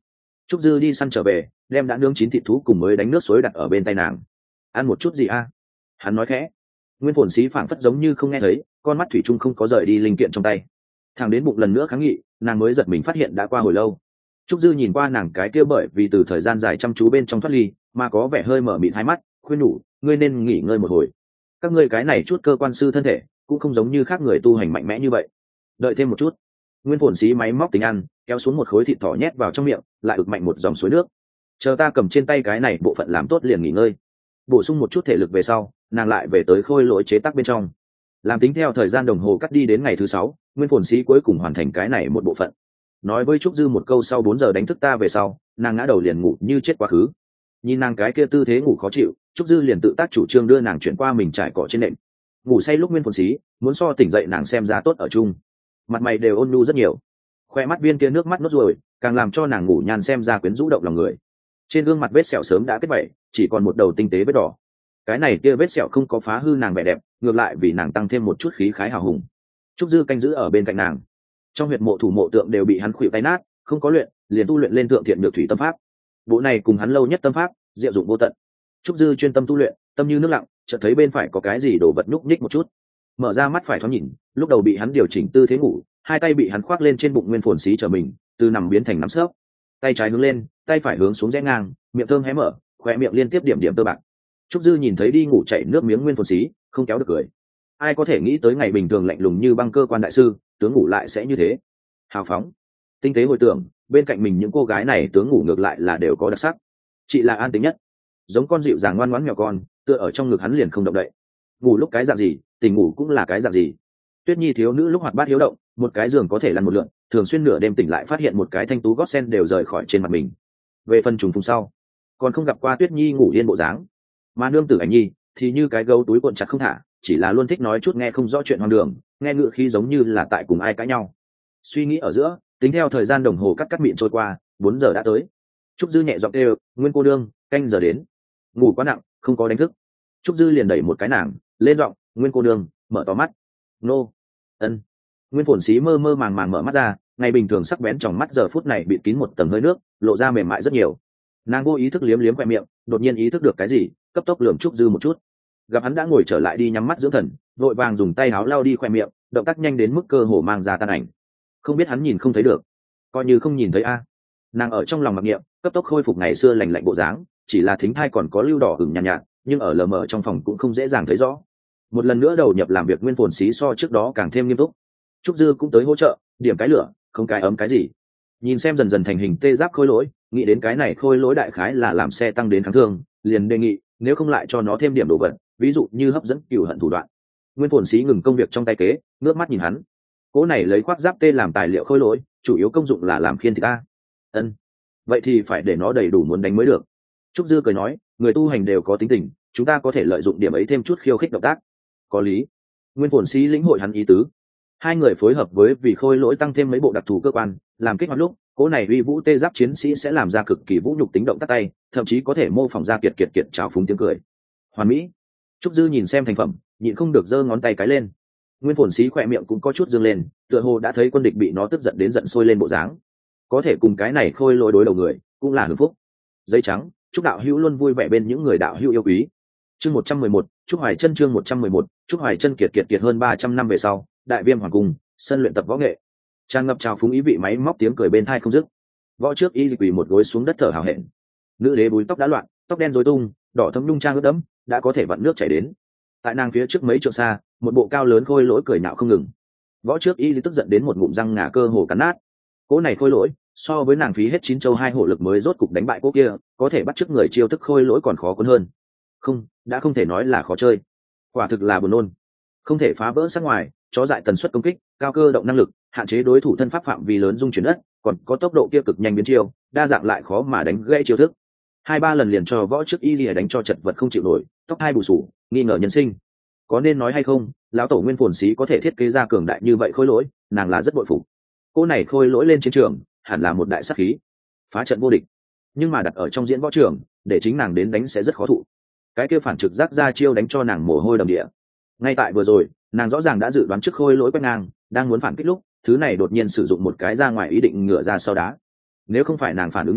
Trúc Dư đi săn trở về, đem đã nướng chín thịt thú cùng mới đánh nước suối đặt ở bên tay nàng. Ăn một chút gì a? Hắn nói khẽ. Nguyên Phồn Sĩ phảng phất giống như không nghe thấy, con mắt thủy chung không có rời đi linh kiện trong tay. Thằng đến bụng lần nữa kháng nghị, nàng mới giật mình phát hiện đã qua hồi lâu. Trúc Dư nhìn qua nàng cái kia bởi vì từ thời gian dài chăm chú bên trong thoát ly mà có vẻ hơi mở mịt hai mắt, khuyên nhủ, ngươi nên nghỉ ngơi một hồi. Các ngươi cái này chút cơ quan sư thân thể cũng không giống như khác người tu hành mạnh mẽ như vậy. Đợi thêm một chút. Nguyên Phồn Sĩ máy móc tính ăn, kéo xuống một khối thịt thỏ nhét vào trong miệng, lại ực mạnh một dòng suối nước. Chờ ta cầm trên tay cái này bộ phận làm tốt liền nghỉ ngơi. Bổ sung một chút thể lực về sau, nàng lại về tới khôi lỗi chế tác bên trong. Làm tính theo thời gian đồng hồ cắt đi đến ngày thứ 6, Nguyên Phồn Sĩ cuối cùng hoàn thành cái này một bộ phận. Nói với Trúc Dư một câu sau 4 giờ đánh thức ta về sau, nàng ngã đầu liền ngủ như chết quá khứ. Nhìn nàng cái kia tư thế ngủ khó chịu, Trúc Dư liền tự tác chủ trương đưa nàng chuyển qua mình trải cỏ trên nệm. Ngủ say lúc Nguyên Phồn Sĩ muốn so tỉnh dậy nàng xem ra tốt ở chung. Mặt mày đều ôn nhu rất nhiều, khoe mắt viên kia nước mắt nốt ruồi càng làm cho nàng ngủ nhàn xem ra quyến rũ động lòng người. Trên gương mặt vết sẹo sớm đã kết vẩy, chỉ còn một đầu tinh tế vết đỏ. Cái này kia vết sẹo không có phá hư nàng vẻ đẹp, ngược lại vì nàng tăng thêm một chút khí khái hào hùng. Trúc Dư canh giữ ở bên cạnh nàng, trong huyệt mộ thủ mộ tượng đều bị hắn khuỵu tay nát, không có luyện liền tu luyện lên thượng thiện nhược thủy tâm pháp. Bộ này cùng hắn lâu nhất tâm pháp diệu dụng vô tận. Trúc Dư chuyên tâm tu luyện, tâm như nước lặng, chợt thấy bên phải có cái gì đổ vật nhúc nhích một chút, mở ra mắt phải thoáng nhìn, lúc đầu bị hắn điều chỉnh tư thế ngủ, hai tay bị hắn khoác lên trên bụng Nguyên Phồn Sĩ trở mình, từ nằm biến thành nắm sấp, tay trái hướng lên, tay phải hướng xuống rẽ ngang, miệng thơm hé mở, khóe miệng liên tiếp điểm điểm tơ bạc. Trúc Dư nhìn thấy đi ngủ chảy nước miếng Nguyên Phồn Sĩ, không kéo được cười. Ai có thể nghĩ tới ngày bình thường lạnh lùng như băng cơ quan đại sư, tướng ngủ lại sẽ như thế hào phóng tinh tế hồi tưởng, bên cạnh mình những cô gái này tướng ngủ ngược lại là đều có đặc sắc. Chị là an tính nhất, giống con dịu dàng ngoan ngoãn mèo con, tựa ở trong ngực hắn liền không động đậy. Ngủ lúc cái dạng gì, tỉnh ngủ cũng là cái dạng gì. Tuyết Nhi thiếu nữ lúc hoạt bát hiếu động, một cái giường có thể lăn một lượn, thường xuyên nửa đêm tỉnh lại phát hiện một cái thanh tú gót sen đều rời khỏi trên mặt mình. Về phần trùng phùng sau, còn không gặp qua Tuyết Nhi ngủ yên bộ dáng. Mà nương tử Ảnh Nhi thì như cái gấu túi cuộn chặt không thả, chỉ là luôn thích nói chút nghe không rõ chuyện hoang đường, nghe ngựa khí giống như là tại cùng ai cãi nhau. Suy nghĩ ở giữa, tính theo thời gian đồng hồ cắt mịn trôi qua, 4 giờ đã tới. Trúc Dư nhẹ giọng kêu, Nguyên cô đương, canh giờ đến. Ngủ quá nặng, không có đánh thức. Trúc Dư liền đẩy một cái nàng lên giọng, Nguyên cô đương, mở to mắt. Nô. Ân. Nguyên Phồn Sĩ mơ mơ màng màng mở mắt ra, ngày bình thường sắc bén trong mắt giờ phút này bịt kín một tầng hơi nước, lộ ra mềm mại rất nhiều. Nàng vô ý thức liếm liếm khoe miệng, đột nhiên ý thức được cái gì, cấp tốc lườm Trúc Dư một chút. Gặp hắn đã ngồi trở lại đi nhắm mắt dưỡng thần, vội vàng dùng tay áo lau đi khoe miệng, động tác nhanh đến mức cơ hồ mang ra tan ảnh. Không biết hắn nhìn không thấy được, coi như không nhìn thấy a. Nàng ở trong lòng mặc niệm, cấp tốc khôi phục ngày xưa lành lạnh bộ dáng, chỉ là thính thai còn có lưu đỏ ửng nhàn nhạt, nhưng ở lờ mờ trong phòng cũng không dễ dàng thấy rõ. Một lần nữa đầu nhập làm việc Nguyên Phồn Sĩ so trước đó càng thêm nghiêm túc. Trúc Dư cũng tới hỗ trợ, điểm cái lửa, không cái ấm cái gì. Nhìn xem dần dần thành hình tê giáp khôi lỗi, nghĩ đến cái này khôi lỗi đại khái là làm xe tăng đến kháng thương, liền đề nghị nếu không lại cho nó thêm điểm đồ vật, ví dụ như hấp dẫn cừu hận thủ đoạn. Nguyên Phồn Sĩ ngừng công việc trong tay kế, ngước mắt nhìn hắn. Cỗ này lấy khoác giáp tê làm tài liệu khôi lỗi, chủ yếu công dụng là làm khiên thịt ta. Ân, vậy thì phải để nó đầy đủ muốn đánh mới được. Trúc Dư cười nói, người tu hành đều có tính tình, chúng ta có thể lợi dụng điểm ấy thêm chút khiêu khích động tác. Có lý. Nguyên Phồn Sĩ lĩnh hội hắn ý tứ. Hai người phối hợp với vì khôi lỗi tăng thêm mấy bộ đặc thù cơ quan, làm kích hoạt lúc, cỗ này uy vũ tê giáp chiến sĩ sẽ làm ra cực kỳ vũ nhục tính động tác tay, thậm chí có thể mô phỏng ra kiệt trào phúng tiếng cười. Hoàn mỹ. Trúc Dư nhìn xem thành phẩm, nhịn không được giơ ngón tay cái lên. Nguyên Phồn Sĩ khỏe miệng cũng có chút dương lên, tựa hồ đã thấy quân địch bị nó tức giận đến giận sôi lên bộ dáng. Có thể cùng cái này khôi lỗi đối đầu người, cũng là hưởng phúc. Giấy trắng, chúc đạo hữu luôn vui vẻ bên những người đạo hữu yêu quý. Chương 111, Trúc Hoài Chân chương 111, Trúc Hoài Chân kiệt hơn 300 năm về sau, Đại Viêm hoàng cung, sân luyện tập võ nghệ. Tràn ngập trào phúng ý vị máy móc tiếng cười bên tai không dứt. Võ trước y quỳ một gối xuống đất thở hào hẹn. Nữ đế búi tóc đã loạn, tóc đen rối tung, đỏ thẫm nhung trang ướt đẫm, đã có thể vặn nước chảy đến. Tại nàng phía trước mấy trượng xa, một bộ cao lớn khôi lỗi cười nhạo không ngừng. Võ trước y tức giận đến một ngụm răng ngà cơ hồ cắn nát. Cỗ này khôi lỗi, so với nàng phí hết 9 châu 2 hổ lực mới rốt cục đánh bại cô kia, có thể bắt chước người chiêu thức khôi lỗi còn khó cuốn hơn. Không, đã không thể nói là khó chơi, quả thực là buồn nôn. Không thể phá vỡ sát ngoài, chó dại tần suất công kích, cao cơ động năng lực, hạn chế đối thủ thân pháp phạm vi lớn dung chuyển đất, còn có tốc độ kia cực nhanh biến chiêu, đa dạng lại khó mà đánh gãy chiêu thức. 2-3 lần liền cho võ trước y lìa đánh cho chật vật không chịu nổi, tóc hai bù sù, nghi ngờ nhân sinh. Có nên nói hay không, lão tổ Nguyên Phồn Sĩ có thể thiết kế ra cường đại như vậy khôi lỗi, nàng là rất bội phục. Cô này khôi lỗi lên chiến trường, hẳn là một đại sát khí, phá trận vô địch. Nhưng mà đặt ở trong diễn võ trường, để chính nàng đến đánh sẽ rất khó thụ. Cái kia phản trực giác ra chiêu đánh cho nàng mồ hôi đầm địa. Ngay tại vừa rồi, nàng rõ ràng đã dự đoán trước khôi lỗi quét ngang, đang muốn phản kích lúc, thứ này đột nhiên sử dụng một cái ra ngoài ý định ngửa ra sau đá. Nếu không phải nàng phản ứng nhanh,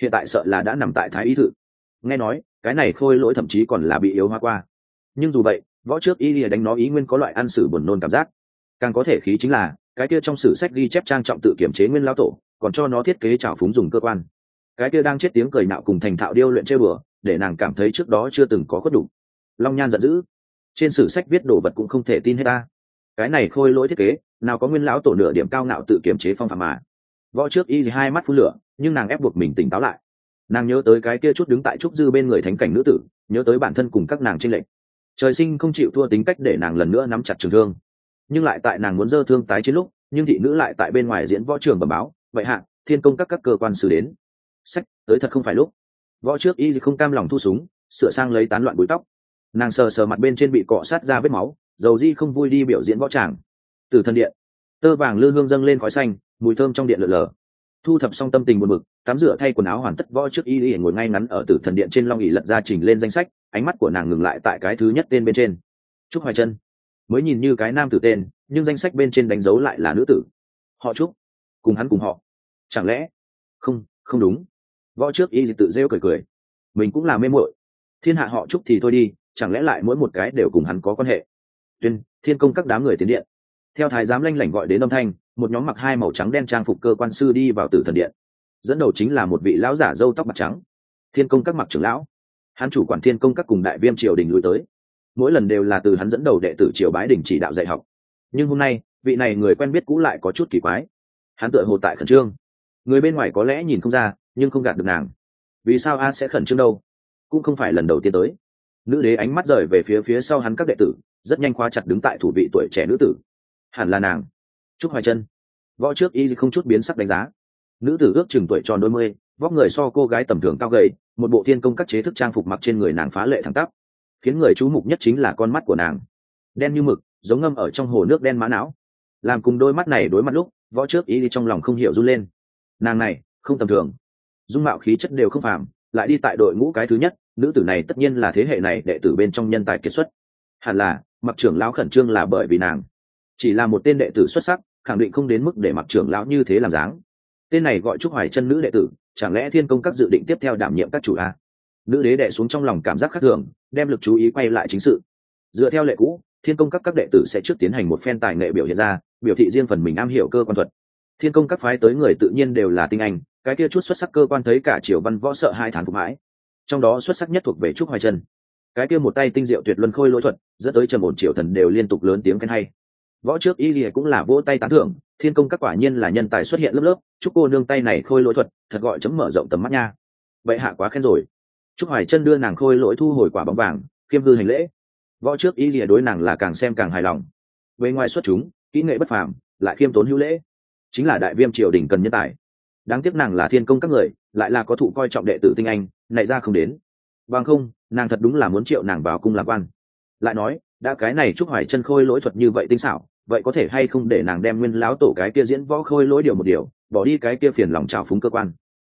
hiện tại sợ là đã nằm tại thái y thự. Nghe nói cái này khôi lỗi thậm chí còn là bị yếu hóa qua, nhưng dù vậy võ trước y lìa đánh nó ý nguyên có loại ăn xử buồn nôn cảm giác. Càng có thể khí chính là cái kia trong sử sách ghi chép trang trọng tự kiểm chế nguyên lão tổ còn cho nó thiết kế trào phúng dùng cơ quan. Cái kia đang chết tiếng cười nạo cùng thành thạo điêu luyện chơi bừa, để nàng cảm thấy trước đó chưa từng có khuất đủ. Long Nhan giận dữ, trên sử sách viết đồ vật cũng không thể tin hết ta. Cái này khôi lỗi thiết kế nào có nguyên lão tổ nửa điểm cao ngạo tự kiểm chế phong phạm mà. Võ trước y hai mắt phun lửa, nhưng nàng ép buộc mình tỉnh táo lại. Nàng nhớ tới cái kia chút đứng tại trúc dư bên người thánh cảnh nữ tử, nhớ tới bản thân cùng các nàng tranh lệch. Trời sinh không chịu thua tính cách để nàng lần nữa nắm chặt trường thương, nhưng lại tại nàng muốn dơ thương tái chiến lúc, nhưng thị nữ lại tại bên ngoài diễn võ trường bẩm báo, vậy hạ thiên công các cơ quan xử đến. Sách tới thật không phải lúc. Võ trước y không cam lòng thu súng, sửa sang lấy tán loạn búi tóc. Nàng sờ sờ mặt bên trên bị cọ sát ra vết máu, dầu di không vui đi biểu diễn võ tràng. Từ thân điện, tơ vàng lư hương dâng lên khói xanh, mùi thơm trong điện lượn lờ. Thu thập xong tâm tình buồn bực, tắm rửa thay quần áo hoàn tất, võ trước y ngồi ngay ngắn ở tử thần điện trên long ỷ lật ra trình lên danh sách, ánh mắt của nàng ngừng lại tại cái thứ nhất tên bên trên, Trúc Hoài Chân. Mới nhìn như cái nam tử tên, nhưng danh sách bên trên đánh dấu lại là nữ tử, họ Trúc, cùng hắn cùng họ. Chẳng lẽ không đúng. Võ trước y tự rêu cười cười, mình cũng là mê muội. Thiên hạ họ Trúc thì thôi đi, chẳng lẽ lại mỗi một cái đều cùng hắn có quan hệ. Tuyên thiên công các đám người tiến điện, theo thái giám lanh lảnh gọi đến âm thanh, một nhóm mặc hai màu trắng đen trang phục cơ quan sư đi vào tử thần điện. Dẫn đầu chính là một vị lão giả râu tóc bạc trắng, thiên công các mặc trưởng lão. Hắn chủ quản thiên công các cùng đại viêm triều đình lui tới, mỗi lần đều là từ hắn dẫn đầu đệ tử triều bái đình chỉ đạo dạy học. Nhưng hôm nay vị này người quen biết cũ lại có chút kỳ quái. Hắn tựa hồ tại khẩn trương, người bên ngoài có lẽ nhìn không ra nhưng không gạt được nàng. Vì sao a sẽ khẩn trương đâu, cũng không phải lần đầu tiên tới. Nữ đế ánh mắt rời về phía sau hắn các đệ tử, rất nhanh khóa chặt đứng tại thủ vị tuổi trẻ nữ tử. Hẳn là nàng, Trúc Hoài Chân. Võ trước y không chút biến sắc đánh giá. Nữ tử ước chừng tuổi tròn đôi mươi, vóc người so cô gái tầm thường cao gầy, một bộ thiên công các chế thức trang phục mặc trên người nàng phá lệ thẳng tắp. Khiến người chú mục nhất chính là con mắt của nàng, đen như mực, giống ngâm ở trong hồ nước đen mã não. Làm cùng đôi mắt này đối mặt lúc, võ trước y trong lòng không hiểu run lên. Nàng này không tầm thường, dung mạo khí chất đều không phàm, lại đi tại đội ngũ cái thứ nhất, nữ tử này tất nhiên là thế hệ này đệ tử bên trong nhân tài kiệt xuất. Hẳn là mặc trưởng lão khẩn trương là bởi vì nàng chỉ là một tên đệ tử xuất sắc, khẳng định không đến mức để mặc trưởng lão như thế làm dáng. Tên này gọi Trúc Hoài Chân nữ đệ tử, chẳng lẽ thiên công các dự định tiếp theo đảm nhiệm các chủ a? Nữ đế đệ xuống trong lòng cảm giác khác thường, đem lực chú ý quay lại chính sự. Dựa theo lệ cũ, thiên công các đệ tử sẽ trước tiến hành một phen tài nghệ biểu hiện ra, biểu thị riêng phần mình am hiểu cơ quan thuật. Thiên công các phái tới người tự nhiên đều là tinh anh, cái kia chút xuất sắc cơ quan thấy cả triều văn võ sợ hai thán phục mãi. Trong đó xuất sắc nhất thuộc về Trúc Hoài Chân. Cái kia một tay tinh diệu tuyệt luân khôi lỗi thuật, dẫn tới trầm ổn triều thần đều liên tục lớn tiếng khen hay. Võ trước y lìa cũng là vỗ tay tán thưởng, thiên công các quả nhiên là nhân tài xuất hiện lớp lớp, chúc cô nương tay này khôi lỗi thuật thật gọi chấm mở rộng tầm mắt nha. Vậy hạ quá khen rồi. Trúc Hoài Chân đưa nàng khôi lỗi thu hồi quả bóng vàng, khiêm hư hành lễ. Võ trước y lìa đối nàng là càng xem càng hài lòng. Về ngoài xuất chúng, kỹ nghệ bất phàm, lại khiêm tốn hữu lễ, chính là đại viêm triều đình cần nhân tài. Đáng tiếc nàng là thiên công các người, lại là có thụ coi trọng đệ tử tinh anh, này ra không đến. Bằng không, nàng thật đúng là muốn triệu nàng vào cung làm quan. Lại nói, đã cái này Trúc Hoài Chân khôi lỗi thuật như vậy tinh xảo, vậy có thể hay không để nàng đem nguyên lão tổ cái kia diễn võ khôi lỗi điều một điều, bỏ đi cái kia phiền lòng trào phúng cơ quan.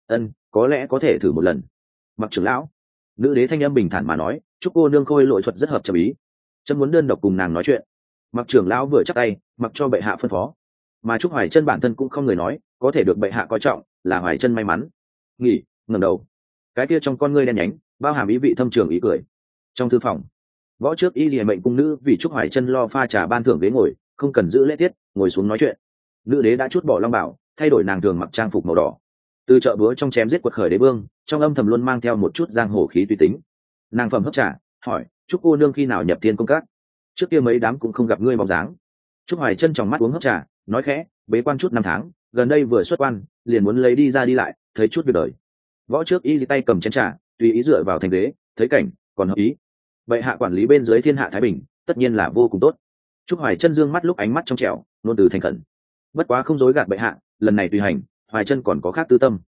Có lẽ có thể thử một lần. Mặc trưởng lão, nữ đế thanh âm bình thản mà nói, chúc cô nương khôi lỗi thuật rất hợp chấm ý, chấm muốn đơn độc cùng nàng nói chuyện. Mặc trưởng lão vừa chắc tay, mặc cho bệ hạ phân phó. Mà Trúc Hoài Chân bản thân cũng không người nói, có thể được bệ hạ coi trọng, là Hoài Chân may mắn. Nghỉ, ngẩng đầu, cái kia trong con ngươi đen nhánh, bao hàm ý vị thâm trường ý cười. Trong thư phòng, võ trước y lìa mệnh cung nữ vì Trúc Hoài Chân lo pha trà ban thưởng ghế ngồi, không cần giữ lễ tiết, ngồi xuống nói chuyện. Nữ đế đã chút bỏ long bảo, thay đổi nàng thường mặc trang phục màu đỏ. Từ chợ búa trong chém giết quật khởi đế vương, trong âm thầm luôn mang theo một chút giang hồ khí tùy tính. Nàng phẩm hấp trà, hỏi, Trúc cô nương khi nào nhập thiên công các? Trước kia mấy đám cũng không gặp ngươi bóng dáng. Trúc Hoài Chân tròng mắt uống hấp trà, nói khẽ, bế quan chút 5 tháng, gần đây vừa xuất quan, liền muốn lấy đi ra đi lại, thấy chút việc đời. Võ trước y tay cầm chén trà, tùy ý dựa vào thành ghế, thấy cảnh, còn hợp ý. Bệ hạ quản lý bên dưới thiên hạ thái bình, tất nhiên là vô cùng tốt. Trúc Hoài Chân dương mắt lúc ánh mắt trong trẻo, luôn từ thành khẩn. Bất quá không dối gạt bệ hạ, lần này tùy hành, Hoài Chân còn có khác tư tâm.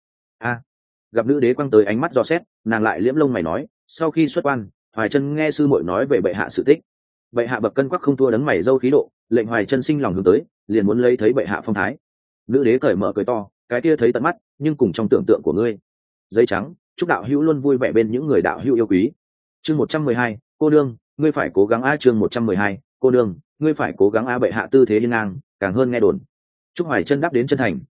Gặp nữ đế quăng tới ánh mắt dò xét, nàng lại liễm lông mày nói, sau khi xuất quan, Hoài Chân nghe sư muội nói về bệ hạ sự tích. Bệ hạ bậc cân quắc không thua đấng mày dâu khí độ, lệnh Hoài Chân sinh lòng hướng tới, liền muốn lấy thấy bệ hạ phong thái. Nữ đế cởi mở cười to, cái kia thấy tận mắt, nhưng cùng trong tưởng tượng của ngươi. Giấy trắng, chúc đạo hữu luôn vui vẻ bên những người đạo hữu yêu quý. Chương 112, cô đương, ngươi phải cố gắng a. Chương 112, cô đương, ngươi phải cố gắng a. Bệ hạ tư thế hiên ngang, càng hơn nghe đồn. Trúc Hoài Chân đáp đến chân thành,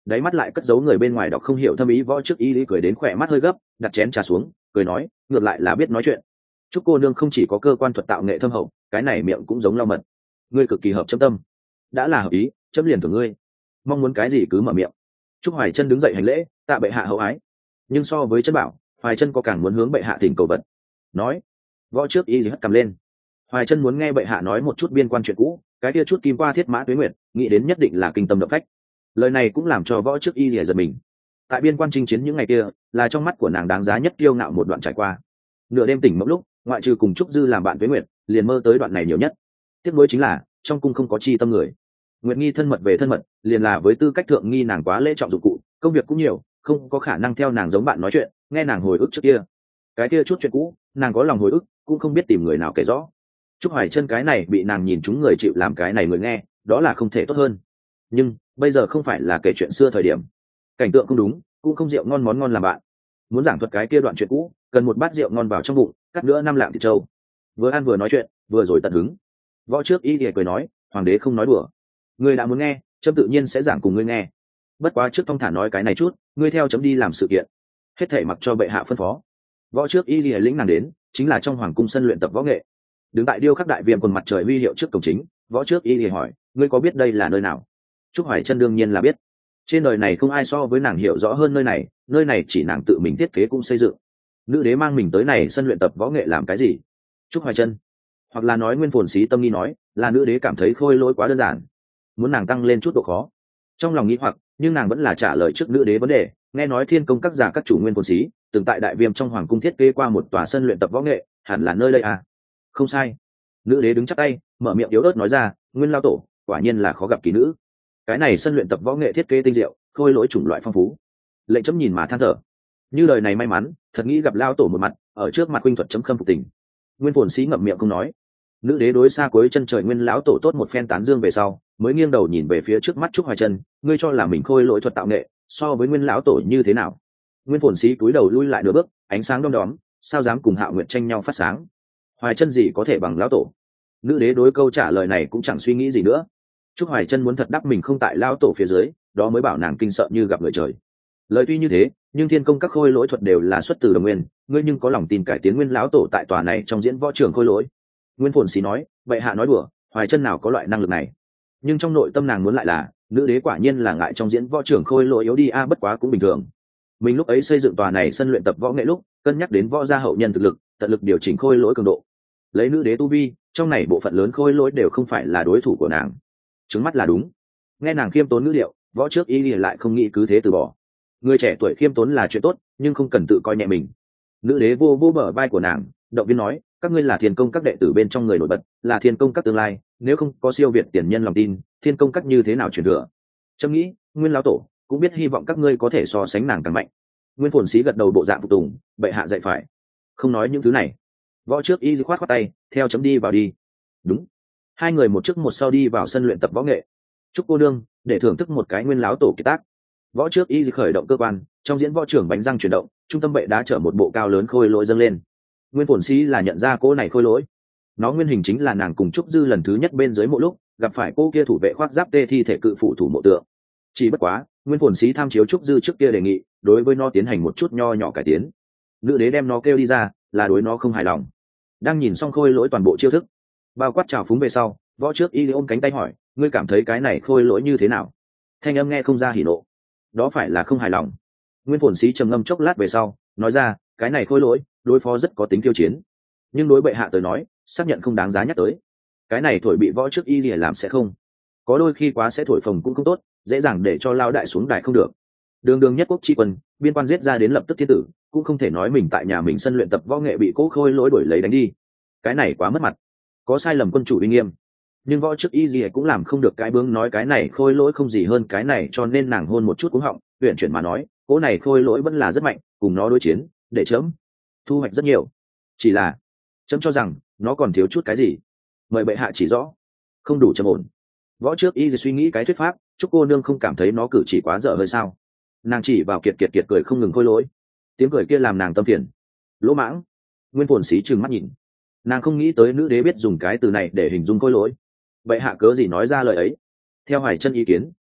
đáy mắt lại cất giấu người bên ngoài đọc không hiểu thâm ý. Võ trước y lý cười đến khỏe mắt hơi gấp, đặt chén trà xuống cười nói, ngược lại là biết nói chuyện. Chúc cô nương không chỉ có cơ quan thuật tạo nghệ thâm hậu, cái này miệng cũng giống lau mật. Ngươi cực kỳ hợp chấm tâm, đã là hợp ý, chấm liền thưởng ngươi, mong muốn cái gì cứ mở miệng. Trúc Hoài Chân đứng dậy hành lễ, tạ bệ hạ hậu ái. Nhưng so với Chân Bảo, Hoài Chân có càng muốn hướng bệ hạ thỉnh cầu vật. Nói, võ trước y hất cầm lên. Hoài Chân muốn nghe bệ hạ nói một chút biên quan chuyện cũ, cái kia chút kim qua thiết mã tuế nguyệt, nghĩ đến nhất định là kinh tâm động phách. Lời này cũng làm cho võ trước y lìa giật mình. Tại biên quan chinh chiến những ngày kia, là trong mắt của nàng đáng giá nhất kiêu ngạo một đoạn trải qua. Nửa đêm tỉnh mộng lúc, ngoại trừ cùng Trúc Dư làm bạn tuế nguyệt, liền mơ tới đoạn này nhiều nhất. Tiếc nuối chính là trong cung không có chi tâm người. Nguyệt Nghi thân mật về thân mật, liền là với tư cách thượng nghi nàng quá lễ trọng dụng cụ, công việc cũng nhiều, không có khả năng theo nàng giống bạn nói chuyện, nghe nàng hồi ức trước kia. Cái kia chút chuyện cũ, nàng có lòng hồi ức, cũng không biết tìm người nào kể rõ. Trúc Hoài Chân cái này bị nàng nhìn chúng người chịu làm cái này người nghe, đó là không thể tốt hơn. Nhưng bây giờ không phải là kể chuyện xưa thời điểm, cảnh tượng không đúng, cũng không rượu ngon món ngon làm bạn. Muốn giảng thuật cái kia đoạn chuyện cũ, cần một bát rượu ngon vào trong bụng, cắt nữa 5 lạng thịt trâu. Vừa ăn vừa nói chuyện, vừa rồi tận hứng. Võ trước y cười nói, hoàng đế không nói đùa, ngươi đã muốn nghe, chấm tự nhiên sẽ giảng cùng ngươi nghe. Bất quá trước thong thả nói cái này chút, ngươi theo chấm đi làm sự kiện, hết thảy mặc cho bệ hạ phân phó. Võ trước y lĩnh nàng đến, chính là trong hoàng cung sân luyện tập võ nghệ. Đứng tại điêu khắc đại viêm quần mặt trời huy hiệu trước cổng chính, võ trước y hỏi, ngươi có biết đây là nơi nào? Trúc Hoài Chân đương nhiên là biết. Trên đời này không ai so với nàng hiểu rõ hơn nơi này chỉ nàng tự mình thiết kế cũng xây dựng. Nữ đế mang mình tới này sân luyện tập võ nghệ làm cái gì? Trúc Hoài Chân, hoặc là nói Nguyên Phồn Sĩ tâm nghi nói, là nữ đế cảm thấy khôi lỗi quá đơn giản, muốn nàng tăng lên chút độ khó. Trong lòng nghĩ hoặc, nhưng nàng vẫn là trả lời trước nữ đế vấn đề. Nghe nói Thiên Công các giả các chủ Nguyên Phồn Sĩ từng tại đại viêm trong hoàng cung thiết kế qua một tòa sân luyện tập võ nghệ, hẳn là nơi đây à? Không sai. Nữ đế đứng chắp tay, mở miệng yếu ớt nói ra, Nguyên lao tổ quả nhiên là khó gặp kỳ nữ. Cái này sân luyện tập võ nghệ thiết kế tinh diệu, khôi lỗi chủng loại phong phú. Lệnh chấm nhìn mà than thở, như đời này may mắn, thật nghĩ gặp lao tổ một mặt, ở trước mặt huynh thuật chấm khâm phục tình. Nguyên Phồn Sĩ ngậm miệng không nói. Nữ đế đối xa cuối chân trời Nguyên lão tổ tốt một phen tán dương về sau, mới nghiêng đầu nhìn về phía trước mắt Trúc Hoài Chân, ngươi cho là mình khôi lỗi thuật tạo nghệ so với Nguyên lão tổ như thế nào? Nguyên Phồn Sĩ cúi đầu lui lại nửa bước, ánh sáng đom đóm, sao dám cùng Hạo Nguyệt tranh nhau phát sáng? Hoài Chân gì có thể bằng lão tổ? Nữ đế đối câu trả lời này cũng chẳng suy nghĩ gì nữa. Trúc Hoài Chân muốn thật đắc mình không tại lão tổ phía dưới, đó mới bảo nàng kinh sợ như gặp người trời. Lời tuy như thế, nhưng Thiên Công các khôi lỗi thuật đều là xuất từ đồng nguyên, ngươi nhưng có lòng tin cải tiến Nguyên lão tổ tại tòa này trong diễn võ trường khôi lỗi? Nguyên Phồn Sĩ nói, vậy hạ nói đùa, Hoài Chân nào có loại năng lực này? Nhưng trong nội tâm nàng muốn lại là, nữ đế quả nhiên là ngại trong diễn võ trường khôi lỗi yếu đi bất quá cũng bình thường. Mình lúc ấy xây dựng tòa này sân luyện tập võ nghệ lúc, cân nhắc đến võ gia hậu nhân thực lực, tận lực điều chỉnh khôi lỗi cường độ. Lấy nữ đế tu vi, trong này bộ phận lớn khôi lỗi đều không phải là đối thủ của nàng. Trứng mắt là đúng. Nghe nàng khiêm tốn ngữ liệu, võ trước y lại không nghĩ cứ thế từ bỏ. Người trẻ tuổi khiêm tốn là chuyện tốt, nhưng không cần tự coi nhẹ mình. Nữ đế vô vô bờ vai của nàng, động viên nói, các ngươi là Thiên Công các đệ tử bên trong người nổi bật, là Thiên Công các tương lai, nếu không có siêu việt tiền nhân lòng tin, Thiên Công các như thế nào truyền thừa? Trâm nghĩ, Nguyên lão tổ cũng biết hy vọng các ngươi có thể so sánh nàng càng mạnh. Nguyên Phồn Sĩ gật đầu bộ dạng phục tùng, bệ hạ dạy phải. Không nói những thứ này. Võ trước y khoát khoát tay, theo chấm đi vào đi. Đúng. Hai người một trước một sau đi vào sân luyện tập võ nghệ. Chúc cô đương, để thưởng thức một cái Nguyên lão tổ kiệt tác. Võ trước y khởi động cơ quan, trong diễn võ trưởng bánh răng chuyển động, trung tâm bệ đá chở một bộ cao lớn khôi lỗi dâng lên. Nguyên Phồn Sĩ là nhận ra cô này khôi lỗi. Nó nguyên hình chính là nàng cùng Trúc Dư lần thứ nhất bên dưới mộ lúc gặp phải cô kia thủ vệ khoác giáp tê thi thể cự phụ thủ mộ tượng. Chỉ bất quá, Nguyên Phồn Sĩ tham chiếu Trúc Dư trước kia đề nghị, đối với nó tiến hành một chút nho nhỏ cải tiến. Nữ đế đem nó kêu đi ra, là đối nó không hài lòng. Đang nhìn xong khôi lỗi toàn bộ chiêu thức, bao quát trào phúng về sau, võ trước y ôm cánh tay hỏi, ngươi cảm thấy cái này khôi lỗi như thế nào? Thanh âm nghe không ra hỉ nộ, đó phải là không hài lòng. Nguyên Phồn Sĩ trầm ngâm chốc lát về sau, nói ra, cái này khôi lỗi đối phó rất có tính tiêu chiến, nhưng đối bệ hạ tới nói, xác nhận không đáng giá nhắc tới. Cái này thổi bị võ trước y lìa làm sẽ không, có đôi khi quá sẽ thổi phồng cũng không tốt, dễ dàng để cho lao đại xuống đài không được. Đường đường nhất quốc tri quân, biên quan giết ra đến lập tức thiên tử, cũng không thể nói mình tại nhà mình sân luyện tập võ nghệ bị cố khôi lỗi đổi lấy đánh đi, cái này quá mất mặt, có sai lầm quân chủ uy nghiêm. Nhưng võ trước y gì cũng làm không được cái bướng nói cái này khôi lỗi không gì hơn cái này, cho nên nàng hôn một chút cúng họng, uyển chuyển mà nói, cỗ này khôi lỗi vẫn là rất mạnh, cùng nó đối chiến để chấm thu hoạch rất nhiều, chỉ là chấm cho rằng nó còn thiếu chút cái gì, mời bệ hạ chỉ rõ. Không đủ trầm ổn. Võ trước y suy nghĩ cái thuyết pháp, chúc cô nương không cảm thấy nó cử chỉ quá dở hơi sao? Nàng chỉ vào kiệt cười không ngừng khôi lỗi, tiếng cười kia làm nàng tâm phiền. Lỗ mãng. Nguyên Phồn Sĩ trừng mắt nhìn, nàng không nghĩ tới nữ đế biết dùng cái từ này để hình dung khôi lỗi. Bệ hạ cớ gì nói ra lời ấy? Theo Hoài Chân ý kiến,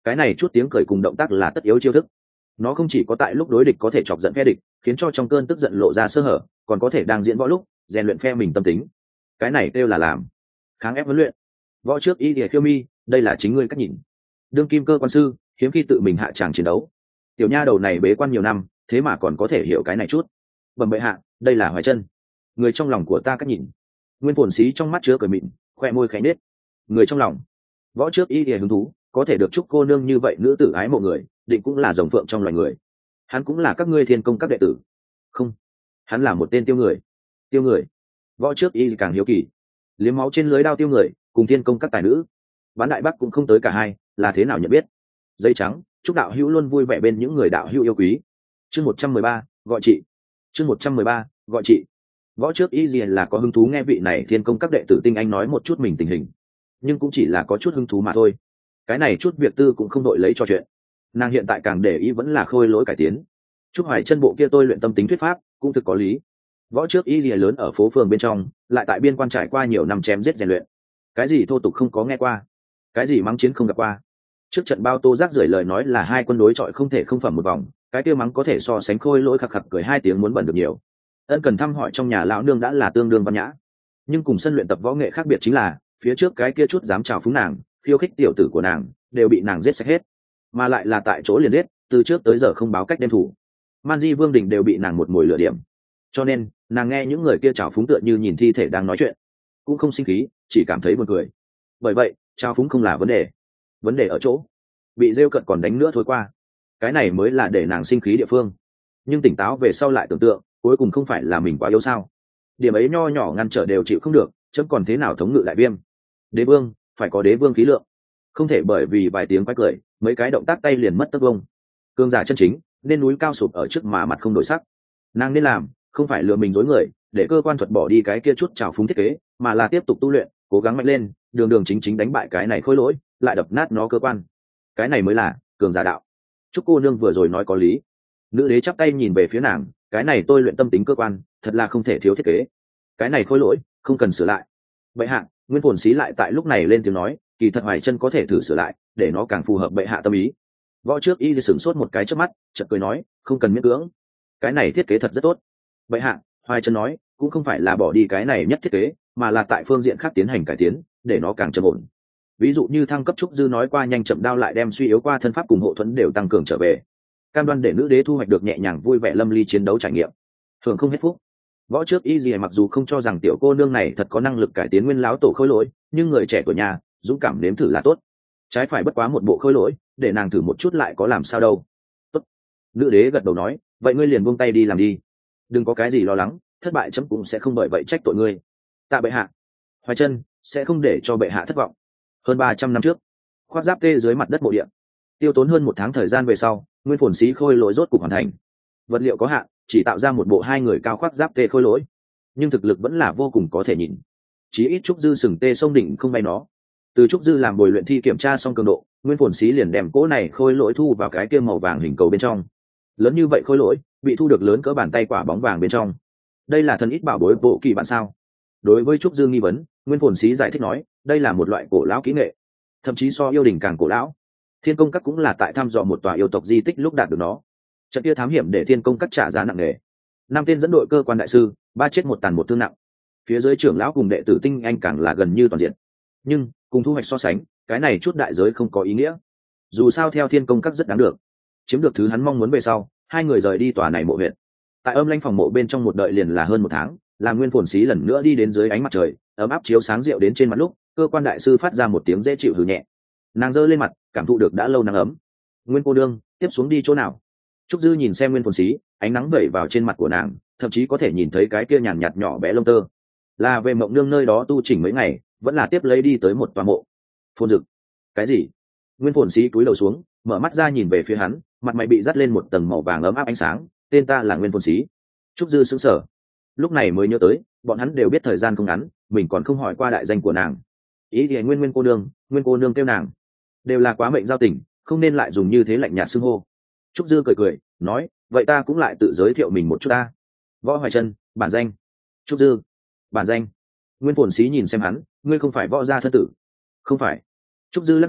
cái này chút tiếng cười cùng động tác là tất yếu chiêu thức. Nó không chỉ có tại lúc đối địch có thể chọc giận phe địch, khiến cho trong cơn tức giận lộ ra sơ hở, còn có thể đang diễn võ lúc rèn luyện phe mình tâm tính. Cái này kêu là làm kháng ép huấn luyện. Võ trước y lìa khiêu mi, đây là chính ngươi cách nhìn. Đương kim cơ quan sư hiếm khi tự mình hạ tràng chiến đấu. Tiểu nha đầu này bế quan nhiều năm, thế mà còn có thể hiểu cái này chút. Bẩm bệ hạ, đây là Hoài Chân, người trong lòng của ta cách nhìn. Nguyên Phồn Sĩ trong mắt chứa cười mịn, khoe môi khẽ nết. Người trong lòng. Võ trước y lìa hứng thú, có thể được chúc cô nương như vậy nữ tử ái mộ người, định cũng là rồng phượng trong loài người. Hắn cũng là các ngươi thiên công các đệ tử. Không, hắn là một tên tiêu người. Tiêu người. Võ trước y càng hiếu kỳ. Liếm máu trên lưới đao tiêu người, cùng thiên công các tài nữ. Bán đại bắc cũng không tới cả hai, là thế nào nhận biết. Dây trắng, chúc đạo hữu luôn vui vẻ bên những người đạo hữu yêu quý. Chương 113, gọi chị. Chương 113, gọi chị. Võ trước y gì là có hứng thú nghe vị này thiên công các đệ tử tinh anh nói một chút mình tình hình, nhưng cũng chỉ là có chút hứng thú mà thôi. Cái này chút việc tư cũng không đội lấy cho chuyện. Nàng hiện tại càng để ý vẫn là khôi lỗi cải tiến. Trúc Hoài Chân bộ kia tôi luyện tâm tính thuyết pháp cũng thực có lý. Võ trước y lìa lớn ở phố phường bên trong, lại tại biên quan trải qua nhiều năm chém giết rèn luyện, cái gì thô tục không có nghe qua, cái gì mắng chiến không gặp qua. Trước trận bao tô rác rưởi lời nói là hai quân đối chọi không thể không phẩm một vòng, cái kia mắng có thể so sánh khôi lỗi khặc khặc cười hai tiếng muốn bẩn được nhiều. Ân cần thăm hỏi trong nhà lão nương đã là tương đương văn nhã, nhưng cùng sân luyện tập võ nghệ khác biệt chính là phía trước cái kia chút dám chào phúng nàng, khiêu khích tiểu tử của nàng đều bị nàng giết sạch hết, mà lại là tại chỗ liền giết, từ trước tới giờ không báo cách đem thủ. Man Di Vương Đình đều bị nàng một mồi lửa điểm, cho nên nàng nghe những người kia chào phúng tựa như nhìn thi thể đang nói chuyện, cũng không sinh khí, chỉ cảm thấy buồn cười. Bởi vậy chào phúng không là vấn đề ở chỗ bị rêu cận còn đánh nữa thôi qua, cái này mới là để nàng sinh khí địa phương. Nhưng tỉnh táo về sau lại tưởng tượng, cuối cùng không phải là mình quá yếu sao? Điểm ấy nho nhỏ ngăn trở đều chịu không được, chấm còn thế nào thống ngự đại viêm? Đế vương phải có đế vương khí lượng, không thể bởi vì vài tiếng quái cười, mấy cái động tác tay liền mất tất vông. Cương giả chân chính nên núi cao sụp ở trước mà mặt không đổi sắc. Nàng nên làm không phải lừa mình dối người, để cơ quan thuật bỏ đi cái kia chút trào phúng thiết kế, mà là tiếp tục tu luyện, cố gắng mạnh lên, đường đường chính chính đánh bại cái này khôi lỗi, lại đập nát nó cơ quan. Cái này mới là cường giả đạo. Chúc cô nương vừa rồi nói có lý. Nữ đế chắp tay nhìn về phía nàng, cái này tôi luyện tâm tính cơ quan, thật là không thể thiếu thiết kế. Cái này khôi lỗi không cần sửa lại. Bệ hạ, Nguyên Phồn Sĩ lại tại lúc này lên tiếng nói, kỳ thật Hoài Chân có thể thử sửa lại, để nó càng phù hợp bệ hạ tâm ý. Võ trước y sửng sốt một cái trước mắt, chợt cười nói, không cần miễn cưỡng, cái này thiết kế thật rất tốt. Bệ hạ, Hoài Chân nói cũng không phải là bỏ đi cái này nhất thiết kế, mà là tại phương diện khác tiến hành cải tiến, để nó càng trầm ổn. Ví dụ như thăng cấp trúc dư nói qua nhanh chậm đao lại đem suy yếu qua thân pháp cùng hộ thuẫn đều tăng cường trở về, cam đoan để nữ đế thu hoạch được nhẹ nhàng vui vẻ lâm ly chiến đấu trải nghiệm, thường không hết phúc. Võ trước y gì mặc dù không cho rằng tiểu cô nương này thật có năng lực cải tiến nguyên láo tổ khôi lỗi, nhưng người trẻ tuổi nhà dũng cảm nếm thử là tốt. Trái phải bất quá một bộ khôi lỗi, để nàng thử một chút lại có làm sao đâu. Tốt. Nữ đế gật đầu nói, vậy ngươi liền buông tay đi làm đi, đừng có cái gì lo lắng, thất bại chấm cũng sẽ không bởi vậy trách tội ngươi. Tạ bệ hạ. Hoài Chân sẽ không để cho bệ hạ thất vọng. Hơn 300 năm trước, khoác giáp tê dưới mặt đất mộ địa, tiêu tốn hơn 1 tháng thời gian về sau, Nguyên Phồn Sĩ khôi lỗi rốt cục hoàn thành. Vật liệu có hạn, chỉ tạo ra một bộ 2 người cao khoác giáp tê khôi lỗi, nhưng thực lực vẫn là vô cùng có thể nhìn. Chí ít trúc dư sừng tê sông đỉnh không bay nó. Từ trúc dư làm bồi luyện thi kiểm tra xong cường độ, Nguyên Phồn Sĩ liền đem cỗ này khôi lỗi thu vào cái kia màu vàng hình cầu bên trong. Lớn như vậy khôi lỗi bị thu được lớn cỡ bàn tay quả bóng vàng bên trong. Đây là thần ít bảo bối bộ kỳ bạn sao? Đối với trúc dư nghi vấn, Nguyên Phồn Sĩ giải thích nói, đây là một loại cổ lão kỹ nghệ, thậm chí so yêu đình càng cổ lão. Thiên công các cũng là tại thăm dò một tòa yêu tộc di tích lúc đạt được nó. Trận kia thám hiểm để thiên công các trả giá nặng nề. 5 tên dẫn đội cơ quan đại sư, 3 chết 1 tàn 1 thương nặng. Phía dưới trưởng lão cùng đệ tử tinh anh càng là gần như toàn diện. Nhưng cùng thu hoạch so sánh, cái này chút đại giới không có ý nghĩa. Dù sao theo thiên công các rất đáng được, chiếm được thứ hắn mong muốn về sau, 2 người rời đi tòa này mộ huyện. Tại âm lãnh phòng mộ bên trong một đợi liền là hơn 1 tháng, làm Nguyên Phồn Sĩ lần nữa đi đến dưới ánh mặt trời ấm áp chiếu sáng rượu đến trên mặt lúc, cơ quan đại sư phát ra một tiếng dễ chịu hừ nhẹ. Nàng giơ lên mặt, cảm thụ được đã lâu nắng ấm. Nguyên cô đương, tiếp xuống đi chỗ nào? Trúc dư nhìn xem Nguyên Phồn Sĩ, ánh nắng vẩy vào trên mặt của nàng, thậm chí có thể nhìn thấy cái kia nhàn nhạt nhỏ bé lông tơ. Là về mộng nương nơi đó tu chỉnh mấy ngày, vẫn là tiếp lấy đi tới một tòa mộ? Phồn Dực. Cái gì? Nguyên Phồn Sĩ cúi đầu xuống, mở mắt ra nhìn về phía hắn, mặt mày bị dắt lên một tầng màu vàng ấm áp ánh sáng. Tên ta là Nguyên Phồn Sĩ. Trúc dư sững sờ, lúc này mới nhớ tới, bọn hắn đều biết thời gian không ngắn, mình còn không hỏi qua đại danh của nàng. Ý thì Nguyên cô nương kêu nàng, đều là quá mệnh giao tình, không nên lại dùng như thế lạnh nhạt xưng hô. Trúc dư cười nói, vậy ta cũng lại tự giới thiệu mình một chút ta. Võ Hoài Chân, bản danh Trúc dư. Bản danh. Nguyên Phồn Sĩ nhìn xem hắn, ngươi không phải võ gia thân tử? Không phải. Trúc dư lắc đầu,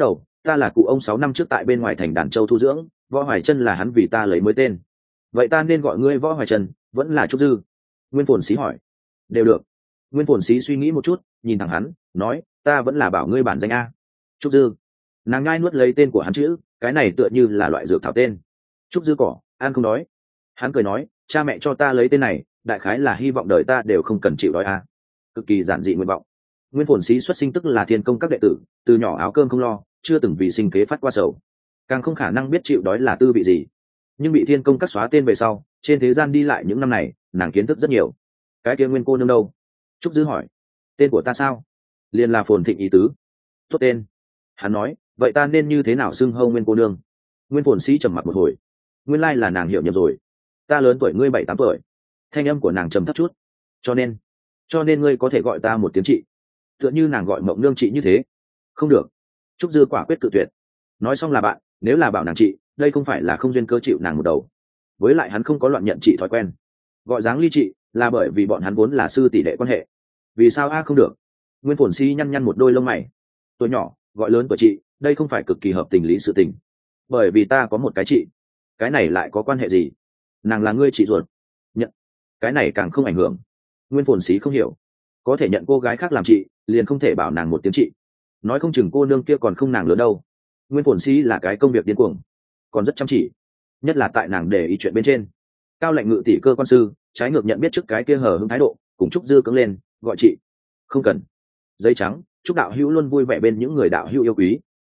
ta là cụ ông 6 năm trước tại bên ngoài thành Đàn Châu thu dưỡng, Võ Hoài Chân là hắn vì ta lấy mới tên. Vậy ta nên gọi ngươi Võ Hoài Chân vẫn là Trúc Dư? Nguyên Phồn Sĩ hỏi. Đều được. Nguyên Phồn Sĩ suy nghĩ một chút, nhìn thẳng hắn nói, ta vẫn là bảo ngươi bản danh a. Trúc Dư. Nàng ngai nuốt lấy tên của hắn chữ, cái này tựa như là loại dược thảo tên. Trúc Dư cỏ, ăn không đói. Hắn cười nói, cha mẹ cho ta lấy tên này đại khái là hy vọng đời ta đều không cần chịu đói a. Cực kỳ giản dị nguyện vọng. Nguyên Phồn Sĩ xuất sinh tức là thiên công các đệ tử, từ nhỏ áo cơm không lo, chưa từng vì sinh kế phát qua sầu, càng không khả năng biết chịu đói là tư vị gì. Nhưng bị thiên công các xóa tên về sau, trên thế gian đi lại những năm này, nàng kiến thức rất nhiều. Cái kia Nguyên cô nương đâu? Trúc Dư hỏi. Tên của ta sao? Liền là Phồn Thịnh ý tứ. Tốt tên. Hắn nói, vậy ta nên như thế nào xưng hô Nguyên cô nương? Nguyên Phồn Sĩ trầm mặc một hồi. Nguyên lai là nàng hiểu nhầm rồi. Ta lớn tuổi ngươi 7-8 tuổi. Thanh âm của nàng trầm thấp chút. Cho nên ngươi có thể gọi ta một tiếng chị. Tựa như nàng gọi Mộng Nương chị như thế. Không được. Trúc Dư quả quyết cự tuyệt. Nói xong là bạn, nếu là bảo nàng chị, đây không phải là không duyên cơ chịu nàng một đầu. Với lại hắn không có loạn nhận chị thói quen. Gọi dáng ly chị là bởi vì bọn hắn vốn là sư tỷ đệ quan hệ. Vì sao a không được? Nguyên Phồn Sĩ nhăn nhăn một đôi lông mày. Tuổi nhỏ gọi lớn của chị, đây không phải cực kỳ hợp tình lý sự tình. Bởi vì ta có một cái chị. Cái này lại có quan hệ gì? Nàng là ngươi chị ruột. Nhận. Cái này càng không ảnh hưởng. Nguyên Phồn Sĩ không hiểu. Có thể nhận cô gái khác làm chị, liền không thể bảo nàng một tiếng chị. Nói không chừng cô nương kia còn không nàng lớn đâu. Nguyên Phồn Sĩ là cái công việc điên cuồng, còn rất chăm chỉ, nhất là tại nàng để ý chuyện bên trên. Cao Lệnh Ngự tỷ cơ quan sư trái ngược nhận biết trước cái kia hờ hững thái độ, cùng Trúc Dư cứng lên, gọi chị. Không cần. Giấy trắng, Trúc đạo hữu luôn vui vẻ bên những người đạo hữu yêu quý.